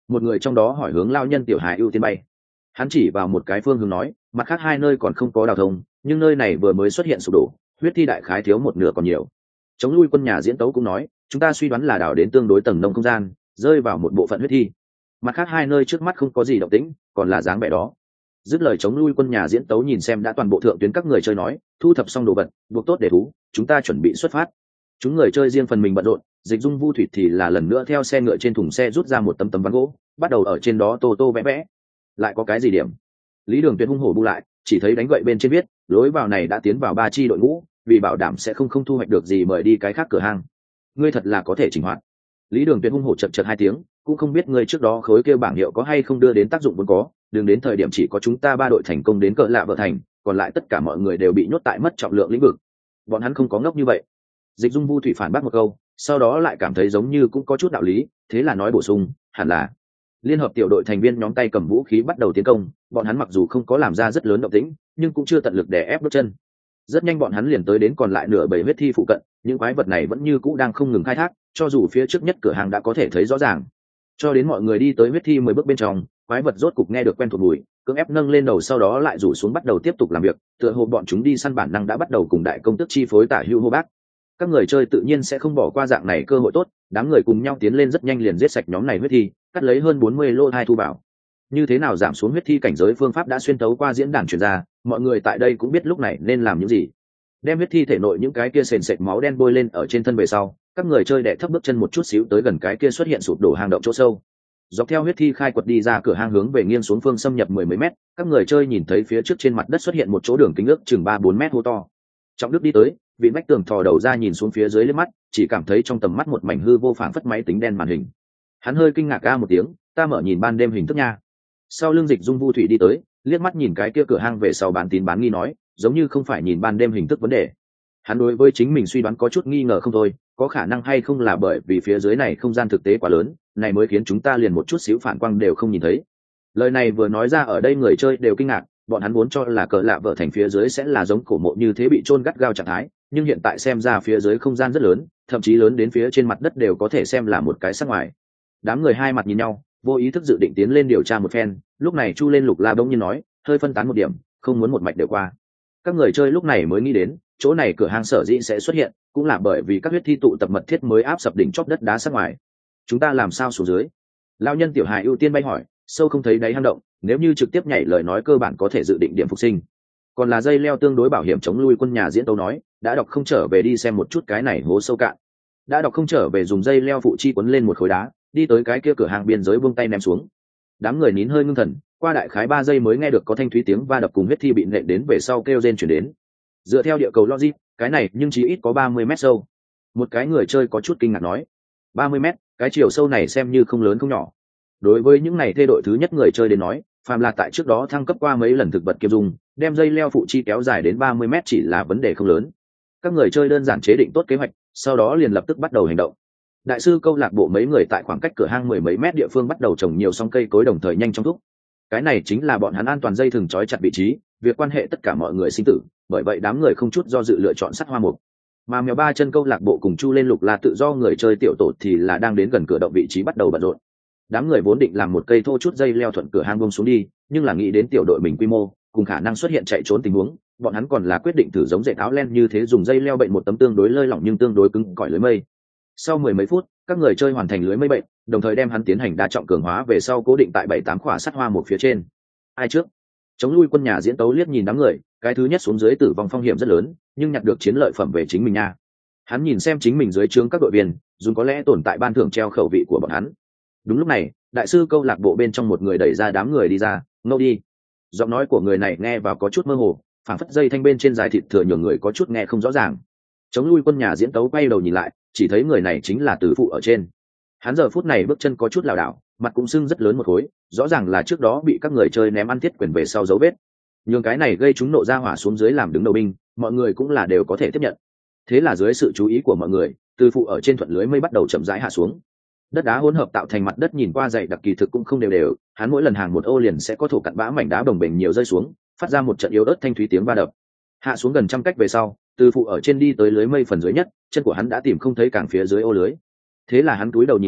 một người trong đó hỏi hướng lao nhân tiểu hài ưu tiên bay. Hắn chỉ vào một cái phương hướng nói, mặt khác hai nơi còn không có đào thông, nhưng nơi này vừa mới xuất hiện sụp đổ, huyết thi đại khái thiếu một nửa còn nhiều. Chống lui quân nhà diễn tấu cũng nói, chúng ta suy đoán là đào đến tương đối tầng nông không gian, rơi vào một bộ phận huyết thi. Mặt khác hai nơi trước mắt không có gì động tĩnh, còn là dáng vẻ đó. Dứt lời chống lui quân nhà diễn tấu nhìn xem đã toàn bộ thượng tuyến các người chơi nói, thu thập xong đồ vật, buộc tốt để thú, chúng ta chuẩn bị xuất phát. Chúng người chơi riêng phần mình bận rộn, Dịch Dung Vu Thủy thì là lần nữa theo xe ngựa trên thùng xe rút ra một tấm tấm ván gỗ, bắt đầu ở trên đó tô tô vẽ vẽ. Lại có cái gì điểm? Lý Đường Tuyệt hung hổ bu lại, chỉ thấy đánh gậy bên trên viết, lối vào này đã tiến vào ba chi đội ngũ, vì bảo đảm sẽ không không thu hoạch được gì mời đi cái khác cửa hàng. Ngươi thật là có thể chỉnh hoạt. Lý Đường Tuyệt hung hổ chật chật hai tiếng, cũng không biết ngươi trước đó khối kia bảng hiệu có hay không đưa đến tác dụng vốn có, đừng đến thời điểm chỉ có chúng ta ba đội thành công đến cỡ lạ vợ thành, còn lại tất cả mọi người đều bị nhốt tại mất trọng lượng lĩnh vực. Bọn hắn không có ngốc như vậy. Dịch Dung Vu Thủy phản bác một câu, sau đó lại cảm thấy giống như cũng có chút đạo lý, thế là nói bổ sung, hẳn là liên hợp tiểu đội thành viên nhóm tay cầm vũ khí bắt đầu tiến công, bọn hắn mặc dù không có làm ra rất lớn động tĩnh, nhưng cũng chưa tận lực để ép bước chân. Rất nhanh bọn hắn liền tới đến còn lại nửa bầy huyết thi phụ cận, những quái vật này vẫn như cũ đang không ngừng khai thác, cho dù phía trước nhất cửa hàng đã có thể thấy rõ ràng. Cho đến mọi người đi tới huyết thi mười bước bên trong, quái vật rốt cục nghe được quen thuộc mùi, cưỡng ép nâng lên đầu, sau đó lại rủ xuống bắt đầu tiếp tục làm việc, tựa hồ bọn chúng đi săn bản năng đã bắt đầu cùng đại công tước chi phối tả hữu hô bác. Các người chơi tự nhiên sẽ không bỏ qua dạng này cơ hội tốt, đám người cùng nhau tiến lên rất nhanh liền giết sạch nhóm này huyết thi, cắt lấy hơn bốn mươi lô thai thu bảo. Như thế nào giảm xuống huyết thi cảnh giới phương pháp đã xuyên tấu qua diễn đàn truyền ra, mọi người tại đây cũng biết lúc này nên làm những gì. Đem huyết thi thể nội những cái kia sền sệt máu đen bôi lên ở trên thân về sau, các người chơi đè thấp bước chân một chút xíu tới gần cái kia xuất hiện sụp đổ hang động chỗ sâu. Dọc theo huyết thi khai quật đi ra cửa hang hướng về nghiêng xuống phương xâm nhập mười mấy mét, các người chơi nhìn thấy phía trước trên mặt đất xuất hiện một chỗ đường kính ước chừng ba bốn mét hô to. Trọng Đức đi tới, vị vách tường thò đầu ra nhìn xuống phía dưới liếc mắt, chỉ cảm thấy trong tầm mắt một mảnh hư vô phảng phất máy tính đen màn hình. Hắn hơi kinh ngạc a một tiếng, ta mở nhìn ban đêm hình thức nha. Sau lưng Dịch Dung Vu Thủy đi tới, liếc mắt nhìn cái kia cửa hang về sau bán tín bán nghi nói, giống như không phải nhìn ban đêm hình thức vấn đề. Hắn đối với chính mình suy đoán có chút nghi ngờ không thôi, có khả năng hay không là bởi vì phía dưới này không gian thực tế quá lớn, này mới khiến chúng ta liền một chút xíu phản quang đều không nhìn thấy. Lời này vừa nói ra ở đây người chơi đều kinh ngạc, bọn hắn vốn cho là cỡ lạ vợ thành phía dưới sẽ là giống cổ mộ như thế bị chôn gắt gao trạng thái, nhưng hiện tại xem ra phía dưới không gian rất lớn, thậm chí lớn đến phía trên mặt đất đều có thể xem là một cái sắc ngoài. Đám người hai mặt nhìn nhau, vô ý thức dự định tiến lên điều tra một phen, lúc này Chu lên Lục La bỗng nhiên nói, hơi phân tán một điểm, không muốn một mạch đều qua. Các người chơi lúc này mới nghĩ đến, chỗ này cửa hàng sở dĩ sẽ xuất hiện, cũng là bởi vì các huyết thi tụ tập mật thiết mới áp sập đỉnh chóp đất đá sắc ngoài. Chúng ta làm sao xuống dưới? Lão nhân tiểu hài ưu tiên bay hỏi, sâu không thấy đáy hang động, nếu như trực tiếp nhảy lời nói cơ bản có thể dự định điểm phục sinh. Còn là dây leo tương đối bảo hiểm chống lui quân nhà diễn tấu nói, đã đọc không trở về đi xem một chút cái này hố sâu cạn. Đã đọc không trở về dùng dây leo phụ chi quấn lên một khối đá, đi tới cái kia cửa hàng biên giới buông tay ném xuống. Đám người nín hơi ngưng thần, qua đại khái ba giây mới nghe được có thanh thúy tiếng va đập cùng huyết thi bị nện đến về sau kêu rên chuyển đến. Dựa theo địa cầu logic, cái này nhưng chỉ ít có ba mươi mét sâu. Một cái người chơi có chút kinh ngạc nói, ba mươi mét, cái chiều sâu này xem như không lớn không nhỏ. Đối với những này thê đội thứ nhất người chơi đến nói, phàm là tại trước đó thăng cấp qua mấy lần thực vật kiêm dung, đem dây leo phụ chi kéo dài đến ba mươi mét chỉ là vấn đề không lớn. Các người chơi đơn giản chế định tốt kế hoạch, sau đó liền lập tức bắt đầu hành động. Đại sư câu lạc bộ mấy người tại khoảng cách cửa hang mười mấy mét địa phương bắt đầu trồng nhiều song cây cối đồng thời nhanh chóng thúc. Cái này chính là bọn hắn an toàn dây thừng trói chặt vị trí, việc quan hệ tất cả mọi người sinh tử, bởi vậy đám người không chút do dự lựa chọn sắt hoa mục. Mà mèo ba chân câu lạc bộ cùng Chu lên Lục là tự do người chơi tiểu tổ thì là đang đến gần cửa động vị trí bắt đầu bận rộn. Đám người vốn định làm một cây thô chút dây leo thuận cửa hang bông xuống đi, nhưng là nghĩ đến tiểu đội mình quy mô cùng khả năng xuất hiện chạy trốn tình huống, bọn hắn còn là quyết định thử giống dệt áo len như thế dùng dây leo bệnh một tấm tương đối lơi lỏng nhưng tương đối cứng cỏi lưới mây. Sau mười mấy phút, các người chơi hoàn thành lưới mây bệnh, đồng thời đem hắn tiến hành đa trọng cường hóa về sau cố định tại bảy tám khỏa sắt hoa một phía trên. Ai trước? Chống lui quân nhà diễn tấu liếc nhìn đám người, cái thứ nhất xuống dưới tử vong phong hiểm rất lớn, nhưng nhặt được chiến lợi phẩm về chính mình nha. Hắn nhìn xem chính mình dưới trướng các đội viên, dùng có lẽ tồn tại ban thưởng treo khẩu vị của bọn hắn. Đúng lúc này, đại sư câu lạc bộ bên trong một người đẩy ra đám người đi ra, ngâu đi. Giọng nói của người này nghe vào có chút mơ hồ, phảng phất dây thanh bên trên dài thịt thừa nhường người có chút nghe không rõ ràng. Chống lui quân nhà diễn tấu quay đầu nhìn lại, chỉ thấy người này chính là Từ Phụ ở trên. Hắn giờ phút này bước chân có chút lảo đảo, mặt cũng sưng rất lớn một khối, rõ ràng là trước đó bị các người chơi ném ăn thiết quyền về sau dấu vết. Nhưng cái này gây chúng nộ ra hỏa xuống dưới làm đứng đầu binh, mọi người cũng là đều có thể tiếp nhận. Thế là dưới sự chú ý của mọi người, Từ Phụ ở trên thuận lưới mây bắt đầu chậm rãi hạ xuống. Đất đá hỗn hợp tạo thành mặt đất nhìn qua dày đặc kỳ thực cũng không đều đều, hắn mỗi lần hàng một ô liền sẽ có thổ cặn bã mảnh đá đồng bềnh nhiều rơi xuống, phát ra một trận yếu ớt thanh thúy tiếng va đập. Hạ xuống gần trăm cách về sau, Từ Phụ ở trên đi tới lưới mây phần dưới nhất, chân của hắn đã tìm không thấy càng phía dưới ô lưới. Thế là hắn cúi đầu nhìn lại,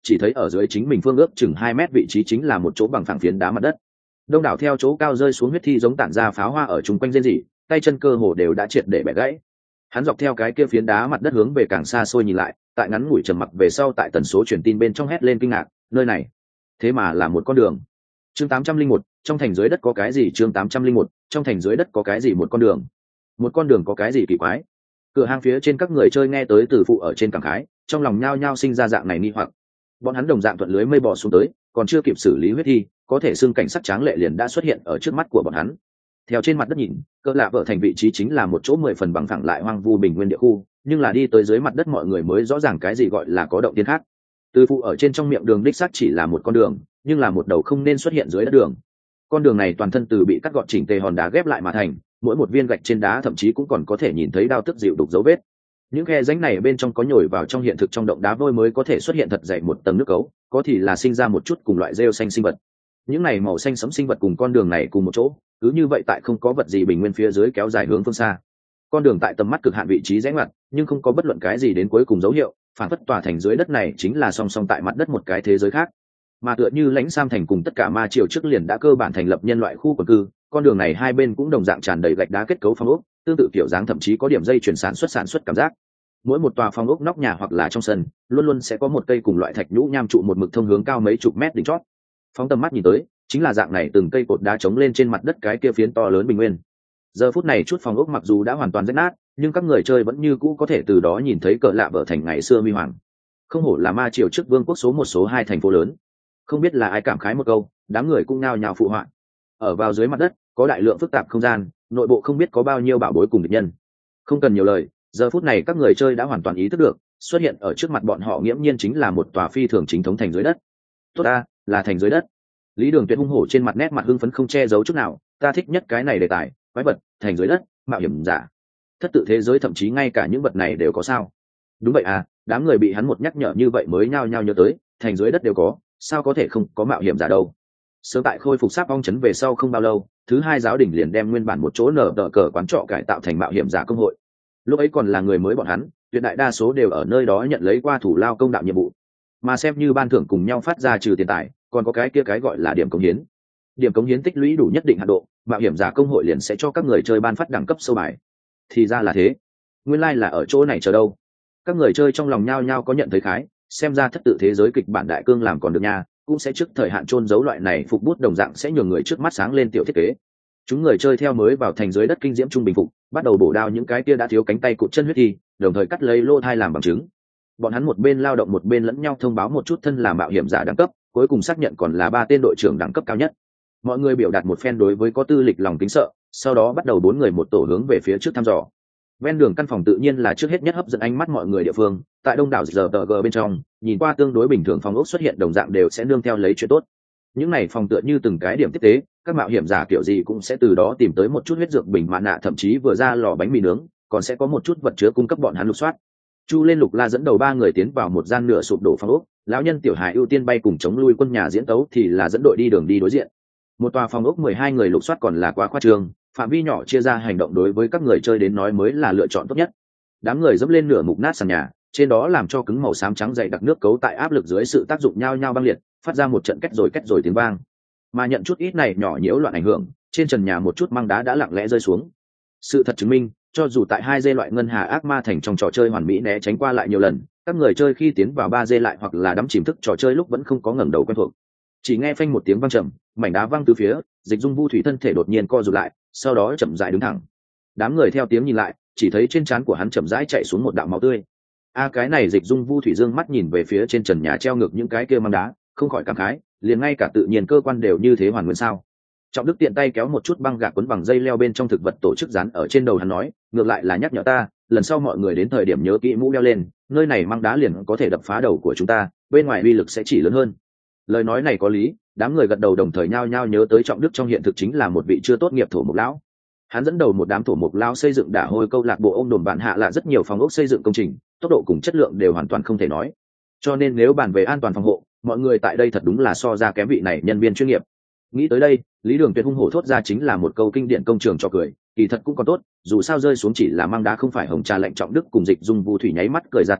chỉ thấy ở dưới chính mình phương ước chừng hai mét vị trí chính là một chỗ bằng phẳng phiến đá mặt đất. Đông đảo theo chỗ cao rơi xuống huyết thi giống tản ra pháo hoa ở chung quanh rên rỉ, tay chân cơ hồ đều đã triệt để bẻ gãy. Hắn dọc theo cái kia phiến đá mặt đất hướng về càng xa xôi nhìn lại, tại ngắn ngủi trầm mặc về sau tại tần số truyền tin bên trong hét lên kinh ngạc, nơi này thế mà là một con đường. Chương tám trăm linh một, trong thành dưới đất có cái gì? Chương tám trăm linh một, trong thành dưới đất có cái gì? Một con đường. Một con đường có cái gì kỳ quái? Cửa hang phía trên các người chơi nghe tới từ phụ ở trên cảm khái, trong lòng nhao nhao sinh ra dạng này nghi hoặc. Bọn hắn đồng dạng thuận lưới mây bò xuống tới, còn chưa kịp xử lý huyết thi, có thể xưng cảnh sắc tráng lệ liền đã xuất hiện ở trước mắt của bọn hắn. Theo trên mặt đất nhìn, cỡ lạ vợ thành vị trí chính là một chỗ mười phần bằng phẳng lại hoang vu bình nguyên địa khu, nhưng là đi tới dưới mặt đất mọi người mới rõ ràng cái gì gọi là có động tiên khác. Từ phụ ở trên trong miệng đường đích xác chỉ là một con đường, nhưng là một đầu không nên xuất hiện dưới đất đường. Con đường này toàn thân từ bị cắt gọt chỉnh tề hòn đá ghép lại mà thành, mỗi một viên gạch trên đá thậm chí cũng còn có thể nhìn thấy đao tức dịu đục dấu vết. Những khe rãnh này bên trong có nhồi vào trong hiện thực trong động đá vôi mới có thể xuất hiện thật dày một tầng nước cấu, có thì là sinh ra một chút cùng loại rêu xanh sinh vật. Những này màu xanh sẫm sinh vật cùng con đường này cùng một chỗ, cứ như vậy tại không có vật gì bình nguyên phía dưới kéo dài hướng phương xa. Con đường tại tầm mắt cực hạn vị trí rẽ ngoặt, nhưng không có bất luận cái gì đến cuối cùng dấu hiệu, phản phất tòa thành dưới đất này chính là song song tại mặt đất một cái thế giới khác. Mà tựa như lãnh sam thành cùng tất cả ma triều trước liền đã cơ bản thành lập nhân loại khu quần cư, con đường này hai bên cũng đồng dạng tràn đầy gạch đá kết cấu phong ốc, tương tự kiểu dáng thậm chí có điểm dây chuyển sản xuất sản xuất cảm giác. Mỗi một tòa phong ốc nóc nhà hoặc là trong sân, luôn luôn sẽ có một cây cùng loại thạch nhũ nham trụ một mực thông hướng cao mấy chục mét đỉnh chót. Phóng tầm mắt nhìn tới, chính là dạng này từng cây cột đá chống lên trên mặt đất cái kia phiến to lớn bình nguyên. Giờ phút này chút phòng ốc mặc dù đã hoàn toàn rách nát, nhưng các người chơi vẫn như cũ có thể từ đó nhìn thấy cỡ lạ vợ thành ngày xưa huy hoàng. Không hổ là ma triều trước vương quốc số một số hai thành phố lớn. Không biết là ai cảm khái một câu, đám người cũng nhao nhao phụ họa. Ở vào dưới mặt đất, có đại lượng phức tạp không gian, nội bộ không biết có bao nhiêu bảo bối cùng địch nhân. Không cần nhiều lời, giờ phút này các người chơi đã hoàn toàn ý thức được, xuất hiện ở trước mặt bọn họ nghiễm nhiên chính là một tòa phi thường chính thống thành dưới đất. Tốt ta, là thành dưới đất. Lý Đường Tuyệt hung hổ trên mặt nét mặt hưng phấn không che giấu chút nào, ta thích nhất cái này đề tài, quái vật, thành dưới đất, mạo hiểm giả, thất tự thế giới, thậm chí ngay cả những vật này đều có sao? Đúng vậy à, đám người bị hắn một nhắc nhở như vậy mới nhao nhao nhớ tới, thành dưới đất đều có, sao có thể không có mạo hiểm giả đâu? Sớm tại khôi phục sáp ong chấn về sau không bao lâu, thứ hai giáo đình liền đem nguyên bản một chỗ nở đỡ cờ quán trọ cải tạo thành mạo hiểm giả công hội. Lúc ấy còn là người mới bọn hắn, tuyệt đại đa số đều ở nơi đó nhận lấy qua thủ lao công đạo nhiệm vụ, mà xem như ban thưởng cùng nhau phát ra trừ tiền tài, còn có cái kia cái gọi là điểm cống hiến. Điểm cống hiến tích lũy đủ nhất định hạn độ, mạo hiểm giả công hội liền sẽ cho các người chơi ban phát đẳng cấp sâu bài. Thì ra là thế, nguyên lai like là ở chỗ này chờ đâu. Các người chơi trong lòng nhao nhao có nhận thấy khái, xem ra thất tự thế giới kịch bản đại cương làm còn được nha, cũng sẽ trước thời hạn chôn giấu loại này phục bút đồng dạng sẽ nhường người trước mắt sáng lên tiểu thiết kế. Chúng người chơi theo mới vào thành dưới đất kinh diễm trung bình phục, bắt đầu bổ đao những cái kia đã thiếu cánh tay cụt chân huyết thi, đồng thời cắt lấy lô thai làm bằng chứng. Bọn hắn một bên lao động một bên lẫn nhau thông báo một chút thân là mạo hiểm giả đẳng cấp, cuối cùng xác nhận còn là ba tên đội trưởng đẳng cấp cao nhất. Mọi người biểu đạt một phen đối với có tư lịch lòng kính sợ, sau đó bắt đầu bốn người một tổ hướng về phía trước thăm dò. Ven đường căn phòng tự nhiên là trước hết nhất hấp dẫn ánh mắt mọi người địa phương, tại đông đảo giờ tờ gờ bên trong, nhìn qua tương đối bình thường phòng ốc xuất hiện đồng dạng đều sẽ nương theo lấy chuyện tốt. Những này phòng tựa như từng cái điểm tiếp tế, các mạo hiểm giả kiểu gì cũng sẽ từ đó tìm tới một chút huyết dược bình mạn nạ, thậm chí vừa ra lò bánh mì nướng, còn sẽ có một chút vật chứa cung cấp bọn hắn lục soát. Chu lên lục la dẫn đầu ba người tiến vào một gian nửa sụp đổ phòng ốc, lão nhân tiểu hài ưu tiên bay cùng chống lui quân nhà diễn tấu thì là dẫn đội đi đường đi đối diện. Một tòa phòng ốc mười hai người lục soát còn là quá khoa trương, phạm vi nhỏ chia ra hành động đối với các người chơi đến nói mới là lựa chọn tốt nhất. Đám người dẫm lên nửa mục nát sàn nhà, trên đó làm cho cứng màu xám trắng dày đặc nước cấu tại áp lực dưới sự tác dụng nhau nhau băng liệt, phát ra một trận két rồi két rồi tiếng vang. Mà nhận chút ít này nhỏ nhiễu loạn ảnh hưởng, trên trần nhà một chút măng đá đã lặng lẽ rơi xuống. Sự thật chứng minh, cho dù tại hai dê loại ngân hà ác ma thành trong trò chơi hoàn mỹ né tránh qua lại nhiều lần, các người chơi khi tiến vào ba dê lại hoặc là đắm chìm thức trò chơi lúc vẫn không có ngẩng đầu quen thuộc. Chỉ nghe phanh một tiếng vang trầm, mảnh đá văng từ phía, Dịch Dung Vu thủy thân thể đột nhiên co rụt lại, sau đó chậm rãi đứng thẳng. Đám người theo tiếng nhìn lại, chỉ thấy trên trán của hắn chậm rãi chạy xuống một đạo máu tươi. A cái này Dịch Dung Vu thủy dương mắt nhìn về phía trên trần nhà treo ngược những cái kia măng đá, không khỏi cảm khái, liền ngay cả tự nhiên cơ quan đều như thế hoàn nguyên sao? Trọng Đức tiện tay kéo một chút băng gạc quấn bằng dây leo bên trong thực vật tổ chức dán ở trên đầu hắn nói, ngược lại là nhắc nhở ta, lần sau mọi người đến thời điểm nhớ kỹ mũ đeo lên, nơi này măng đá liền có thể đập phá đầu của chúng ta, bên ngoài uy lực sẽ chỉ lớn hơn. Lời nói này có lý, đám người gật đầu đồng thời nhao nhao nhớ tới Trọng Đức trong hiện thực chính là một vị chưa tốt nghiệp thổ mục lão. Hắn dẫn đầu một đám thổ mục lão xây dựng đả hôi câu lạc bộ ôm đồn bạn hạ là rất nhiều phòng ốc xây dựng công trình, tốc độ cùng chất lượng đều hoàn toàn không thể nói. Cho nên nếu bàn về an toàn phòng hộ, mọi người tại đây thật đúng là so ra kém vị này nhân viên chuyên nghiệp. Nghĩ tới đây, Lý Đường Tuyệt hung hổ thốt ra chính là một câu kinh điển công trường cho cười, kỳ thật cũng còn tốt, dù sao rơi xuống chỉ là mang đá không phải hồng trà lạnh. Trọng Đức cùng Dịch Dung Vu thủy nháy mắt cười ra tiếng,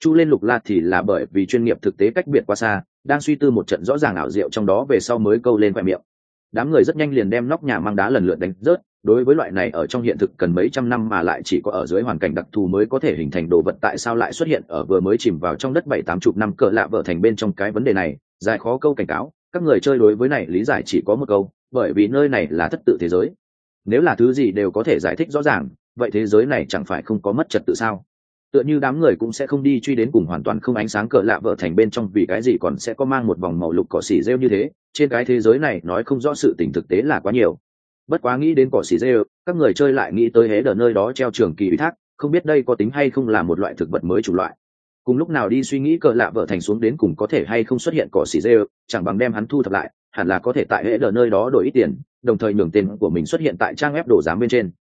chu lên lục la thì là bởi vì chuyên nghiệp thực tế cách biệt quá xa, đang suy tư một trận rõ ràng ảo diệu trong đó về sau mới câu lên khoe miệng. Đám người rất nhanh liền đem nóc nhà mang đá lần lượt đánh rớt. Đối với loại này ở trong hiện thực cần mấy trăm năm mà lại chỉ có ở dưới hoàn cảnh đặc thù mới có thể hình thành đồ vật, tại sao lại xuất hiện ở vừa mới chìm vào trong đất bảy tám chục năm cỡ lạ vợ thành bên trong, cái vấn đề này dài khó câu cảnh cáo. Các người chơi đối với này lý giải chỉ có một câu, bởi vì nơi này là thất tự thế giới. Nếu là thứ gì đều có thể giải thích rõ ràng, vậy thế giới này chẳng phải không có mất trật tự sao? Tựa như đám người cũng sẽ không đi truy đến cùng hoàn toàn không ánh sáng cỡ lạ vợ thành bên trong vì cái gì còn sẽ có mang một vòng màu lục cỏ xỉ rêu như thế. Trên cái thế giới này nói không rõ sự tình thực tế là quá nhiều. Bất quá nghĩ đến cỏ xỉ rêu, các người chơi lại nghĩ tới hế đờ nơi đó treo trường kỳ ủy thác, không biết đây có tính hay không là một loại thực vật mới chủng loại. Cùng lúc nào đi suy nghĩ cỡ lạ vợ thành xuống đến cùng có thể hay không xuất hiện cỏ xỉ rêu, chẳng bằng đem hắn thu thập lại, hẳn là có thể tại hế đờ nơi đó đổi ít tiền, đồng thời nhường tiền của mình xuất hiện tại trang web đồ giám bên trên.